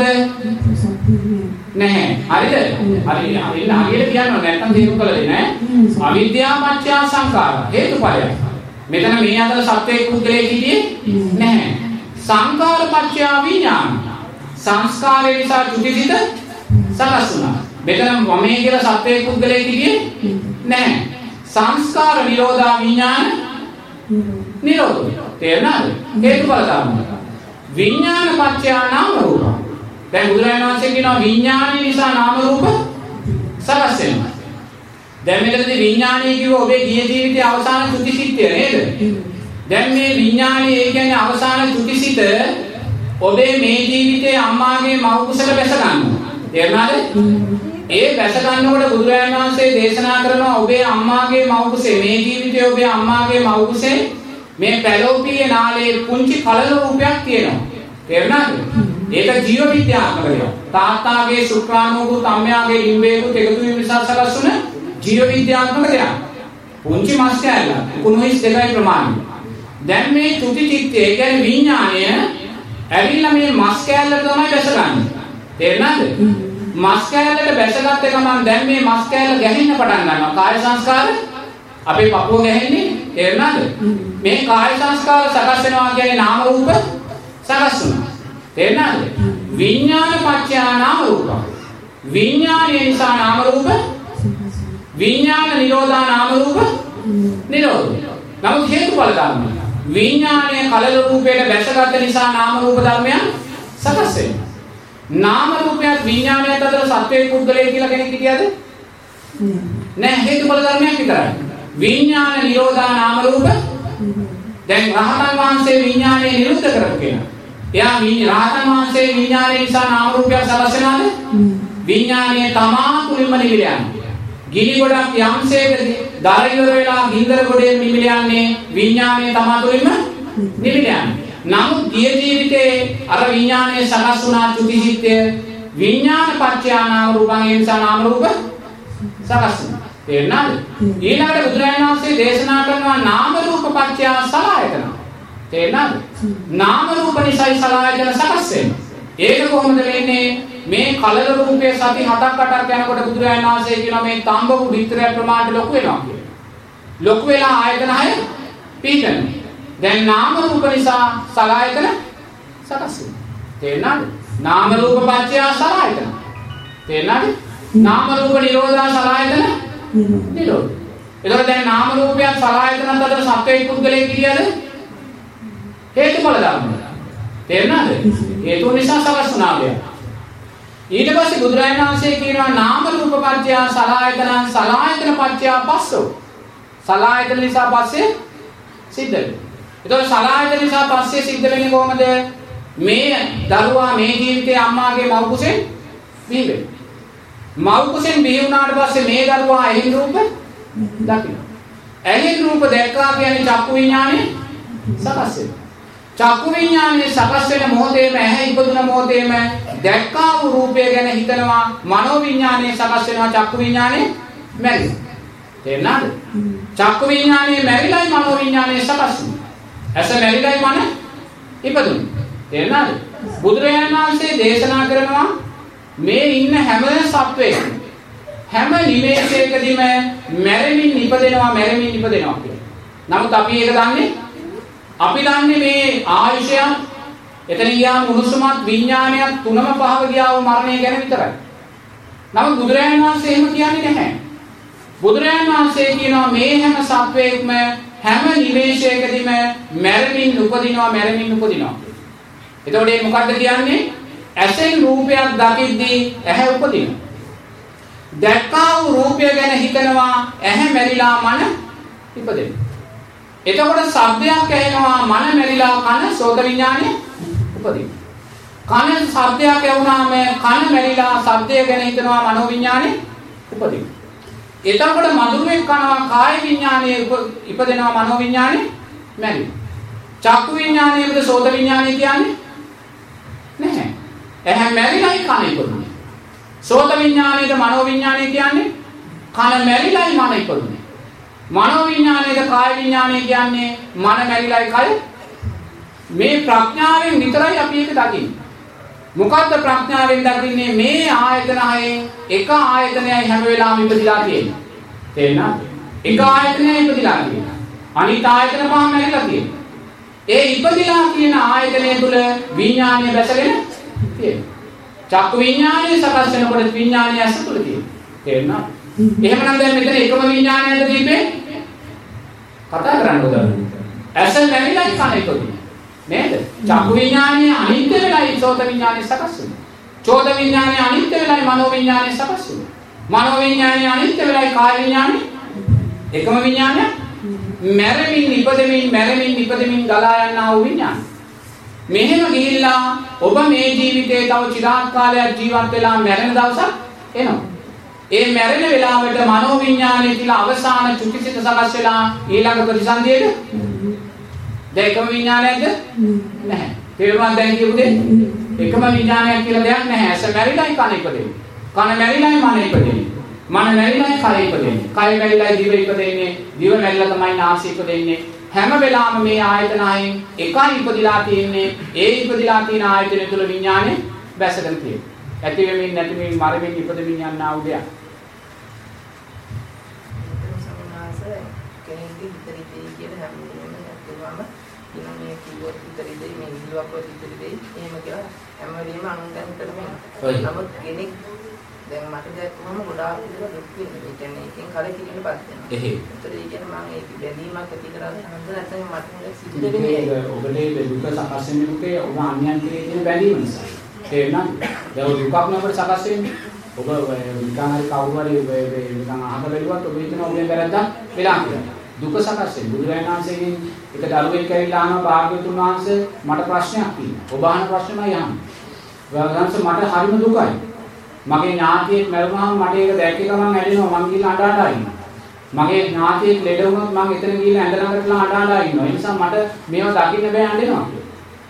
නැහැ. හරිද? හරි. හරියට හරියට කියන්න නැත්නම් තේරුම් කළ දෙන්නේ නැහැ. අවිද්‍යාව පත්‍ය සංඛාර හේතුඵලයක්. මෙතන මේ අතර සත්වයේ පුද්ගලයෙක් හිටියේ නැහැ. සංඛාර පත්‍ය විඥාන. සංස්කාරය නිසා චුතිසිත සකස් වුණා. මෙතන වමේ කියලා සත්වයේ පුද්ගලයෙක් හිටියේ නැහැ. සංස්කාර නිරෝධා විඥාන නිරෝධ. තේරුණාද? හේතුඵල ධර්ම. විඥාන පත්‍ය නාම රූප. දැන් බුදුරජාණන් වහන්සේ කියනවා විඥානය නිසා නාම රූප සකස් වෙනවා. දැන් මෙතනදී විඥානය කිව්ව ඔබේ ගිය ජීවිතයේ අවසාන චුතිසිතය නේද? දැන් මේ විඥානය ඒ කියන්නේ අවසාන චුතිසිත ඔබේ මේ ජීවිතයේ අම්මාගේ මව් කුසල බැස ගන්නවා. තේරුණාද? ඒ බැස ගන්නකොට බුදුරජාණන් වහන්සේ දේශනා කරනවා ඔබේ අම්මාගේ මව් කුසේ මේ ජීවිතයේ ඔබේ අම්මාගේ මව් කුසේ මේ පැලෝපියේ නාලයේ පුංචි කලල රූපයක් තියෙනවා. තේරුණාද? ඒක ජීව විද්‍යාත්මක දෙයක්. තාත්තාගේ ශුක්‍රාණුකුත් අම්මයාගේ ලිම්බේකුත් එකතු වීම නිසා සකස් වුණ ජීව විද්‍යාත්මක දෙයක්. පුංචි මස් කැල්ල කුණුයිස් දෙකයි ප්‍රමාණය. දැන් මේ චුති චිත්තය කියන්නේ විඥාණය ඇවිල්ලා මේ මස් කැල්ලට තමයි බැසගන්නේ. තේරුණාද? මස් කැල්ලට බැසගත්ත ගමන් දැන් මේ මස් කැල්ල ගැහෙන්න පටන් ගන්නවා. කාය සංස්කාර අපේ පපුව ගැහෙන්නේ. තේරුණාද? මේ කාය සංස්කාර සකස් වෙනවා කියන්නේ නාම රූප සකස් වෙනවා. තේරුණාද? විඥාන පත්‍ය නාම රූප. විඥානය නිසා නාම රූප විඥාන නිරෝධා නාම රූප නිරෝධ. නමුත් හේතුඵල ධර්ම. විඥානයේ කලල රූපයට බැසගත් නිසා නාම රූප ධර්මයන් සකස් වෙනවා. නාම රූපයත් විඥානයත් අතර සත්වයේ පුද්ගලයෙක් කියලා කෙනෙක් හිටියද? නෑ. හේතුඵල ධර්මයක් විතරයි. විඥාන නිරෝධා නාම රූප. දැන් රහතන් වහන්සේ විඥානය නිරුද්ධ කරපු කෙනා. එයා රහතන් වහන්සේ විඥානය නිසා නාම රූපයක් සකස් වෙනවද? විඥානය තමා තුලින්ම නිවිල යනවා. ගිනි ගොඩක් යම්සේක දර ඉවර වෙලා ගින්දර ගොඩේ නිවිල යන්නේ විඥානය තමා තුලින්ම නිවිල යනවා. නමුත් ගිය ජීවිතේ අර විඥානයේ සකස් වුණා චුතිසිතය විඥාන පත්‍ය නාම රූපං ඒ නිසා නාම රූප සකස් වෙනවා. තේරුණාද? ඊළඟට බුදුරජාණන් වහන්සේ දේශනා කරනවා නාම රූප පත්‍ය සලආයතන. තේරුණාද? නාම රූප නිසායි සලආයතන සකස් වෙන්නේ. ඒක කොහොමද වෙන්නේ? මේ කලල රූපයේ සති හතක් අටක් යනකොට බුදුරජාණන් වහන්සේ කියනවා මේ තඹපු විතරය ප්‍රමාණයට ලොකු වෙනවා කියලා. ලොකු වෙලා ආයතන හය පිටිනවා. දැන් නාම රූප නිසා සලආයතන සකස් වෙනවා. තේරුණාද? නාම රූප පත්‍ය සලආයතන. තේරුණාද? නාම රූප නිරෝධා සලආයතන නිරෝධ. එතකොට දැන් නාම රූපයන් සලආයතනත් අතර සත්වයේ පුද්ගලයේ කියලාද? හේතුඵල ධර්ම. තේරුණාද? හේතු නිසා සකස් වුණා දෙයක්. ඊට පස්සේ බුදුරජාණන් වහන්සේ කියනවා නාම රූප පත්‍ය සලආයතන සලආයතන පත්‍ය පස්සෝ. සලආයතන නිසා පස්සේ සිද්ධ වෙනවා. එතකොට සලආයතන නිසා පස්සේ සිද්ධ වෙන්නේ කොහොමද? මේ දරුවා මේ ජීවිතේ අම්මාගේ මව් කුසෙන් බිහි වෙනවා. මව් කුසෙන් බිහි වුණාට පස්සේ මේ දරුවා ඇහෙන් රූප දකිනවා. ඇහෙන් රූප දැක්කා කියන්නේ චක්කු විඥානේ සකස් වෙනවා. චක්කු විඥානේ සකස් වෙන මොහොතේම ඇහැ ඉපදුන මොහොතේම දැක්කා වූ රූපය ගැන හිතනවා. මනෝ විඥානේ සකස් වෙනවා. චක්කු විඥානේ මැරෙනවා. තේරුණාද? චක්කු විඥානේ මැරිලායි මනෝ විඥානේ සකස් වෙනවා. ඇස මැරිලායි මන ඉපදුනේ. තේරුණාද? බුදුරජාණන් වහන්සේ දේශනා කරනවා මේ ඉන්න හැම සත්වයකම හැම නිමේෂයකදීම මැරෙමින් ඉපදෙනවා මැරෙමින් ඉපදෙනවා කියලා. නමුත් අපි ඒක දන්නේ අපි දන්නේ මේ ආයුෂයන් එතන ගියාම උණුසුමත් විඥානයත් තුනම පහව ගියා වූ මරණය ගැන විතරයි. නමුත් බුදුරජාණන් වහන්සේ එහෙම කියන්නේ නැහැ. බුදුරජාණන් වහන්සේ කියනවා මේ හැම සත්වයකම හැම නිමේෂයකදීම මැරෙමින් උපදිනවා මැරෙමින් උපදිනවා. එතකොට මේ මොකද්ද කියන්නේ? ඇසෙන් රූපයක් දකිද්දී ඇහැ උපදිනවා. දැක්කා වූ රූපය ගැන හිතනවා ඇහැ මැරිලා මන ඉපදෙනවා. එතකොට ශබ්දයක් ඇහෙනවා මන මැරිලා කන සෝත විඥානේ උපදිනවා. කන ශබ්දයක් ඇහුණාම කන මැරිලා ශබ්දය ගැන හිතනවා මනෝ විඥානේ උපදිනවා. එතකොට මధుරෙක් කනවා කාය විඥානේ ඉපදෙනවා මනෝ විඥානේ මැරිලා. චක්කු විඥානයේද සෝත විඥානේ කියන්නේ නැහැ. ඇහැ මැරිලායි කන ඉපදුනේ. සෝත විඥානයේද මනෝ විඥානේ කියන්නේ කන මැරිලායි මන ඉපදුනේ. මනෝ විඥානයේද කාය විඥානේ කියන්නේ මන මැරිලායි කය. මේ ප්‍රඥාවෙන් විතරයි අපි ඒක දකින්නේ. මොකද්ද ප්‍රඥාවෙන් දකින්නේ? මේ ආයතන හයෙන් එක ආයතනයයි හැම වෙලාවෙම ඉපදිලා තියෙන්නේ. තේරෙනවද? එක ආයතනයයි ඉපදිලා තියෙන්නේ. අනිත් ආයතන පහ මැරිලා තියෙන්නේ. ඒ ඉපදිලා කියන ආයතනය තුල විඥානය බැසගෙන තියෙනවා. චක්කු විඥානය සකස් වෙනකොට විඥානය ඇස තුල තියෙනවා. තේරුණාද? එහෙමනම් දැන් මෙතන එකම විඥානයද දීපේ කතා කරන්න උදව්. ඇස නැරිලා කන ඉපදුනේ. නේද? චක්කු විඥානය අනිත්‍ය වෙලයි සෝත විඥානය සකස් වෙනවා. චෝත විඥානය අනිත්‍ය වෙලයි මනෝ විඥානය සකස් වෙනවා. මනෝ විඥානය අනිත්‍ය වෙලයි කාය විඥානය එකම විඥානය මැරෙමින් ඉපදෙමින් මැරෙමින් ඉපදෙමින් ගලා යනා වූ විඥාන. මෙහෙම ගිහිල්ලා ඔබ මේ ජීවිතේ තව চিරාත් කාලයක් ජීවත් වෙලා මැරෙන දවසක් එනවා. ඒ මැරෙන වෙලාවට මනෝ විඥානය කියලා අවසාන චුතිසිත සකස් වෙලා ඊළඟ ප්‍රතිසන්දියේද දෙකම විඥානයක්ද නැහැ. තේරුණාද දැන් කියපු දේ? එකම විඥානයක් කියලා දෙයක් නැහැ. ඇස මැරිලායි කන ඉපදෙන්නේ. කන මැරිලායි මන ඉපදෙන්නේ. මන මැරිලායි කය ඉපදෙන්නේ. කය මැරිලායි දිව ඉපදෙන්නේ. දිව මැරිලා තමයි නාසය ඉපදෙන්නේ. හැම වෙලාවෙම මේ ආයතන හයෙන් එකයි ඉපදිලා තියෙන්නේ. ඒ ඉපදිලා තියෙන ආයතන තුල විඥානය බැසගෙන තියෙනවා. ඇති වෙමින් නැති වෙමින් මරමින් ඉපදෙමින් යනා වූ දෙයක්. කෙනෙක්ගේ හිතේ දෙයි කියලා හැමෝම නැත්නම් ඉන්න මේ කිව්වොත් හිතේ දෙයි මේ විලුවක්වත් හිතේ දෙයි එහෙම කියලා හැම වෙලෙම අනුන්ගෙන් කරමින් නමුත් කෙනෙක් දැන් මට දැක්කම ගොඩාක් විතර දුක් වෙනවා. ඒ කියන්නේ එකෙන් කලකිරීමපත් වෙනවා. එහෙ. ඒතර ඒ කියන්නේ මම ඒක බැඳීමක් ඇති කරගන්න නැත්නම් මට මොකද සිද්ධ වෙන්නේ? ඔබේ දුක සකස් වෙන්නේ දුකේ ඔබ අන්‍යයන් කෙරේ තියෙන බැඳීම නිසා. තේරුණාද? දැන් දුකක් නබර සකස් වෙන්නේ. ඔබ නිකන් හරි කවුරු හරි නිකන් අහක බැලුවත් ඔබ හිතන ඔබේ වැරද්දක් වෙලා කියලා. දුක සකස් වෙන්නේ. බුදුරජාණන් වහන්සේගෙන් එක දරුවෙක් ඇවිල්ලා අහනවා භාග්‍යවතුන් වහන්සේ මට ප්‍රශ්නයක් තියෙනවා. ඔබ අහන ප්‍රශ්නමයි අහන්නේ. වහන්සේ මට හරිම දුකයි. මගේ ඥාතියෙක් මැරුණාම මට ඒක දැක්ක ගමන් ඇලෙනවා මං ගිහලා අඬ අඬ ඉන්නවා. මගේ ඥාතියෙක් ලෙඩ වුණොත් මං එතන ගිහලා ඇඳ ළඟටලා අඬ අඬ ඉන්නවා. ඒ නිසා මට මේව දකින්න බෑ අඬනවා කියලා.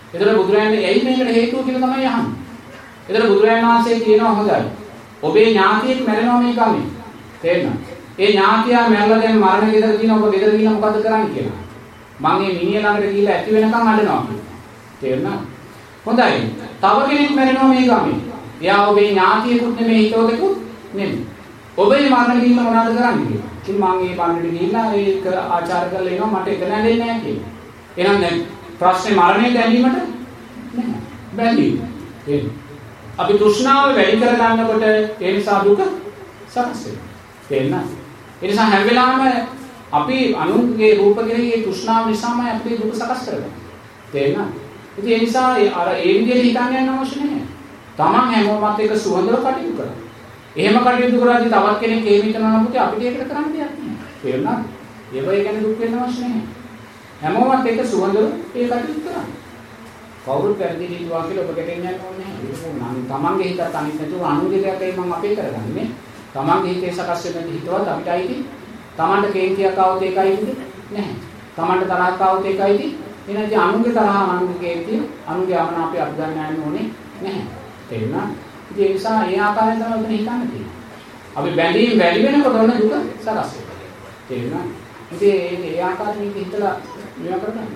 ඒතර බුදුරජාණන් ඇයි මේකට හේතුව කියලා තමයි අහන්නේ. ඒතර බුදුරජාණන් වහන්සේ කියනවා හොඳයි. ඔබේ ඥාතියෙක් මැරෙනවා මේ ගමේ. තේරෙනවද? ඒ ඥාතියා මැරලා දැන් මරණ ගෙදර තියෙන ඔබ ගෙදර ගිහින් මොකද කරන්නේ කියලා. මම මේ මිනිහ ළඟට ගිහිල්ලා ඇති වෙනකන් අඬනවා කියලා. තේරෙනවද? හොඳයි. තව කෙනෙක් මැරෙනවා මේ ගමේ. එයා ඔබේ ඥාතියෙකුත් නෙමෙයි හිතවතෙකුත් නෙමෙයි. ඔබේ මරණ ගිහින් මොනවද කරන්නේ කියලා. ඉතින් මම මේ බණ්ඩට ගිහිල්ලා ඒක ආචාර කරලා එනවා මට එක නැදෙන්නේ නැහැ කියලා. එහෙනම් දැන් ප්‍රශ්නේ මරණය දැනීමට නෑ. බැඳීම. එහෙනම් අපි තෘෂ්ණාව වැඩි කර ගන්නකොට ඒ නිසා දුක සකස් වෙනවා. තේරෙනවද? ඒ නිසා හැම වෙලාවෙම අපි අනුන්ගේ රූප කෙරෙහි තෘෂ්ණාව නිසාමයි අපි දුක සකස් කරගන්නේ. තේරෙනවද? ඉතින් ඒ නිසා අර ඒ විදිහට හිතන්න යන්න අවශ්‍ය නැහැ. Taman හැමෝමත් එක සුවඳව කටයුතු කරා. එහෙම කටයුතු කරාදී තවත් කෙනෙක් ඒ විතරම නමුත් අපිට ඒකට කරන්න දෙයක් නැහැ. තේරුණාද? ඒවයි ගැන දුක් වෙන්න අවශ්‍ය නැහැ. හැමෝමත් එක සුවඳව ඒ කටයුතු කරා. කවුරුත් වැරදි හිතුවා කියලා ඔබ ගෙටෙන්න යන්න ඕනේ නැහැ. ඒක තමන්ගේ හිතත් අනිත් නැතුව අනුන්ගේ දෙයක්යි මම අපේ කරගන්නේ. තමන්ගේ හිතේ සකස් වෙන හිතවත් අපිට අයිති. තමන්ට කේන්තියක් આવුත් ඒකයි ඉන්නේ නැහැ. තමන්ට තරහක් આવුත් ඒකයි ඉන්නේ. එහෙනම් අනුන්ගේ තරහ අනුන්ගේ කේන්තිය අනුන්ගේ අමනාපය අපි ගන්න යන්න ඕනේ නැහැ. තේරුණා? ඉතින් ඒ නිසා ඒ ආකාරයෙන් තමයි උතන හිතන්න තියෙන්නේ. අපි බැඳීම් වැඩි වෙනකොට ඔන්න දුක සකස් වෙනවා. තේරුණා? ඉතින් ඒ ඒ ආකාරයෙන් මේක හිතලා මේවා කරගන්න.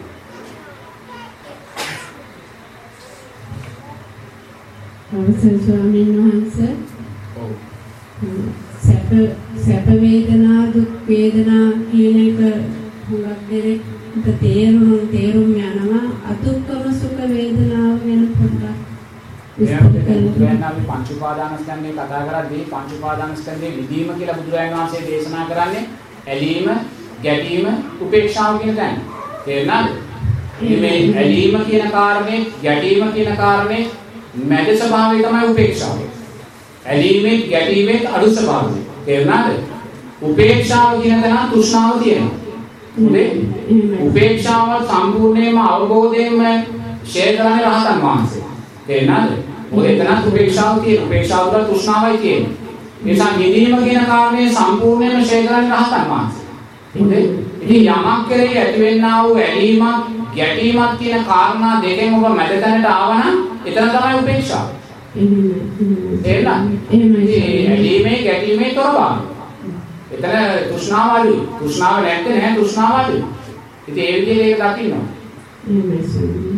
අවසන් ස්වාමීන් වහන්සේ ඔව් සැප සැප වේදනා දුක් වේදනා කියන එක හුඟක් දෙනෙක්ට තේරුම් තේරුම් යනවා අදුක්කම සුඛ වේදනාව ගැන පොඩ්ඩක් විස්තර කරන්න. අපි පංච උපාදානස්කන්ධය කතා කරද්දී පංච උපාදානස්කන්ධයේ විදීම කියලා බුදුරජාණන් වහන්සේ දේශනා කරන්නේ ඇලීම, ගැටීම, උපේක්ෂාව කියන තැන. තේරුණාද? මේ ඇලීම කියන කාරණේ, ගැටීම කියන කාරණේ මැද ස්වභාවය තමයි උපේක්ෂාව. ඇලීමේ ගැටීමේ අඩු ස්වභාවය. තේරුණාද? උපේක්ෂාව කියන තැන තෘෂ්ණාව තියෙනවා. හොඳේ? උපේක්ෂාව සම්පූර්ණයෙන්ම අවබෝධයෙන්ම ෂෙයා කරන්නේ රහතන් වහන්සේ. තේරුණාද? මොකද එතන උපේක්ෂාව තියෙන. උපේක්ෂාව වල තෘෂ්ණාවයි තියෙන්නේ. ඒ නිසා නිදීම කියන කාරණේ සම්පූර්ණයෙන්ම ෂෙයා කරන්නේ රහතන් වහන්සේ. හොඳේ? ඉතින් යමක් කෙරෙහි ඇතිවෙනා වූ ඇලීමක්, ගැටීමක් කියන කාරණා දෙකෙන් ඔබ මැද තැනට ආවනම් එතන තමයි උපේක්ෂාව. එහෙමයි. එහෙමයි. ඇලීමේ ගැටීමේ තොරබාව. එතන තෘෂ්ණාව අඩුයි. තෘෂ්ණාව නැත්තේ නැහැ තෘෂ්ණාව අඩුයි. ඉතින් ඒ විදිහට ඒක දකින්න. එහෙමයි.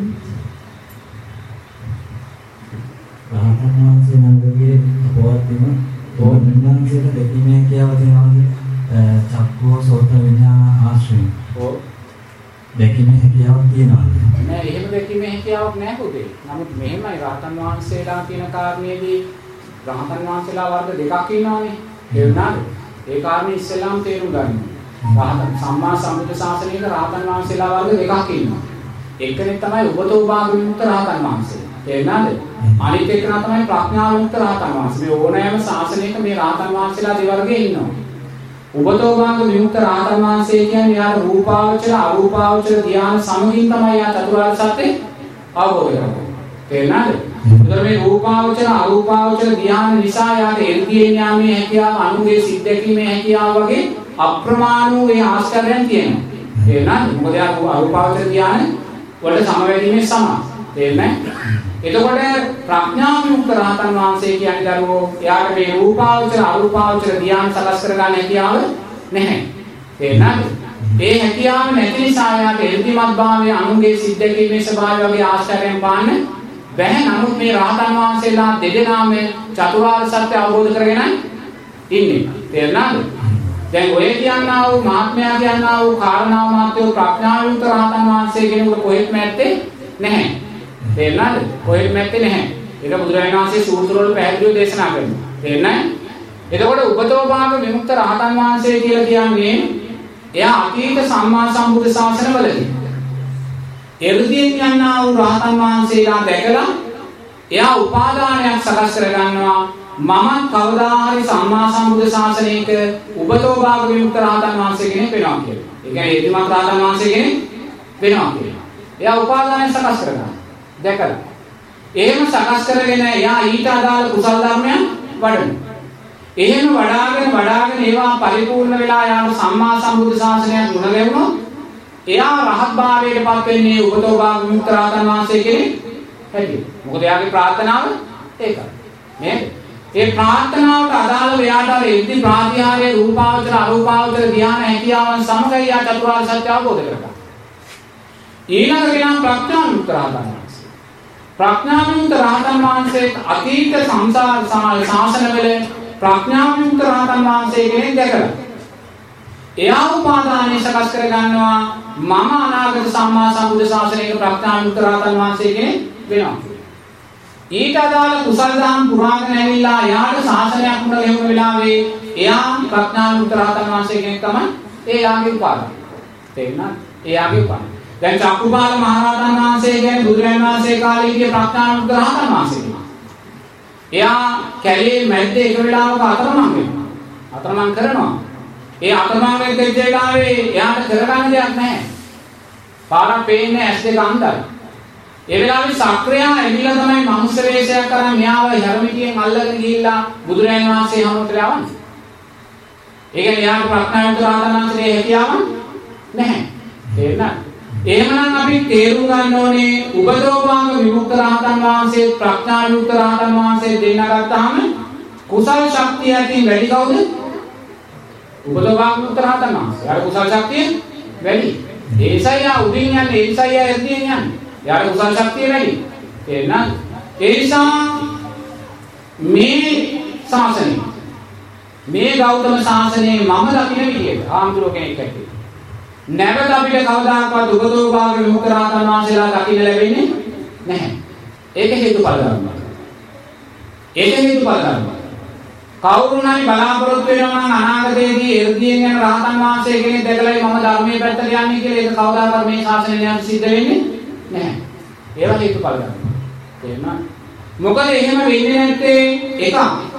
රහතන් වහන්සේ නන්දගේ පොත්දිම පොත්දිමන්සේට දෙකීමේ කියව තියෙනවා චක්කෝ සෝත විඥාන ආශ්‍රය. ඔව්. දෙකීමේ හැකියාවක් තියෙනවා. නෑ එහෙම දෙකීමේ හැකියාවක් නෑ පුතේ. නමුත් මෙහෙමයි රහතන් වහන්සේලා කියන කාරණේදී රහතන් වහන්සේලා වර්ග දෙකක් ඉන්නවානේ. ඒ වුණාද? ඒ කාරණේ ඉස්සෙල්ලාම තේරුම් ගන්න. රහතන් සම්මා සම්බුද්ධ ශාසනයේ රහතන් වහන්සේලා වර්ග දෙකක් ඉන්නවා. එක්කෙනෙක් තමයි උපතෝභාග විමුක්ත රහතන් වහන්සේ. තේරුණාද? අනිත් එක්කෙනා තමයි ප්‍රඥා විමුක්ත රහතන් වහන්සේ. මේ ඕනෑම ශාසනයක මේ රහතන් වහන්සේලා දෙවර්ගයේ ඉන්නවා. උපතෝභාග විමුක්ත රහතන් වහන්සේ කියන්නේ යාර රූපාවචර අරූපාවචර ධ්‍යාන සමගින් තමයි යා චතුරාර්ය සත්‍ය අවබෝධ කරගන්නේ. තේරුණාද? ඒතර මේ රූපාවචර අරූපාවචර ධ්‍යාන නිසා යාට එල්පියේ ඥානයේ හැකියාව අනුගේ සිද්දකීමේ හැකියාව වගේ අප්‍රමාණ වූ ඒ ආශ්චර්යයන් තියෙනවා. තේරුණාද? මොකද යා අරූපාවචර ධ්‍යාන වලට සමවැදීමේ සමාන. තේරුණාද? එතකොට ප්‍රඥා විමුක්ත රහතන් වහන්සේ කියන්නේ දරුවෝ එයාට මේ රූපාවචර අරූපාවචර ධ්‍යාන සකස් කරගන්න හැකියාව නැහැ. තේරුණාද? ඒ හැකියාව නැති නිසා එයාට එල්පිමත් භාවයේ අනුගේ සිද්දකීමේ ස්වභාවය වගේ ආශ්චර්යයන් පාන්න බැහැ. නමුත් මේ රහතන් වහන්සේලා දෙදෙනාම චතුරාර්ය සත්‍ය අවබෝධ කරගෙන ඉන්නේ. තේරුණාද? දැන් ඔය කියනා වූ මහත්මයා කියනා වූ කාරණා මාත්‍යෝ ප්‍රඥා විමුක්ත රහතන් වහන්සේ කෙනෙකුට කොහෙත්ම ඇත්තේ නැහැ. තේරුණාද? කොහෙත්ම ඇත්තේ නැහැ. ඒක බුදුරජාණන් වහන්සේ සූත්‍ර වල පැහැදිලිව දේශනා කරනවා. තේරුණාද? එතකොට උපතෝභාග විමුක්ත රහතන් වහන්සේ කියලා කියන්නේ එයා අතීත සම්මා සම්බුද්ධ ශාසනවලදී එ르දීන් යනා වූ රහතන් වහන්සේලා දැකලා එයා උපාදානයක් සකස් කර ගන්නවා. මම කවදා හරි සම්මා සම්බුද්ධ ශාසනයක උපතෝභාග විමුක්ත රහතන් වහන්සේ කෙනෙක් වෙනවා කියලා. ඒ කියන්නේ එදිමත් රහතන් වහන්සේ කෙනෙක් වෙනවා කියලා. එයා උපාදානයක් සකස් කර ගන්නවා. දැකලා එහෙම සකස් කරගෙන එයා ඊට අදාළ කුසල ධර්මයන් වඩනවා. එහෙම වඩාගෙන වඩාගෙන ඒවා පරිපූර්ණ වෙලා යාම සම්මා සම්බුද්ධ ශාසනයක් ගුණ ගැවුණොත් එයා රහත් භාවයට පත් වෙන්නේ උපතෝ භාග විමුක්ත රහතන් වහන්සේ කෙනෙක් හැටියට. මොකද එයාගේ ප්‍රාර්ථනාව ඒකයි. නේද? ඒ ප්‍රාර්ථනාවට අදාළව එයාට අර එද්දි ප්‍රාතිහාර්ය රූපාවචර අරූපාවචර ධ්‍යාන හැකියාවන් සමග එයා චතුරාර්ය සත්‍ය අවබෝධ කරගන්නවා. ඊළඟට කියන ප්‍රඥා විමුක්ත රහතන් වහන්සේ. ප්‍රඥා විමුක්ත රහතන් වහන්සේ අතීත සංසාර ශාසනවල ප්‍රඥා විමුක්ත රහතන් වහන්සේ කෙනෙක් දැකලා එයා උපාදානය සකස් කර ගන්නවා මම අනාගත සම්මා සම්බුද්ධ ශාසනයක ප්‍රඥා විමුක්ත රහතන් වහන්සේ කෙනෙක් වෙනවා. ඊට අදාළ කුසල දහම් පුරාගෙන ඇවිල්ලා එයාට ශාසනයක් මුල ලැබුණ වෙලාවේ එයා ප්‍රඥා විමුක්ත රහතන් වහන්සේ කෙනෙක් තමයි එයාගේ උපාදානය. තේරුණාද? එයාගේ උපාදානය. දැන් චක්කුපාල මහ රහතන් වහන්සේ කියන්නේ බුදුරජාණන් වහන්සේ කාලේ හිටිය ප්‍රඥා විමුක්ත රහතන් වහන්සේ කෙනෙක්. එයා කැලේ මැද්දේ එක වෙලාවක අතරමං වෙනවා. අතරමං කරනවා. ඒ අතරමං වෙච්ච වෙලාවේ එයාට කරගන්න දෙයක් නැහැ. පාරක් පේන්නේ ඇස් දෙක අන්ධයි. ඒ වෙලාවේ සක්‍රියා ඇවිල්ලා තමයි මනුස්ස වේශයක් කරන් මෙයාව හැරමිටියෙන් අල්ලගෙන ගිහිල්ලා බුදුරජාණන් වහන්සේ හමුවට යවන්නේ. ඒ කියන්නේ එයාට ප්‍රඥා විමුක්ත රහතන් වහන්සේ හැකියාවක් නැහැ. තේරුණාද? එහෙමනම් අපි තේරුම් ගන්න ඕනේ උපදෝභාග විමුක්ත රහතන් වහන්සේ ප්‍රඥා විමුක්ත රහතන් වහන්සේ දෙන්න ගත්තාම කුසල ශක්තිය ඇතින් වැඩි කවුද? උපදෝභාග විමුක්ත රහතන් වහන්සේ. යාර කුසල ශක්තිය වැඩි. ඒසයි ආ උදින් යන්නේ ඒසයි ආ එර්දියෙන් යන්නේ. යාර කුසල ශක්තිය වැඩි. එහෙනම් ඒ නිසා මේ ශාසනය මේ ගෞතම ශාසනයේ මම දකින්න විදියට ආම්දුර කෙනෙක් ඇත්තේ නැවත අපිට කවදාකවත් උපදෝභාග විමුක්ත රහතන් වහන්සේලා දකින්න ලැබෙන්නේ නැහැ. ඒක හේතුඵල ධර්ම. ඒක හේතුඵල ධර්ම. කවුරුණයි බලාපොරොත්තු වෙනවා නම් අනාගතයේදී එර්දියෙන් යන රහතන් වහන්සේ කෙනෙක් දැකලායි මම ධර්මයේ පැත්තට යන්නේ කියලා ඒක කවදාකවත් මේ ශාසනයෙන් සිද්ධ වෙන්නේ නැහැ. ඒවා හේතුඵල ධර්ම. තේරුණා? මොකද එහෙම වෙන්නේ නැත්තේ එකක්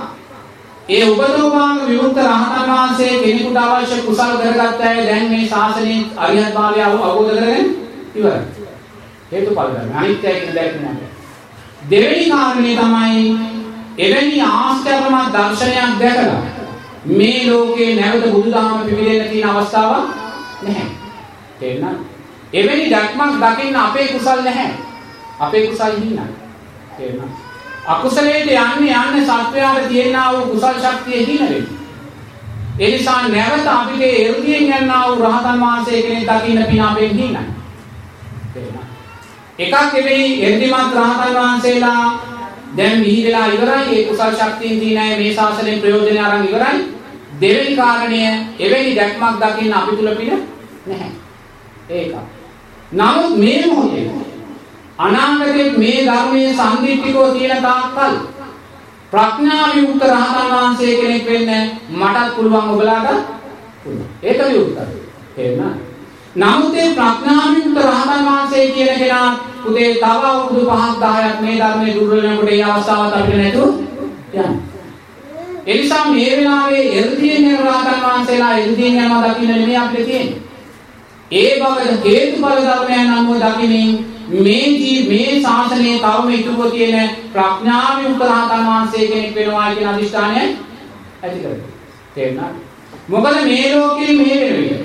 ඒ උපදෝභාග විමුක්ත රහතන් වහන්සේ කෙනෙකුට අවශ්‍ය කුසල කරගත්ත අය දැන් මේ ශාසනයේ අරිහත් භාවය අවබෝධ කරගෙන ඉවරයි. හේතුඵල ධර්ම. අනිත්‍යය කියන දෙයක් නෑ. දෙවෙනි කාරණේ තමයි එවැනි ආශ්චර්යමත් දර්ශනයක් දැකලා මේ ලෝකේ නැවත බුදුදහම පිළිදෙන්න තියෙන අවස්ථාවක් නැහැ. තේරුණාද? එවැනි ධර්මයක් දකින්න අපේ කුසල් නැහැ. අපේ කුසල් හිණා. තේරුණාද? අකුසලයට යන්නේ යන්නේ සත්වයාට තියෙනා වූ කුසල් ශක්තිය හිණ වෙන්නේ. ඒ නිසා නැවත අපිට එර්දියෙන් යනා වූ රහතන් වහන්සේ කෙනෙක් දකින්න පින අපෙන් හිණයි. තේරුණා? එකක් එවැනි එර්දිමත් රහතන් වහන්සේලා දැන් මිහිදලා ඉවරයි. ඒ කුසල් ශක්තියෙන් තියෙන අය මේ ශාසනයෙන් ප්‍රයෝජන අරන් ඉවරයි. දෙවෙනි කාරණය එවැනි දැක්මක් දකින්න අපි තුල පින නැහැ. ඒක. නමුත් මේ මොහොතේ අනාගතයේ මේ ධර්මයේ සම්දිත්තිකව තියෙන තාක්කල් ප්‍රඥා විමුක්ත රහතන් වහන්සේ කෙනෙක් වෙන්න මටත් පුළුවන් ඔබලාට පුළුවන්. ඒක විමුක්තයි. තේරුණාද? නමුත් ඒ ප්‍රඥා විමුක්ත රහතන් වහන්සේ කියන කෙනා උදේ තව අවුරුදු පහක් දහයක් මේ ධර්මයේ දුර්වල වෙනකොට ඒ අවස්ථාවත් අපිට නැතුව යනවා. ඒ නිසා මේ වෙලාවේ එර්දියෙන් යන රහතන් වහන්සේලා එර්දියෙන් යනවා දකින්න නෙමෙයි අපිට තියෙන්නේ. ඒ බව හේතුඵල ධර්මයන් අනුව දකිමින් මේ ජී මේ ශාසනයේ තවම ඉතුරුව තියෙන ප්‍රඥා විමුක්ත රහතන් වහන්සේ කෙනෙක් වෙනවා කියන අදිෂ්ඨානය ඇති කරගන්න. තේරුණාද? මොකද මේ ලෝකේ මේ වෙනුවේ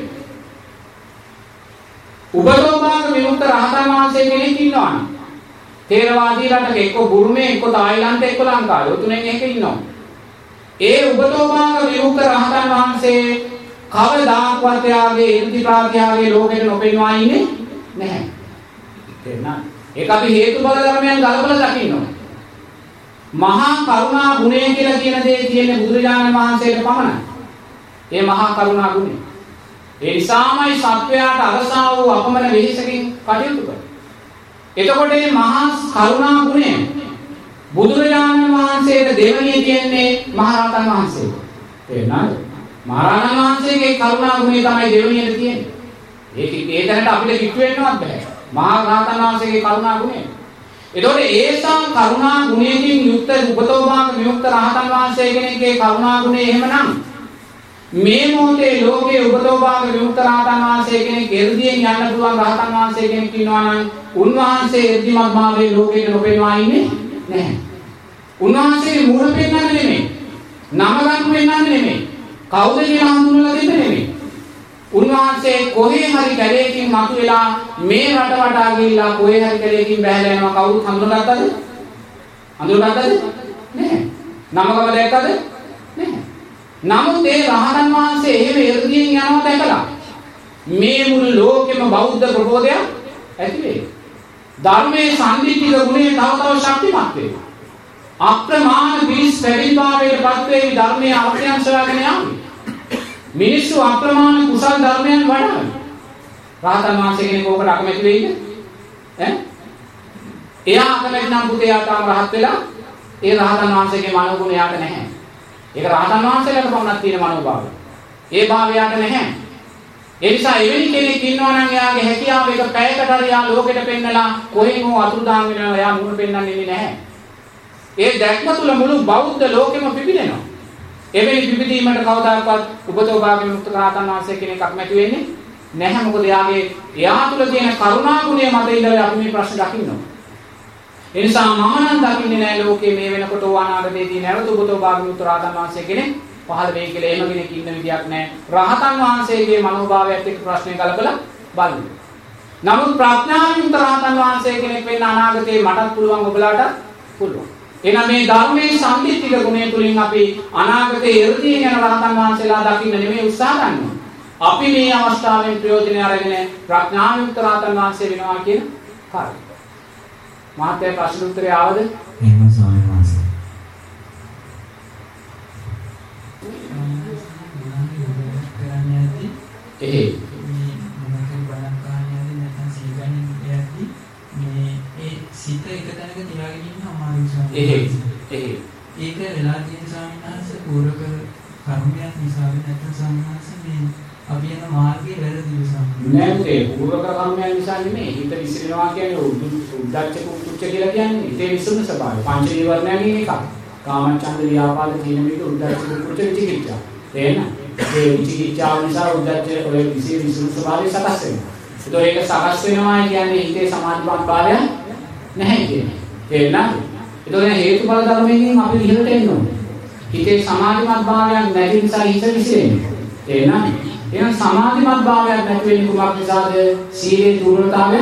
උපදෝභාග විමුක්ත රහතන් වහන්සේ කෙනෙක් ඉන්නවා. තේරවාදී රටක එක්ක බුරුමේ එක්ක තායිලන්තේ එක්ක ලංකාවේ තුනෙන් එකක ඉන්නවා. ඒ උපදෝභාග විමුක්ත රහතන් වහන්සේ කවදාක්වත් යාගේ ඉර්ධි ප්‍රාත්‍යාගේ ලෝකෙට නොපෙන්වා ඉන්නේ නැහැ. තේරුණාද? ඒක අපි හේතුඵල ධර්මයන් ගලපලා දකින්න ඕනේ. මහා කරුණා ගුණය කියලා කියන දේ තියෙන්නේ බුදුරජාණන් වහන්සේට පමණයි. ඒ මහා කරුණා ගුණය. ඒ නිසාමයි සත්වයාට අරසා වූ අපමණ වෙහෙසකින් කටයුතු කරන්නේ. එතකොට මේ මහා කරුණා ගුණය බුදුරජාණන් වහන්සේට දෙවණිය කියන්නේ මහරහතන් වහන්සේට. තේරුණාද? මහරහතන් වහන්සේගේ කරුණා ගුණය තමයි දෙවණියට තියෙන්නේ. ඒක ඒ දැනට අපිට කිට්ටු වෙන්නවත් බෑ. මහා රහතන් වහන්සේගේ කරුණා ගුණය. එතකොට ඒසම් කරුණා ගුණයෙන් යුක්ත උපතෝභාග විමුක්ත රහතන් වහන්සේ කෙනෙක්ගේ කරුණා ගුණය එහෙමනම් මේ මොහොතේ ලෝකයේ උපතෝභාග විමුක්ත රහතන් වහන්සේ කෙනෙක් එර්දියෙන් යන්න පුළුවන් රහතන් වහන්සේ කෙනෙක් ඉන්නවා නම් උන්වහන්සේ එර්දිමත් භාවයේ ලෝකයට නොපෙන්වා ඉන්නේ නැහැ. උන්වහන්සේ මූණ පෙන්වන්නේ නෙමෙයි. නම ගන්න පෙන්වන්නේ නෙමෙයි. කවුද කියලා හඳුන්වලා දෙන්න නෙමෙයි. උන්වහන්සේ කොහේ හරි කැලේකින් මතුවලා මේ රට වටා ගිහිල්ලා කොහේ හරි කැලේකින් බැහැලා යනවා කවුරුත් හඳුනගත්තද? හඳුනගත්තද? නැහැ. නමකම දැක්කද? නැහැ. නමුත් ඒ රහතන් වහන්සේ එහෙම එ르දියෙන් යනවා දැකලා මේ මුළු ලෝකෙම බෞද්ධ ප්‍රබෝධයක් ඇති වෙයි. ධර්මයේ සම්දිත්තික ගුණය තව තව ශක්තිමත් වෙයි. අප්‍රමාණ පිරිස් පැවිදිභාවයට පත් වේවි ධර්මයේ අර්ථයන් සොයාගෙන යන්නේ. මිනිස්සු අප්‍රමාණ කුසල් ධර්මයන් වඩනවා. රහතන් වහන්සේ කෙනෙක් ඕකට අකමැති වෙයිද? ඈ? එයා අකමැති නම් පුතේ යා තාම රහත් වෙලා ඒ රහතන් වහන්සේගේ මනෝගුණ යාට නැහැ. ඒක රහතන් වහන්සේලාට පමණක් තියෙන මනෝභාවය. ඒ භාවය යාට නැහැ. ඒ නිසා එවැනි කෙනෙක් ඉන්නවා නම් එයාගේ හැකියාව එක පැයකට හරි යා ලෝකෙට පෙන්නලා කොහෙන් හෝ අතුරුදාන් වෙනවා එයා මුණ පෙන්නන්නේ නැහැ. ඒ දැක්ම තුල මුළු බෞද්ධ ලෝකෙම පිපිදෙනවා. එවැනි පිපිදීමට කවදාකවත් උපතෝභාගී මුක්ත රහතන් වහන්සේ කෙනෙක් අකමැති වෙන්නේ නැහැ. මොකද එයාගේ එයා තුල තියෙන කරුණා ගුණය මත ඉඳලා අපි මේ ප්‍රශ්න දකින්නවා. ඒ නිසා මම නම් දකින්නේ නැහැ ලෝකේ මේ වෙනකොට වනාගතේදී නැවත උපතෝභාගී මුක්ත රහතන් වහන්සේ කෙනෙක් පහළ වෙයි කියලා. එහෙම කෙනෙක් ඉන්න විදියක් නැහැ. රහතන් වහන්සේගේ මනෝභාවයත් එක්ක ප්‍රශ්නේ කලබල බලන්න. නමුත් ප්‍රඥාවන්ත රහතන් වහන්සේ කෙනෙක් වෙන්න අනාගතේ මටත් පුළුවන් ඔබලාට පුළුවන්. එහෙනම් මේ ධර්මයේ සම්දිත්තික ගුණය තුලින් අපි අනාගතයේ එ르දියෙන් යන රහතන් වහන්සේලා දකින්න නෙමෙයි උත්සාහ ගන්නවා. අපි මේ අවස්ථාවෙන් ප්‍රයෝජනය අරගෙන ප්‍රඥාවන්ත රහතන් වහන්සේ වෙනවා කියන කාරණය. මාත්‍ය ප්‍රශ්න උත්තරය ආවද? එහෙම ස්වාමීන් වහන්සේ. එහේ මේ මොනකේ බලන් කාණ්‍යයේදී නැත්නම් සීගන්නේ යද්දී මේ ඒ සිත එක තැනක තියාගෙන ඉන්න අමාරු නිසා එහේ එහේ ඒක වෙලා තියෙන ස්වාමීන් වහන්සේ පූර්වක කර්මයක් නිසා නැත්නම් ස්වාමීන් වහන්සේ මේ අපි යන මාර්ගයේ වැරදි නිසා නෑ ඒ පූර්වක කර්මයන් නිසා නෙමෙයි හිත විසිරෙනවා කියන්නේ උද්දච්ච කුච්ච කියලා කියන්නේ හිතේ විසිරෙන ස්වභාවය පංච නීවරණයන්ගෙන් එකක් කාමච්ඡන්ද ව්‍යාපාද තීන මිද උද්දච්ච කුච්ච විචිකිච්ඡා තේරෙනවද? ඒ විචිකිච්ඡාව නිසා උද්දච්ච ඔය විසිර විසිරෙන ස්වභාවය සකස් වෙනවා. ඒතකොට ඒක සකස් වෙනවා කියන්නේ හිතේ සමාධිමත් භාවය නැහැ කියන්නේ. තේරෙනවද? ඒතකොට හේතුඵල ධර්මයෙන් අපි ඉහළට එන්න ඕනේ. හිතේ සමාධිමත් භාවයක් නැති නිසා හිත විසිරෙන්නේ. තේරෙනවද? එහෙනම් සමාධිමත් භාවයක් නැති වෙන්නේ කුමක් නිසාද? සීලේ දුර්වලතාවය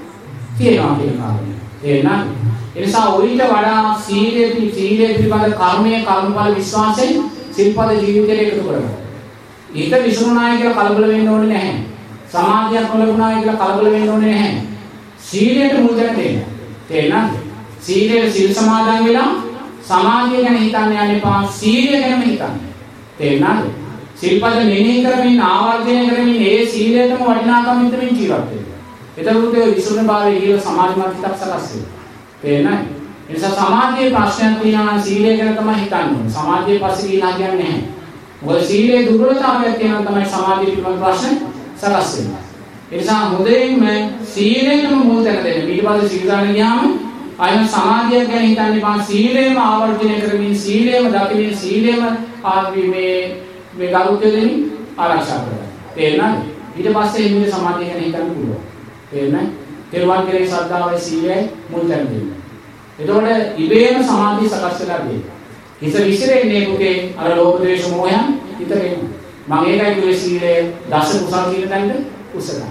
තියෙනවා කියන කාරණය. තේරෙනවද? ඒ නිසා ඔයිට වඩා සීලේ සීලේ පිළිබඳ කර්මයේ කර්මඵල විශ්වාසයෙන් සිල්පද ජීවිතයට එකතු කරගන්න. හිත විසුණුනායි කියලා කලබල වෙන්න ඕනේ නැහැ. සමාධියක් නොලබුණායි කියලා කලබල වෙන්න ඕනේ නැහැ. සීලයට මුල් තැන දෙන්න. තේරෙනවද? සීලයේ සීල් සමාදන් වෙලා සමාධිය ගැන හිතන්න යන්න එපා. සීලය ගැනම හිතන්න. තේරෙනවද? සිල්පද මෙනෙහි කරමින් ආවර්ජනය කරමින් ඒ සීලයටම වටිනාකම් හිතමින් ජීවත් වෙන්න. එතකොට විසුණු භාවයේ ඉහළ සමාධිමත් හිතක් සකස් වෙනවා. තේරෙනවද? ඒ නිසා සමාධියේ ප්‍රශ්නයක් තියෙනවා නම් සීලය ගැන තමයි හිතන්න ඕනේ. සමාධියේ පස්සේ ගිනා කියන්නේ නැහැ. මොකද සීලේ දුර්වලතාවයක් තියෙනවා තමයි සමාධිය පිළිබඳ ප්‍රශ්න සකස් වෙන්නේ. ඒ නිසා හොඳින්ම සීලේටම මුල් තැන දෙන්න. ඊට පස්සේ සීල දාන්න ගියාම ආයම සමාධිය ගැන හිතන්නේ පා සීලේම ආවර්ජනය කරමින් සීලේම දකිමින් සීලේම ආවි මේ මේ ගරුත්වය දෙමින් ආරක්ෂා කරගන්න. තේරෙනවද? ඊට පස්සේ ඉන්නේ සමාධිය ගැන හිතන්න පුළුවන්. තේරෙනවද? තේරුවන් කෙරේ ශ්‍රද්ධාවයි සීලයයි මුල් තැන දෙන්න. එතකොට ඉබේම සමාධිය සකස් වෙලා තියෙනවා. හිත විසිරෙන්නේ පුතේ අර ලෝභ ද්වේෂ මොහයන් හිතරේ. මම ඒකයි කිව්වේ සීලය දස කුසල් කියන තැනට උසලා.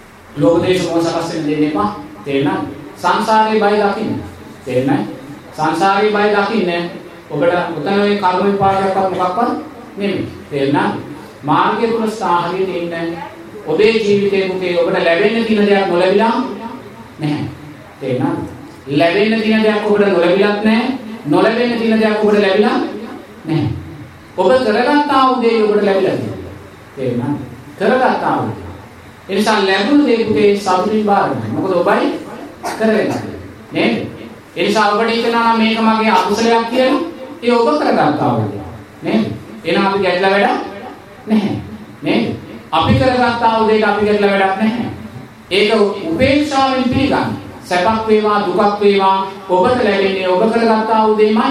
ලෝභ ද්වේෂ මොහ සකස් වෙන්න දෙන්න එපා. තේරෙනවද? සංසාරේ බය දකින්න. තේරෙනවද? සංසාරේ බය දකින්න ඔබට උතන ඔය කර්ම විපාකයක්වත් මොකක්වත් නෙමෙයි. තේරෙනවද? මාර්ගය තුල සාහරියට ඉන්න ඔබේ ජීවිතේ පුතේ ඔබට ලැබෙන්න තියෙන දේක් නොලැබිලා නැහැ. තේරෙනවද? ලැබෙන්න තියෙන දේක් ඔබට නොලැබිලත් නැහැ. නොලැබෙන්න තියෙන දේක් ඔබට ලැබිලා නැහැ. ඔබ කරගත්තා වූ දේ ඔබට ලැබිලා තියෙනවා. තේරුණාද? කරගත්තා වූ. ඒ නිසා ලැබුණු දේ පුතේ සතුටින් බාර ගන්න. මොකද ඔබයි කරගෙන නේද? ඒ නිසා ඔබට හිතනවා නම් මේක මගේ අකුසලයක් කියලා ඒ ඔබ කරගත්තා වූ දේ. නේද? එහෙනම් අපි ගැටලා වැඩ නැහැ. නේද? අපි කරගත්තා වූ දෙයට අපි ගැටලා වැඩක් නැහැ. ඒක උපේක්ෂාවෙන් පිළිගන්න. සැපක් වේවා දුකක් වේවා ඔබට ලැබෙන්නේ ඔබ කරගත්තා වූ දෙයමයි.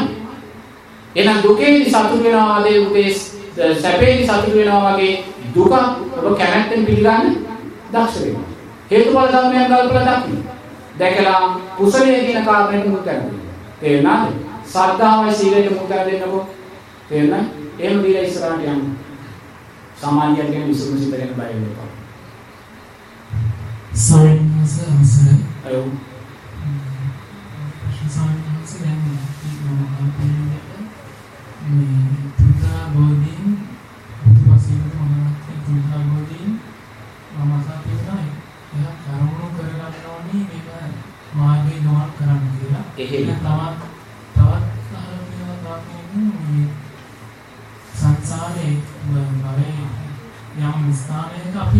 එහෙනම් දුකේදී සතුට වෙනවා වගේ උපේ සැපේදී සතුට වෙනවා වගේ දුක ඔබ කැමැත්තෙන් පිළිගන්න දක්ෂ වෙනවා. හේතුඵල ධර්මයන් කල්පනා දකින්න. දැකලා කුසලයේ කියන කාරණයට මුල් කරගන්න. තේරුණාද? ශ්‍රද්ධාවයි සීලයට මුල් කර දෙන්නකෝ. තේරුණා? එහෙම දීලා ඉස්සරහට යන්න. සමාධිය කියන්නේ විසුණු සිත ගැන බය වෙන්න එපා. සායනස අවසරයි. අයෝ. සායනස දැන් මේ තුන්දා බෝධීන් වශයෙන් මම තුන්දා බෝධීන් මම අසතියයි. ඒක කරුණු කරගන්න ඕනේ මේක මාර්ගය ගමන් කරන්න කියලා. එහෙම තවත් තවත් අහලා තියෙනවා සංසාරේ භවයේ යම් ස්ථානයක අපි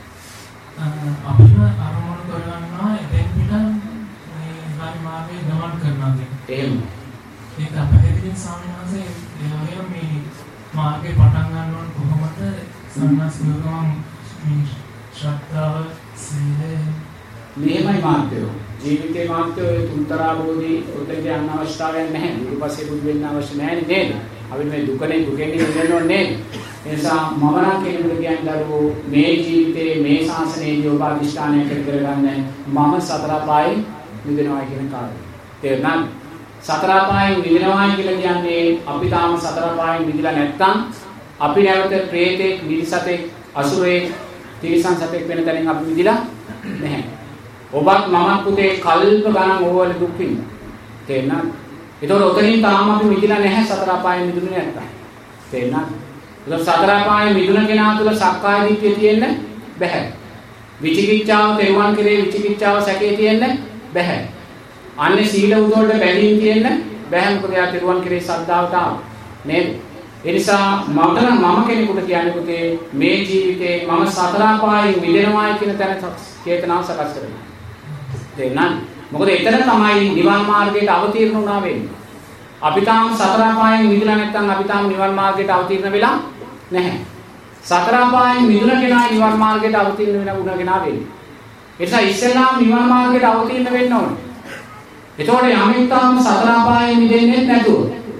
අපිව අරමුණු කරගන්නවා එතෙන් පිට මේ හරි මාර්ගයේ ගමන් කරනවා කියන්නේ. එහෙම. ඒක අපහැදිලි ස්වාමීන් වහන්සේ ඒ වගේම මේ මාර්ගේ පටන් ගන්න ඕන කොහොමද සම්මාස්කෝගම මේ ශ්‍රද්ධාව සීලය මේමයි මාර්ගය. ජීවිතේ මාර්ගය තුන්තරාබෝධි උදේ යන්න අවශ්‍යතාවයක් නැහැ. ඊට පස්සේ බුදු වෙන්න අවශ්‍ය නැහැ නේද? අපි මේ දුකනේ දුකෙන් නිවෙන්න නේද? ඒ නිසා මම නම් කෙනෙකුට කියන්නේ දරුවෝ මේ ජීවිතේ මේ ශාසනයේදී ඔබ අධිෂ්ඨානය කරගන්න මම සතර පායෙන් මිදෙනවා කියන කාරණය. තේරුණාද? සතර පායෙන් මිදෙනවා කියලා කියන්නේ අපි තාම සතර පායෙන් මිදලා නැත්නම් අපි නැවත ප්‍රේතෙක්, නිරිසතෙක්, අසුරෙක්, තිරිසන් සතෙක් වෙන තැනින් අපි මිදලා නැහැ. ඔබත් මමත් පුතේ කල්ප ගණන් ඕවල දුක් විඳිනවා. තේරුණාද? ඒතකොට ඔතනින් තාම අපි මිදලා නැහැ සතර පායෙන් මිදුනේ නැත්තම්. තේරුණාද? ඒක සතර පායෙන් මිදුන කෙනා තුළ සක්කාය දිට්ඨිය තියෙන්න බෑ. විචිකිච්ඡාව තේරුම් කරේ විචිකිච්ඡාව සැකේ තියෙන්න බෑ. අන්නේ සීල උදවලට බැඳීම් තියෙන්න බෑ. මොකද යා තේරුම් කරේ ශ්‍රද්ධාවට ආව. නේද? ඒ නිසා මම මම කෙනෙකුට කියන්නේ පුතේ මේ ජීවිතේ මම සතර පායෙන් මිදෙනවා කියන තැන චේතනාව සකස් කරගන්න. තේරුණාද? මොකද එතන තමයි නිවන් මාර්ගයට අවතීර්ණ වුණා වෙන්නේ. අපි තාම සතර පායෙන් මිදුණා නැත්නම් අපි තාම නිවන් මාර්ගයට අවතීර්ණ වෙලා නැහැ. සතර පායෙන් මිදුණ කෙනා නිවන් මාර්ගයට අවතීර්ණ වෙන වුණ කෙනා වෙන්නේ. ඒ නිසා ඉස්සෙල්ලාම නිවන් මාර්ගයට අවතීර්ණ වෙන්න ඕනේ. එතකොට යමෙක් තාම සතර පායෙන් මිදෙන්නේ නැතුව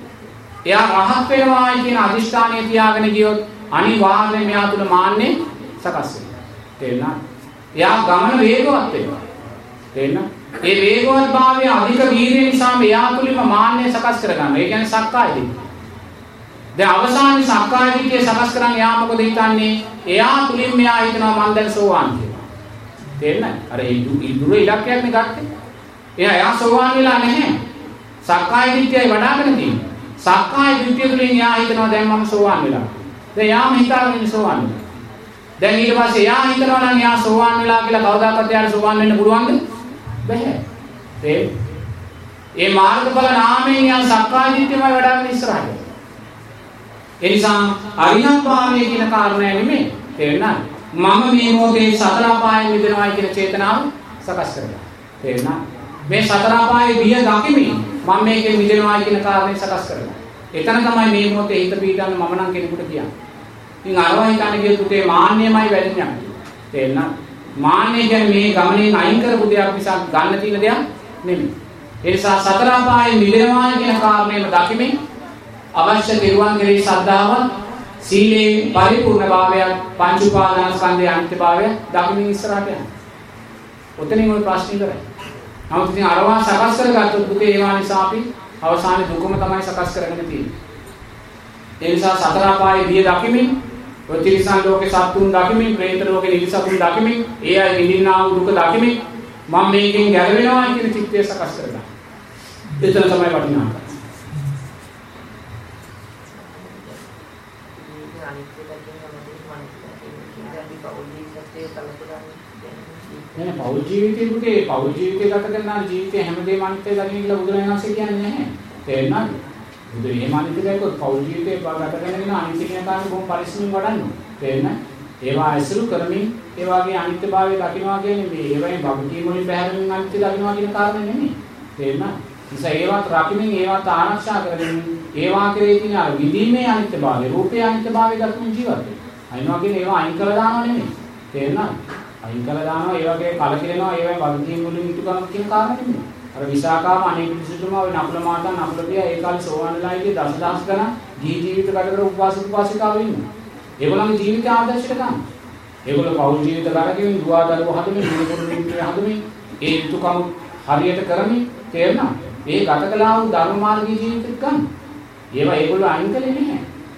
එයා රහත් වෙනවායි කියන අදිෂ්ඨානය තියාගෙන ගියොත් අනිවාර්යයෙන් මෙයා තුල මාන්නේ සකස් වෙනවා. තේරුණාද? එයා ගමන වේගවත් වෙනවා. තේරුණාද? ඒ වේගවත් භාවය අධික වීර්ය නිසා මෙයා තුලින්ම මාන්නය සකස් කරගන්නවා. ඒ කියන්නේ සක්කාය දිට්ඨිය. දැන් අවසානයේ සක්කාය දිට්ඨිය සකස් කරන් එයා මොකද හිතන්නේ? එයා තුලින් මෙයා හිතනවා මං දැන් සෝවාන් කියලා. තේරෙනවද? අර ඒ දුර ඉලක්කයක් නේ ගත්තේ. එයා එයා සෝවාන් වෙලා නැහැ. සක්කාය දිට්ඨියයි වඩාගෙන තියෙන්නේ. සක්කාය දිට්ඨිය තුලින් එයා හිතනවා දැන් මම සෝවාන් වෙලා. දැන් යාම හිතාගෙන සෝවාන් වෙනවා. දැන් ඊට පස්සේ එයා හිතනවා නම් එයා සෝවාන් වෙලා කියලා කවදාකවත් එයාට සෝවාන් වෙන්න පුළුවන්ද? බැහැ. ඒ ඒ මාර්ගඵල නාමයෙන් යන සක්කාය දිට්ඨියමයි වඩාගෙන ඉස්සරහට. ඒ නිසා අරිහත් භාවය කියන කාරණය නෙමෙයි. තේරුණාද? මම මේ මොහොතේ සතර පායෙන් මිදෙනවා කියන චේතනාව සකස් කරගන්න. තේරුණාද? මේ සතර පායේ බිය දකිමින් මම මේකෙන් මිදෙනවා කියන කාරණේ සකස් කරගන්න. එතන තමයි මේ මොහොතේ හිත පීඩන මම නම් කෙනෙකුට කියන්නේ. ඉතින් අරවයි කණ කියන පුතේ මාන්නයමයි වැඩින්නේ. තේරුණාද? මාන්නය කියන්නේ මේ ගමනේ අයින් කරපු දෙයක් නිසා ගන්න තියෙන දෙයක් නෙමෙයි. ඒ නිසා සතර පායෙන් මිදෙනවා කියන කාරණේම දකිමින් අවශ්‍ය දිරුවන් කෙරෙහි ශ්‍රද්ධාව, සීලේ පරිපූර්ණභාවය, පංච උපාදානස්කන්ධයේ අනිත්‍යභාවය දකිමින් ඉස්සරහට යනවා. ඔතනින් ඔය ප්‍රශ්නේ කරන්නේ. නමුත් ඉතින් අරවා සකස් කරගත්තොත් පුතේ ඒවා නිසා අපි අවසානයේ දුකම තමයි සකස් කරගෙන තියෙන්නේ. ඒ නිසා සතර පායේ බිය දකිමින් ඔය තිරිසන් ලෝකේ සත්තුන් දකිමින්, ප්‍රේත ලෝකේ නිරිසතුන් දකිමින්, ඒ අය විඳින්නා වූ දුක දකිමින් මම මේකෙන් ගැලවෙනවා කියන චිත්තය සකස් කරගන්න. එතන තමයි වටිනාකම. නෑ පෞල් ජීවිතේ පුතේ පෞල් ජීවිතේ ගත කරන ජීවිතේ හැමදේම අනිත්‍ය දකින්න කියලා බුදුරජාණන් වහන්සේ කියන්නේ නැහැ. තේරුණාද? බුදු එහෙම අනිත්‍ය දැක්කොත් පෞල් ජීවිතේ ගත කරගෙන අනිත්‍ය කියන කාරණේ බොහොම පරිස්සමින් වඩන්න. තේරුණාද? ඒවා ඇසුරු කරමින් ඒ වගේ අනිත්‍යභාවය දකින්නවා කියන්නේ මේ ඒවයින් භෞතික වලින් බැහැරමින් අනිත්‍ය දකින්නවා කියන කාරණේ නෙමෙයි. තේරුණාද? නිසා ඒවත් රකිමින් ඒවත් ආරක්ෂා කරගෙන ඒවා කෙරේ තියෙන අර විදීමේ අනිත්‍යභාවය, රූපේ අනිත්‍යභාවය දකින්න ජීවත් වෙන්න. අයින්වා කියන්නේ ඒවා අයින් කරලා දානවා නෙමෙයි. තේරුණාද? අයින් කළා දානවා ඒ වගේ කලකිරෙනවා ඒවයි වගකීම් වලින් යුතු කරන කියන කාරණා නෙමෙයි. අර විසාකාව අනේ පිළිසිතුම ඔය නපුල මාතා නපුල පියා ඒ කාලේ සෝවාන් වෙලා ඉන්නේ දසදහස් ගණන් ජී ජීවිත ගත කර උපවාස උපවාසිකාව ඉන්නවා. ඒගොල්ලන්ගේ ජීවිත ආදර්ශයට ගන්න. ඒගොල්ලෝ පෞල් ජීවිත කරගෙන දුවා දරුවෝ හදමින් මුණුපුරු නිමිති හදමින් ඒ යුතුයකම් හරියට කරමින් තේරෙනවා. මේ ගත කළා වූ ධර්ම මාර්ගයේ ජීවිතයක් ගන්න. ඒවා ඒගොල්ලෝ අයින් කළේ නැහැ.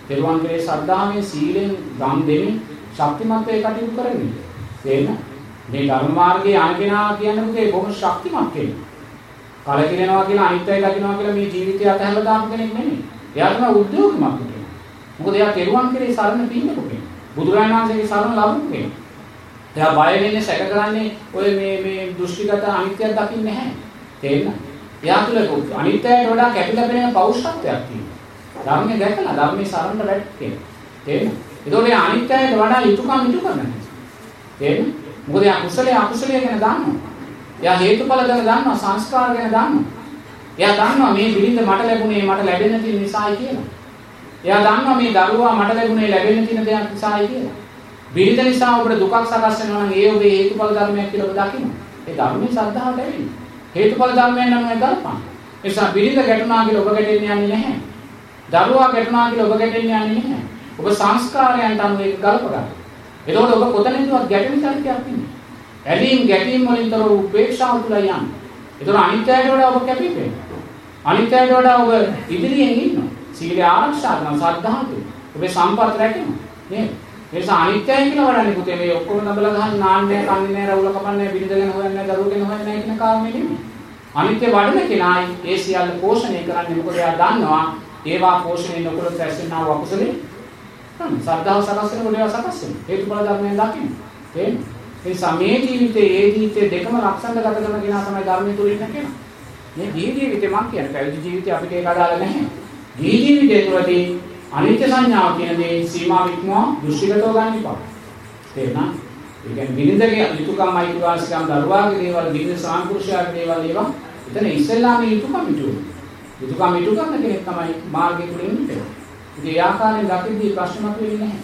තෙරුවන් කෙරේ ශ්‍රද්ධාවෙන් සීලෙන් ගම් දෙමින් ශක්තිමත් වේ කටයුතු කරන්නේ. තේරෙනවද? මේ ධර්ම මාර්ගයේ අනගෙනා කියන්නේ මොකද? බොහොම ශක්තිමත් කෙනෙක්. කලකිරෙනවා කියලා අනිත්‍යයි දකින්නවා කියලා මේ ජීවිතය අතහැරලා දාපු කෙනෙක් නෙමෙයි. එයා තමයි උද්‍යෝගිමත් කෙනෙක්. මොකද එයා තෙරුවන් කෙරේ සරණ පින්නපු කෙනෙක්. බුදුරජාණන් වහන්සේගේ සරණ ලබපු කෙනෙක්. එයා බය වෙන්නේ සැක කරන්නේ ඔය මේ මේ දෘෂ්ටිගත අනිත්‍යයක් දකින්නේ නැහැ. තේරෙනවද? එයා තුල අනිත්‍යයට වඩා කැපිලා පෙනෙන පෞරුෂත්වයක් තියෙනවා. ධර්මයේ දැකලා ධර්මයේ සරණ වැටෙන්නේ. තේරෙනවද? ඒතකොට එයා අනිත්‍යයට වඩා යුතුයකම් ඉටු කරනවා. තේරෙනවද? මොකද එයා කුසලයේ අකුසලයේ ගැන දන්නවා. එයා හේතුඵල ගැන දන්නවා, සංස්කාර ගැන දන්නවා. එයා දන්නවා මේ බිරිඳ මට ලැබුණේ මට ලැබෙන්න තියෙන නිසායි කියලා. එයා දන්නවා මේ දරුවා මට ලැබුණේ ලැබෙන්න තියෙන දෙයක් නිසායි කියලා. බිරිඳ නිසා ඔබට දුකක් සකස් වෙනවා නම් ඒ ඔබේ හේතුඵල ධර්මයක් කියලා ඔබ දකින්න. ඒ ධර්මයේ ශ්‍රද්ධාවට ඇවිල්ලා. හේතුඵල ධර්මයෙන් නම් මේ ගලපන්න. ඒ නිසා බිරිඳ ගැටුණා කියලා ඔබ ගැටෙන්න යන්නේ නැහැ. දරුවා ගැටුණා කියලා ඔබ ගැටෙන්න යන්නේ නැහැ. ඔබ සංස්කාරයන්ට අනුව ඒක ගලප ගන්න. එතකොට ඔබ කොතැනදවත් ගැටෙන චරිතයක් ඉන්නේ. ඇලීම් ගැටීම් වලින් තොර උපේක්ෂාව තුළ යන්න. එතකොට අනිත්‍යයට වඩා ඔබ කැපිපෙන්න. අනිත්‍යයට වඩා ඔබ ඉදිරියෙන් ඉන්නවා. සීලය ආරක්ෂා කරන ශ්‍රද්ධාව. ඔබේ සම්පත් රැකෙනවා. නේද? ඒ නිසා අනිත්‍යයි කියලා වඩන්නේ පුතේ මේ ඔක්කොම නබල ගහන නාන්නේ කන්නේ නැහැ රවුල කපන්නේ බිරිඳගෙන හොයන්නේ නැහැ දරුවගෙන හොයන්නේ නැහැ කියන කාරණේ නෙමෙයි. අනිත්‍ය වඩන කෙනායි ඒ සියල්ල පෝෂණය කරන්නේ මොකද එයා දන්නවා ඒවා පෝෂණය නොකළොත් ඇසෙනා වූ අකුසලේ ශ්‍රද්ධාව සකස් වෙනකොට ඒවා සකස් වෙනවා. හේතුඵල ධර්මයෙන් දකින්න. තේරෙනවද? ඒ සමේ ජීවිතයේ ඒ ජීවිතේ දෙකම ලක්ෂණ ගත කරන කෙනා තමයි ධර්මයේ තුල ඉන්න කෙනා. මේ ජී ජීවිතේ මම කියන්නේ පැවිදි ජීවිතේ අපිට ඒක අදාළ නැහැ. ජී ජීවිතේ තුලදී අනිත්‍ය සංඥාව කියන දේ සීමා වික්මෝ දෘෂ්ටිගතව ගන්න එපා. තේරුණා? ඒ කියන්නේ බිරිඳගේ යුතුයකම් අයිතිවාසිකම් දරුවාගේ දේවල් බිරිඳ සාන්පුරුෂයාගේ දේවල් ඒවා එතන ඉස්සෙල්ලාම යුතුයකම් ඉටුව. යුතුයකම් ඉටු කරන කෙනෙක් තමයි මාර්ගය තුල ඉන්නේ. ඉතින් ඒ ආකාරයෙන් දකිද්දී ප්‍රශ්න මතුවෙන්නේ නැහැ.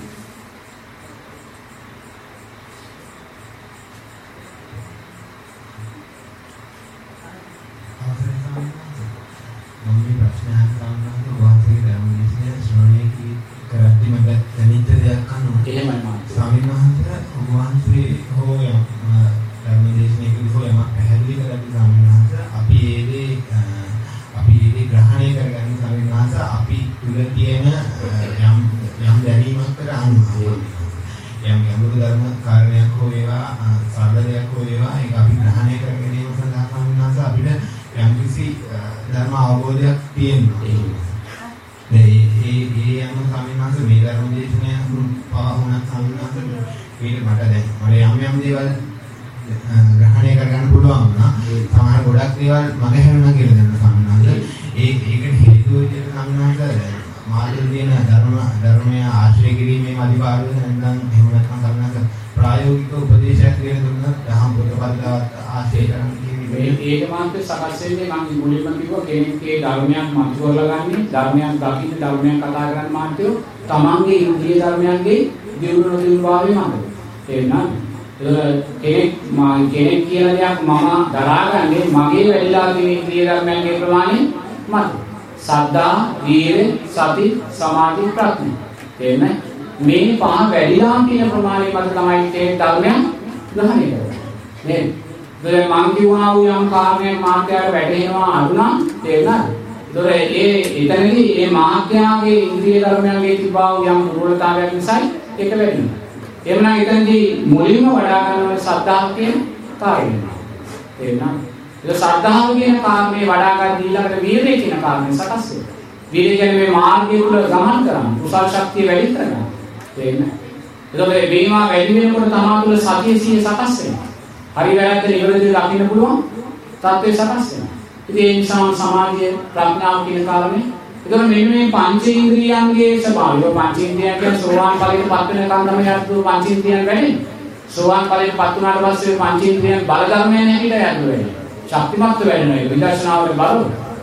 මම මේ ප්‍රශ්න අහන්න වාසිය දැනුනේ ශ්‍රවණය කරද්දී මට දැනෙච්ච දෙයක් අහනවා. එහෙමයි මම. ස්වාමීන් වහන්සේ වාසිය හෝ යම් ධර්මදේශනයකදී හෝ යමක් පැහැදිලි කරද්දී ස්වාමීන් වහන්සේ අපි ඒ දේ අපි ඒ දේ ග්‍රහණය කරගන්න ස්වාමීන් වහන්සේ අපි තුල තියෙන යම් යම් දැනීමක් කරන්නේ. යම් යම් ධර්ම කාරණයක් හෝ ඒවා සාධනයක් හෝ ඒවා ඒක අපි ග්‍රහණය කරගෙන ඒව සඳහා ස්වාමීන් වහන්සේ අපිට යම්කිසි ධර්ම අවබෝධයක් තියෙනවා. ඒ ඒ ඒ යන ස්වාමීන් වහන්සේ මේ ධර්ම දේශනය පවහුණත් ස්වාමීන් වහන්සේ මේක මට දැන් මට යම් යම් දේවල් ග්‍රහණය කරගන්න පුළුවන් වුණා. සමහර ගොඩක් දේවල් මගේ හැරුණා කියලා දැන් ස්වාමීන් වහන්සේ ඒ ඒකට හේතුව විදිහට ස්වාමීන් වහන්සේ මාර්ගයේ තියෙන ධර්ම ධර්මය ආශ්‍රය කිරීමේ අනිවාර්යව නැත්නම් එහෙම නැත්නම් ස්වාමීන් වහන්සේ ප්‍රායෝගික උපදේශයක් දෙන්න දුන්නොත් දහම් පොතපතවත් ආශ්‍රය කරන්න කියන්නේ ඒක මාන්ත සකස් වෙන්නේ මම මුලින්ම කිව්වා කෙනෙක්ගේ ධර්මයක් මතකවලා ගන්න ධර්මයක් දකින්න ධර්මයක් කතා කරන්න මාන්තයෝ තමන්ගේ ඉන්ද්‍රිය ධර්මයන්ගේ දියුණු දියුණුවාවේ මතක තේරුණාද? කෙනෙක් මා කෙනෙක් කියලා දෙයක් මම දරාගන්නේ මගේ වැඩිලා තියෙන ඉන්ද්‍රිය ධර්මයන්ගේ ප්‍රමාණය මත. සද්ධා, වීර, සති, සමාධි, ප්‍රඥා. තේරෙනවද? මේ පහ වැඩිලා තියෙන ප්‍රමාණය මත තමයි මේ ධර්මයන් ග්‍රහණය කරන්නේ. නේද? දැන් මං කියවනා වූ යම් කාරණයක් මාත්‍යාට වැටෙනවා අරුණා තේරුණාද? ඒතොර ඒ එතනදී මේ මාත්‍යාගේ ඉන්ද්‍රිය ධර්මයන්ගේ තිබා වූ යම් දුර්වලතාවයක් නිසා ඒක වෙන්නේ. එහෙමනම් එතනදී මුලින්ම වඩා ගන්න සද්ධාව කියන කාරණය. තේරුණාද? ඒක සද්ධාව කියන කාරණේ වඩා ගන්න ඊළඟට වීරිය කියන කාරණේ සකස් වෙනවා. වීරිය කියන්නේ මේ මාර්ගය තුල ගමන් කරන කුසල ශක්තිය වැඩි කරගන්න. තේරුණාද? ඒතකොට මේවා වැඩි වෙනකොට තමා තුල සතිය සිය සකස් වෙනවා. හරි වැරද්ද නිවැරදිව දකින්න පුළුවන් තත්ත්වය සකස් වෙනවා. ඉතින් ඒ නිසා සමාධිය ප්‍රඥාව කියන කාරණේ. ඒතකොට මෙන්න මේ පංචේන්ද්‍රියයන්ගේ ස්වභාවය පංචේන්ද්‍රියයන් කියන්නේ සෝවාන් ඵලයට පත් වෙනකන් තමයි අත්තු පංචේන්ද්‍රියයන් වැඩෙන්නේ. සෝවාන් ඵලයට පත් වුණාට පස්සේ පංචේන්ද්‍රියයන් බල ධර්මයන් හැටියට යන්න වෙන්නේ. ශක්තිමත් වෙනවා ඒක විදර්ශනාවේ බලව.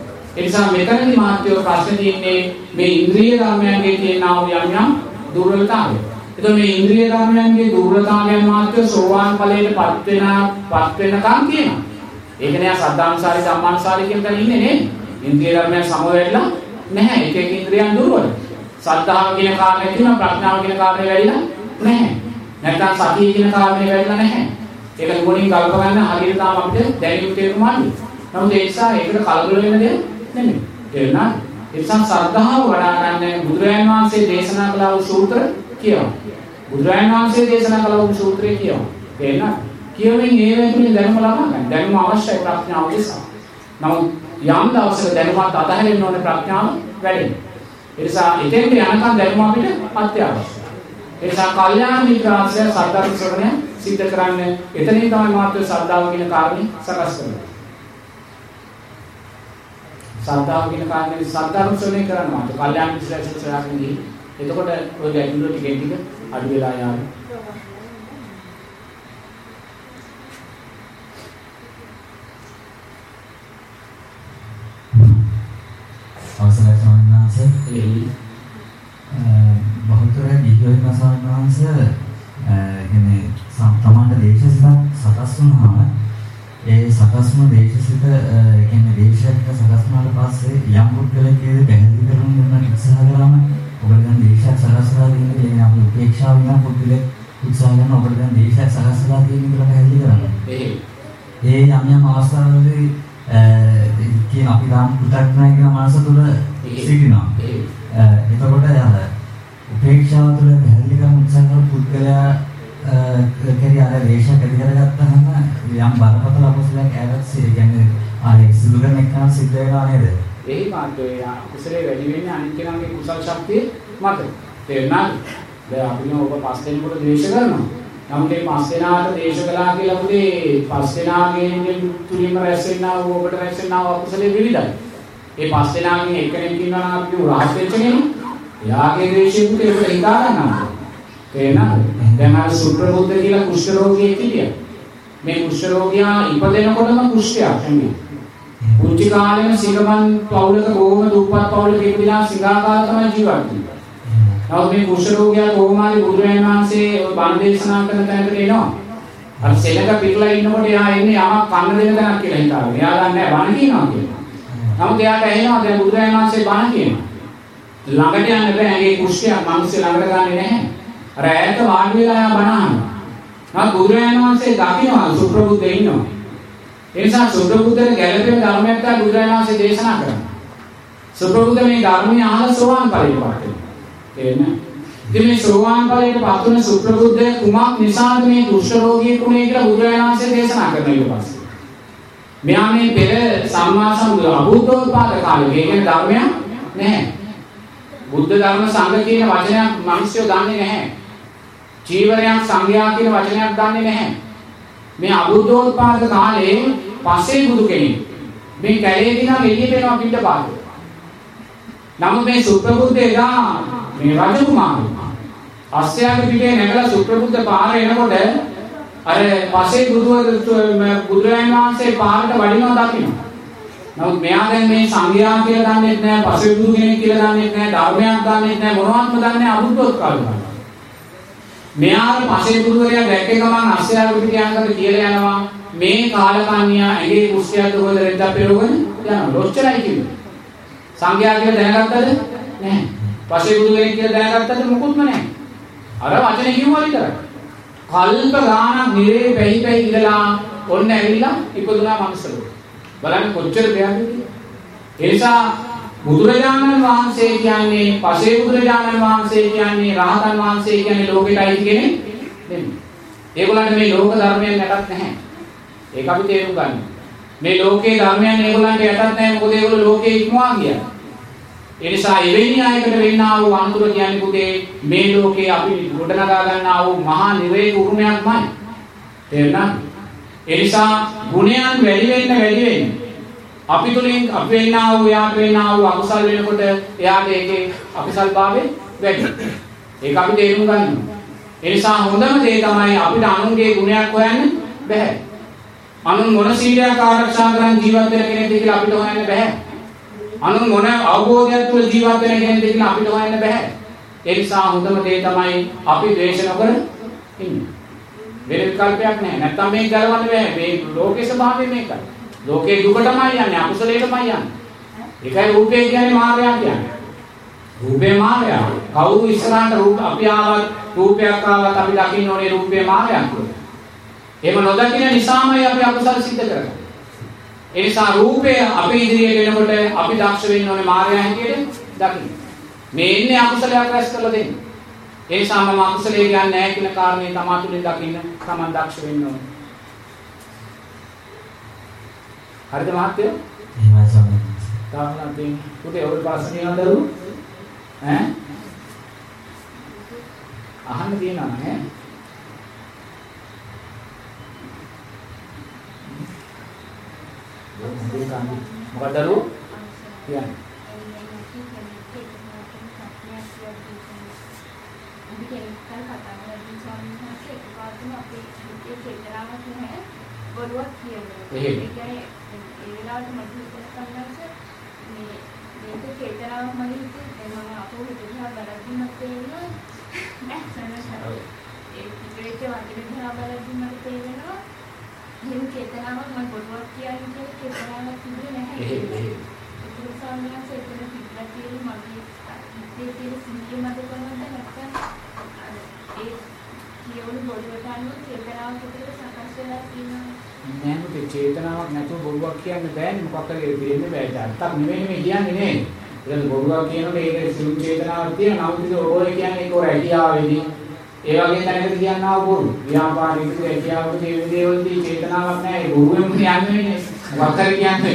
ඒ නිසා මෙතනදී මාත්‍යෝ ප්‍රශ්න තියෙන්නේ මේ ඉන්ද්‍රිය ධර්මයන්ගේ තියෙනා වූ යම් යම් දුර්වලතාවය. එතකොට මේ ඉන්ද්‍රිය ධර්මයන්ගේ දුර්වලතාවයන් මාත්‍ය සෝවාන් ඵලයට පත් වෙන පත් වෙනකන් කියනවා. ඒක නෑ සද්ධානුසාරී ධම්මානුසාරී කියන තැන ඉන්නේ නේ. ඉන්ද්‍රිය ධර්මයන් සමවැදලා නැහැ. එක එක ඉන්ද්‍රියන් දුර්වල. සද්ධාව කියන කාරණේ තියෙනවා ප්‍රඥාව කියන කාරණේ වැඩිලා නැහැ. නැත්නම් සතිය කියන කාරණේ වැඩිලා නැහැ. ඒක නුවණින් කල්ප ගන්න හරියට තාම අපිට දැනෙන්න තේරුම් ගන්න. නමුත් ඒ නිසා ඒකට කලබල වෙන්න දෙයක් නෙමෙයි. තේරුණාද? එනිසා ශ්‍රද්ධාව වඩා ගන්න බුදුරජාණන් වහන්සේ දේශනා කළ වූ සූත්‍ර කියවන්න. බුදුරජාණන් වහන්සේ දේශනා කළ වූ සූත්‍රය කියවන්න. තේරෙනවද? කියවෙන් ඒ වෙනුවෙන් දැනුම ලබා ගන්න. දැනුම අවශ්‍යයි ප්‍රඥාව නිසා. නමුත් යම් දවසක දැනුමත් අතහැරෙන්න ඕනේ ප්‍රඥාව වැඩෙන්න. ඒ නිසා එතෙන්ට යනකම් දැනුම අපිට අත්‍යවශ්‍යයි. ඒ නිසා කල්යාණ මිත්‍රාශ්‍රය සද්ධර්ම ශ්‍රවණය සිද්ධ කරන්න එතනින් තමයි මාත්‍ය ශ්‍රද්ධාව කියන කාරණේ සකස් කරන්නේ. ශ්‍රද්ධාව කියන කාරණේ සද්ධර්ම ශ්‍රවණය කරනවා. කල්යාණ මිත්‍රාශ්‍රය ශ්‍රවණය ගිහින් එතකොට ඔය ගැටලු ටිකෙන් ටික අඩු වෙලා යනවා. අවසරයි ස්වාමීන් වහන්සේ. ඒ බහුතර දිව්‍යවිද්‍යා ස්වාමීන් වහන්සේ කියන්නේ සම්ප්‍රමාණ දේශසිත සකස් වුණාම ඒ සකස්ම දේශසිත කියන්නේ දේශයක සකස් වුණාට පස්සේ යම් පුද්ගලයෙක් පැහැදිලි කරන දෙන්න උත්සාහ කරාම ඔබට දැන් දේශයක් සකස්ලා දෙන්නේ කියන්නේ අපි උපේක්ෂාව විනා පුද්ගලයෙක් උත්සාහ කරන ඔබට දැන් දේශයක් සකස්ලා දෙන්නේ කියලා පැහැදිලි කරනවා. ඒ යම් යම් අවස්ථාවලදී කියන අපි ගාම පුතග්නයි කියන මානස තුල සිටිනවා. එතකොට අර උපේක්ෂාව තුළ පැහැදිලි කරන උත්සාහ කරන පුද්ගලයා කෙරෙහි අර වේශයක් ඇති කරගත්තාම යම් බරපතල අකුසලයක් ඇවත් කියන්නේ ආ ඒ සිදු කරන එක සිද්ධ වෙනවා නේද? එහි මාත්‍රේ කුසලයේ වැඩි වෙන්නේ අනිත් කෙනාගේ කුසල ශක්තිය මත. තේරුණාද? දැන් අපි ඔබ පස් දෙනෙකුට ද්වේෂ කරනවා. නමුත් මේ පස් දෙනාට ද්වේෂ කළා කියලා පුතේ පස් දෙනාගේ තුලින්ම රැස් වෙනා වූ ඔබට රැස් වෙනා වූ කුසලයේ විවිධයි. ඒ පස් දෙනාගෙන් එක්කෙනෙක් ඉන්නවා නම් අපි රහත් වෙච්ච කෙනෙක්. යාගේ ද්වේෂය පුතේ ඔබ හිතා ගන්නවා. තේරුණාද? දැන් අර සුප්‍රබුද්ධ කියලා කුෂ්ඨ රෝගියෙක් හිටියා. මේ කුෂ්ඨ රෝගියා ඉපදෙනකොටම කුෂ්ඨයක් නෙමෙයි. කුංචි කාලේම සිගමන් පවුලක බොහොම දුප්පත් පවුලක ඉපදිලා සිඟාකාර තමයි ජීවත් වෙන්නේ. නමුත් මේ කුෂ්ඨ රෝගියා කොහොමද බුදුරජාණන් වහන්සේ ඔය බණ දේශනා කරන තැනකට එනවා. අර සෙලක පිටලා ඉන්නකොට එයා එන්නේ යමක් කන්න දෙන තැනක් කියලා හිතාගෙන. එයා දන්නේ නැහැ බණ කියනවා කියලා. නමුත් එයාට ඇහෙනවා දැන් බුදුරජාණන් වහන්සේ බණ කියනවා. ළඟට යන්න බෑ. ඇගේ කුෂ්ඨයක් මිනිස්සු ළඟට ගන්නෙ නැහැ. අර ඈත වාඩි වෙලා එයා බණ අහනවා. නමුත් බුදුරජාණන් වහන්සේ දකිනවා සුප්‍රබුද්ධ ඉන්නවා. ඒ නිසා සුප්‍රබුද්ධට ගැළපෙන ධර්මයක් තමයි බුදුරජාණන් වහන්සේ දේශනා කරන්නේ. සුප්‍රබුද්ධ මේ ධර්මය අහලා සෝවාන් ඵලයට පත් වෙනවා. තේරෙනවද? ඉතින් මේ සෝවාන් ඵලයට පත් වෙන සුප්‍රබුද්ධ කුමක් නිසාද මේ කුෂ්ඨ රෝගියෙකුනේ කියලා බුදුරජාණන් වහන්සේ දේශනා කරනවා ඊට පස්සේ. මෙයා මේ පෙර සම්මා සම්බුද්ධ අභූතෝත්පාද කාලේ මේ කියන ධර්මයක් නැහැ. බුද්ධ ධර්ම සංඝ කියන වචනයක් මිනිස්සු දන්නේ නැහැ. චීවරයක් සංඝයා කියන වචනයක් දන්නේ නැහැ. මේ අභූතෝත්පාද කාලේ පස්සේ බුදු කෙනෙක් මේ කැලේ දිනා එළියට එනවා පිටපාත. නමුත් මේ සුප්‍රබුද්ධ එදා මේ රජකුමාරයා අස්සයාගේ පිටේ නැගලා සුප්‍රබුද්ධ පාර එනකොට අර පස්සේ බුදුරජාණන් වහන්සේ පාරට වඩිනවා දකින්න. නමුත් මෙයා දැන් මේ සංඝයා කියලා දන්නේ නැහැ, පස්සේ බුදු කෙනෙක් කියලා දන්නේ නැහැ, ධර්මයක් දන්නේ නැහැ, මොනවත්ම දන්නේ නැහැ අභූතෝත්පාද. මෙයා පස්සේ බුදුරයා දැක්ක ගමන් අස්සයාගේ පිටේ යනකොට කියලා යනවා මේ කාලකන්‍යා ඇගේ කුස්සියක් දුවද රෙද්දා පෙරවගෙන යනවා. ලොච්චරයි කිව්වේ. සංඝයා කියලා දැනගත්තද? නැහැ. පස්සේ බුදු කෙනෙක් කියලා දැනගත්තද? මොකුත්ම නැහැ. අර වචනේ කිව්වා විතරයි. කල්ප ගානක් නිරේ පැහි පැහි ඉඳලා ඔන්න ඇවිල්ලා ඉපදුනා මනුස්සලෝ. බලන්න කොච්චර දෙයක්ද කියලා. ඒ නිසා බුදුරජාණන් වහන්සේ කියන්නේ පසේ බුදුරජාණන් වහන්සේ කියන්නේ රහතන් වහන්සේ කියන්නේ ලෝකෙටයි කෙනෙක් නෙමෙයි. ඒගොල්ලන්ට මේ ලෝක ධර්මයන් යටත් නැහැ. ඒක අපි තේරුම් ගන්න. මේ ලෝකේ ධර්මයන් ඒගොල්ලන්ට යටත් නැහැ මොකද ඒගොල්ලෝ ලෝකේ ඉක්මවා ගියා. ඒ නිසා එවැනි අයකට වෙන්නා වූ අනුතුර කියන්නේ පුතේ මේ ලෝකේ අපි ගොඩනගා ගන්නා වූ මහා නිරේක උරුමයක්මයි. තේරුණාද? ඒ නිසා ගුණයන් වැඩි වෙන්න වැඩි වෙන්න අපි තුලින් අපි වෙන්නා වූ යාට වෙන්නා වූ අකුසල් වෙනකොට එයාට ඒකේ අකුසල් භාවය වැඩි. ඒක අපි තේරුම් ගන්න ඕනේ. ඒ නිසා හොඳම දේ තමයි අපිට අනුන්ගේ ගුණයක් හොයන්න බෑ. අනුන් මොන සීලයක් ආරක්ෂා කරන් ජීවත් වෙන කෙනෙක්ද කියලා අපිට හොයන්න බෑ. අනුන් මොන අවබෝධයක් තුළ ජීවත් වෙන කෙනෙක්ද කියලා අපිට හොයන්න බෑ. ඒ නිසා හොඳම දේ තමයි අපි ද්වේෂ නොකර ඉන්න. වෙන විකල්පයක් නැහැ. නැත්තම් මේක ගලවන්න බෑ. මේ ලෝකේ ස්වභාවය මේකයි. ලෝකේ දුකටමයි යන්නේ, අකුසලයටමයි යන්නේ. ඒකයි රූපේ කියන්නේ මායя කියන්නේ. රූපේ මායя. කවුරු ඉස්සරහට රූප අපි ආවත් රූපයක් ආවත් අපි දකින්න ඕනේ රූපේ මායя කියලා. එහෙම නොදකින නිසාමයි අපි අකුසල සිද්ධ කරන්නේ. ඒ නිසා රූපය අපි ඉදිරියට එනකොට අපි දක්ෂ වෙන්න ඕනේ මායя හැටියට දකින්න. මේ ඉන්නේ අකුසලයක් රැස් කරලා දෙන්න. ඒ නිසා මම අකුසලයේ කියන්නේ නැහැ කියන කාරණේ තමා තුලින් දකින්න තමන් දක්ෂ වෙන්න ඕනේ. හරිද මහත්තයෝ? එහෙමයි සමහරවිට. තාමනම් තියෙන පුතේ ඔය ප්‍රශ්න නේද? ඈ? අහන්න තියෙනවා නේ? මොකද දරු? කියන්නේ. බොරුවක් කියනවා. ඒ කියන්නේ ඒ වෙලාවට මට හිතෙනවා මේ මේක චේතනාවක් මගේ හිතේ මම අපෝ හිතලා බලද්දිමත් තේරෙනවා නෑ සනසන ඒ පිටේට වගේ දිහා බලද්දි මට තේරෙනවා මේ චේතනාවක් මම බොරුවක් කියන්නේ චේතනාවක් තිබුණේ නැහැ ඒක සාමාන්‍යයෙන් චේතන පිටලා තියෙන මගේ හිතේ තියෙන සිහිය මත කරනද නැත්නම් ඒ කියවන බොරුවට අනුව චේතනාවක් පිටේට සකස් වෙලා තියෙනවා නෑ මුතේ චේතනාවක් නැතුව බොරුවක් කියන්න බෑනේ මොකක් හරි දෙන්නේ බෑ දැක්කක් නෙමෙයි මේ කියන්නේ නේ ඒක බොරුවක් කියනකොට ඒක සිව් චේතනාවක් තියෙනවා නමුත් ඒක ඔය කියන්නේ ඒක රැකියාවේදී ඒ වගේ තැනකට කියනවා බොරු ව්‍යාපාරික රැකියාවක මේ දේවල්දී චේතනාවක් නෑ ඒ බොරුවෙම කියන්නේ මොකක් හරි කියන්නේ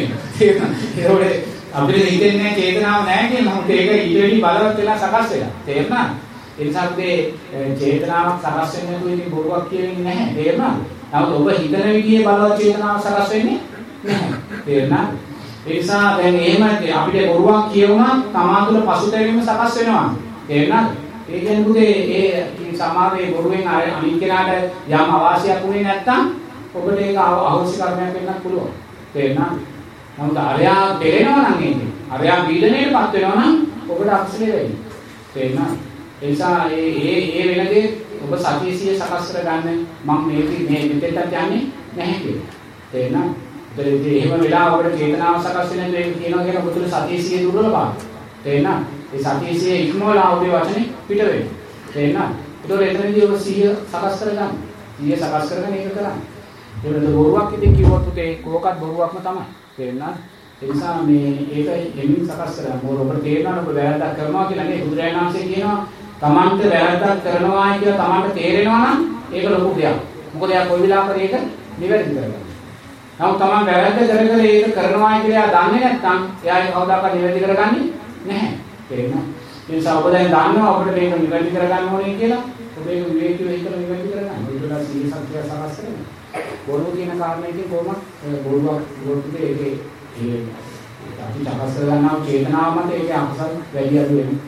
ඒකෝට අපිට හිතෙන්නේ චේතනාවක් නෑ කියන නමුත් ඒක ඊට වැඩි බලවත් වෙලා සකස් වෙලා තේරුණාද ඒ නිසා මේ චේතනාවක් සකස් වෙන්නේ නැතුව ඉතින් බොරුවක් කියන්නේ නැහැ තේරුණාද නමුත් ඔබ හිතන විදිහේ බලවත් චේතනාවක් සකස් වෙන්නේ නැහැ. තේරුණාද? ඒ නිසා දැන් එහෙම අපිට බොරුවක් කියවුණා තමා තුළ පසුතැවීම සකස් වෙනවා. තේරුණාද? ඒ කියන්නේ පුතේ ඒ සමාවේ බොරුවෙන් අනිත් කෙනාට යම් අවාසියක් වුණේ නැත්නම් ඔබට ඒක අවශ්‍ය කර්මයක් වෙන්නත් පුළුවන්. තේරුණාද? නමුත් අරයා පෙරෙනවා නම් එන්නේ. අරයා පීඩණයටපත් වෙනවා නම් ඔබට අක්ෂරේ වෙන්නේ. තේරුණාද? ඒ නිසා ඒ ඒ ඒ වෙනදේ ඔබ සතියසිය සකස් කරගන්න මම මේක මේ මෙතෙන්ට යන්නේ නැහැ කියලා. තේරෙනවද? ඒත් එහෙම වෙලා ඔබට චේතනාව සකස් වෙන දේ කියනවා කියන ඔබ තුළ සතියසිය දුර්වලභාවය. තේරෙනවද? ඒ සතියසිය ඉක්මවලා ඔබේ වචනේ පිට වෙනවා. තේරෙනවද? ඒතකොට එතනදී ඔබ සිහිය සකස් කරගන්න. සිහිය සකස් කරගෙන ඒක කරන්න. ඒ වෙනද බොරුවක් ඉතින් කිව්වොත් උතේ කෝකත් බොරුවක්ම තමයි. තේරෙනවද? ඒ නිසා මේ ඒක එමින් සකස් කරගන්න. මොකද ඔබට තේරෙනවද ඔබ වැරද්දක් කරනවා කියලා නේ බුදුරජාණන් වහන්සේ කියනවා තමන්ට වැරද්දක් කරනවා කියලා තමන්ට තේරෙනවා නම් ඒක ලොකු දෙයක්. මොකද එයා කොයි වෙලාවකද ඒක නිවැරදි කරගන්නේ. නමුත් තමන් වැරද්ද කර කර ඒක කරනවා කියලා එයා දන්නේ නැත්නම් එයා ඒක කවදාකවත් නිවැරදි කරගන්නේ නැහැ. තේරෙනවද? ඒ නිසා ඔබ දැන් දන්නවා ඔබට මේක නිවැරදි කරගන්න ඕනේ කියලා. ඔබ ඒක විවේකීව හිතලා නිවැරදි කරගන්න. ඔයගොල්ලෝ සීල සත්‍ය සකස් කරනවා. බොරුව කියන කාරණේකින් කොහොමද බොරුවක් බොරුවේ ඒකේ ඒ අපි සකස් කරගන්නා චේතනාව මත ඒකේ අකුසල් වැඩි අඩු වෙනවා.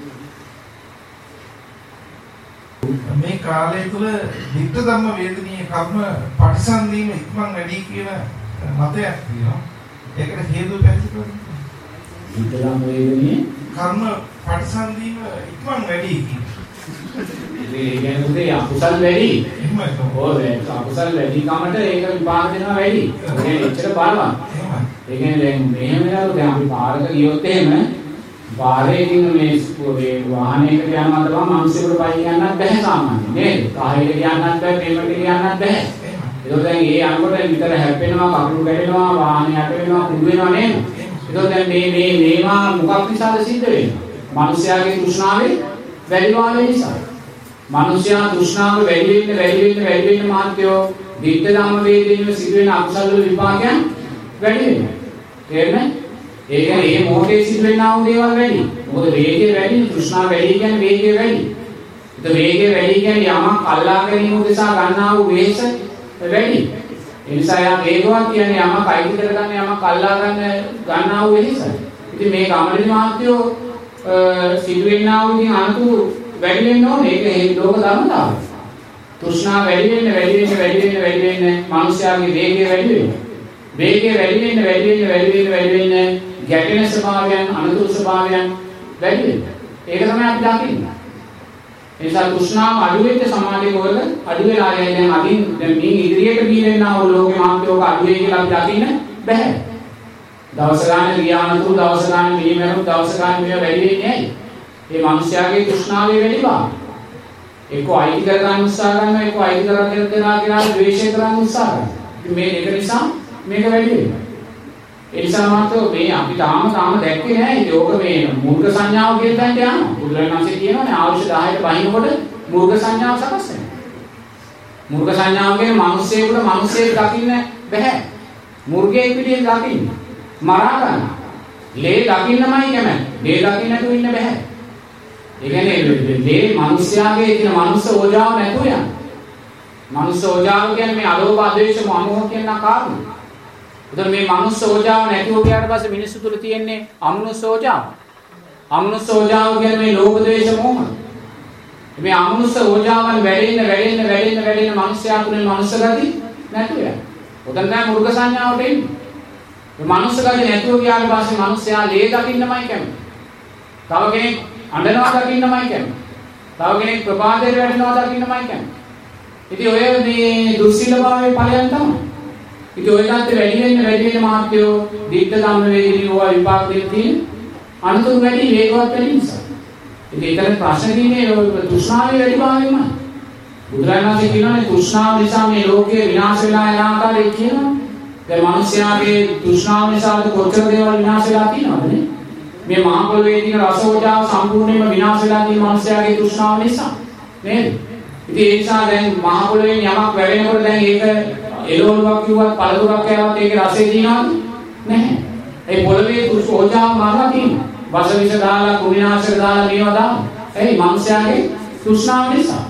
මේ කාලය තුළ විද්ධ ධම්ම වේදනීය කර්ම පරිසන්දීම ඉක්මන් වැඩි කියන මතයක් තියෙනවා. ඒකට හේතුව පැහැදිලි කරන්න. විද්ධ ධම්ම වේදනීය කර්ම පරිසන්දීම ඉක්මන් වැඩි කියන. ඒ කියන්නේ අකුසල් වැඩි. එහෙමයි. ඔව් ඒක අකුසල් වැඩි කමට ඒක විපාක දෙනවා වැඩි. ඒ එච්චර බලවත්. එහෙමයි. ඒ කියන්නේ දැන් මෙහෙම නේද දැන් අපි පාරක ගියොත් එහෙම පාරේකින් මේ මේ වාහනයකට යනවා තමයි මිනිස්සුන්ට පයින් යන්නත් බැහැ සාමාන්‍යයෙන් නේද? කාහිට යන්නත් බැහැ, ප්‍රේමට යන්නත් බැහැ. ඒක දැන් ඒ අනුකට විතර හැප්පෙනවා, කකුළු ගැටෙනවා, වාහනේ යට වෙනවා, කුඩු වෙනවා නේද? ඒක දැන් මේ මේ මේවා මොකක් නිසාද සිද්ධ වෙන්නේ? මිනිස්යාගේ තෘෂ්ණාවේ වැඩිවාලේ නිසා. මිනිස්යා තෘෂ්ණාව වැඩි වෙන්න වැඩි වෙන්න වැඩි වෙන්න මාත්‍යෝ විද්ධ ධම්ම වේදේන සිදුවෙන අකුසල වල විපාකයන් වැඩි වෙනවා. තේරෙන්නේ? ඒ කියන්නේ මේ මොහොතේ සිදුවෙනා වූ දේවල් වැඩි. මොකද වේගය වැඩි, තෘෂ්ණාව වැඩි කියන්නේ වේගය වැඩි. ඒත් වේගය වැඩි කියන්නේ යමක් අල්ලා ගැනීම උදෙසා ගන්නා වූ වේශ වැඩි. ඒ නිසා යා වේගවත් කියන්නේ යමක් අයිති කරගන්න යමක් අල්ලා ගන්න ගන්නා වූ වේශ. ඉතින් මේ ගමනදී මහත්යෝ සිදුවෙනා වූ ඉතින් අනුතුරු වැඩි වෙන්න ඕනේ. ඒක හේතු ලෝක ධර්මතාවය. තෘෂ්ණාව වැඩි වෙන්න වැඩි වෙන්න වැඩි වෙන්න වැඩි වෙන්න මනුෂ්‍යයාගේ වේගය වැඩි වෙනවා. වේගය වැඩි වෙන්න වැඩි වෙන්න වැඩි වෙන්න වැඩි වෙන්න ගැටෙන ස්වභාවයන් අනුතුරු ස්වභාවයන් වැඩි වෙනවා. ඒක තමයි අපි දකින්නේ. ඒ නිසා තෘෂ්ණාව අඩු වෙච්ච සමාජයක වල අඩු වෙලා යන දැන් අදින් දැන් මේ ඉදිරියට බීලෙන්නා වූ ලෝකේ මාත්‍යෝක අඩු වෙයි කියලා අපි දකින්න බෑ. දවස ගන්න ගියානතුරු දවස ගන්න මෙහෙමනම් දවස ගන්න මේවා වැඩි වෙන්නේ ඇයි? මේ මිනිස්යාගේ තෘෂ්ණාවේ වැඩි බව. එක්ක අයිති කර ගන්න උත්සාහ කරනවා එක්ක අයිති කරගෙන දෙනවා කියලා ද්වේෂය කරන්න උත්සාහ කරනවා. මේ දෙක නිසා මේක වැඩි වෙනවා. ඒ නිසා මාතෝ මේ අපි තාම තාම දැක්කේ නැහැ යෝග මේ මූර්ග සංඥාව කියන තැනට යනවා. බුදුරජාණන් වහන්සේ කියනවානේ ආයුෂ දහයට බහිනකොට මූර්ග සංඥාව සකස් වෙනවා. මූර්ග සංඥාව කියන්නේ මිනිස්සෙකුට මිනිස්සෙක් දකින්න බෑ. මුර්ගයෙක් විදියට දකින්න. මරා ගන්න. ලේ දකින්නමයි කැමති. ලේ දකින්න නැතුව ඉන්න බෑ. ඒ කියන්නේ ලේ මිනිස්යාගේ තියෙන මනුස්ස ඕජාව නැතුව යන. මනුස්ස ඕජාව කියන්නේ මේ අලෝභ අධේශ මොහ කියන කාරණා. එතකොට මේ මනුස්ස ඕජාව නැතිව ගියාට පස්සේ මිනිස්සු තුල තියෙන්නේ අමනුස්ස ඕජාව. අමනුස්ස ඕජාව කියන්නේ මේ ලෝභ ද්වේෂ මොහ. මේ අමනුස්ස ඕජාවන් වැඩෙන්න වැඩෙන්න වැඩෙන්න වැඩෙන්න මිනිස්යා තුනේ මනුස්ස ගති නැතුව යනවා. උතන තමයි මුර්ග සංඥාවට එන්නේ. මේ මනුස්ස ගති නැතුව ගියාට පස්සේ මිනිස්යා ලේ දකින්නමයි කැමති. තව කෙනෙක් අඬනවා දකින්නමයි කැමති. තව කෙනෙක් ප්‍රපාදයට වැටෙනවා දකින්නමයි කැමති. ඉතින් ඔය මේ දුස්සීලභාවයේ ඵලයන් තමයි. ඉතින් ඔය තාත්තේ වැඩි වෙන්න වැඩි වෙන්න මහත්යෝ දිට්ඨ ධම්ම වේදිනී ඕවා විපාක දෙන්න තියෙන අනුතුරු වැඩි වේගවත් වෙන නිසා. ඉතින් ඒතර ප්‍රශ්න තියෙන්නේ තෘෂ්ණාවේ වැඩිභාවයෙන්මයි. බුදුරජාණන් වහන්සේ කියනවානේ තෘෂ්ණාව නිසා මේ ලෝකය විනාශ වෙලා යන ආකාරය කියනවා. දැන් මිනිස්යාගේ තෘෂ්ණාව නිසා කොච්චර දේවල් විනාශ වෙලා තියෙනවද නේ? මේ මහ පොළොවේ තියෙන රසෝජාව සම්පූර්ණයෙන්ම විනාශ වෙලා තියෙන මිනිස්යාගේ තෘෂ්ණාව නිසා නේද? ඉතින් ඒ නිසා දැන් මහ පොළොවේ යමක් වැවෙනකොට දැන් ඒක එළවලුවක් කිව්වත් පළතුරක් කෑවත් ඒකේ රසය තියෙනවද? නැහැ. ඒ පොළොවේ තෘෂ්ණාව මාරලා තියෙනවා. වස විස දාලා කුමිනාශක දාලා මේවා දානවා. එයි මිනිස්යාගේ තෘෂ්ණාව නිසා.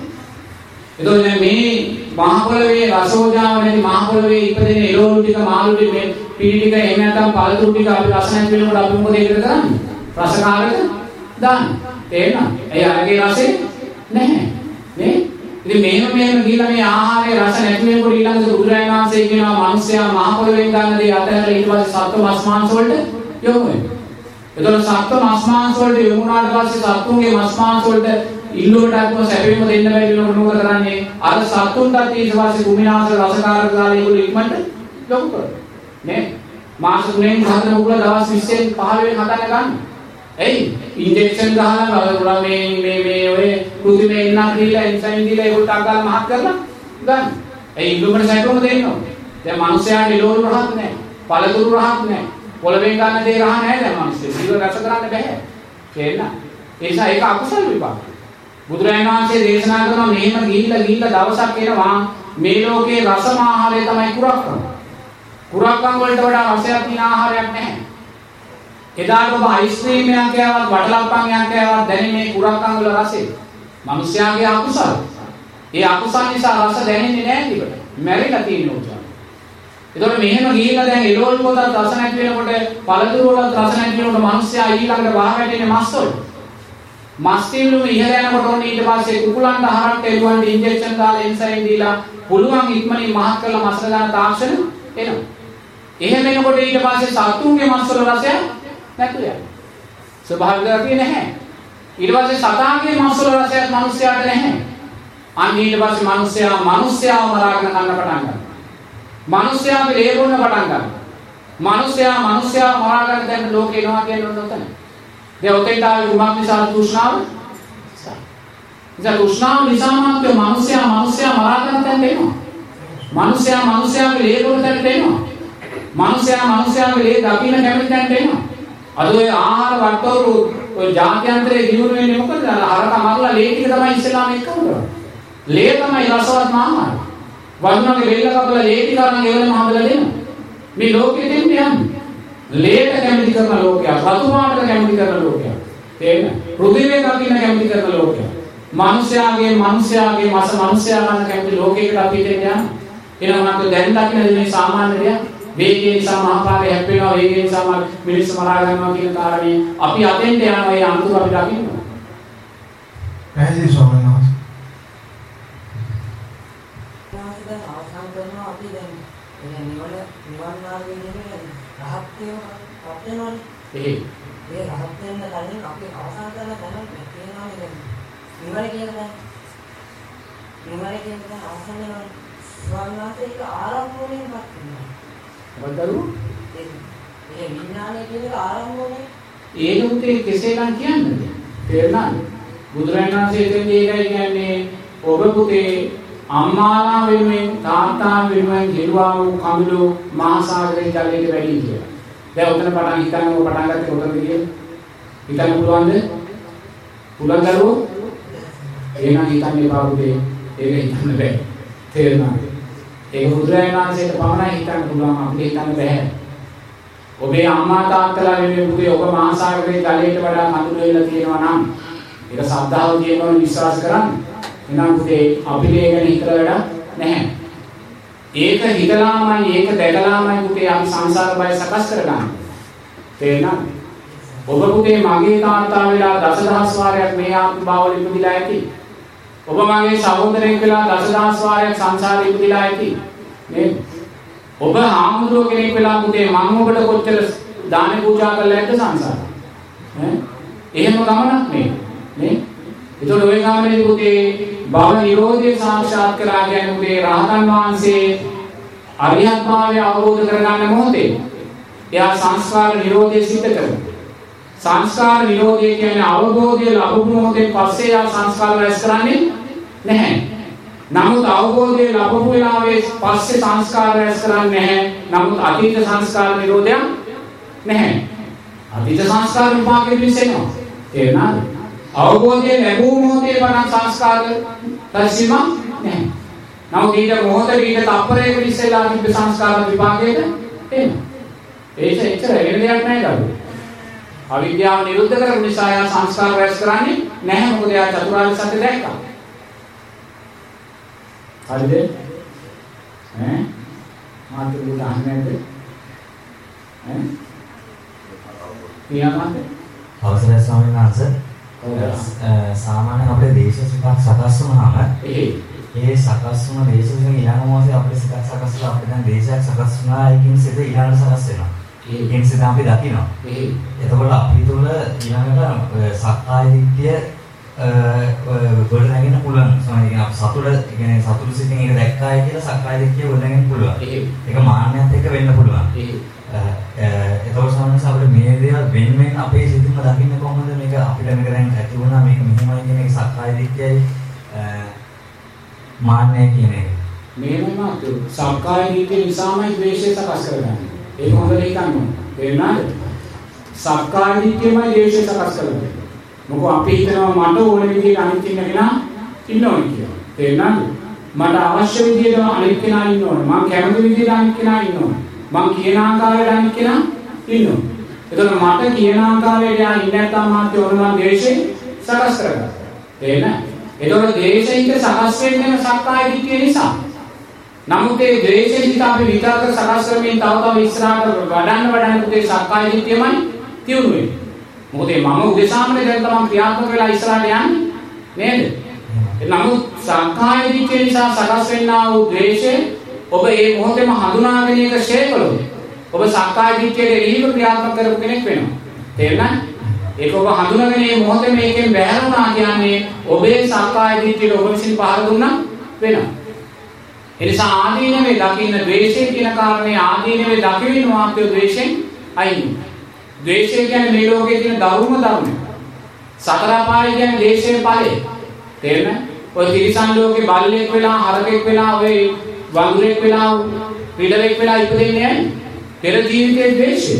එතකොට මේ මහ පොළොවේ රසෝජාව නැති මහ පොළොවේ ඉපදෙන එළවලු ටික මාළු ටික මේ පිළි ටික එහෙම නැත්නම් පළතුරු ටික අපි රස නැති වෙනකොට අපි මොකද ඒකට කරන්නේ? රසකාරක දාන්න. තේරෙනවද? ඒ අරගේ රසෙ නැහැ. නේ? ඉතින් මේම මේම ගිහලා මේ ආහාරයේ රස නැති වෙනකොට ඊළඟට බුදුරජාණන් වහන්සේ කියනවා මිනිස්සයා මහ පොළොවෙන් ගන්න දේ අතහැරලා ඊට පස්සේ සත්ව මස් මාංශ වලට යොමු වෙනවා. එතකොට සත්ව මස් මාංශ වලට යොමු වුණාට පස්සේ සත්තුන්ගේ මස් මාංශ වලට ඉල්ලුවට අත්ව සැපෙම දෙන්න බැරි වෙනකොට මොකද කරන්නේ? අර සත්තුන්ටත් ඊට පස්සේ කුමිනාශ රසකාරක දාලා ඒගොල්ලෝ ඉක්මනට යොමු කරනවා. නේ? මාස තුනෙන් හතර උගල දවස් විස්සෙන් පහළවෙන් හදන්න ගන්න. එයි ඉන්ජෙක්ෂන් ගහලා මේ මේ මේ ඔය කෘතිමේ ඉන්නා කියලා එන්සයිම් දීලා ඒකට අගාල මහත් කරලා ගන්න. ඒ ඉල්ලුමට සැකම දෙන්නවා. දැන් මිනිස්යාට එළවලු රහක් නැහැ. පළතුරු රහක් නැහැ. පොළවෙන් ගන්න දේ රහ නැහැ දැන් මිනිස්සු. ජීව රස කරන්න බෑ. තේරෙනවද? ඒ නිසා ඒක අකුසල විපාක. බුදුරජාණන් වහන්සේ දේශනා කරනවා මෙහෙම ගිහිල්ලා ගිහිල්ලා දවසක් එනවා මේ ලෝකේ රසම ආහාරය තමයි කුරක්කම්. කුරක්කම් වලට වඩා රසයක් තියෙන ආහාරයක් නැහැ. එදාට ඔබ අයිස්ක්‍රීම් එකක් කෑවත් වටලප්පන් එකක් කෑවත් දැනෙන්නේ මේ කුරක්කම් වල රසය. මිනිස්යාගේ අකුසල. ඒ අකුසල නිසා රස දැනෙන්නේ නැහැ ටිකට. මැරිලා තියෙන උචාර. ඒතකොට මෙහෙම ගිහිල්ලා දැන් එළවලු වලට රස නැති වෙනකොට පළතුරු වලට රස නැති වෙනකොට මිනිස්යා ඊළඟට වහ වැටෙන්නේ මස් වල. මස් තිල්ලුම ඉහළ යනකොට ඔන්න ඊට පස්සේ කුකුලන්ට හරක් එළුවන්ට ඉන්ජෙක්ෂන් දාලා එන්සයිම් දීලා පුළුවන් ඉක්මනින් මහත් කරලා මස් ගන්න තාක්ෂණ එනවා. එහෙම වෙනකොට ඊට පස්සේ සතුන්ගේ මස් වල රසය නැතු යනවා. ස්වභාවික ගතිය නැහැ. ඊට පස්සේ සතාගේ මස් වල රසයක් මිනිස්යාට නැහැ. අන්න ඊට පස්සේ මිනිස්යා මිනිස්යාව මරාගෙන කන්න පටන් ගන්නවා. මිනිස්යාව ලේ බොන්න පටන් ගන්නවා. මිනිස්යා මිනිස්යාව මරාගෙන දැන් ලෝකේ එනවා කියන්නේ ඔතන. දැන් ඔතෙන්ට ආවේ කුමක් නිසා? තෘෂ්ණාව. ඉතින් තෘෂ්ණාව නිසා මාත්‍ය මිනිස්යා මිනිස්යා මරාගෙන දැන් එනවා. මිනිස්යා මිනිස්යාගේ ලේ බොන්න දැන් එනවා. මිනිස්යා මිනිස්යාගේ ලේ දකින්න කැමති දැන් එනවා. අද ඔය ආහාර වට්ටෝරු ඔය ජාත්‍යන්තරයේ දිනුන වෙන්නේ මොකද? අරක මරලා ලේ ටික තමයි ඉස්සලාම එක්ක කරන්නේ. ලේ තමයි රසවත් ආහාර. වඳුනගේ බෙල්ල කපලා ලේ ටික අරන් ඒවලම හදලා දෙනවා. මේ ලෝකෙ දෙන්නේ යන්නේ. ලේට කැමති කරන ලෝකයක්, රතු මාටට කැමති කරන ලෝකයක්. තේරෙනවද? පෘථිවිය දකින්න කැමති කරන ලෝකයක්. මිනිස්යාගේ මිනිස්යාගේ මාස මිනිස්යා ගන්න කැමති ලෝකයකට අපි දෙන්න යනවා. එහෙනම් මට දැන් දකින්න මේ සාමාන්‍ය දෙයක්. වේගයෙන් නිසා මහපාරේ හැප්පෙනවා, වේගයෙන් නිසා මිනිස්සු මරා ගන්නවා කියන කාරණේ අපි අතෙන්ට යනවා. ඒ අනුතුරු අපි දකින්න. පැහැදිලි ස්වාමීන් වහන්සේ. දැන් අවසන් කරනවා අපි දැන් එන්නේ නිවන නිවන් මාර්ගයේ නෙමෙයි රහත් වෙනවා පත් වෙනවානේ. ඒ ඒ රහත් වෙන්න කලින් අපි අවසන් කරන දැන කියනවා නේද? නිවන කියන දැන් නිවන කියන දැන් අවසන් වෙනවා. ස්වාමීන් වහන්සේ ඒක ආරම්භයෙන් පත් වෙනවා. වදරු ඒ විඥානය කියන එක ආරම්භෝනේ ඒක උතේ කෙසේනම් කියන්නේ තේරුණාද? බුදුරජාණන් වහන්සේ දෙන්නේ ඒකයි කියන්නේ ඔබ පුතේ අම්මාලා වෙනුවෙන් තාත්තා වෙනුවෙන් හෙළුවා වූ කඳුළු මහා සාගරයේ ජලයට වැඩි කියලා. දැන් උතන පටන් හිතන්න ඕක පටන් ගත්තේ උතනද කියලා. හිතන්න පුළුවන්ද? පුළුවන් දරුවෝ? එහෙනම් හිතන්න එපා පුතේ. ඒක හිතන්න බෑ. තේරෙනවද? ඒක බුදුරජාණන් වහන්සේට පමණයි හිතන්න පුළුවන් අපිට හිතන්න බෑ. ඔබේ අම්මා තාත්තලා වෙනුවෙන් පුතේ ඔබ මහා සාගරයේ ජලයට වඩා මధుර වෙලා තියෙනවා නම් ඒක ශ්‍රද්ධාව කියනවා විශ්වාස කරන්න. එහෙනම් පුතේ අපිට ඒක ගැන හිතලා වැඩක් නැහැ. ඒක හිතලාමයි ඒක දැකලාමයි පුතේ අපි සංසාර බය සකස් කරගන්නේ. තේරෙනවද? ඔබ පුතේ මගේ තාත්තා වෙලා දසදහස් වාරයක් මේ ආත්ම භාවවල ඉපදිලා ඇති. ඔබ මගේ සහෝදරයෙක් වෙලා දසදහස් වාරයක් සංසාරේ ඉපදිලා ඇති. නේද? ඔබ හාමුදුරුවෝ කෙනෙක් වෙලා පුතේ මම ඔබට කොච්චර දාන පූජා කළා ඇද්ද සංසාරේ? ඈ? එහෙම ගමනක් නේ. නේ? ඒතකොට ඔය ගමනේ පුතේ භව නිරෝධය සාක්ෂාත් කරලා කියන්නේ පුතේ රහතන් වහන්සේ අරිහත් භාවය අවබෝධ කරගන්න මොහොතේ එයා සංස්කාර නිරෝධය සිද්ධ කරනවා. සංස්කාර නිරෝධය කියන්නේ අවබෝධය ලැබුණු මොහොතේ පස්සේ එයා සංස්කාර රැස් කරන්නේ නැහැ. නමුත් අවබෝධය ලැබපු වෙලාවේ පස්සේ සංස්කාර රැස් කරන්නේ නැහැ. නමුත් අතීත සංස්කාර නිරෝධයක් නැහැ. අතීත සංස්කාර විපාකෙ පිළිසෙනවා. තේරුණාද? අවබෝධය ලැබුණු මොහොතේ පටන් සංස්කාර රැස්වීම නැහැ. නමුත් ඊට මොහොතේ ඊට තප්පරයක ඉස්සෙල්ලා තිබ්බ සංස්කාර විපාකයට එනවා. ඒක එච්චර වෙන දෙයක් නෑ ගන්න. අවිද්‍යාව නිරුද්ධ කරපු නිසා යා සංස්කාර රැස් කරන්නේ නැහැ. මොකද යා චතුරාර්ය සත්‍ය දැක්කා. හරිද? ඈ මාත් උදා අහන්නේද? ඈ කියනවාද? අවසරයි ස්වාමීන් වහන්සේ. සාමාන්‍යයෙන් අපේ දේශ සිතක් සකස් වුණාම ඒ සකස් වුණ දේශ සිතෙන් ඊළඟ මොහොතේ අපේ සිතක් සකස් වෙලා අපිට දැන් දේශයක් සකස් වුණා ඒකින් සිත ඊළඟට සකස් වෙනවා. ඒකින් සිත අපි දකිනවා. එතකොට අපි තුල ඊළඟට සක්කාය දිට්ඨිය ගොඩ නැගෙන පුළුවන්. සමහරවිට අපි සතුට කියන්නේ සතුට සිතින් ඒක දැක්කාය කියලා සක්කාය දිට්ඨිය ගොඩ නැගෙන පුළුවන්. ඒක මාන්නයත් එක්ක වෙන්න පුළුවන්. එතකොට සමහරවිට අපිට මේ දේවල් වෙන වෙන අපේ සිතින්ම දකින්න කොහොමද මේක අපිට මේක දැන් ඇති වුණා මේක මෙහෙමයි කියන එක සක්කාය දිට්ඨියයි මාන්නය කියන එක. මේවම මාතු සක්කාය දිට්ඨිය නිසාමයි ද්වේෂය සකස් කරගන්නේ. ඒක හොඳට හිතන්න ඕනේ. තේරුණාද? සක්කාය දිට්ඨියමයි ද්වේෂය සකස් කරගන්නේ. මොකද අපි හිතනවා මට ඕන විදිහට අනිත් කෙනා ඉන්නවා කියලා. තේරුණාද? මට අවශ්‍ය විදිහට අනිත් කෙනා ඉන්නවා. මම කැමති විදිහට අනිත් කෙනා ඉන්නවා. මං කියන ආකාරයට අනිත් කෙනා ඉන්නවා. එතකොට මට කියන ආකාරයට යා ඉන්නේ නැත්නම් මාත් ඕනනම් ද්වේෂය සකස් කරගන්නවා. තේරෙනවද? එතකොට ද්වේෂයෙන් සකස් වෙන්නේ සක්කාය දිට්ඨිය නිසා. නමුත් ඒ ද්වේෂයෙන් හිත අපි විතරක සකස් කරමින් තව තව ඉස්සරහට වඩන්න වඩන්න පුතේ සක්කාය දිට්ඨියමයි තියුණු වෙන්නේ. මොකද මම උදෙසාමනේ දැන් තමයි ක්‍රියාත්මක වෙලා ඉස්සරහට යන්නේ නේද? නමුත් සක්කාය දිට්ඨිය නිසා සකස් වෙන්නා වූ ද්වේෂය ඔබ ඒ මොහොතේම හඳුනාගෙන ඒක ෂේප් කළොත් ඔබ සක්කාය දිට්ඨියට එළිව ක්‍රියාත්මක කරපු කෙනෙක් වෙනවා. තේරුණාද? ඒක ඔබ හඳුනාගෙන මේ මොහොතේ මේකෙන් බැහැරුණා කියන්නේ ඔබේ සක්කාය දිට්ඨියට ඔබ විසින් පහර දුන්නා වෙනවා. ඒ නිසා ආදීනවේ දකින්න ද්වේෂය කියන කාරණේ ආදීනවේ දකින්න වාක්‍ය ද්වේෂයෙන් අයින්. ද්වේෂය කියන්නේ මේ ලෝකයේ තියෙන ධර්ම ධර්ම. සතර පාය කියන්නේ ද්වේෂයේ ඵලය. තේරුණාද? ඔය තිරිසන් ලෝකේ බල්ලෙක් වෙලා හරකෙක් වෙලා ඔය වඳුරෙක් වෙලා පිළවෙක් වෙලා ඉපදෙන්නේ නැහැ. පෙර ජීවිතයේ ද්වේෂය.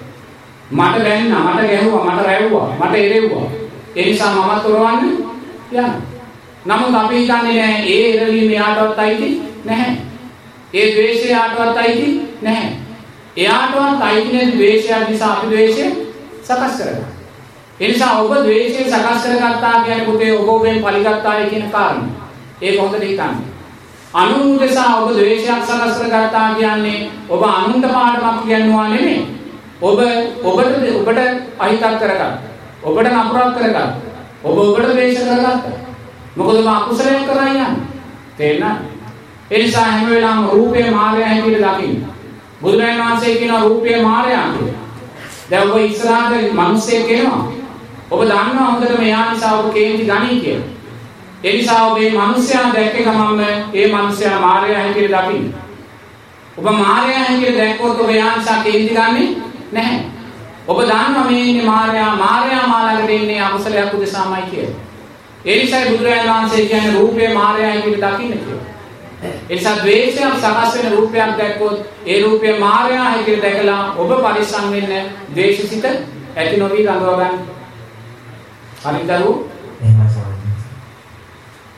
මට වැන්නා, මට ගැහුවා, මට රැව්වා, මට එරෙව්වා. ඒ නිසා මමත් තොරවන්න යනවා. නමුත් අපි හිතන්නේ නැහැ ඒ එරවීම යාටවත් අයිති නැහැ. ඒ ද්වේෂය යාටවත් අයිති නැහැ. එයාටවත් අයිති නැති ද්වේෂය නිසා අපි ද්වේෂය සකස් කරගන්නවා. ඒ නිසා ඔබ ද්වේෂය සකස් කරගත්තා කියන්නේ පුතේ ඔබ ඔබෙන් පරිගත්තායි කියන කාරණය. ඒක හොඳට හිතන්න. අනුන් උදෙසා ඔබ ද්වේෂයක් සකස් කරගත්තා කියන්නේ ඔබ අනුන්ට පාඩමක් කියනවා නෙමෙයි. ඔබ ඔබට ඔබට අහිතක් කරගන්න. ඔබට නපුරක් කරගන්න. ඔබ ඔබට ද්වේෂ කරගත්තා. මොකද ඔබ අකුසලයක් කරා යන්නේ. තේරෙනවද? ඒ නිසා හැම වෙලාවම රූපේ මායя හැටියට දකින්න. බුදුරජාණන් වහන්සේ කියන රූපේ මායя කියලා. දැන් ඔබ ඉස්සරහට මිනිස්සෙක් එනවා. ඔබ දන්නවා හොඳට මෙයා නිසා ඔබ කේන්ති ගනී කියලා. ඒ නිසා ඔබ මේ මිනිස්යා දැක්ක ගමන්ම ඒ මිනිස්යා මායя හැටියට දකින්න. ඔබ මායя හැටියට දැක්කොත් ඔබ යා නිසා කේන්ති ගන්නෙ නැහැ. ඔබ දන්නවා මේ ඉන්නේ මායя මායя මාළඟට ඉන්නේ අකුසලයක් උදෙසාමයි කියලා. ඒ නිසායි බුදුරජාණන් වහන්සේ කියන්නේ රූපේ මායя හැටියට දකින්න කියලා. ඒ නිසා ද්වේෂයෙන් සකස් වෙන රූපයක් දැක්කොත් ඒ රූපය මායя හැටියට දැකලා ඔබ පරිස්සම් වෙන්න ද්වේෂසිත ඇති නොවි රඳව ගන්න. හරිද දරුවෝ?